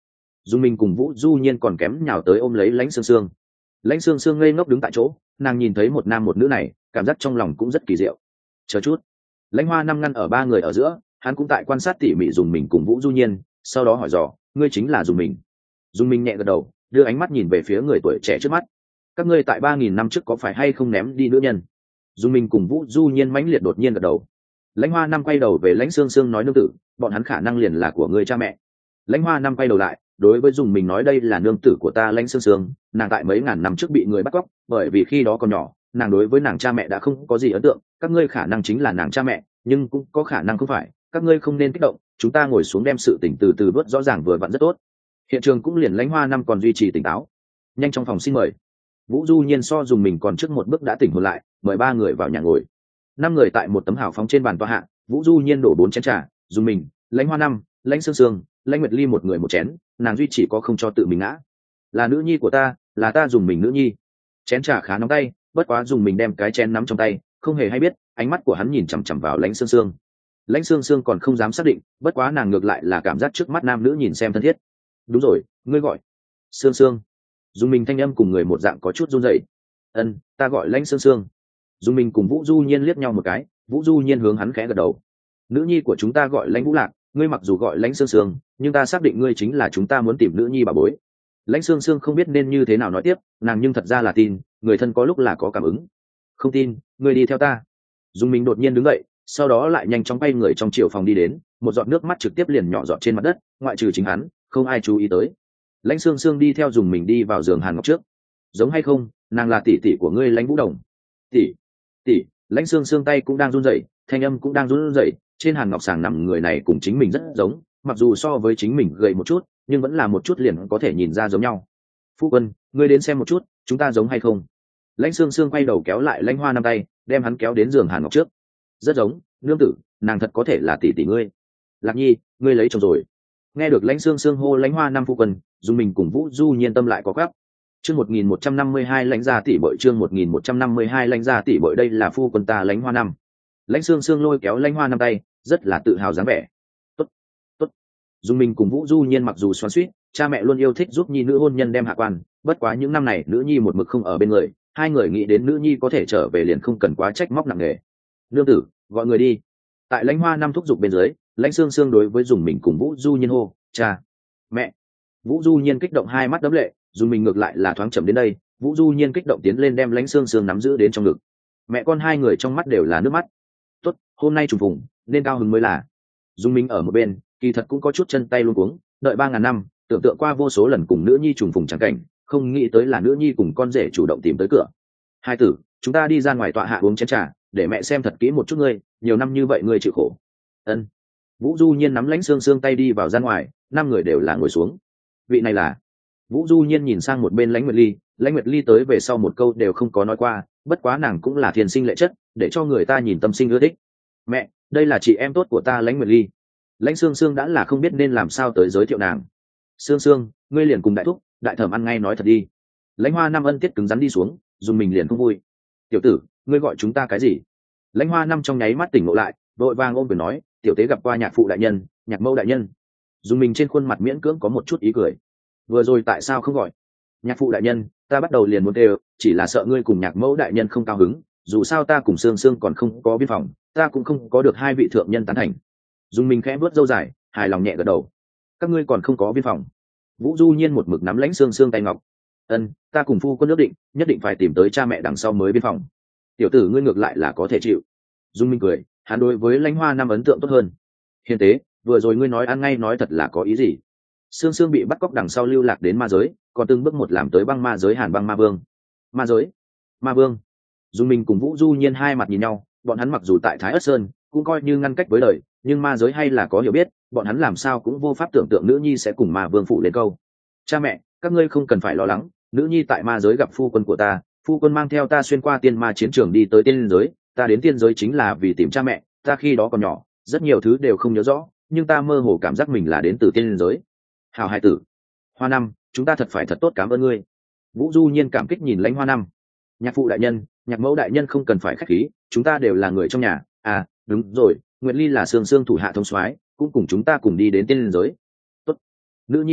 Dung Minh cùng Vũ Du Nhiên còn kém nhào tới ôm lấy Lãnh Sương Sương. Lãnh Sương Sương ngây ngốc đứng tại chỗ, nàng nhìn thấy một nam một nữ này, cảm giác trong lòng cũng rất kỳ diệu. Chờ chút. Lãnh Hoa Năm ngăn ở ba người ở giữa, hắn cũng tại quan sát tỉ mỉ Dung Minh cùng Vũ Du Nhiên, sau đó hỏi dò, ngươi chính là Dung Minh? Dung Minh nhẹ gật đầu, đưa ánh mắt nhìn về phía người tuổi trẻ trước mắt. Các ngươi tại ba nghìn năm trước có phải hay không ném đi nữ nhân? Dung Minh cùng Vũ Du Nhiên mãnh liệt đột nhiên gật đầu. Lãnh Hoa Năm quay đầu về Lãnh Sương Sương nói, nương tử, bọn hắn khả năng liền là của ngươi cha mẹ. Lãnh Hoa Năm quay đầu lại, đối với Dung Minh nói, đây là nương tử của ta Lãnh Sương Sương, nàng tại mấy ngàn năm trước bị người bắt cóc, bởi vì khi đó còn nhỏ, nàng đối với nàng cha mẹ đã không có gì ấn tượng, các ngươi khả năng chính là nàng cha mẹ, nhưng cũng có khả năng không phải, các ngươi không nên kích động, chúng ta ngồi xuống đem sự tình từ từ bớt rõ ràng vừa vặn rất tốt. Hiện trường cũng liền Lãnh Hoa Năm còn duy trì tỉnh táo. Nhanh trong phòng xin mời. Vũ Du Nhiên so Dung Minh còn trước một bước đã tỉnh hồn lại, mời ba người vào nhà ngồi. Năm người tại một tấm hào phóng trên bàn tọa hạ, Vũ Du Nhiên đổ bốn chén trà, Dung Minh, Lãnh Hoa Năm, Lãnh Sương Sương, Lãnh Nguyệt Ly một người một chén, nàng duy chỉ có không cho tự mình ngã. Là nữ nhi của ta, là ta Dung Minh nữ nhi. Chén trà khá nóng tay, bất quá Dung Minh đem cái chén nắm trong tay, không hề hay biết, ánh mắt của hắn nhìn chằm chằm vào Lãnh Sương Sương. Lãnh Sương Sương còn không dám xác định, bất quá nàng ngược lại là cảm giác trước mắt nam nữ nhìn xem thân thiết. Đúng rồi, ngươi gọi Sương Sương. Dung Minh thanh âm cùng người một dạng có chút run rẩy. Ân, ta gọi Lãnh Sương Sương. Dung Minh cùng Vũ Du Nhiên liếc nhau một cái, Vũ Du Nhiên hướng hắn khẽ gật đầu. Nữ nhi của chúng ta gọi Lãnh Vũ Lạc, ngươi mặc dù gọi Lãnh Sương Sương, nhưng ta xác định ngươi chính là chúng ta muốn tìm nữ nhi bà bối. Lãnh Sương Sương không biết nên như thế nào nói tiếp, nàng nhưng thật ra là tin, người thân có lúc là có cảm ứng. Không tin, ngươi đi theo ta. Dung Minh đột nhiên đứng dậy, sau đó lại nhanh chóng bay người trong chiều phòng đi đến, một giọt nước mắt trực tiếp liền nhỏ giọt trên mặt đất, ngoại trừ chính hắn, không ai chú ý tới. Lãnh Sương Sương đi theo Dung Minh đi vào giường Hàn Ngọc trước. Giống hay không, nàng là tỷ tỷ của ngươi Lãnh Vũ Đồng. Tỷ, tỷ. Lãnh Sương Sương tay cũng đang run rẩy, thanh âm cũng đang run rẩy, trên Hàn Ngọc sàng nằm người này cùng chính mình rất giống, mặc dù so với chính mình gầy một chút, nhưng vẫn là một chút liền có thể nhìn ra giống nhau. Phu quân, ngươi đến xem một chút, chúng ta giống hay không? Lãnh Sương Sương quay đầu kéo lại Lãnh Hoa Năm tay, đem hắn kéo đến giường Hàn Ngọc trước. Rất giống, nương tử, nàng thật có thể là tỷ tỷ ngươi. Lạc Nhi, ngươi lấy chồng rồi. Nghe được Lãnh Sương Sương hô Lãnh Hoa Năm phu quân, Dung Minh cùng Vũ Du Nhiên tâm lại có quắc. Chương một nghìn một trăm năm mươi hai Lãnh gia tỷ bội, chương một nghìn một trăm năm mươi hai Lãnh gia tỷ bội, đây là phu quân ta Lãnh Hoa Năm. Lãnh Sương Sương lôi kéo Lãnh Hoa Năm tay, rất là tự hào dáng vẻ. Tốt, tốt. Dung Minh cùng Vũ Du Nhiên mặc dù xoắn xuýt, cha mẹ luôn yêu thích giúp nhi nữ hôn nhân đem hạ quan, bất quá những năm này nữ nhi một mực không ở bên người, hai người nghĩ đến nữ nhi có thể trở về liền không cần quá trách móc nặng nề. Nương tử, gọi người đi. Tại Lãnh Hoa Năm thúc giục bên dưới, Lãnh Sương Sương đối với Dung Minh cùng Vũ Du Nhiên hô, cha, mẹ. Vũ Du Nhiên kích động hai mắt đấm lệ, Dung Minh ngược lại là thoáng chậm đến đây, Vũ Du Nhiên kích động tiến lên đem Lãnh Sương Sương nắm giữ đến trong ngực. Mẹ con hai người trong mắt đều là nước mắt. Tốt, hôm nay trùng phùng, nên cao hứng mới là. Dung Minh ở một bên, kỳ thật cũng có chút chân tay luống cuống, đợi ba ngàn năm, tưởng tượng qua vô số lần cùng nữ nhi trùng phùng chẳng cảnh, không nghĩ tới là nữ nhi cùng con rể chủ động tìm tới cửa. Hai tử, chúng ta đi ra ngoài tọa hạ uống chén trà, để mẹ xem thật kỹ một chút ngươi, nhiều năm như vậy ngươi chịu khổ. Ân. Vũ Du Nhiên nắm Lãnh Sương Sương tay đi vào ra ngoài, năm người đều là ngồi xuống. Vị này là. Vũ Du Nhiên nhìn sang một bên Lãnh Nguyệt Ly, Lãnh Nguyệt Ly tới về sau một câu đều không có nói qua, bất quá nàng cũng là thiên sinh lệ chất, để cho người ta nhìn tâm sinh ưa thích. Mẹ, đây là chị em tốt của ta Lãnh Nguyệt Ly. Lãnh Sương Sương đã là không biết nên làm sao tới giới thiệu nàng. Sương Sương, ngươi liền cùng đại thúc, đại thẩm ăn ngay nói thật đi. Lãnh Hoa Năm ân tiết cứng rắn đi xuống, Dùng mình liền không vui. Tiểu tử, ngươi gọi chúng ta cái gì? Lãnh Hoa Năm trong nháy mắt tỉnh ngộ lại, vội vàng ôm quyền nói, tiểu tế gặp qua nhạc phụ đại nhân, nhạc mẫu đại nhân. Dùng mình trên khuôn mặt miễn cưỡng có một chút ý cười. Vừa rồi tại sao không gọi? Nhạc phụ đại nhân, ta bắt đầu liền muốn đều, chỉ là sợ ngươi cùng nhạc mẫu đại nhân không cao hứng, dù sao ta cùng Sương Sương còn không có biên phòng, ta cũng không có được hai vị thượng nhân tán thành. Dùng mình khẽ vuốt râu dài, hài lòng nhẹ gật đầu. Các ngươi còn không có biên phòng. Vũ Du Nhiên một mực nắm Lãnh Sương Sương tay ngọc. Ân, ta cùng phu quân ước định, nhất định phải tìm tới cha mẹ đằng sau mới biên phòng. Tiểu tử ngươi ngược lại là có thể chịu. Dung Minh cười, hắn đối với Lãnh Hoa Năm ấn tượng tốt hơn. Hiền tế, vừa rồi ngươi nói ăn ngay nói thật là có ý gì? Sương Sương bị bắt cóc đằng sau lưu lạc đến ma giới, còn từng bước một làm tới băng ma giới Hàn Băng Ma Vương. Ma giới, Ma Vương. Dung Minh cùng Vũ Du Nhiên hai mặt nhìn nhau, bọn hắn mặc dù tại Thái Ất Sơn cũng coi như ngăn cách với đời, nhưng ma giới hay là có hiểu biết, bọn hắn làm sao cũng vô pháp tưởng tượng nữ nhi sẽ cùng Ma Vương phụ lên câu. Cha mẹ, các ngươi không cần phải lo lắng, nữ nhi tại ma giới gặp phu quân của ta, phu quân mang theo ta xuyên qua tiên ma chiến trường đi tới tiên giới, ta đến tiên giới chính là vì tìm cha mẹ, ta khi đó còn nhỏ, rất nhiều thứ đều không nhớ rõ, nhưng ta mơ hồ cảm giác mình là đến từ tiên giới. Hào hai tử. Hoa Năm, chúng ta thật phải thật tốt cảm ơn ngươi. Vũ Du Nhiên cảm kích nhìn Lãnh Hoa Năm. Nhạc phụ đại nhân, nhạc mẫu đại nhân không cần phải khách khí, chúng ta đều là người trong nhà. À, đúng rồi, Nguyệt Ly là Sương Sương thủ hạ thông soái, cũng cùng chúng ta cùng đi đến tiên giới. Tốt. Nữ nhi a,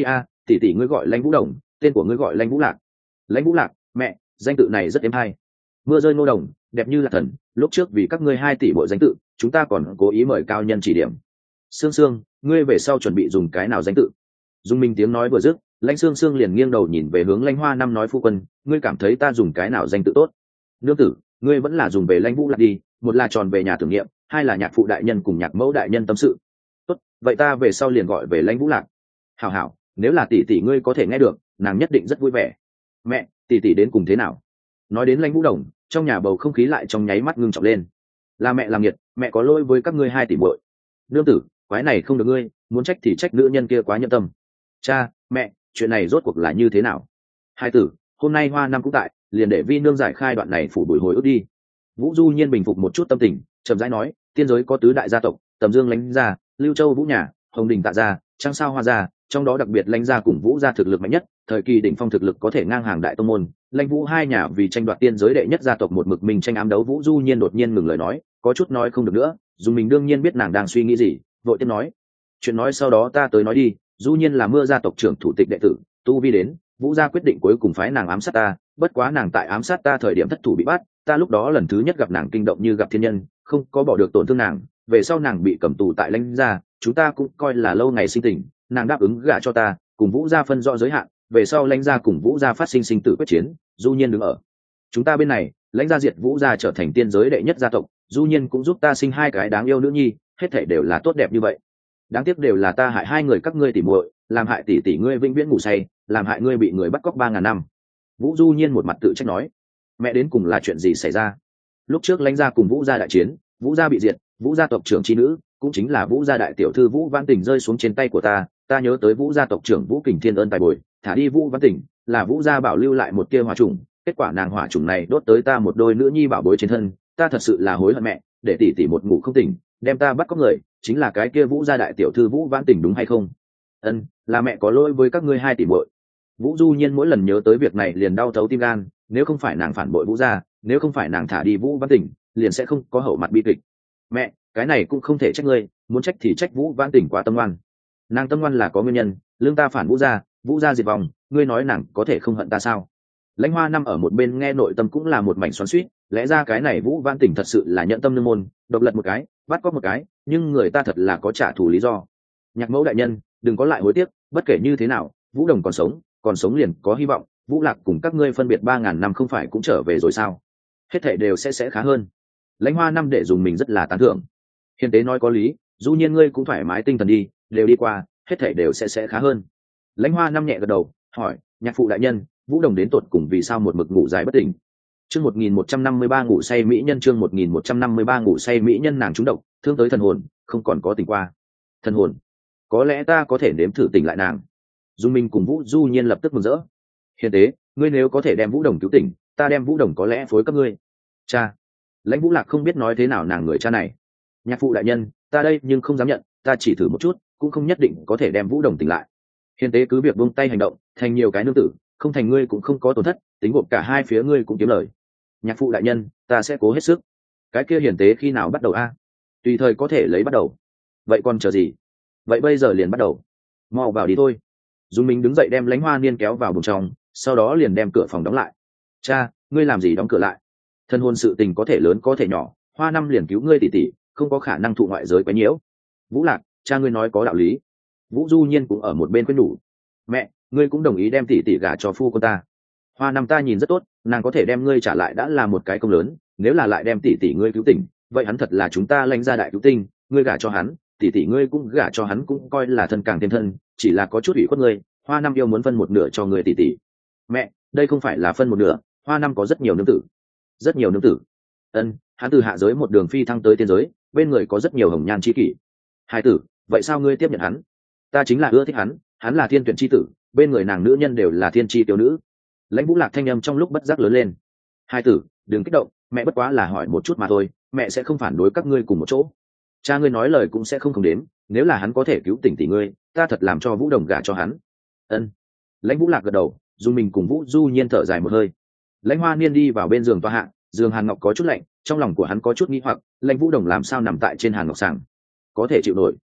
tỷ tỷ ngươi gọi lãnh vũ đồng, tên của ngươi gọi lãnh vũ lạc. Lãnh vũ lạc, mẹ, danh tự này rất êm hay. Mưa rơi ngô đồng, đẹp như là thần, lúc trước vì các ngươi hai tỷ bộ danh tự, chúng ta còn cố ý mời cao nhân chỉ điểm. Sương Sương, ngươi về sau chuẩn bị dùng cái nào danh tự? Dung Minh tiếng nói vừa dứt, lãnh Sương Sương liền nghiêng đầu nhìn về hướng lãnh Hoa Năm nói, phu quân, ngươi cảm thấy ta dùng cái nào danh tự tốt? Nương tử, ngươi vẫn là dùng về lãnh vũ lạc đi, một là tròn về nhà tưởng niệm, hai là nhạc phụ đại nhân cùng nhạc mẫu đại nhân tâm sự. Tốt, vậy ta về sau liền gọi về lãnh vũ lạc. Hảo hảo, nếu là tỷ tỷ ngươi có thể nghe được, nàng nhất định rất vui vẻ. Mẹ, tỷ tỷ đến cùng thế nào? Nói đến lãnh vũ đồng, trong nhà bầu không khí lại trong nháy mắt ngưng trọng lên. Là mẹ làm nghiệt, mẹ có lỗi với các ngươi hai tỷ muội. Nương tử, quái này không được ngươi, muốn trách thì trách nữ nhân kia quá nhẫn tâm. Cha, mẹ, chuyện này rốt cuộc là như thế nào? Hai tử, hôm nay Hoa Năm cũng tại, liền để vi nương giải khai đoạn này phủ bụi hồi ức đi. Vũ Du Nhiên bình phục một chút tâm tình, chậm rãi nói, tiên giới có tứ đại gia tộc, Tầm Dương lãnh gia, Lưu Châu Vũ nhà, Hồng Đình Tạ gia, Trăng Sao Hoa gia, trong đó đặc biệt lãnh gia cùng Vũ gia thực lực mạnh nhất, thời kỳ đỉnh phong thực lực có thể ngang hàng đại tông môn. Lãnh Vũ hai nhà vì tranh đoạt tiên giới đệ nhất gia tộc một mực mình tranh ám đấu. Vũ Du Nhiên đột nhiên ngừng lời nói, có chút nói không được nữa, dù mình đương nhiên biết nàng đang suy nghĩ gì, vội tiếp nói, chuyện nói sau đó ta tới nói đi. Du Nhiên là Mưa gia tộc trưởng thủ tịch đệ tử, tu vi đến, Vũ gia quyết định cuối cùng phái nàng ám sát ta, bất quá nàng tại ám sát ta thời điểm thất thủ bị bắt, ta lúc đó lần thứ nhất gặp nàng kinh động như gặp thiên nhân, không có bỏ được tổn thương nàng, về sau nàng bị cầm tù tại lãnh gia, chúng ta cũng coi là lâu ngày sinh tình, nàng đáp ứng gả cho ta, cùng Vũ gia phân rõ giới hạn, về sau lãnh gia cùng Vũ gia phát sinh sinh tử quyết chiến, Du Nhiên đứng ở chúng ta bên này, lãnh gia diệt Vũ gia trở thành tiên giới đệ nhất gia tộc, Du Nhiên cũng giúp ta sinh hai cái đáng yêu nữ nhi, hết thảy đều là tốt đẹp như vậy. Đáng tiếc đều là ta hại hai người các ngươi tỉ muội, làm hại tỷ tỷ ngươi vĩnh viễn ngủ say, làm hại ngươi bị người bắt cóc ba ngàn năm. Vũ Du Nhiên một mặt tự trách nói, mẹ đến cùng là chuyện gì xảy ra? Lúc trước lãnh gia cùng Vũ gia đại chiến, Vũ gia bị diệt, Vũ gia tộc trưởng chi nữ cũng chính là Vũ gia đại tiểu thư Vũ Văn Tình rơi xuống trên tay của ta, ta nhớ tới Vũ gia tộc trưởng Vũ Kình Thiên ơn tài bồi, thả đi Vũ Văn Tình, là Vũ gia bảo lưu lại một tia hỏa trùng, kết quả nàng hỏa trùng này đốt tới ta một đôi nữ nhi bảo bối trên thân, ta thật sự là hối hận mẹ, để tỷ tỷ một ngủ không tỉnh, đem ta bắt cóc người, chính là cái kia Vũ gia đại tiểu thư Vũ Văn Tình đúng hay không? Ân, là mẹ có lỗi với các ngươi hai tỷ muội. Vũ Du Nhiên mỗi lần nhớ tới việc này liền đau thấu tim gan, nếu không phải nàng phản bội Vũ gia, nếu không phải nàng thả đi Vũ Văn Tình, liền sẽ không có hậu mặt bi kịch. Mẹ, cái này cũng không thể trách ngươi, muốn trách thì trách Vũ Văn Tình quá tâm ngoan. Nàng tâm ngoan là có nguyên nhân, lương ta phản Vũ gia, Vũ gia diệt vong, ngươi nói nàng có thể không hận ta sao? Lãnh Hoa Năm ở một bên nghe nội tâm cũng là một mảnh xoắn xuýt, lẽ ra cái này Vũ Văn Tình thật sự là nhận tâm nương môn, độc lật một cái, bắt cóc một cái, nhưng người ta thật là có trả thù lý do. Nhạc Mẫu đại nhân, đừng có lại hối tiếc, bất kể như thế nào, Vũ Đồng còn sống, còn sống liền có hy vọng, Vũ Lạc cùng các ngươi phân biệt ba ngàn năm không phải cũng trở về rồi sao? Hết thảy đều sẽ sẽ khá hơn. Lãnh Hoa Năm để dùng mình rất là tán thưởng. Hiền tế nói có lý, Du Nhiên ngươi cũng thoải mái tinh thần đi, đều đi qua, hết thảy đều sẽ sẽ khá hơn. Lãnh Hoa Năm nhẹ gật đầu, hỏi, nhạc phụ đại nhân, Vũ Đồng đến tột cùng vì sao một mực ngủ dài bất tỉnh? Chương một nghìn một trăm năm mươi ba ngủ say mỹ nhân, chương một nghìn một trăm năm mươi ba ngủ say mỹ nhân, nàng trúng độc, thương tới thần hồn, không còn có tỉnh qua. Thần hồn? Có lẽ ta có thể nếm thử tỉnh lại nàng. Dung Minh cùng Vũ Du Nhiên lập tức mừng rỡ. Hiền tế, ngươi nếu có thể đem Vũ Đồng cứu tỉnh, ta đem Vũ Đồng có lẽ phối cấp ngươi. Cha. Lãnh Vũ Lạc không biết nói thế nào nàng người cha này. Nhạc phụ đại nhân, ta đây nhưng không dám nhận, ta chỉ thử một chút, cũng không nhất định có thể đem Vũ Đồng tỉnh lại. Hiền tế cứ việc buông tay hành động, thành nhiều cái nương tử, không thành ngươi cũng không có tổn thất, tính gộp cả hai phía ngươi cũng kiếm lời. Nhạc phụ đại nhân, ta sẽ cố hết sức. Cái kia hiền tế khi nào bắt đầu a? Tùy thời có thể lấy bắt đầu. Vậy còn chờ gì? Vậy bây giờ liền bắt đầu. Mau vào đi thôi. Dung Minh đứng dậy đem Lãnh Hoa Niên kéo vào buồng trong, sau đó liền đem cửa phòng đóng lại. Cha, ngươi làm gì đóng cửa lại? Thân hôn sự tình có thể lớn có thể nhỏ, Hoa Năm liền cứu ngươi tỷ tỷ, không có khả năng thụ ngoại giới quấy nhiễu. Vũ Lạc, cha ngươi nói có đạo lý. Vũ Du Nhiên cũng ở một bên khuyên nhủ. Mẹ, ngươi cũng đồng ý đem tỷ tỷ gả cho phu con ta. Hoa Năm ta nhìn rất tốt, nàng có thể đem ngươi trả lại đã là một cái công lớn, nếu là lại đem tỷ tỷ ngươi cứu tỉnh, vậy hắn thật là chúng ta Lãnh gia đại cứu tinh, ngươi gả cho hắn, tỷ tỷ ngươi cũng gả cho hắn, cũng coi là thân càng thêm thân, chỉ là có chút ủy khuất ngươi, Hoa Năm yêu muốn phân một nửa cho ngươi tỷ tỷ. Mẹ, đây không phải là phân một nửa, Hoa Năm có rất nhiều nương tử. Rất nhiều nương tử? Ân, hắn từ hạ giới một đường phi thăng tới tiên giới, bên người có rất nhiều hồng nhan chi kỷ. Hai tử, vậy sao ngươi tiếp nhận hắn? Ta chính là ưa thích hắn, hắn là thiên tuyển chi tử, bên người nàng nữ nhân đều là thiên chi tiểu nữ. Lãnh Vũ Lạc thanh âm trong lúc bất giác lớn lên. Hai tử, đừng kích động, mẹ bất quá là hỏi một chút mà thôi, mẹ sẽ không phản đối các ngươi cùng một chỗ. Cha ngươi nói lời cũng sẽ không không đếm, nếu là hắn có thể cứu tỉnh tỷ ngươi, ta thật làm cho Vũ Đồng gả cho hắn. Ân. Lãnh Vũ Lạc gật đầu, Dung mình cùng Vũ Du Nhiên thở dài một hơi. Lãnh Hoa Niên đi vào bên giường toa hạ, giường Hàn Ngọc có chút lạnh, trong lòng của hắn có chút nghi hoặc, Lãnh Vũ Đồng làm sao nằm tại trên Hàn Ngọc sàng, có thể chịu nổi.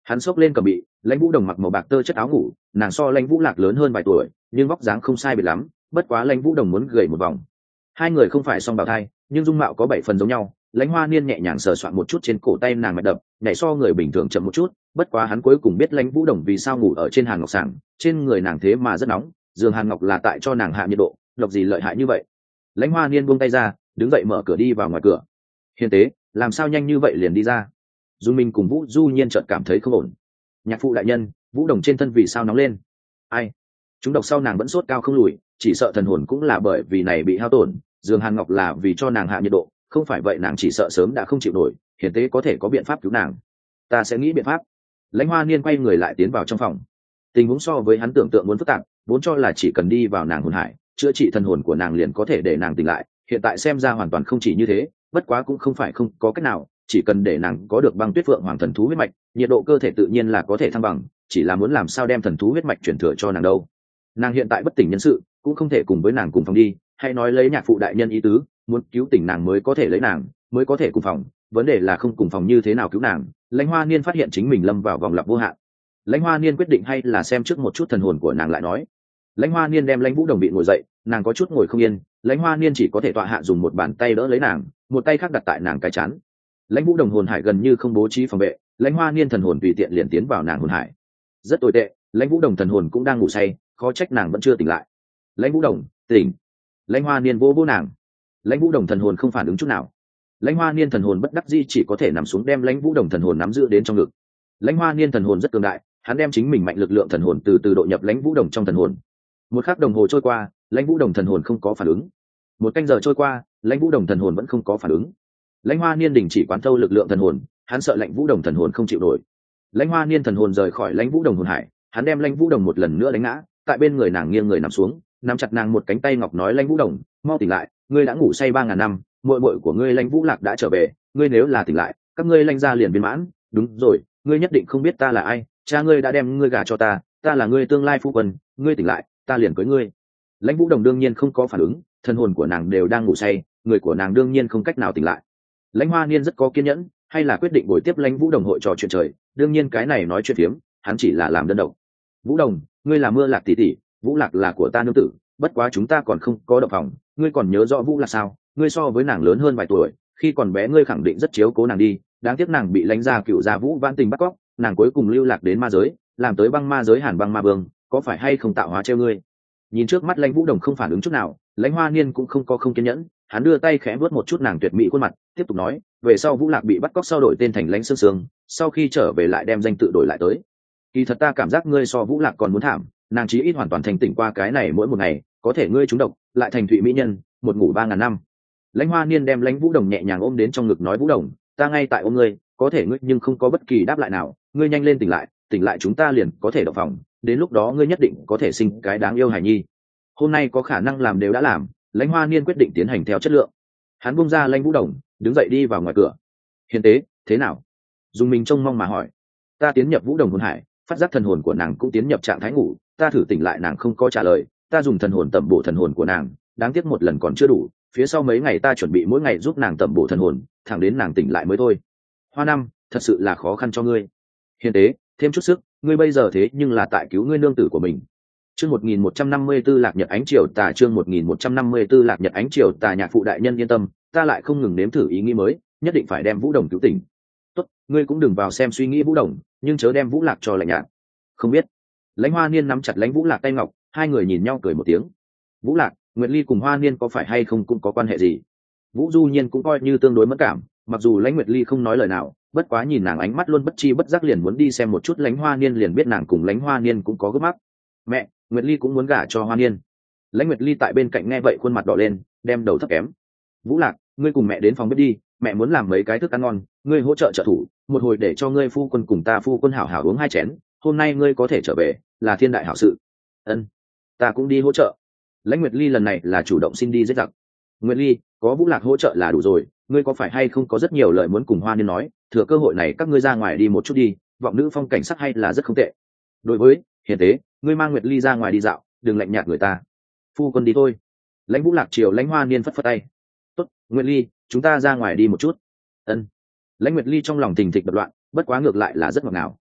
Hắn xốc lên cầm bị, lãnh vũ đồng mặc màu bạc tơ chất áo ngủ, nàng so lãnh vũ lạc lớn hơn vài tuổi nhưng vóc dáng không sai biệt lắm, bất quá lãnh vũ đồng muốn gầy một vòng. Hai người không phải song bào thai nhưng dung mạo có bảy phần giống nhau. Lãnh Hoa Niên nhẹ nhàng sờ soạn một chút trên cổ tay nàng mạch đập, nhảy so người bình thường chậm một chút, bất quá hắn cuối cùng biết lãnh vũ đồng vì sao ngủ ở trên hàn ngọc sàng, trên người nàng thế mà rất nóng, giường hàn ngọc là tại cho nàng hạ nhiệt độ, độc gì lợi hại như vậy. Lãnh Hoa Niên buông tay ra, đứng dậy mở cửa đi vào ngoài cửa. Hiền tế, làm sao nhanh như vậy liền đi ra? Dung Minh cùng Vũ Du Nhiên chợt cảm thấy không ổn. Nhạc phụ đại nhân, vũ đồng trên thân vì sao nóng lên? Ai? Chúng độc sau nàng vẫn sốt cao không lùi, chỉ sợ thần hồn cũng là bởi vì này bị hao tổn, giường hàn ngọc là vì cho nàng hạ nhiệt độ, không phải vậy nàng chỉ sợ sớm đã không chịu nổi. Hiền tế có thể có biện pháp cứu nàng. Ta sẽ nghĩ biện pháp. Lãnh Hoa Niên quay người lại tiến vào trong phòng. Tình huống so với hắn tưởng tượng muốn phức tạp, vốn cho là chỉ cần đi vào nàng hồn hải, chữa trị thần hồn của nàng liền có thể để nàng tỉnh lại, hiện tại xem ra hoàn toàn không chỉ như thế, bất quá cũng không phải không có cách nào, chỉ cần để nàng có được băng tuyết phượng hoàng thần thú huyết mạch, nhiệt độ cơ thể tự nhiên là có thể thăng bằng, chỉ là muốn làm sao đem thần thú huyết mạch chuyển thừa cho nàng đâu. Nàng hiện tại bất tỉnh nhân sự, cũng không thể cùng với nàng cùng phòng đi, hay nói lấy nhạc phụ đại nhân ý tứ, muốn cứu tỉnh nàng mới có thể lấy nàng, mới có thể cùng phòng, vấn đề là không cùng phòng như thế nào cứu nàng. Lãnh Hoa Niên phát hiện chính mình lâm vào vòng lặp vô hạn. Lãnh Hoa Niên quyết định hay là xem trước một chút thần hồn của nàng lại nói. Lãnh Hoa Niên đem Lãnh Vũ Đồng bị ngồi dậy, nàng có chút ngồi không yên, Lãnh Hoa Niên chỉ có thể tọa hạ dùng một bàn tay đỡ lấy nàng, một tay khác đặt tại nàng cái chán. Lãnh Vũ Đồng hồn hải gần như không bố trí phòng vệ, Lãnh Hoa Niên thần hồn tùy tiện liền tiến vào nàng hồn hải. Rất tồi tệ, Lãnh Vũ Đồng thần hồn cũng đang ngủ say, khó trách nàng vẫn chưa tỉnh lại. Lãnh Vũ Đồng, tỉnh. Lãnh Hoa Niên vô vô nàng. Lãnh Vũ Đồng thần hồn không phản ứng chút nào. Lãnh Hoa Niên thần hồn bất đắc dĩ chỉ có thể nằm xuống đem Lãnh Vũ Đồng thần hồn nắm giữ đến trong ngực. Lãnh Hoa Niên thần hồn rất cường đại, hắn đem chính mình mạnh lực lượng thần hồn từ từ độ nhập Lãnh Vũ Đồng trong thần hồn. Một khắc đồng hồ trôi qua, Lãnh Vũ Đồng thần hồn không có phản ứng. Một canh giờ trôi qua, Lãnh Vũ Đồng thần hồn vẫn không có phản ứng. Lãnh Hoa Niên đình chỉ quán thâu lực lượng thần hồn, hắn sợ Lãnh Vũ Đồng thần hồn không chịu nổi. Lãnh Hoa Niên thần hồn rời khỏi Lãnh Vũ Đồng hồn hải, hắn đem Lãnh Vũ Đồng một lần nữa đánh ngã, tại bên người nàng nghiêng người nằm xuống, nắm chặt nàng một cánh tay ngọc nói: Lãnh Vũ Đồng, mau tỉnh lại, ngươi đã ngủ say ba ngàn năm, muội muội của ngươi Lãnh Vũ Lạc đã trở về, ngươi nếu là tỉnh lại, các ngươi Lãnh gia liền viên mãn. Đúng rồi, ngươi nhất định không biết ta là ai, cha ngươi đã đem ngươi gả cho ta, ta là ngươi tương lai phu quân, ngươi tỉnh lại, ta liền cưới ngươi. Lãnh Vũ Đồng đương nhiên không có phản ứng, thần hồn của nàng đều đang ngủ say, người của nàng đương nhiên không cách nào tỉnh lại. Lãnh Hoa Niên rất có kiên nhẫn, hay là quyết định buổi tiếp Lãnh Vũ Đồng hội trò chuyện trời, đương nhiên cái này nói chuyện phiếm, hắn chỉ là làm đơn độc. Vũ Đồng, ngươi là Mưa Lạc tỷ tỷ, Vũ Lạc là của ta nương tử, bất quá chúng ta còn không có động phòng, ngươi còn nhớ rõ Vũ Lạc sao? Ngươi so với nàng lớn hơn vài tuổi, khi còn bé ngươi khẳng định rất chiếu cố nàng đi, đáng tiếc nàng bị Lãnh gia cựu gia Vũ Vãn Tình bắt cóc, nàng cuối cùng lưu lạc đến ma giới, làm tới băng ma giới Hàn Băng Ma Vương, có phải hay không tạo hóa treo ngươi? Nhìn trước mắt Lãnh Vũ Đồng không phản ứng chút nào, Lãnh Hoa Niên cũng không có không kiên nhẫn, hắn đưa tay khẽ vuốt một chút nàng tuyệt mỹ khuôn mặt, tiếp tục nói: về sau Vũ Lạc bị bắt cóc sau đổi tên thành Lãnh Sương Sương, sau khi trở về lại đem danh tự đổi lại tới. Kỳ thật ta cảm giác ngươi so Vũ Lạc còn muốn thảm, nàng chí ít hoàn toàn thành tỉnh qua cái này mỗi một ngày, có thể ngươi trúng độc, lại thành thụy mỹ nhân, một ngủ ba ngàn năm. Lãnh Hoa Niên đem Lãnh Vũ Đồng nhẹ nhàng ôm đến trong ngực nói: Vũ Đồng, ta ngay tại ôm ngươi, có thể ngươi nhưng không có bất kỳ đáp lại nào, ngươi nhanh lên tỉnh lại, tỉnh lại chúng ta liền có thể động phòng, đến lúc đó ngươi nhất định có thể sinh cái đáng yêu hài nhi. Hôm nay có khả năng làm đều đã làm, Lãnh Hoa Niên quyết định tiến hành theo chất lượng. Hắn buông ra Lãnh Vũ Đồng, đứng dậy đi vào ngoài cửa. Hiền tế, thế nào? Dung Minh trông mong mà hỏi. Ta tiến nhập Vũ Đồng hồn hải, phát giác thần hồn của nàng cũng tiến nhập trạng thái ngủ, ta thử tỉnh lại nàng không có trả lời, ta dùng thần hồn tẩm bổ thần hồn của nàng, đáng tiếc một lần còn chưa đủ, phía sau mấy ngày ta chuẩn bị mỗi ngày giúp nàng tẩm bổ thần hồn, thẳng đến nàng tỉnh lại mới thôi. Hoa Năm, thật sự là khó khăn cho ngươi. Hiền tế, thêm chút sức, ngươi bây giờ thế nhưng là tại cứu ngươi nương tử của mình. Chương một nghìn một trăm năm mươi tư Lạc Nhật Ánh Triều Tà, chương một nghìn một trăm năm mươi tư Lạc Nhật Ánh Triều Tà. Nhạc phụ đại nhân yên tâm, ta lại không ngừng nếm thử ý nghĩ mới, nhất định phải đem Vũ Đồng cứu tỉnh. Tốt, ngươi cũng đừng vào xem suy nghĩ Vũ Đồng, nhưng chớ đem Vũ Lạc cho lạnh nhạt. Không biết. Lãnh Hoa Niên nắm chặt Lãnh Vũ Lạc tay ngọc, hai người nhìn nhau cười một tiếng. Vũ Lạc, Nguyệt Ly cùng Hoa Niên có phải hay không cũng có quan hệ gì? Vũ Du Nhiên cũng coi như tương đối mẫn cảm, mặc dù Lãnh Nguyệt Ly không nói lời nào, bất quá nhìn nàng ánh mắt luôn bất chi bất giác liền muốn đi xem một chút Lãnh Hoa Niên, liền biết nàng cùng Lãnh Hoa Niên cũng có gấp mắc. Mẹ, Nguyệt Ly cũng muốn gả cho Hoa Niên. Lãnh Nguyệt Ly tại bên cạnh nghe vậy khuôn mặt đỏ lên, đem đầu thấp kém. Vũ Lạc, ngươi cùng mẹ đến phòng bếp đi, mẹ muốn làm mấy cái thức ăn ngon, ngươi hỗ trợ trợ thủ, một hồi để cho ngươi phu quân cùng ta phu quân hảo hảo uống hai chén, hôm nay ngươi có thể trở về, là thiên đại hảo sự. Ân, ta cũng đi hỗ trợ. Lãnh Nguyệt Ly lần này là chủ động xin đi giết giặc. Nguyệt Ly, có Vũ Lạc hỗ trợ là đủ rồi, ngươi có phải hay không có rất nhiều lời muốn cùng Hoa Niên nói, thừa cơ hội này các ngươi ra ngoài đi một chút đi, vọng nữ phong cảnh sắc hay là rất không tệ. Đối với Hiền tế, ngươi mang Nguyệt Ly ra ngoài đi dạo, đừng lạnh nhạt người ta. Phu quân đi thôi. Lãnh Vũ Lạc chiều Lãnh Hoa Niên phất phất tay. Tốt, Nguyệt Ly, chúng ta ra ngoài đi một chút. Ân. Lãnh Nguyệt Ly trong lòng thình thịch đập loạn, bất quá ngược lại là rất ngọt ngào.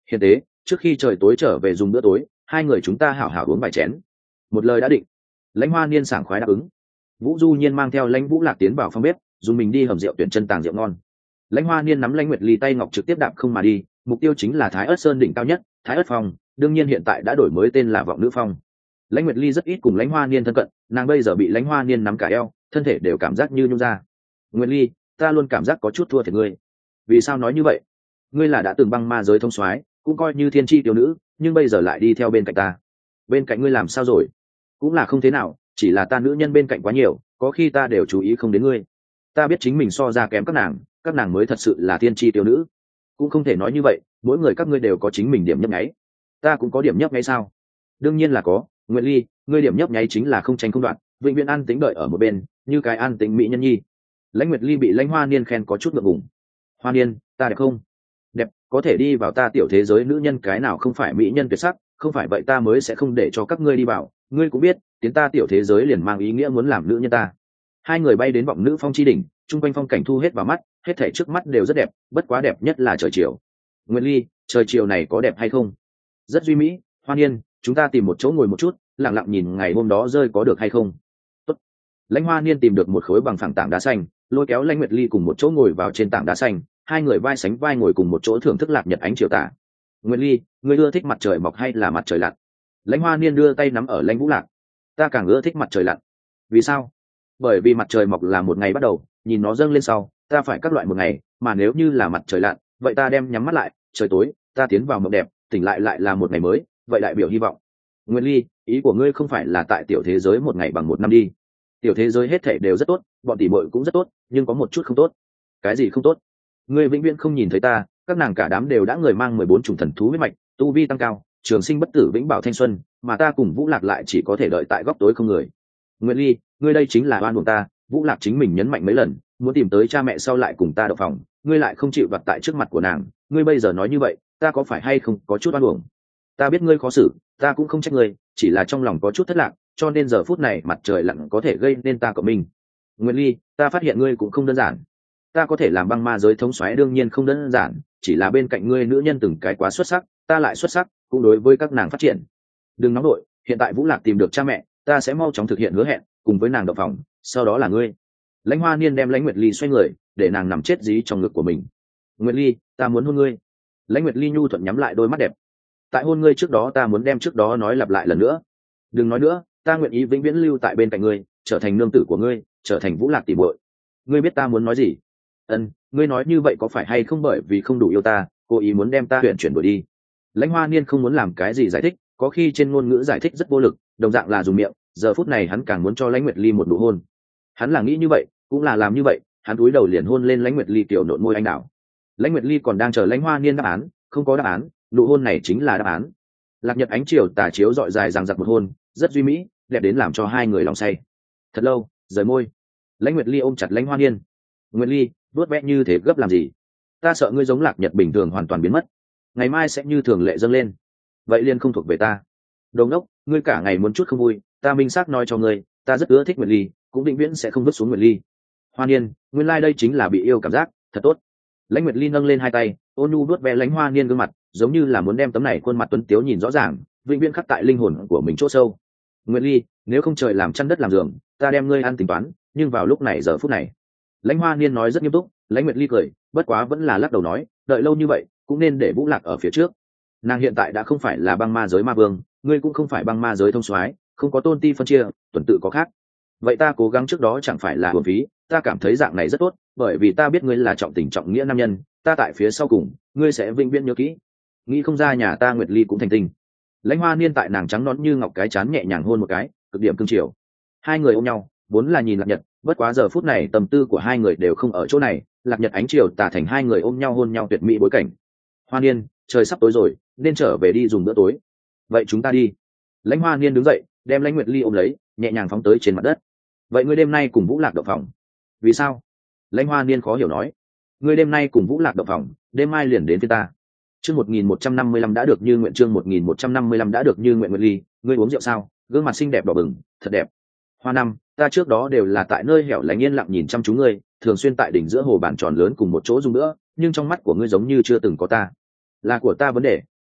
Hiện tế, trước khi trời tối trở về dùng bữa tối, hai người chúng ta hảo hảo uống vài chén. Một lời đã định. Lãnh Hoa Niên sảng khoái đáp ứng. Vũ Du Nhiên mang theo Lãnh Vũ Lạc tiến vào phòng bếp, dùng mình đi hầm rượu tuyển chân tàng rượu ngon. Lãnh Hoa Niên nắm Lãnh Nguyệt Ly tay ngọc trực tiếp đạp không mà đi, mục tiêu chính là Thái Ức Sơn đỉnh cao nhất, Thái Ức Phong, đương nhiên hiện tại đã đổi mới tên là Vọng Nữ Phong. Lãnh Nguyệt Ly rất ít cùng Lãnh Hoa Niên thân cận, nàng bây giờ bị Lãnh Hoa Niên nắm cả eo, thân thể đều cảm giác như nhung ra. Nguyệt Ly, ta luôn cảm giác có chút thua thiệt ngươi. Vì sao nói như vậy? Ngươi là đã từng băng ma giới thông soái, cũng coi như thiên tri tiểu nữ, nhưng bây giờ lại đi theo bên cạnh ta. Bên cạnh ngươi làm sao rồi? Cũng là không thế nào, chỉ là ta nữ nhân bên cạnh quá nhiều, có khi ta đều chú ý không đến ngươi. Ta biết chính mình so ra kém các nàng, các nàng mới thật sự là thiên tri tiểu nữ. Cũng không thể nói như vậy, mỗi người các ngươi đều có chính mình điểm nhấp nháy. Ta cũng có điểm nhấp nháy sao? Đương nhiên là có. Nguyệt Ly, ngươi điểm nhấp nháy chính là không tranh không đoạn, vĩnh viễn an tĩnh đợi ở một bên, như cái an tĩnh mỹ nhân nhi. Lãnh Nguyệt Ly bị Lãnh Hoa Niên khen có chút ngượng ngùng. Hoa Niên, ta đẹp không? Đẹp, có thể đi vào ta tiểu thế giới nữ nhân cái nào không phải mỹ nhân tuyệt sắc, không phải vậy ta mới sẽ không để cho các ngươi đi vào. Ngươi cũng biết, tiến ta tiểu thế giới liền mang ý nghĩa muốn làm nữ nhân ta. Hai người bay đến Vọng Nữ Phong chi đỉnh, trung quanh phong cảnh thu hết vào mắt, hết thảy trước mắt đều rất đẹp, bất quá đẹp nhất là trời chiều. Nguyệt Ly, trời chiều này có đẹp hay không? Rất duy mỹ. Hoa Niên, chúng ta tìm một chỗ ngồi một chút, lặng lặng nhìn ngày hôm đó rơi có được hay không? Tốt. Lãnh Hoa Niên tìm được một khối bằng phẳng tảng đá xanh, lôi kéo Lãnh Nguyệt Ly cùng một chỗ ngồi vào trên tảng đá xanh, hai người vai sánh vai ngồi cùng một chỗ thưởng thức lạc nhật ánh chiều tà. Nguyệt Ly, ngươi ưa thích mặt trời mọc hay là mặt trời lặn? Lãnh Hoa Niên đưa tay nắm ở Lãnh Vũ Lạc. Ta càng ưa thích mặt trời lặn. Vì sao? Bởi vì mặt trời mọc là một ngày bắt đầu, nhìn nó dâng lên sau, ta phải các loại một ngày, mà nếu như là mặt trời lặn, vậy ta đem nhắm mắt lại, trời tối, ta tiến vào mộng đẹp, tỉnh lại lại là một ngày mới, vậy đại biểu hy vọng. Nguyệt Ly, ý của ngươi không phải là tại tiểu thế giới một ngày bằng một năm đi? Tiểu thế giới hết thảy đều rất tốt, bọn tỷ muội cũng rất tốt, nhưng có một chút không tốt. Cái gì không tốt? Ngươi vĩnh viễn không nhìn thấy ta, các nàng cả đám đều đã người mang mười bốn chủng thần thú huyết mạch, tu vi tăng cao, trường sinh bất tử vĩnh bảo thanh xuân, mà ta cùng Vũ Lạc lại chỉ có thể đợi tại góc tối không người. Nguyệt Ly, ngươi đây chính là oan uổng ta. Vũ Lạc chính mình nhấn mạnh mấy lần, muốn tìm tới cha mẹ sau lại cùng ta đậu phòng, ngươi lại không chịu vặt tại trước mặt của nàng, ngươi bây giờ nói như vậy, ta có phải hay không có chút oan uổng? Ta biết ngươi khó xử, ta cũng không trách ngươi, chỉ là trong lòng có chút thất lạc, cho nên giờ phút này mặt trời lặn có thể gây nên ta cộng mình. Nguyệt Ly, ta phát hiện ngươi cũng không đơn giản. Ta có thể làm băng ma giới thống soái đương nhiên không đơn giản, chỉ là bên cạnh ngươi nữ nhân từng cái quá xuất sắc, ta lại xuất sắc, cũng đối với các nàng phát triển. Đừng nóng đội, hiện tại Vũ Lạc tìm được cha mẹ, ta sẽ mau chóng thực hiện hứa hẹn, cùng với nàng đậu phòng, sau đó là ngươi. Lãnh Hoa Niên đem Lãnh Nguyệt Ly xoay người, để nàng nằm chết dí trong ngực của mình. Nguyệt Ly, ta muốn hôn ngươi. Lãnh Nguyệt Ly nhu thuận nhắm lại đôi mắt đẹp. Tại hôn ngươi trước đó ta muốn đem trước đó nói lặp lại lần nữa. Đừng nói nữa, ta nguyện ý vĩnh viễn lưu tại bên cạnh ngươi, trở thành nương tử của ngươi, trở thành Vũ Lạc tỷ muội. Ngươi biết ta muốn nói gì? Ân, ngươi nói như vậy có phải hay không bởi vì không đủ yêu ta, cố ý muốn đem ta huyện chuyển đuổi đi? Lãnh Hoa Niên không muốn làm cái gì giải thích, có khi trên ngôn ngữ giải thích rất vô lực, đồng dạng là dùng miệng, giờ phút này hắn càng muốn cho Lãnh Nguyệt Ly một nụ hôn. Hắn là nghĩ như vậy, cũng là làm như vậy, hắn cúi đầu liền hôn lên Lãnh Nguyệt Ly tiểu nộn môi anh đào. Lãnh Nguyệt Ly còn đang chờ Lãnh Hoa Niên đáp án, không có đáp án, nụ hôn này chính là đáp án. Lạc nhật ánh chiều tà chiếu dọi dài rằng giặc một hôn, rất duy mỹ, đẹp đến làm cho hai người lòng say. Thật lâu, rời môi. Lãnh Nguyệt Ly ôm chặt Lãnh Hoa Niên. Nguyệt Ly, vuốt vẽ như thế gấp làm gì? Ta sợ ngươi giống Lạc Nhật bình thường hoàn toàn biến mất, ngày mai sẽ như thường lệ dâng lên. Vậy liền không thuộc về ta. Đồ ngốc, ngươi cả ngày muốn chút không vui, ta minh xác nói cho ngươi, ta rất ưa thích Nguyệt Ly, cũng định viễn sẽ không vứt xuống Nguyệt Ly. Hoa Niên, nguyên lai like đây chính là bị yêu cảm giác, thật tốt. Lãnh Nguyệt Ly nâng lên hai tay, ôn nhu vuốt ve Lãnh Hoa Niên gương mặt, giống như là muốn đem tấm này khuôn mặt tuấn tiếu nhìn rõ ràng, vĩnh viễn khắc tại linh hồn của mình chỗ sâu. Nguyệt Ly, nếu không trời làm chăn đất làm giường, ta đem ngươi ăn tính toán, nhưng vào lúc này giờ phút này. Lãnh Hoa Niên nói rất nghiêm túc, Lãnh Nguyệt Ly cười, bất quá vẫn là lắc đầu nói, đợi lâu như vậy, cũng nên để Vũ Lạc ở phía trước. Nàng hiện tại đã không phải là băng ma giới ma vương, ngươi cũng không phải băng ma giới thông soái, không có tôn ti phân chia, tuần tự có khác. Vậy ta cố gắng trước đó chẳng phải là uổng phí, ta cảm thấy dạng này rất tốt, bởi vì ta biết ngươi là trọng tình trọng nghĩa nam nhân, ta tại phía sau cùng, ngươi sẽ vĩnh viễn nhớ kỹ. Nghĩ không ra nhà ta Nguyệt Ly cũng thành tình. Lãnh Hoa Niên tại nàng trắng nõn như ngọc cái chán nhẹ nhàng hôn một cái, cực điểm cương triều. Hai người ôm nhau, vốn là nhìn Lạc Nhật, bất quá giờ phút này tâm tư của hai người đều không ở chỗ này, Lạc Nhật ánh chiều tà thành hai người ôm nhau hôn nhau tuyệt mỹ bối cảnh. Hoa Niên, trời sắp tối rồi, nên trở về đi dùng bữa tối. Vậy chúng ta đi. Lãnh Hoa Niên đứng dậy, đem Lãnh Nguyệt Ly ôm lấy, nhẹ nhàng phóng tới trên mặt đất. Vậy ngươi đêm nay cùng Vũ Lạc động phòng? Vì sao? Lãnh Hoa Niên khó hiểu nói. Ngươi đêm nay cùng Vũ Lạc động phòng, đêm mai liền đến với ta. Chương một nghìn một trăm năm mươi lăm đã được như nguyện, chương một nghìn một trăm năm mươi lăm đã được như nguyện. Nguyệt Ly, ngươi uống rượu sao? Gương mặt xinh đẹp đỏ bừng, thật đẹp. Hoa Năm, ta trước đó đều là tại nơi hẻo lánh yên lặng nhìn chăm chú ngươi, thường xuyên tại đỉnh giữa hồ bàn tròn lớn cùng một chỗ dùng nữa, nhưng trong mắt của ngươi giống như chưa từng có ta. Là của ta vấn đề,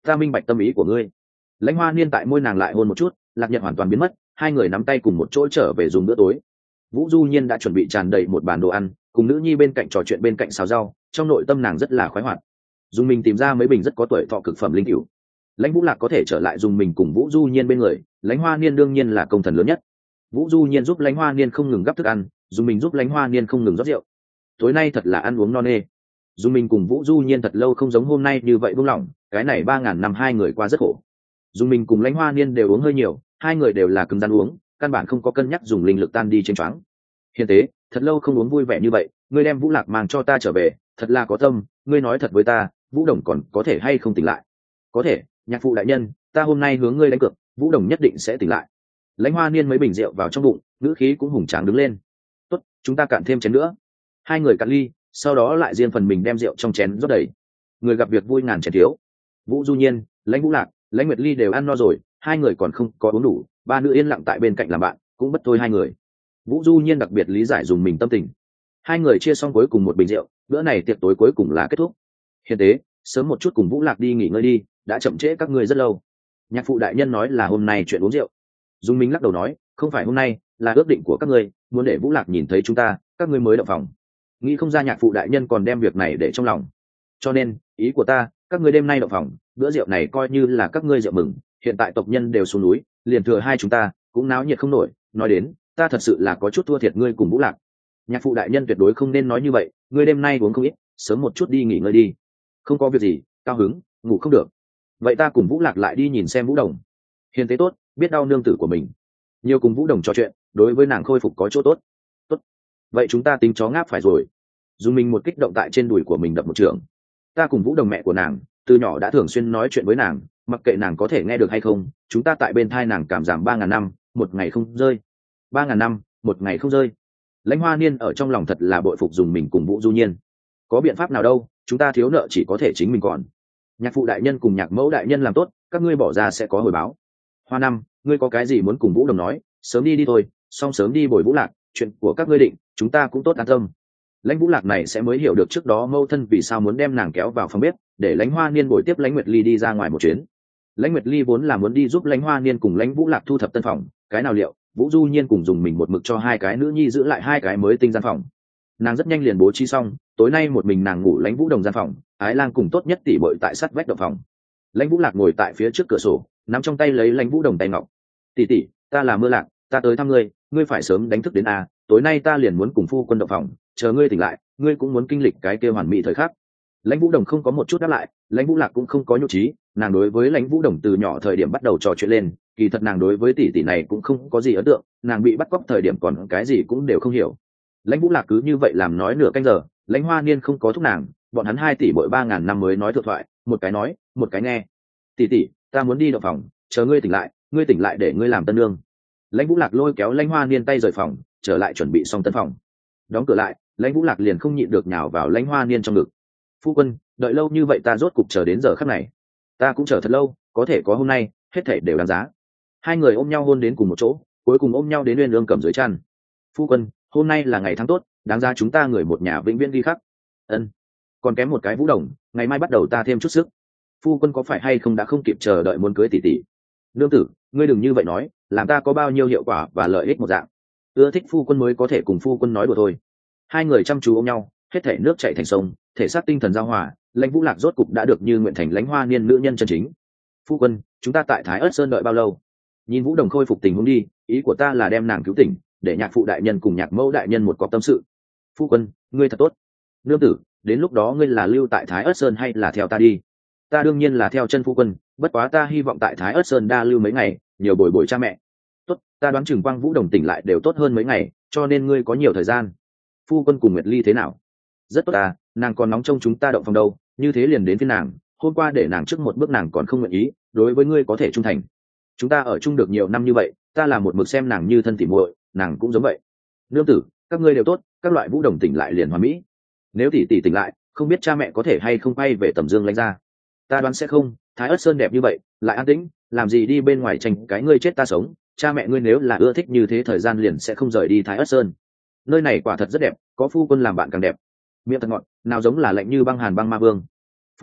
ta minh bạch tâm ý của ngươi. Lãnh Hoa Niên tại môi nàng lại hôn một chút, Lạc Nhật hoàn toàn biến mất, hai người nắm tay cùng một chỗ trở về dùng bữa tối. Vũ Du Nhiên đã chuẩn bị tràn đầy một bàn đồ ăn, cùng nữ nhi bên cạnh trò chuyện bên cạnh xào rau, trong nội tâm nàng rất là khoái hoạt. Dùng mình tìm ra mấy bình rất có tuổi thọ cực phẩm linh cửu. Lãnh Vũ Lạc có thể trở lại dùng mình cùng Vũ Du Nhiên bên người, Lãnh Hoa Niên đương nhiên là công thần lớn nhất. Vũ Du Nhiên giúp Lãnh Hoa Niên không ngừng gắp thức ăn, dùng mình giúp Lãnh Hoa Niên không ngừng rót rượu. Tối nay thật là ăn uống no nê. Dùng mình cùng Vũ Du Nhiên thật lâu không giống hôm nay như vậy buông lỏng, cái này ba ngàn năm hai người qua rất khổ. Dùng mình cùng Lãnh Hoa Niên đều uống hơi nhiều, hai người đều là cứng rắn uống, căn bản không có cân nhắc dùng linh lực tan đi trên choáng. Hiền tế, thật lâu không uống vui vẻ như vậy, ngươi đem Vũ Lạc mang cho ta trở về, thật là có tâm, ngươi nói thật với ta, Vũ Đồng còn có thể hay không tỉnh lại? Có thể, nhạc phụ đại nhân, ta hôm nay hướng ngươi đánh cược, Vũ Đồng nhất định sẽ tỉnh lại. Lãnh Hoa Niên mấy bình rượu vào trong bụng, ngữ khí cũng hùng tráng đứng lên. Tốt, chúng ta cạn thêm chén nữa. Hai người cạn ly, sau đó lại riêng phần mình đem rượu trong chén rót đầy. Người gặp việc vui ngàn chén thiếu. Vũ Du Nhiên, Lãnh Vũ Lạc, Lãnh Nguyệt Ly đều ăn no rồi, hai người còn không có uống đủ, ba nữ yên lặng tại bên cạnh làm bạn, cũng bất thôi hai người. Vũ Du Nhiên đặc biệt lý giải dùng mình tâm tình. Hai người chia xong cuối cùng một bình rượu, bữa này tiệc tối cuối cùng là kết thúc. Hiền tế, sớm một chút cùng Vũ Lạc đi nghỉ ngơi đi, đã chậm trễ các ngươi rất lâu. Nhạc phụ đại nhân nói là hôm nay chuyện uống rượu. Dung Minh lắc đầu nói, không phải hôm nay, là ước định của các ngươi, muốn để Vũ Lạc nhìn thấy chúng ta, các ngươi mới động phòng. Nghĩ không ra nhạc phụ đại nhân còn đem việc này để trong lòng. Cho nên, ý của ta, các ngươi đêm nay động phòng, bữa rượu này coi như là các ngươi rượu mừng, hiện tại tộc nhân đều xuống núi, liền thừa hai chúng ta, cũng náo nhiệt không nổi, nói đến, ta thật sự là có chút thua thiệt ngươi cùng Vũ Lạc. Nhạc phụ đại nhân tuyệt đối không nên nói như vậy, ngươi đêm nay uống không ít, sớm một chút đi nghỉ ngơi đi. Không có việc gì, cao hứng, ngủ không được. Vậy ta cùng Vũ Lạc lại đi nhìn xem Vũ Đồng. Hiền tế tốt, biết đau nương tử của mình. Nhiều cùng Vũ Đồng trò chuyện, đối với nàng khôi phục có chỗ tốt. Tốt. Vậy chúng ta tính chó ngáp phải rồi. Dùng mình một kích động tại trên đùi của mình đập một trường. Ta cùng Vũ Đồng mẹ của nàng, từ nhỏ đã thường xuyên nói chuyện với nàng, mặc kệ nàng có thể nghe được hay không, chúng ta tại bên thai nàng cảm giảm ba ngàn năm, một ngày không rơi. Ba ngàn năm, một ngày không rơi. Lãnh Hoa Niên ở trong lòng thật là bội phục dùng mình cùng Vũ Du Nhiên. Có biện pháp nào đâu, chúng ta thiếu nợ chỉ có thể chính mình còn. Nhạc phụ đại nhân cùng nhạc mẫu đại nhân làm tốt, các ngươi bỏ ra sẽ có hồi báo. Hoa Năm, ngươi có cái gì muốn cùng Vũ Đồng nói, sớm đi đi thôi, xong sớm đi bồi Vũ Lạc, chuyện của các ngươi định, chúng ta cũng tốt an tâm. Lãnh Vũ Lạc này sẽ mới hiểu được trước đó mâu thân vì sao muốn đem nàng kéo vào phòng bếp, để Lãnh Hoa Niên bồi tiếp Lãnh Nguyệt Ly đi ra ngoài một chuyến. Lãnh Nguyệt Ly vốn là muốn đi giúp Lãnh Hoa Niên cùng Lãnh Vũ Lạc thu thập tân phòng, cái nào liệu, Vũ Du Nhiên cùng dùng mình một mực cho hai cái nữ nhi giữ lại hai cái mới tinh gian phòng. Nàng rất nhanh liền bố trí xong, tối nay một mình nàng ngủ Lãnh Vũ Đồng gian phòng, Ái Lang cùng tốt nhất tỷ muội tại sát vách động phòng. Lãnh Vũ Lạc ngồi tại phía trước cửa sổ, nắm trong tay lấy Lãnh Vũ Đồng tay ngọc. "Tỷ tỷ, ta là Mưa Lạc, ta tới thăm ngươi, ngươi phải sớm đánh thức đến a, tối nay ta liền muốn cùng phu quân động phòng, chờ ngươi tỉnh lại, ngươi cũng muốn kinh lịch cái kia hoàn mỹ thời khắc." Lãnh Vũ Đồng không có một chút đáp lại, Lãnh Vũ Lạc cũng không có nhục trí, nàng đối với Lãnh Vũ Đồng từ nhỏ thời điểm bắt đầu trò chuyện lên, kỳ thật nàng đối với tỷ tỷ này cũng không có gì ấn tượng, nàng bị bắt cóc thời điểm còn cái gì cũng đều không hiểu. Lãnh Vũ Lạc cứ như vậy làm nói nửa canh giờ, Lãnh Hoa Niên không có thúc nàng, bọn hắn hai tỷ bội ba ngàn năm mới nói thượng thoại, một cái nói, một cái nghe. "Tỷ tỷ, ta muốn đi động phòng, chờ ngươi tỉnh lại, ngươi tỉnh lại để ngươi làm tân nương." Lãnh Vũ Lạc lôi kéo Lãnh Hoa Niên tay rời phòng, trở lại chuẩn bị xong tân phòng. Đóng cửa lại, Lãnh Vũ Lạc liền không nhịn được nhào vào Lãnh Hoa Niên trong ngực. "Phu quân, đợi lâu như vậy ta rốt cục chờ đến giờ khắc này. Ta cũng chờ thật lâu, có thể có hôm nay, hết thảy đều đáng giá." Hai người ôm nhau hôn đến cùng một chỗ, cuối cùng ôm nhau đến Uyên Ương cầm dưới chăn. "Phu quân, hôm nay là ngày tháng tốt, đáng giá chúng ta người một nhà vĩnh viễn ghi khắc." "Ân, còn kém một cái Vũ Đồng, ngày mai bắt đầu ta thêm chút sức." "Phu quân có phải hay không đã không kịp chờ đợi muốn cưới tỷ tỷ?" "Nương tử, ngươi đừng như vậy nói, làm ta có bao nhiêu hiệu quả và lợi ích một dạng. Ưa thích phu quân mới có thể cùng phu quân nói đùa thôi." Hai người chăm chú ôm nhau, hết thể nước chảy thành sông, thể xác tinh thần giao hòa, Lãnh Vũ Lạc rốt cục đã được như nguyện thành Lãnh Hoa Niên nữ nhân chân chính. "Phu quân, chúng ta tại Thái Ức Sơn đợi bao lâu?" Nhìn Vũ Đồng khôi phục tình huống đi, ý của ta là đem nàng cứu tỉnh, để nhạc phụ đại nhân cùng nhạc mẫu đại nhân một cọc tâm sự. "Phu quân, ngươi thật tốt." "Nương tử, đến lúc đó ngươi là lưu tại Thái Ức Sơn hay là theo ta đi?" "Ta đương nhiên là theo chân phu quân, bất quá ta hy vọng tại Thái Ức Sơn đa lưu mấy ngày, nhiều bồi bồi cha mẹ." "Tốt, ta đoán chừng Quang Vũ Đồng tỉnh lại đều tốt hơn mấy ngày, cho nên ngươi có nhiều thời gian." "Phu quân cùng Nguyệt Ly thế nào?" "Rất tốt à, nàng còn nóng trông chúng ta động phòng đâu, như thế liền đến phiên nàng, hôm qua để nàng trước một bước nàng còn không nguyện ý, đối với ngươi có thể trung thành. Chúng ta ở chung được nhiều năm như vậy, ta là một mực xem nàng như thân tỉ muội, nàng cũng giống vậy." "Nương tử, các ngươi đều tốt, các loại Vũ Đồng tỉnh lại liền hoàn mỹ. Nếu tỷ tỷ tỉnh lại, không biết cha mẹ có thể hay không quay về Tầm Dương Lãnh gia." "Ta đoán sẽ không, Thái Ức Sơn đẹp như vậy, lại an tĩnh, làm gì đi bên ngoài tranh cái ngươi chết ta sống, cha mẹ ngươi nếu là ưa thích như thế thời gian liền sẽ không rời đi Thái Ức Sơn. Nơi này quả thật rất đẹp, có phu quân làm bạn càng đẹp." "Miệng thật ngọt, nào giống là lạnh như băng hàn băng ma vương." "Phu quân,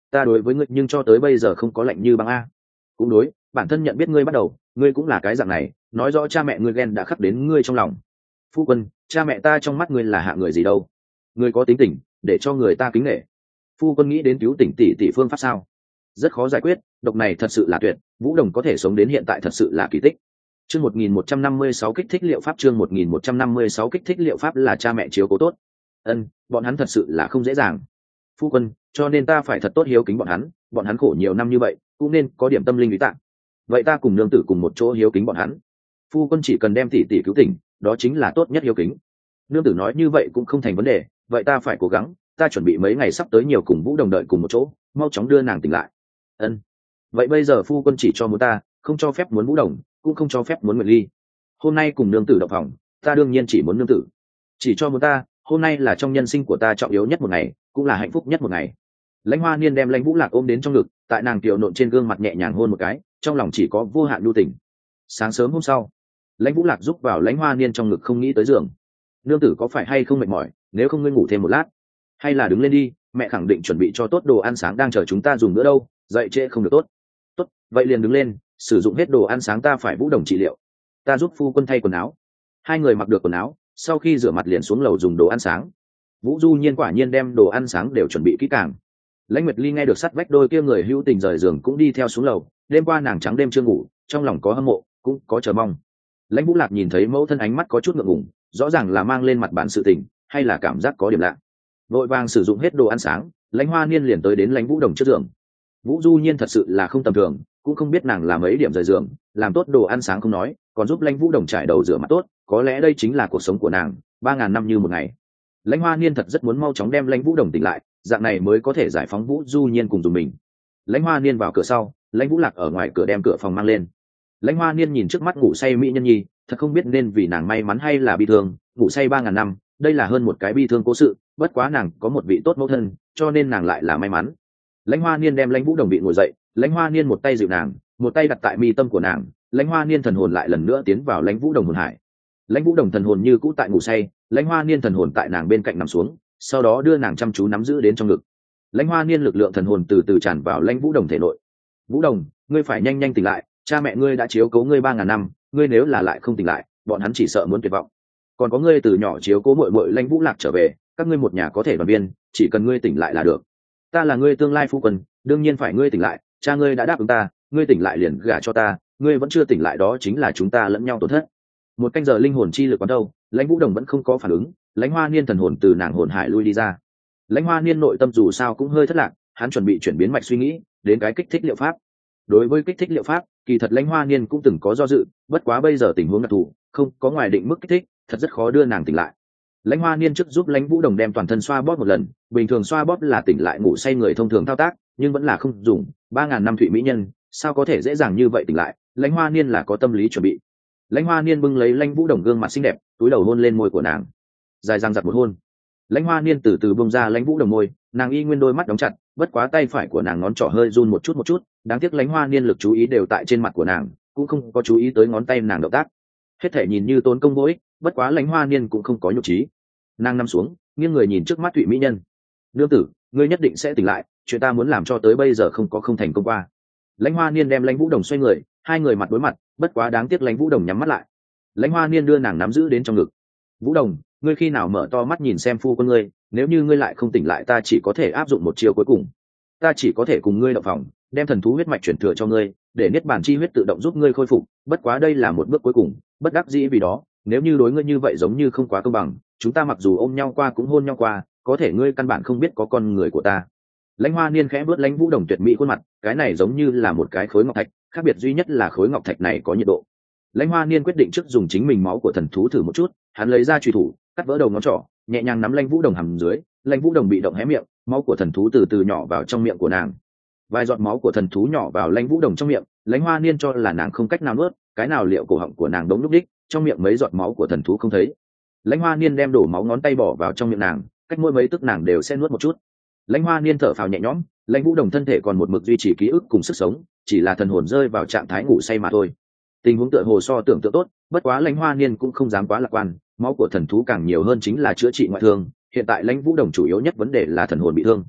ta đối với ngươi nhưng cho tới bây giờ không có lạnh như băng a. Cũng đối, bản thân nhận biết ngươi bắt đầu, ngươi cũng là cái dạng này, nói rõ cha mẹ ngươi ghen đã khắc đến ngươi trong lòng. Phu quân, cha mẹ ta trong mắt ngươi là hạ người gì đâu? Ngươi có tính tình, để cho người ta kính nể. Phu quân nghĩ đến cứu tỉnh tỷ tỷ phương pháp sao? Rất khó giải quyết, độc này thật sự là tuyệt, Vũ Đồng có thể sống đến hiện tại thật sự là kỳ tích. Chương một nghìn một trăm năm mươi sáu kích thích liệu pháp, chương một nghìn một trăm năm mươi sáu kích thích liệu pháp là cha mẹ chiếu cố tốt. Ân, bọn hắn thật sự là không dễ dàng. Phu quân, cho nên ta phải thật tốt hiếu kính bọn hắn, bọn hắn khổ nhiều năm như vậy, cũng nên có điểm tâm linh lý tạng. Vậy ta cùng nương tử cùng một chỗ hiếu kính bọn hắn. Phu quân chỉ cần đem tỷ tỷ cứu tỉnh, đó chính là tốt nhất hiếu kính. Nương tử nói như vậy cũng không thành vấn đề, vậy ta phải cố gắng, ta chuẩn bị mấy ngày sắp tới nhiều cùng Vũ Đồng đợi cùng một chỗ, mau chóng đưa nàng tỉnh lại. Ân. Vậy bây giờ phu quân chỉ cho muốn ta, không cho phép muốn Vũ Đồng, cũng không cho phép muốn Nguyệt Ly. Hôm nay cùng nương tử động phòng, ta đương nhiên chỉ muốn nương tử. Chỉ cho muốn ta, hôm nay là trong nhân sinh của ta trọng yếu nhất một ngày, cũng là hạnh phúc nhất một ngày. Lãnh Hoa Niên đem Lãnh Vũ Lạc ôm đến trong ngực, tại nàng tiểu nộn trên gương mặt nhẹ nhàng hôn một cái, trong lòng chỉ có vô hạn nhu tình. Sáng sớm hôm sau, Lãnh Vũ Lạc giúp vào Lãnh Hoa Niên trong ngực không nghĩ tới giường. Nương tử có phải hay không mệt mỏi, nếu không ngươi ngủ thêm một lát, hay là đứng lên đi, mẹ khẳng định chuẩn bị cho tốt đồ ăn sáng đang chờ chúng ta dùng nữa đâu, dậy trễ không được tốt. Tốt, vậy liền đứng lên, sử dụng hết đồ ăn sáng ta phải Vũ Đồng trị liệu. Ta giúp phu quân thay quần áo. Hai người mặc được quần áo, sau khi rửa mặt liền xuống lầu dùng đồ ăn sáng. Vũ Du Nhiên quả nhiên đem đồ ăn sáng đều chuẩn bị kỹ càng. Lãnh Nguyệt Ly nghe được sắt vách đôi kia người hữu tình rời giường cũng đi theo xuống lầu. Đêm qua nàng trắng đêm chưa ngủ, trong lòng có hâm mộ, cũng có chờ mong. Lãnh Vũ Lạc nhìn thấy mẫu thân ánh mắt có chút ngượng ngùng, rõ ràng là mang lên mặt bản sự tình, hay là cảm giác có điểm lạ. Vội vàng sử dụng hết đồ ăn sáng, Lãnh Hoa Niên liền tới đến Lãnh Vũ Đồng trước giường. Vũ Du Nhiên thật sự là không tầm thường, cũng không biết nàng làm mấy điểm rời giường, làm tốt đồ ăn sáng không nói, còn giúp Lãnh Vũ Đồng trải đầu rửa mặt tốt, có lẽ đây chính là cuộc sống của nàng, ba ngàn năm như một ngày. Lãnh Hoa Niên thật rất muốn mau chóng đem Lãnh Vũ Đồng tỉnh lại, dạng này mới có thể giải phóng Vũ Du Nhiên cùng dùng mình. Lãnh Hoa Niên vào cửa sau, Lãnh Vũ Lạc ở ngoài cửa đem cửa phòng mang lên. Lãnh Hoa Niên nhìn trước mắt ngủ say mỹ nhân nhi, thật không biết nên vì nàng may mắn hay là bi thương, ngủ say ba ngàn năm, đây là hơn một cái bi thương cố sự, bất quá nàng có một vị tốt mẫu thân, cho nên nàng lại là may mắn. Lãnh Hoa Niên đem Lãnh Vũ Đồng bị ngồi dậy, Lãnh Hoa Niên một tay dịu nàng, một tay đặt tại mi tâm của nàng, Lãnh Hoa Niên thần hồn lại lần nữa tiến vào Lãnh Vũ Đồng hồn hải. Lãnh Vũ Đồng thần hồn như cũ tại ngủ say, Lãnh Hoa Niên thần hồn tại nàng bên cạnh nằm xuống, sau đó đưa nàng chăm chú nắm giữ đến trong ngực. Lãnh Hoa Niên lực lượng thần hồn từ từ tràn vào Lãnh Vũ Đồng thể nội. Vũ Đồng, ngươi phải nhanh nhanh tỉnh lại, cha mẹ ngươi đã chiếu cố ngươi ba ngàn năm, ngươi nếu là lại không tỉnh lại, bọn hắn chỉ sợ muốn tuyệt vọng. Còn có ngươi từ nhỏ chiếu cố muội muội Lãnh Vũ Lạc trở về, các ngươi một nhà có thể đoàn viên, chỉ cần ngươi tỉnh lại là được. Ta là ngươi tương lai phu quân, đương nhiên phải ngươi tỉnh lại, cha ngươi đã đáp ứng ta, ngươi tỉnh lại liền gả cho ta, ngươi vẫn chưa tỉnh lại đó chính là chúng ta lẫn nhau tổn thất. Một canh giờ linh hồn chi lực còn đâu, Lãnh Vũ Đồng vẫn không có phản ứng, Lãnh Hoa Niên thần hồn từ nàng hồn hải lui đi ra. Lãnh Hoa Niên nội tâm dù sao cũng hơi thất lạc, hắn chuẩn bị chuyển biến mạch suy nghĩ đến cái kích thích liệu pháp. Đối với kích thích liệu pháp, kỳ thật Lãnh Hoa Niên cũng từng có do dự, bất quá bây giờ tình huống đặc thù, không có ngoài định mức kích thích, thật rất khó đưa nàng tỉnh lại. Lãnh Hoa Niên trước giúp Lãnh Vũ Đồng đem toàn thân xoa bóp một lần, bình thường xoa bóp là tỉnh lại ngủ say người thông thường thao tác, nhưng vẫn là không dùng, ba ngàn năm thụy mỹ nhân, sao có thể dễ dàng như vậy tỉnh lại, Lãnh Hoa Niên là có tâm lý chuẩn bị. Lãnh Hoa Niên bưng lấy Lãnh Vũ Đồng gương mặt xinh đẹp, túi đầu hôn lên môi của nàng. Dài dằng dặc một hôn. Lãnh Hoa Niên từ từ bông ra Lãnh Vũ Đồng môi, nàng y nguyên đôi mắt đóng chặt, bất quá tay phải của nàng ngón trỏ hơi run một chút một chút, đáng tiếc Lãnh Hoa Niên lực chú ý đều tại trên mặt của nàng, cũng không có chú ý tới ngón tay nàng động tác. Hết thể nhìn như tốn công vô ích, bất quá Lãnh Hoa Niên cũng không có nhục trí. Nàng nằm xuống, nghiêng người nhìn trước mắt thụy mỹ nhân. Nương tử, ngươi nhất định sẽ tỉnh lại, chuyện ta muốn làm cho tới bây giờ không có không thành công qua. Lãnh Hoa Niên đem Lãnh Vũ Đồng xoay người, hai người mặt đối mặt, bất quá đáng tiếc Lãnh Vũ Đồng nhắm mắt lại. Lãnh Hoa Niên đưa nàng nắm giữ đến trong ngực. Vũ Đồng, ngươi khi nào mở to mắt nhìn xem phu quân ngươi, nếu như ngươi lại không tỉnh lại ta chỉ có thể áp dụng một chiêu cuối cùng. Ta chỉ có thể cùng ngươi động phòng, đem thần thú huyết mạch chuyển thừa cho ngươi, để niết bàn chi huyết tự động giúp ngươi khôi phục, bất quá đây là một bước cuối cùng, bất đắc dĩ vì đó, nếu như đối ngươi như vậy giống như không quá công bằng, chúng ta mặc dù ôm nhau qua cũng hôn nhau qua, có thể ngươi căn bản không biết có con người của ta. Lãnh Hoa Niên khẽ bước Lãnh Vũ Đồng tuyệt mỹ khuôn mặt, cái này giống như là một cái khối ngọc thạch, khác biệt duy nhất là khối ngọc thạch này có nhiệt độ. Lãnh Hoa Niên quyết định trước dùng chính mình máu của thần thú thử một chút, hắn lấy ra chùy thủ, cắt vỡ đầu ngón trỏ, nhẹ nhàng nắm Lãnh Vũ Đồng hầm dưới, Lãnh Vũ Đồng bị động hé miệng, máu của thần thú từ từ nhỏ vào trong miệng của nàng. Vài giọt máu của thần thú nhỏ vào Lãnh Vũ Đồng trong miệng, Lãnh Hoa Niên cho là nàng không cách nào nuốt, cái nào liệu cổ họng của nàng đống lúc đích, trong miệng mấy giọt máu của thần thú không thấy. Lãnh Hoa Niên đem đổ máu ngón tay bỏ vào trong miệng nàng, cách mỗi mấy tức nàng đều sẽ nuốt một chút. Lãnh Hoa Niên thở phào nhẹ nhõm, Lãnh Vũ Đồng thân thể còn một mực duy trì ký ức cùng sức sống, chỉ là thần hồn rơi vào trạng thái ngủ say mà thôi. Tình huống tựa hồ so tưởng tượng tốt, bất quá Lãnh Hoa Niên cũng không dám quá lạc quan, máu của thần thú càng nhiều hơn chính là chữa trị ngoại thương, hiện tại Lãnh Vũ Đồng chủ yếu nhất vấn đề là thần hồn bị thương.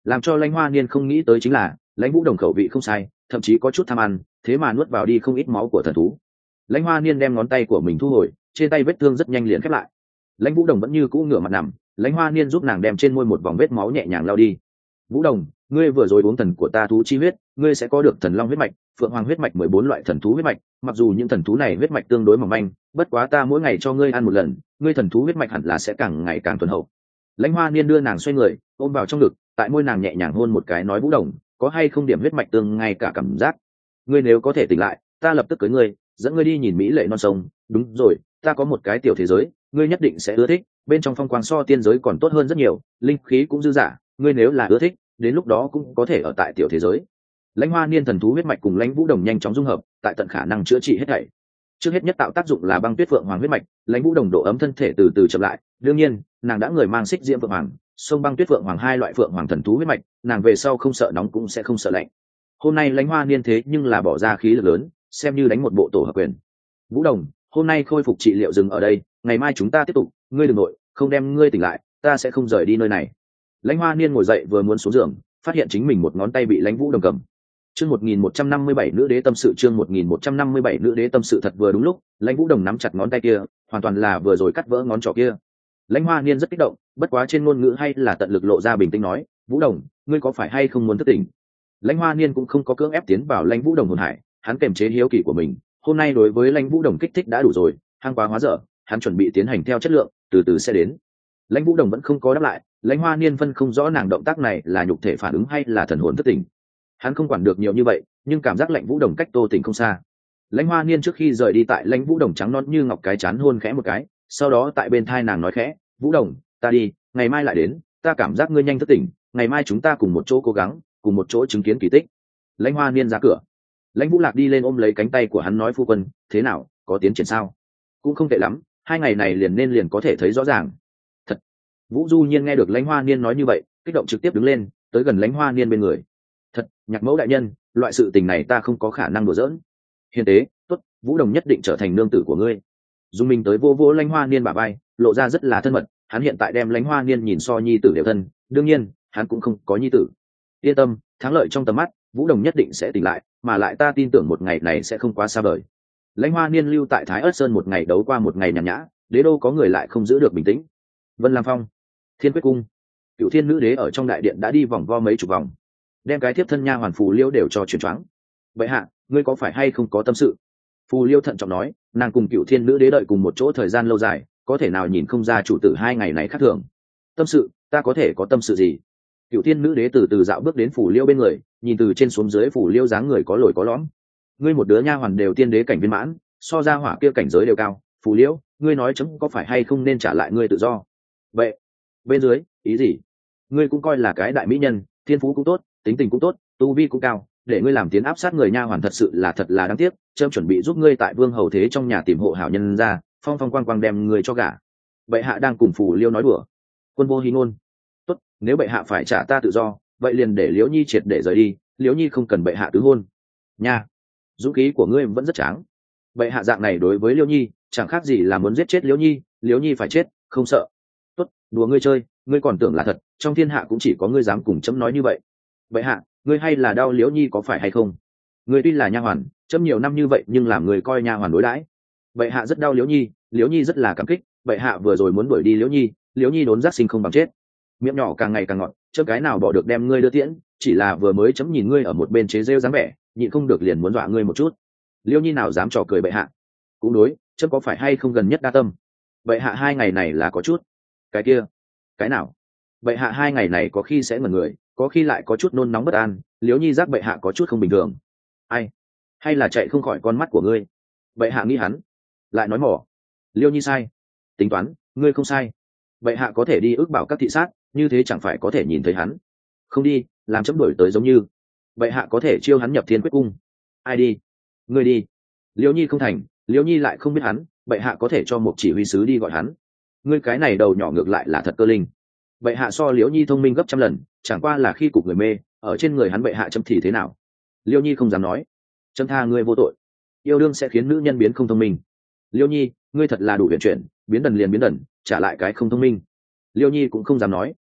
Làm cho lãnh hoa niên không nghĩ tới chính là lãnh vũ đồng khẩu vị không sai, thậm chí có chút tham ăn, thế mà nuốt vào đi không ít máu của thần thú. Lãnh hoa niên đem ngón tay của mình thu hồi, trên tay vết thương rất nhanh liền khép lại. Lãnh vũ đồng vẫn như cũ ngửa mặt nằm, lãnh hoa niên giúp nàng đem trên môi một vòng vết máu nhẹ nhàng lau đi. Vũ đồng, ngươi vừa rồi uống thần của ta thú chi huyết, ngươi sẽ có được thần long huyết mạch, phượng hoàng huyết mạch, mười bốn loại thần thú huyết mạch. Mặc dù những thần thú này huyết mạch tương đối mỏng manh, bất quá ta mỗi ngày cho ngươi ăn một lần, ngươi thần thú huyết mạch hẳn là sẽ càng ngày càng thuần hậu. Lãnh hoa niên đưa nàng xoay người, ôm vào trong ngực, tại môi nàng nhẹ nhàng hôn một cái, nói Vũ đồng, có hay không điểm huyết mạch tương ngay cả cảm giác? Ngươi nếu có thể tỉnh lại, ta lập tức cưới ngươi, dẫn ngươi đi nhìn mỹ lệ non sông. Đúng rồi, ta có một cái tiểu thế giới, ngươi nhất định sẽ ưa thích, bên trong phong quang so tiên giới còn tốt hơn rất nhiều, linh khí cũng dư dả, ngươi nếu là ưa thích, đến lúc đó cũng có thể ở tại tiểu thế giới. Lãnh hoa niên thần thú huyết mạch cùng lãnh vũ đồng nhanh chóng dung hợp, tại tận khả năng chữa trị hết thảy. Trước hết nhất tạo tác dụng là băng tuyết phượng hoàng huyết mạch, lãnh vũ đồng độ ấm thân thể từ từ chậm lại. Đương nhiên, nàng đã người mang xích diễm phượng hoàng, sông băng tuyết phượng hoàng hai loại phượng hoàng thần thú huyết mạch, nàng về sau không sợ nóng cũng sẽ không sợ lạnh. Hôm nay lãnh hoa niên thế nhưng là bỏ ra khí lực lớn, xem như đánh một bộ tổ hợp quyền. Vũ đồng, hôm nay khôi phục trị liệu dừng ở đây, ngày mai chúng ta tiếp tục, ngươi đừng nội, không đem ngươi tỉnh lại, ta sẽ không rời đi nơi này. Lãnh hoa niên ngồi dậy vừa muốn xuống giường, phát hiện chính mình một ngón tay bị lãnh vũ đồng cầm. Chương một nghìn một trăm năm mươi bảy nữ đế tâm sự, chương một nghìn một trăm năm mươi bảy nữ đế tâm sự. Thật vừa đúng lúc, lãnh vũ đồng nắm chặt ngón tay kia, hoàn toàn là vừa rồi cắt vỡ ngón trỏ kia. Lãnh hoa niên rất kích động, bất quá trên ngôn ngữ hay là tận lực lộ ra bình tĩnh nói, Vũ đồng, ngươi có phải hay không muốn thức tỉnh? Lãnh hoa niên cũng không có cưỡng ép tiến vào lãnh vũ đồng hồn hải, hắn kềm chế hiếu kỳ của mình, hôm nay đối với lãnh vũ đồng kích thích đã đủ rồi, hang quá hóa dở, hắn chuẩn bị tiến hành theo chất lượng, từ từ sẽ đến. Lãnh vũ đồng vẫn không có đáp lại, lãnh hoa niên phân không rõ nàng động tác này là nhục thể phản ứng hay là thần hồn thức tỉnh. Hắn không quản được nhiều như vậy, nhưng cảm giác lãnh vũ đồng cách tô tỉnh không xa. Lãnh hoa niên trước khi rời đi tại lãnh vũ đồng trắng non như ngọc cái chán hôn khẽ một cái, sau đó tại bên thai nàng nói khẽ, Vũ đồng, ta đi, ngày mai lại đến, ta cảm giác ngươi nhanh thức tỉnh, ngày mai chúng ta cùng một chỗ cố gắng, cùng một chỗ chứng kiến kỳ tích. Lãnh hoa niên ra cửa, lãnh vũ lạc đi lên ôm lấy cánh tay của hắn nói, phu quân, thế nào, có tiến triển sao? Cũng không tệ lắm, hai ngày này liền nên liền có thể thấy rõ ràng. Thật. Vũ du nhiên nghe được lãnh hoa niên nói như vậy, kích động trực tiếp đứng lên, tới gần lãnh hoa niên bên người. Thật, nhạc mẫu đại nhân, loại sự tình này ta không có khả năng đùa giỡn. Hiền tế, tốt, Vũ đồng nhất định trở thành nương tử của ngươi. Dung minh tới vô vô lãnh hoa niên bả vai, lộ ra rất là thân mật. Hắn hiện tại đem lãnh hoa niên nhìn so nhi tử đều thân, đương nhiên hắn cũng không có nhi tử. Yên tâm, thắng lợi trong tầm mắt, Vũ đồng nhất định sẽ tỉnh lại, mà lại ta tin tưởng một ngày này sẽ không quá xa vời. Lãnh hoa niên lưu tại Thái Ất Sơn một ngày đấu qua một ngày nhàn nhã, đế đô có người lại không giữ được bình tĩnh. Vân Lam Phong, Thiên Quyết Cung, Cựu Thiên nữ đế ở trong đại điện đã đi vòng vo mấy chục vòng, đem cái tiếp thân nha hoàn Phù Liêu đều cho chuyển choáng. Vậy hạ, ngươi có phải hay không có tâm sự? Phù Liêu thận trọng nói, nàng cùng Cựu Thiên nữ đế đợi cùng một chỗ thời gian lâu dài, có thể nào nhìn không ra chủ tử hai ngày này khác thường. Tâm sự, ta có thể có tâm sự gì? Cựu Thiên nữ đế từ từ dạo bước đến Phù Liêu bên người, nhìn từ trên xuống dưới Phù Liêu dáng người có lồi có lõm. Ngươi một đứa nha hoàn đều tiên đế cảnh viên mãn, so ra hỏa kia cảnh giới đều cao, Phù Liêu, ngươi nói chấm có phải hay không nên trả lại ngươi tự do? Vậy, bên dưới, ý gì? Ngươi cũng coi là cái đại mỹ nhân, thiên phú cũng tốt, tính tình cũng tốt, tu vi cũng cao, để ngươi làm tiến áp sát người nha hoàn thật sự là thật là đáng tiếc. Trâm chuẩn bị giúp ngươi tại vương hầu thế trong nhà tìm hộ hảo nhân ra, phong phong quang quang đem người cho gả. Bệ hạ đang cùng Phù Liêu nói đùa. Quân vô hí ngôn. Tốt, nếu bệ hạ phải trả ta tự do, vậy liền để Liễu Nhi triệt để rời đi, Liễu Nhi không cần bệ hạ tứ hôn. Nha, dũng khí của ngươi vẫn rất tráng. Bệ hạ dạng này đối với Liễu Nhi, chẳng khác gì là muốn giết chết Liễu Nhi, Liễu Nhi phải chết, không sợ. Tốt, đùa ngươi chơi, ngươi còn tưởng là thật, trong thiên hạ cũng chỉ có ngươi dám cùng chấm nói như vậy. Bệ hạ, ngươi hay là đau Liễu Nhi có phải hay không? Ngươi tuy là nha hoàn, chấm nhiều năm như vậy nhưng làm người coi nha hoàn đối đãi. Bệ hạ rất đau Liễu Nhi, Liễu Nhi rất là cảm kích, bệ hạ vừa rồi muốn đuổi đi Liễu Nhi, Liễu Nhi đốn giác sinh không bằng chết. Miệng nhỏ càng ngày càng ngọt, chấm cái nào bỏ được đem ngươi đưa tiễn, chỉ là vừa mới chấm nhìn ngươi ở một bên chế rêu dáng vẻ, nhịn không được liền muốn dọa ngươi một chút. Liễu Nhi nào dám trò cười bệ hạ? Cũng đối, chấm có phải hay không gần nhất đa tâm? Bệ hạ hai ngày này là có chút. Cái kia, cái nào? Bệ hạ hai ngày này có khi sẽ ngẩn người, có khi lại có chút nôn nóng bất an, Liễu Nhi giác bệ hạ có chút không bình thường. Ai? Hay là chạy không khỏi con mắt của ngươi? Bệ hạ nghĩ hắn, lại nói mỏ. Liễu Nhi sai, tính toán, ngươi không sai. Bệ hạ có thể đi ước bảo các thị sát, như thế chẳng phải có thể nhìn thấy hắn. Không đi, làm chấm đổi tới giống như. Bệ hạ có thể chiêu hắn nhập Thiên Quyết Cung. Ai đi? Ngươi đi. Liễu Nhi không thành, Liễu Nhi lại không biết hắn, bệ hạ có thể cho một chỉ huy sứ đi gọi hắn. Ngươi cái này đầu nhỏ ngược lại là thật cơ linh. Bệ hạ so Liễu Nhi thông minh gấp trăm lần, chẳng qua là khi cục người mê, ở trên người hắn bệ hạ chấm thì thế nào? Liễu Nhi không dám nói. Chấm tha ngươi vô tội. Yêu đương sẽ khiến nữ nhân biến không thông minh. Liễu Nhi, ngươi thật là đủ huyền chuyển, biến đần liền biến đần, trả lại cái không thông minh. Liễu Nhi cũng không dám nói.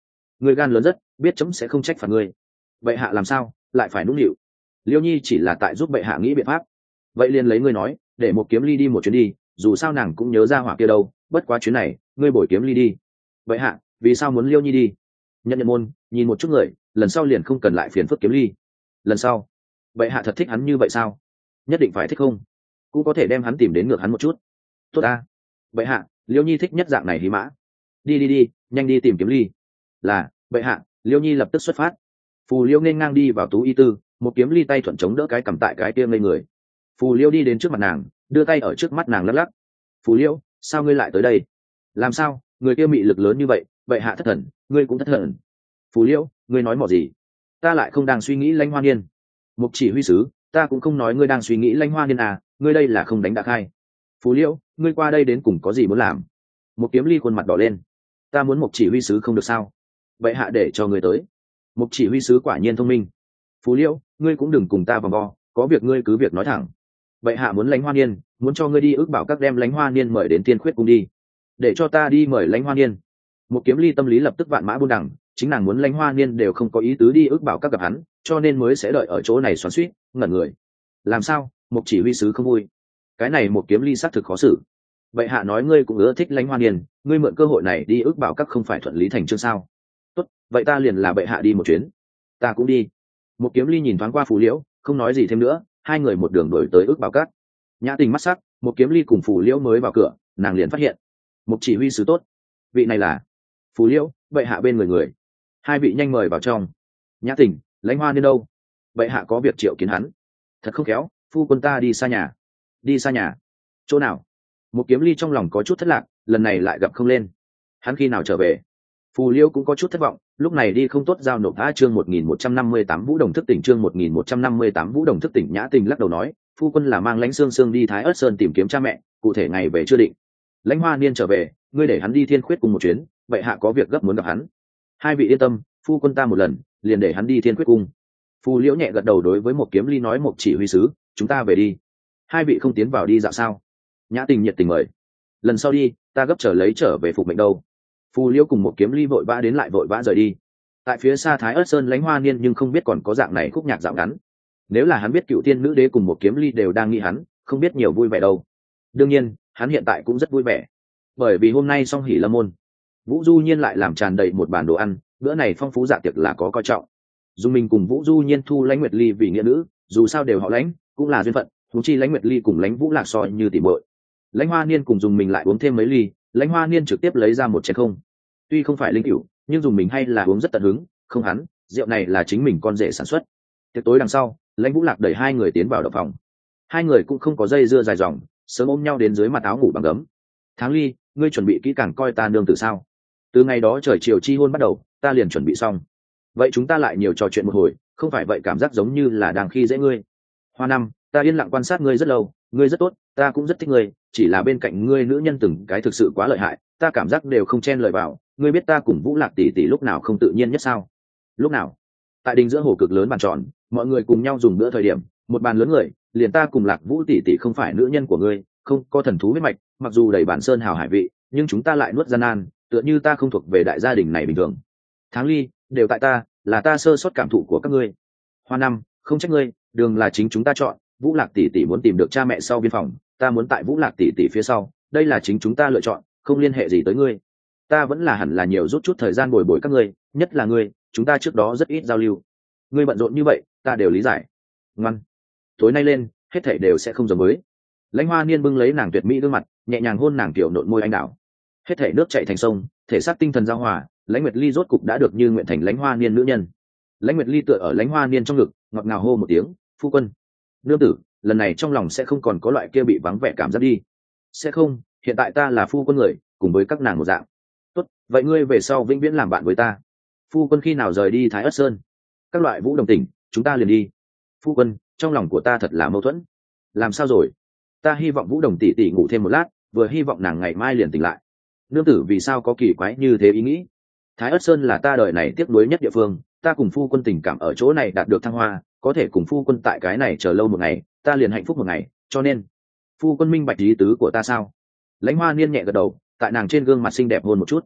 ngươi gan lớn rất, biết chấm sẽ không trách phạt ngươi. Bệ hạ làm sao lại phải nũng nịu? Liêu nhi chỉ là tại giúp bệ hạ nghĩ biện pháp. Vậy liền lấy ngươi nói, để một kiếm ly đi một chuyến đi, dù sao nàng cũng nhớ ra hỏa kia đâu, bất quá chuyến này ngươi bồi kiếm ly đi. Bệ hạ vì sao muốn Liêu nhi đi? Nhận nhận môn nhìn một chút người, lần sau liền không cần lại phiền phức kiếm ly. Lần sau bệ hạ thật thích hắn như vậy sao? Nhất định phải thích không? Cũng có thể đem hắn tìm đến ngược hắn một chút. Tốt ta. Bệ hạ, Liêu nhi thích nhất dạng này hí mã. Đi đi đi, nhanh đi tìm kiếm ly. Là bệ hạ. Liêu nhi lập tức xuất phát. Phù Liêu nên ngang đi vào tú y tư, một kiếm ly tay thuận chống đỡ cái cầm tại cái kia ngây người. Phù Liêu đi đến trước mặt nàng, đưa tay ở trước mắt nàng lắc lắc. Phù Liêu, sao ngươi lại tới đây? Làm sao người kia mị lực lớn như vậy? Bệ hạ thất thần, ngươi cũng thất thần. Phù Liêu, ngươi nói mỏ gì? Ta lại không đang suy nghĩ Lãnh Hoa Niên. Mục chỉ huy sứ, ta cũng không nói ngươi đang suy nghĩ Lãnh Hoa Niên à, ngươi đây là không đánh đã khai. Phù Liêu, ngươi qua đây đến cùng có gì muốn làm? Một kiếm ly khuôn mặt đỏ lên. Ta muốn một chỉ huy sứ không được sao? Bệ hạ để cho ngươi tới. Một chỉ huy sứ quả nhiên thông minh. Phù Liêu, ngươi cũng đừng cùng ta vòng vo, có việc ngươi cứ việc nói thẳng. Bệ hạ muốn Lãnh Hoa Niên, muốn cho ngươi đi ước bảo các đem Lãnh Hoa Niên mời đến Tiên Khuyết cung đi. Để cho ta đi mời Lãnh Hoa Niên. Một kiếm ly tâm lý lập tức vạn mã buôn đẳng, chính nàng muốn Lãnh Hoa Niên đều không có ý tứ đi ước bảo các gặp hắn, cho nên mới sẽ đợi ở chỗ này xoắn xuýt, ngẩn người. Làm sao? Một chỉ huy sứ không vui. Cái này một kiếm ly xác thực khó xử. Bệ hạ nói ngươi cũng ưa thích Lãnh Hoa Niên, ngươi mượn cơ hội này đi ước bảo các không phải thuận lý thành chương sao? Tốt, vậy ta liền là bệ hạ đi một chuyến. Ta cũng đi. Một kiếm ly nhìn thoáng qua Phù Liễu, không nói gì thêm nữa, hai người một đường đổi tới ước bảo các. Nhã Tình mắt sắc, một kiếm ly cùng Phù Liễu mới vào cửa, nàng liền phát hiện một chỉ huy sứ tốt. Vị này là Phù Liễu, bệ hạ bên người người. Hai vị nhanh mời vào trong. Nhã Tình, Lãnh Hoa Niên đâu? Bệ hạ có việc triệu kiến hắn. Thật không khéo, phu quân ta đi xa nhà. Đi xa nhà? Chỗ nào? Một kiếm ly trong lòng có chút thất lạc, lần này lại gặp không lên. Hắn khi nào trở về? Phù Liêu cũng có chút thất vọng, lúc này đi không tốt giao nộp tha chương một nghìn một trăm năm mươi tám Vũ Đồng thức tỉnh chương một nghìn một trăm năm mươi tám Vũ Đồng thức tỉnh. Nhã Tình lắc đầu nói, phu quân là mang Lãnh Sương Sương đi Thái Ất Sơn tìm kiếm cha mẹ, cụ thể ngày về chưa định. Lãnh Hoa Niên trở về, ngươi để hắn đi Thiên Khuyết cung một chuyến, bệ hạ có việc gấp muốn gặp hắn. Hai vị yên tâm, phu quân ta một lần, liền để hắn đi Thiên Khuyết cung. Phù Liễu nhẹ gật đầu đối với một kiếm ly nói, một chỉ huy sứ, chúng ta về đi. Hai vị không tiến vào đi dạo sao? Nhã Tình nhiệt tình mời. Lần sau đi, ta gấp trở lấy trở về phục mệnh đâu. Phù Liễu cùng một kiếm ly vội vã đến lại vội vã rời đi. Tại phía xa Thái Ất Sơn Lãnh Hoa Niên nhưng không biết còn có dạng này khúc nhạc dạo ngắn. Nếu là hắn biết cựu tiên nữ đế cùng một kiếm ly đều đang nghĩ hắn, không biết nhiều vui vẻ đâu. Đương nhiên, hắn hiện tại cũng rất vui vẻ, bởi vì hôm nay song hỷ lâm môn, Vũ Du Nhiên lại làm tràn đầy một bàn đồ ăn, bữa này phong phú dạ tiệc là có coi trọng. Dù mình cùng Vũ Du Nhiên thu Lãnh Nguyệt Ly vì nghĩa nữ, dù sao đều họ Lãnh, cũng là duyên phận, huống chi Lãnh Nguyệt Ly cùng Lãnh Vũ Lạc so như tỉ muội. Lãnh Hoa Niên cùng dùng mình lại uống thêm mấy ly, Lãnh Hoa Niên trực tiếp lấy ra một chén không. Tuy không phải linh cửu, nhưng dùng mình hay là uống rất tận hứng, không hắn, rượu này là chính mình con rể sản xuất. Tiệc tối đằng sau, Lãnh Vũ Lạc đẩy hai người tiến vào động phòng. Hai người cũng không có dây dưa dài dòng, sớm ôm nhau đến dưới mặt áo ngủ bằng gấm. Tháng Ly, ngươi chuẩn bị kỹ càng coi ta nương tử sao? Từ ngày đó trời chiều chi hôn bắt đầu, ta liền chuẩn bị xong. Vậy chúng ta lại nhiều trò chuyện một hồi, không phải vậy cảm giác giống như là đang khi dễ ngươi. Hoa Năm, ta yên lặng quan sát ngươi rất lâu, ngươi rất tốt, ta cũng rất thích ngươi, chỉ là bên cạnh ngươi nữ nhân từng cái thực sự quá lợi hại, ta cảm giác đều không chen lời vào. Ngươi biết ta cùng Vũ Lạc tỷ tỷ lúc nào không tự nhiên nhất sao? Lúc nào? Tại đình giữa hồ cực lớn bàn tròn, mọi người cùng nhau dùng bữa thời điểm, một bàn lớn người, liền ta cùng Lạc Vũ tỷ tỷ không phải nữ nhân của ngươi, không có thần thú huyết mạch, mặc dù đầy bản sơn hào hải vị, nhưng chúng ta lại nuốt gian nan, tựa như ta không thuộc về đại gia đình này bình thường. Tháng Ly, đều tại ta, là ta sơ suất cảm thụ của các ngươi. Hoa Năm, không trách ngươi, đường là chính chúng ta chọn. Vũ Lạc tỷ tỷ muốn tìm được cha mẹ sau biên phòng, ta muốn tại Vũ Lạc tỷ tỷ phía sau, đây là chính chúng ta lựa chọn, không liên hệ gì tới ngươi. Ta vẫn là hẳn là nhiều rút chút thời gian bồi bồi các ngươi, nhất là ngươi, chúng ta trước đó rất ít giao lưu. Ngươi bận rộn như vậy, ta đều lý giải. Ngoan, tối nay lên, hết thảy đều sẽ không giống với. Lãnh Hoa Niên bưng lấy nàng tuyệt mỹ gương mặt, nhẹ nhàng hôn nàng tiểu nộn môi anh đào. Hết thảy nước chảy thành sông, thể xác tinh thần giao hòa, Lãnh Nguyệt Ly rốt cục đã được như nguyện thành Lãnh Hoa Niên nữ nhân. Lãnh Nguyệt Ly tựa ở Lãnh Hoa Niên trong ngực, ngọt ngào hô một tiếng, "Phu quân." Nương tử, lần này trong lòng sẽ không còn có loại kia bị vắng vẻ cảm giác đi. Sẽ không, hiện tại ta là phu quân người, cùng với các nàng một dạng. Tốt, vậy ngươi về sau vĩnh viễn làm bạn với ta. Phu quân khi nào rời đi Thái Ất Sơn? Các loại Vũ Đồng tỉnh, chúng ta liền đi. Phu quân, trong lòng của ta thật là mâu thuẫn. Làm sao rồi? Ta hy vọng Vũ Đồng tỷ tỷ ngủ thêm một lát, vừa hy vọng nàng ngày mai liền tỉnh lại. Nương tử vì sao có kỳ quái như thế ý nghĩ? Thái Ất Sơn là ta đời này tiếc nuối nhất địa phương, ta cùng phu quân tình cảm ở chỗ này đạt được thăng hoa, có thể cùng phu quân tại cái này chờ lâu một ngày, ta liền hạnh phúc một ngày, cho nên phu quân minh bạch ý tứ của ta sao? Lãnh Hoa Niên nhẹ gật đầu, tại nàng trên gương mặt xinh đẹp hôn một chút.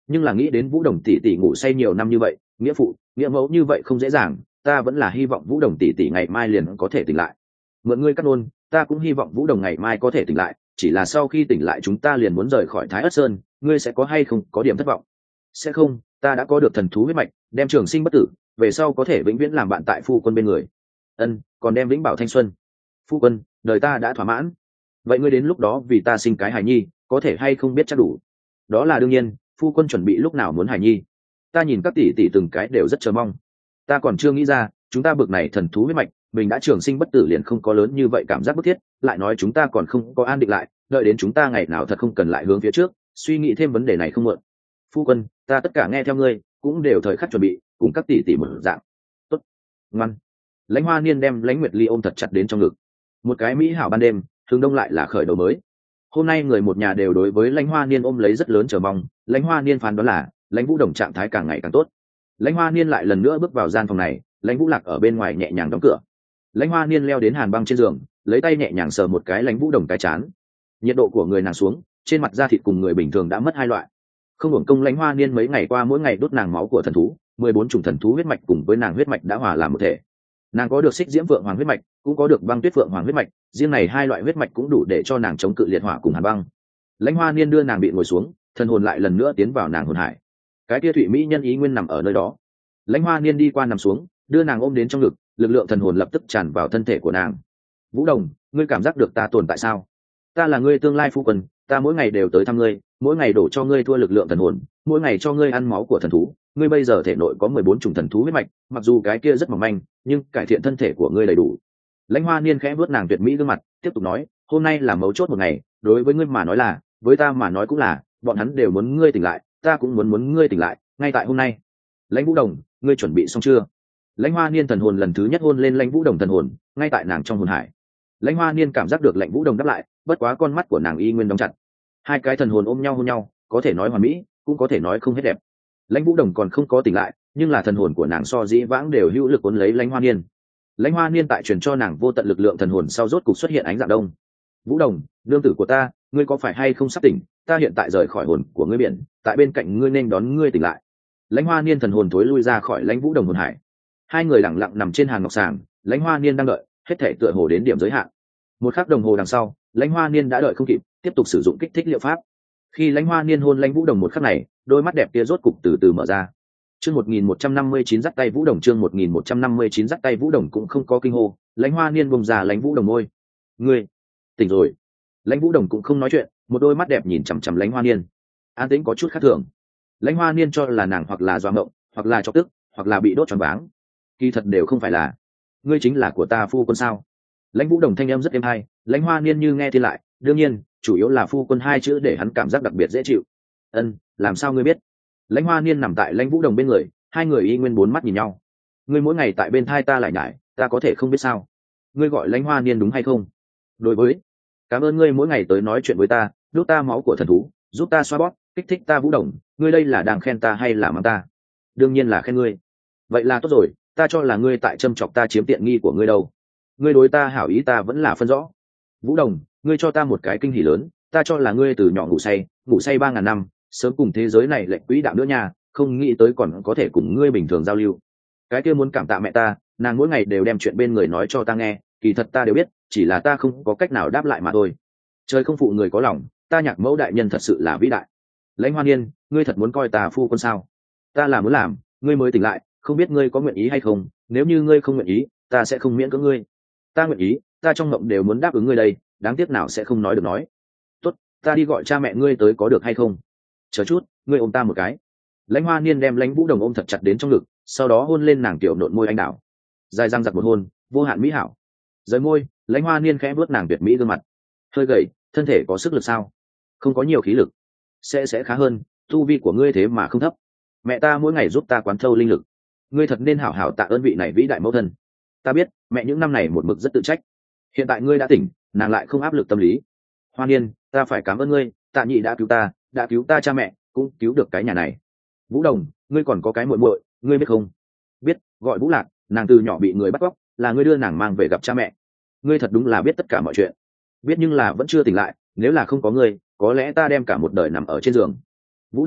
nhưng là nghĩ đến Vũ Đồng tỷ tỷ ngủ say nhiều năm như vậy, nghĩa phụ nghĩa mẫu như vậy không dễ dàng, ta vẫn là hy vọng Vũ Đồng tỷ tỷ ngày mai liền có thể tỉnh lại. Mượn ngươi cắt nôn, ta cũng hy vọng Vũ Đồng ngày mai có thể tỉnh lại, chỉ là sau khi tỉnh lại chúng ta liền muốn rời khỏi Thái Ất Sơn, ngươi sẽ có hay không có điểm thất vọng? Sẽ không, ta đã có được thần thú huyết mạch, đem trường sinh bất tử, về sau có thể vĩnh viễn làm bạn tại phu quân bên người. Ân, còn đem vĩnh bảo thanh xuân. Phu quân, đời ta đã thỏa mãn. Vậy ngươi đến lúc đó vì ta sinh cái hài nhi, có thể hay không biết chắc đủ? Đó là đương nhiên, phu quân chuẩn bị lúc nào muốn hài nhi? Ta nhìn các tỷ tỷ từng cái đều rất chờ mong. Ta còn chưa nghĩ ra, chúng ta bực này thần thú huyết mạch, mình đã trường sinh bất tử liền không có lớn như vậy cảm giác bức thiết, lại nói chúng ta còn không có an định lại, đợi đến chúng ta ngày nào thật không cần lại hướng phía trước, suy nghĩ thêm vấn đề này không muộn. Phu quân, ta tất cả nghe theo ngươi, cũng đều thời khắc chuẩn bị, cùng các tỷ tỷ mở dạng. Tốt, ngoan. Lãnh Hoa Niên đem Lãnh Nguyệt Ly ôm thật chặt đến trong ngực. Một cái mỹ hảo ban đêm, hướng đông lại là khởi đầu mới. Hôm nay người một nhà đều đối với Lãnh Hoa Niên ôm lấy rất lớn chờ mong, Lãnh Hoa Niên phán đoán là Lãnh Vũ Đồng trạng thái càng ngày càng tốt. Lãnh Hoa Niên lại lần nữa bước vào gian phòng này, Lãnh Vũ Lạc ở bên ngoài nhẹ nhàng đóng cửa. Lãnh Hoa Niên leo đến hàn băng trên giường, lấy tay nhẹ nhàng sờ một cái Lãnh Vũ Đồng cái chán. Nhiệt độ của người nàng xuống, trên mặt da thịt cùng người bình thường đã mất hai loại. Không hưởng công Lãnh Hoa Niên mấy ngày qua mỗi ngày đốt nàng máu của thần thú, mười bốn chủng thần thú huyết mạch cùng với nàng huyết mạch đã hòa làm một thể. Nàng có được xích diễm vượng hoàng huyết mạch, cũng có được băng tuyết vượng hoàng huyết mạch, riêng này hai loại huyết mạch cũng đủ để cho nàng chống cự liệt hỏa cùng hàn băng. Lãnh Hoa Niên đưa nàng bị ngồi xuống, thần hồn lại lần nữa tiến vào nàng hồn hải. Cái kia thụy mỹ nhân ý nguyên nằm ở nơi đó. Lãnh Hoa Niên đi qua nằm xuống, đưa nàng ôm đến trong ngực, lực lượng thần hồn lập tức tràn vào thân thể của nàng. Vũ Đồng, ngươi cảm giác được ta tồn tại sao? Ta là ngươi tương lai phu quân, ta mỗi ngày đều tới thăm ngươi, mỗi ngày đổ cho ngươi thua lực lượng thần hồn, mỗi ngày cho ngươi ăn máu của thần thú. Ngươi bây giờ thể nội có mười bốn chủng thần thú huyết mạch, mặc dù cái kia rất mỏng manh, nhưng cải thiện thân thể của ngươi đầy đủ. Lãnh Hoa Niên khẽ vuốt nàng tuyệt mỹ gương mặt, tiếp tục nói, hôm nay là mấu chốt một ngày, đối với ngươi mà nói là, với ta mà nói cũng là, bọn hắn đều muốn ngươi tỉnh lại, ta cũng muốn muốn ngươi tỉnh lại, ngay tại hôm nay. Lãnh Vũ Đồng, ngươi chuẩn bị xong chưa? Lãnh Hoa Niên thần hồn lần thứ nhất hôn lên Lãnh Vũ Đồng thần hồn, ngay tại nàng trong hồn hải. Lãnh Hoa Niên cảm giác được Lãnh Vũ Đồng đáp lại, bất quá con mắt của nàng y nguyên đóng chặt. Hai cái thần hồn ôm nhau hôn nhau, có thể nói hoàn mỹ, cũng có thể nói không hết đẹp. Lãnh Vũ Đồng còn không có tỉnh lại, nhưng là thần hồn của nàng so dĩ vãng đều hữu lực cuốn lấy Lãnh Hoa Niên. Lãnh Hoa Niên tại truyền cho nàng vô tận lực lượng thần hồn sau rốt cục xuất hiện ánh dạng đông. Vũ Đồng, đương tử của ta, ngươi có phải hay không sắp tỉnh? Ta hiện tại rời khỏi hồn của ngươi biển, tại bên cạnh ngươi nên đón ngươi tỉnh lại. Lãnh Hoa Niên thần hồn thối lui ra khỏi Lãnh Vũ Đồng hồn hải. Hai người lặng lặng nằm trên hàng ngọc sàng, Lãnh Hoa Niên đang đợi, hết thể tựa hồ đến điểm giới hạn. Một khắc đồng hồ đằng sau, Lãnh Hoa Niên đã đợi không kịp, tiếp tục sử dụng kích thích liệu pháp. Khi Lãnh Hoa Niên hôn Lãnh Vũ Đồng một khắc này, đôi mắt đẹp kia rốt cục từ từ mở ra. Chương một nghìn một trăm năm mươi chín dắt tay Vũ Đồng, chương một nghìn một trăm năm mươi chín dắt tay Vũ Đồng cũng không có kinh hô, Lãnh Hoa Niên bùng ra Lãnh Vũ Đồng môi. Ngươi tỉnh rồi. Lãnh Vũ Đồng cũng không nói chuyện, một đôi mắt đẹp nhìn chằm chằm Lãnh Hoa Niên. An tĩnh có chút khác thường. Lãnh Hoa Niên cho là nàng hoặc là doa ngộng, hoặc là chọc tức, hoặc là bị đốt choáng váng. Kỳ thật đều không phải là. Ngươi chính là của ta phu quân sao? Lãnh Vũ Đồng thanh âm rất êm hay, Lãnh Hoa Niên như nghe thì lại, đương nhiên, chủ yếu là phu quân hai chữ để hắn cảm giác đặc biệt dễ chịu. Ân, làm sao ngươi biết? Lãnh Hoa Niên nằm tại Lãnh Vũ Đồng bên người, hai người y nguyên bốn mắt nhìn nhau. Ngươi mỗi ngày tại bên thai ta lại nhải, ta có thể không biết sao? Ngươi gọi Lãnh Hoa Niên đúng hay không? Đối với, cảm ơn ngươi mỗi ngày tới nói chuyện với ta, đốt ta máu của thần thú, giúp ta xoa bóp, kích thích ta Vũ Đồng, ngươi đây là đang khen ta hay là mắng ta? Đương nhiên là khen ngươi. Vậy là tốt rồi, ta cho là ngươi tại châm chọc ta chiếm tiện nghi của ngươi đâu. Ngươi đối ta hảo ý ta vẫn là phân rõ. Vũ Đồng, ngươi cho ta một cái kinh hỉ lớn, ta cho là ngươi từ nhỏ ngủ say, ngủ say ba ngàn năm, sớm cùng thế giới này lệnh quỹ đạo nữa nha, không nghĩ tới còn có thể cùng ngươi bình thường giao lưu. Cái kia muốn cảm tạ mẹ ta, nàng mỗi ngày đều đem chuyện bên người nói cho ta nghe, kỳ thật ta đều biết, chỉ là ta không có cách nào đáp lại mà thôi. Trời không phụ người có lòng, ta Nhạc Mẫu đại nhân thật sự là vĩ đại. Lãnh Hoa Niên, ngươi thật muốn coi ta phu quân sao? Ta là muốn làm, ngươi mới tỉnh lại, không biết ngươi có nguyện ý hay không, nếu như ngươi không nguyện ý, ta sẽ không miễn cưỡng ngươi. Ta nguyện ý, ta trong mộng đều muốn đáp ứng ngươi đây, đáng tiếc nào sẽ không nói được nói. Tốt, ta đi gọi cha mẹ ngươi tới có được hay không? Chờ chút, ngươi ôm ta một cái. Lãnh Hoa Niên đem Lãnh Vũ Đồng ôm thật chặt đến trong ngực, sau đó hôn lên nàng tiểu nộn môi anh đào. Dài răng giặc một hôn, vô hạn mỹ hảo. Rời môi, Lãnh Hoa Niên khẽ vuốt nàng tuyệt mỹ gương mặt. Hơi gầy, thân thể có sức lực sao? Không có nhiều khí lực. Sẽ sẽ khá hơn, tu vi của ngươi thế mà không thấp. Mẹ ta mỗi ngày giúp ta quán thâu linh lực. Ngươi thật nên hảo hảo tạ ơn vị này vĩ đại mẫu thân. Ta biết, mẹ những năm này một mực rất tự trách. Hiện tại ngươi đã tỉnh, nàng lại không áp lực tâm lý. Hoa Niên, ta phải cảm ơn ngươi, Tạ Nhị đã cứu ta, đã cứu ta cha mẹ, cũng cứu được cái nhà này. Vũ Đồng, ngươi còn có cái muội muội, ngươi biết không? Biết, gọi Vũ Lạc, nàng từ nhỏ bị người bắt cóc, là ngươi đưa nàng mang về gặp cha mẹ. Ngươi thật đúng là biết tất cả mọi chuyện. Biết nhưng là vẫn chưa tỉnh lại, nếu là không có ngươi, có lẽ ta đem cả một đời nằm ở trên giường. Vũ Đồng,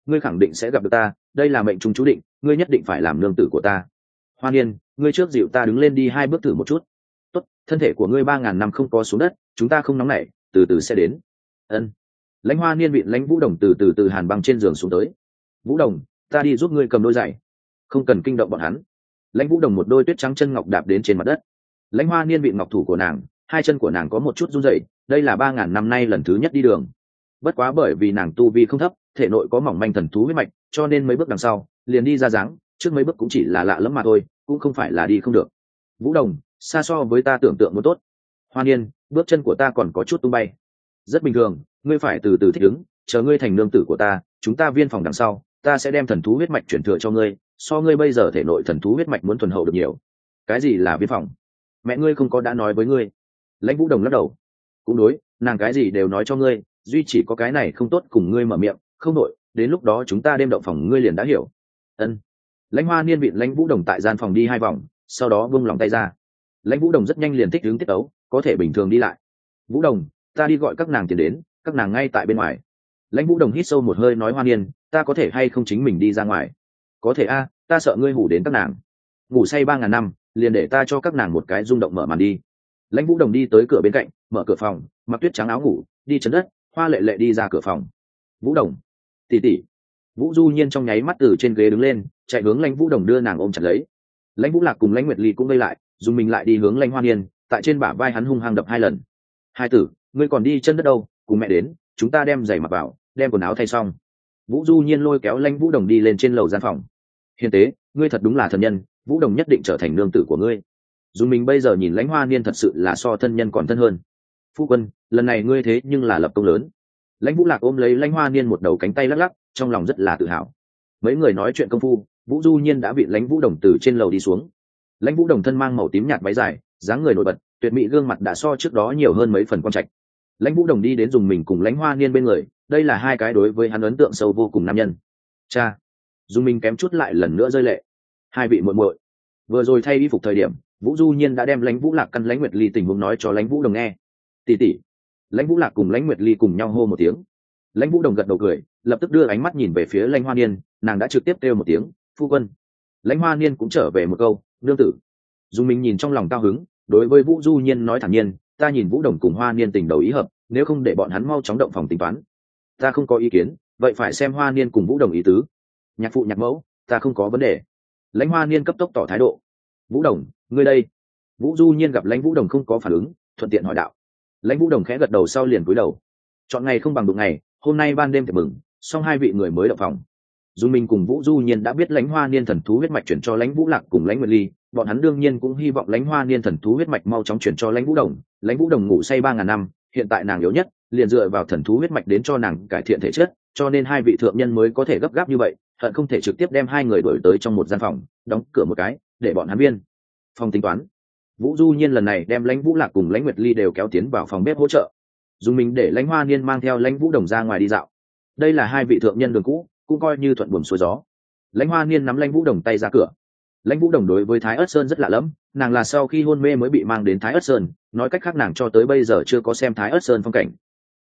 ngươi khẳng định sẽ gặp được ta, đây là mệnh trung chú định, ngươi nhất định phải làm nương tử của ta. Hoa Niên, ngươi trước dịu ta đứng lên đi hai bước thử một chút. Tốt, thân thể của ngươi ba ngàn năm không có xuống đất, chúng ta không nóng nảy, từ từ sẽ đến. Ân. Lãnh Hoa Niên vịn Lãnh Vũ Đồng từ từ từ hàn băng trên giường xuống tới. Vũ Đồng, ta đi giúp ngươi cầm đôi giày, không cần kinh động bọn hắn. Lãnh Vũ Đồng một đôi tuyết trắng chân ngọc đạp đến trên mặt đất. Lãnh Hoa Niên vịn ngọc thủ của nàng, hai chân của nàng có một chút run rẩy, đây là ba ngàn năm nay lần thứ nhất đi đường. Bất quá bởi vì nàng tu vi không thấp, thể nội có mỏng manh thần thú huyết mạch, cho nên mấy bước đằng sau liền đi ra dáng, trước mấy bước cũng chỉ là lạ lẫm mà thôi, cũng không phải là đi không được. Vũ Đồng, xa so với ta tưởng tượng muốn tốt. Hoa Niên, bước chân của ta còn có chút tung bay. Rất bình thường, ngươi phải từ từ thích ứng, chờ ngươi thành nương tử của ta, chúng ta viên phòng đằng sau, ta sẽ đem thần thú huyết mạch chuyển thừa cho ngươi, so ngươi bây giờ thể nội thần thú huyết mạch muốn thuần hậu được nhiều. Cái gì là viên phòng? Mẹ ngươi không có đã nói với ngươi? Lãnh Vũ Đồng lắc đầu. Cũng đối, nàng cái gì đều nói cho ngươi, duy chỉ có cái này không tốt cùng ngươi mở miệng, không nội, đến lúc đó chúng ta đêm động phòng ngươi liền đã hiểu. Ân. Lãnh Hoa Niên vịn Lãnh Vũ Đồng tại gian phòng đi hai vòng, sau đó buông lòng tay ra. Lãnh Vũ Đồng rất nhanh liền thích ứng tiết tấu, có thể bình thường đi lại. Vũ Đồng, ta đi gọi các nàng tiến đến, các nàng ngay tại bên ngoài. Lãnh Vũ Đồng hít sâu một hơi nói, Hoa Niên, ta có thể hay không chính mình đi ra ngoài? Có thể a, ta sợ ngươi hủ đến các nàng. Ngủ say ba ngàn năm, liền để ta cho các nàng một cái rung động mở màn đi. Lãnh Vũ Đồng đi tới cửa bên cạnh, mở cửa phòng, mặc tuyết trắng áo ngủ, đi chấn đất, Hoa Lệ Lệ đi ra cửa phòng. Vũ Đồng, tỷ tỷ. Vũ Du Nhiên trong nháy mắt từ trên ghế đứng lên, chạy hướng Lãnh Vũ Đồng đưa nàng ôm chặt lấy. Lãnh Vũ Lạc cùng Lãnh Nguyệt Ly cũng vây lại, dùng mình lại đi hướng Lãnh Hoa Niên, tại trên bả vai hắn hung hăng đập hai lần. Hai tử, ngươi còn đi chân đất đâu, cùng mẹ đến, chúng ta đem giày mặc vào, đem quần áo thay xong. Vũ Du Nhiên lôi kéo Lãnh Vũ Đồng đi lên trên lầu gian phòng. Hiền tế, ngươi thật đúng là thần nhân, Vũ Đồng nhất định trở thành nương tử của ngươi. Dùng mình bây giờ nhìn Lãnh Hoa Niên thật sự là so thân nhân còn thân hơn. Phu quân, lần này ngươi thế nhưng là lập công lớn. Lãnh Vũ Lạc ôm lấy Lãnh Hoa Niên một đầu cánh tay lắc lắc, trong lòng rất là tự hào. Mấy người nói chuyện công phu, Vũ Du Nhiên đã bị Lãnh Vũ Đồng từ trên lầu đi xuống. Lãnh Vũ Đồng thân mang màu tím nhạt váy dài, dáng người nổi bật, tuyệt mỹ gương mặt đã so trước đó nhiều hơn mấy phần quan trạch. Lãnh Vũ Đồng đi đến dùng mình cùng Lãnh Hoa Niên bên người, đây là hai cái đối với hắn ấn tượng sâu vô cùng nam nhân. Cha, dùng mình kém chút lại lần nữa rơi lệ. Hai vị muội muội, vừa rồi thay y phục thời điểm, Vũ Du Nhiên đã đem Lãnh Vũ Lạc căn Lãnh Nguyệt Ly tình huống nói cho Lãnh Vũ Đồng nghe. Tỷ tỷ. Lãnh Vũ Lạc cùng Lãnh Nguyệt Ly cùng nhau hô một tiếng. Lãnh Vũ Đồng gật đầu cười, lập tức đưa ánh mắt nhìn về phía Lãnh Hoa Niên, nàng đã trực tiếp kêu một tiếng phu quân. Lãnh Hoa Niên cũng trở về một câu nương tử. Dung Minh nhìn trong lòng cao hứng, đối với Vũ Du Nhiên nói thản nhiên, ta nhìn Vũ Đồng cùng Hoa Niên tình đầu ý hợp, nếu không để bọn hắn mau chóng động phòng tính toán, ta không có ý kiến, vậy phải xem Hoa Niên cùng Vũ Đồng ý tứ. Nhạc phụ nhạc mẫu, ta không có vấn đề. Lãnh Hoa Niên cấp tốc tỏ thái độ. Vũ Đồng, ngươi đây. Vũ Du Nhiên gặp Lãnh Vũ Đồng không có phản ứng, thuận tiện hỏi đạo. Lãnh Vũ Đồng khẽ gật đầu sau liền cúi đầu. Chọn ngày không bằng đụng ngày, hôm nay ban đêm thì mừng, xong hai vị người mới động phòng. Dung Minh cùng Vũ Du Nhiên đã biết Lãnh Hoa Niên thần thú huyết mạch chuyển cho Lãnh Vũ Lạc cùng Lãnh Nguyệt Ly, bọn hắn đương nhiên cũng hy vọng Lãnh Hoa Niên thần thú huyết mạch mau chóng chuyển cho Lãnh Vũ Đồng. Lãnh Vũ Đồng ngủ say ba ngàn năm, hiện tại nàng yếu nhất, liền dựa vào thần thú huyết mạch đến cho nàng cải thiện thể chất, cho nên hai vị thượng nhân mới có thể gấp gáp như vậy, hận không thể trực tiếp đem hai người đuổi tới trong một gian phòng, đóng cửa một cái, để bọn hắn viên phòng tính toán. Vũ Du Nhiên lần này đem Lãnh Vũ Lạc cùng Lãnh Nguyệt Ly đều kéo tiến vào phòng bếp hỗ trợ. Dùng mình để Lãnh Hoa Niên mang theo Lãnh Vũ Đồng ra ngoài đi dạo. Đây là hai vị thượng nhân đường cũ, cũng coi như thuận buồm xuôi gió. Lãnh Hoa Niên nắm Lãnh Vũ Đồng tay ra cửa. Lãnh Vũ Đồng đối với Thái Ức Sơn rất lạ lẫm, nàng là sau khi hôn mê mới bị mang đến Thái Ức Sơn, nói cách khác nàng cho tới bây giờ chưa có xem Thái Ức Sơn phong cảnh,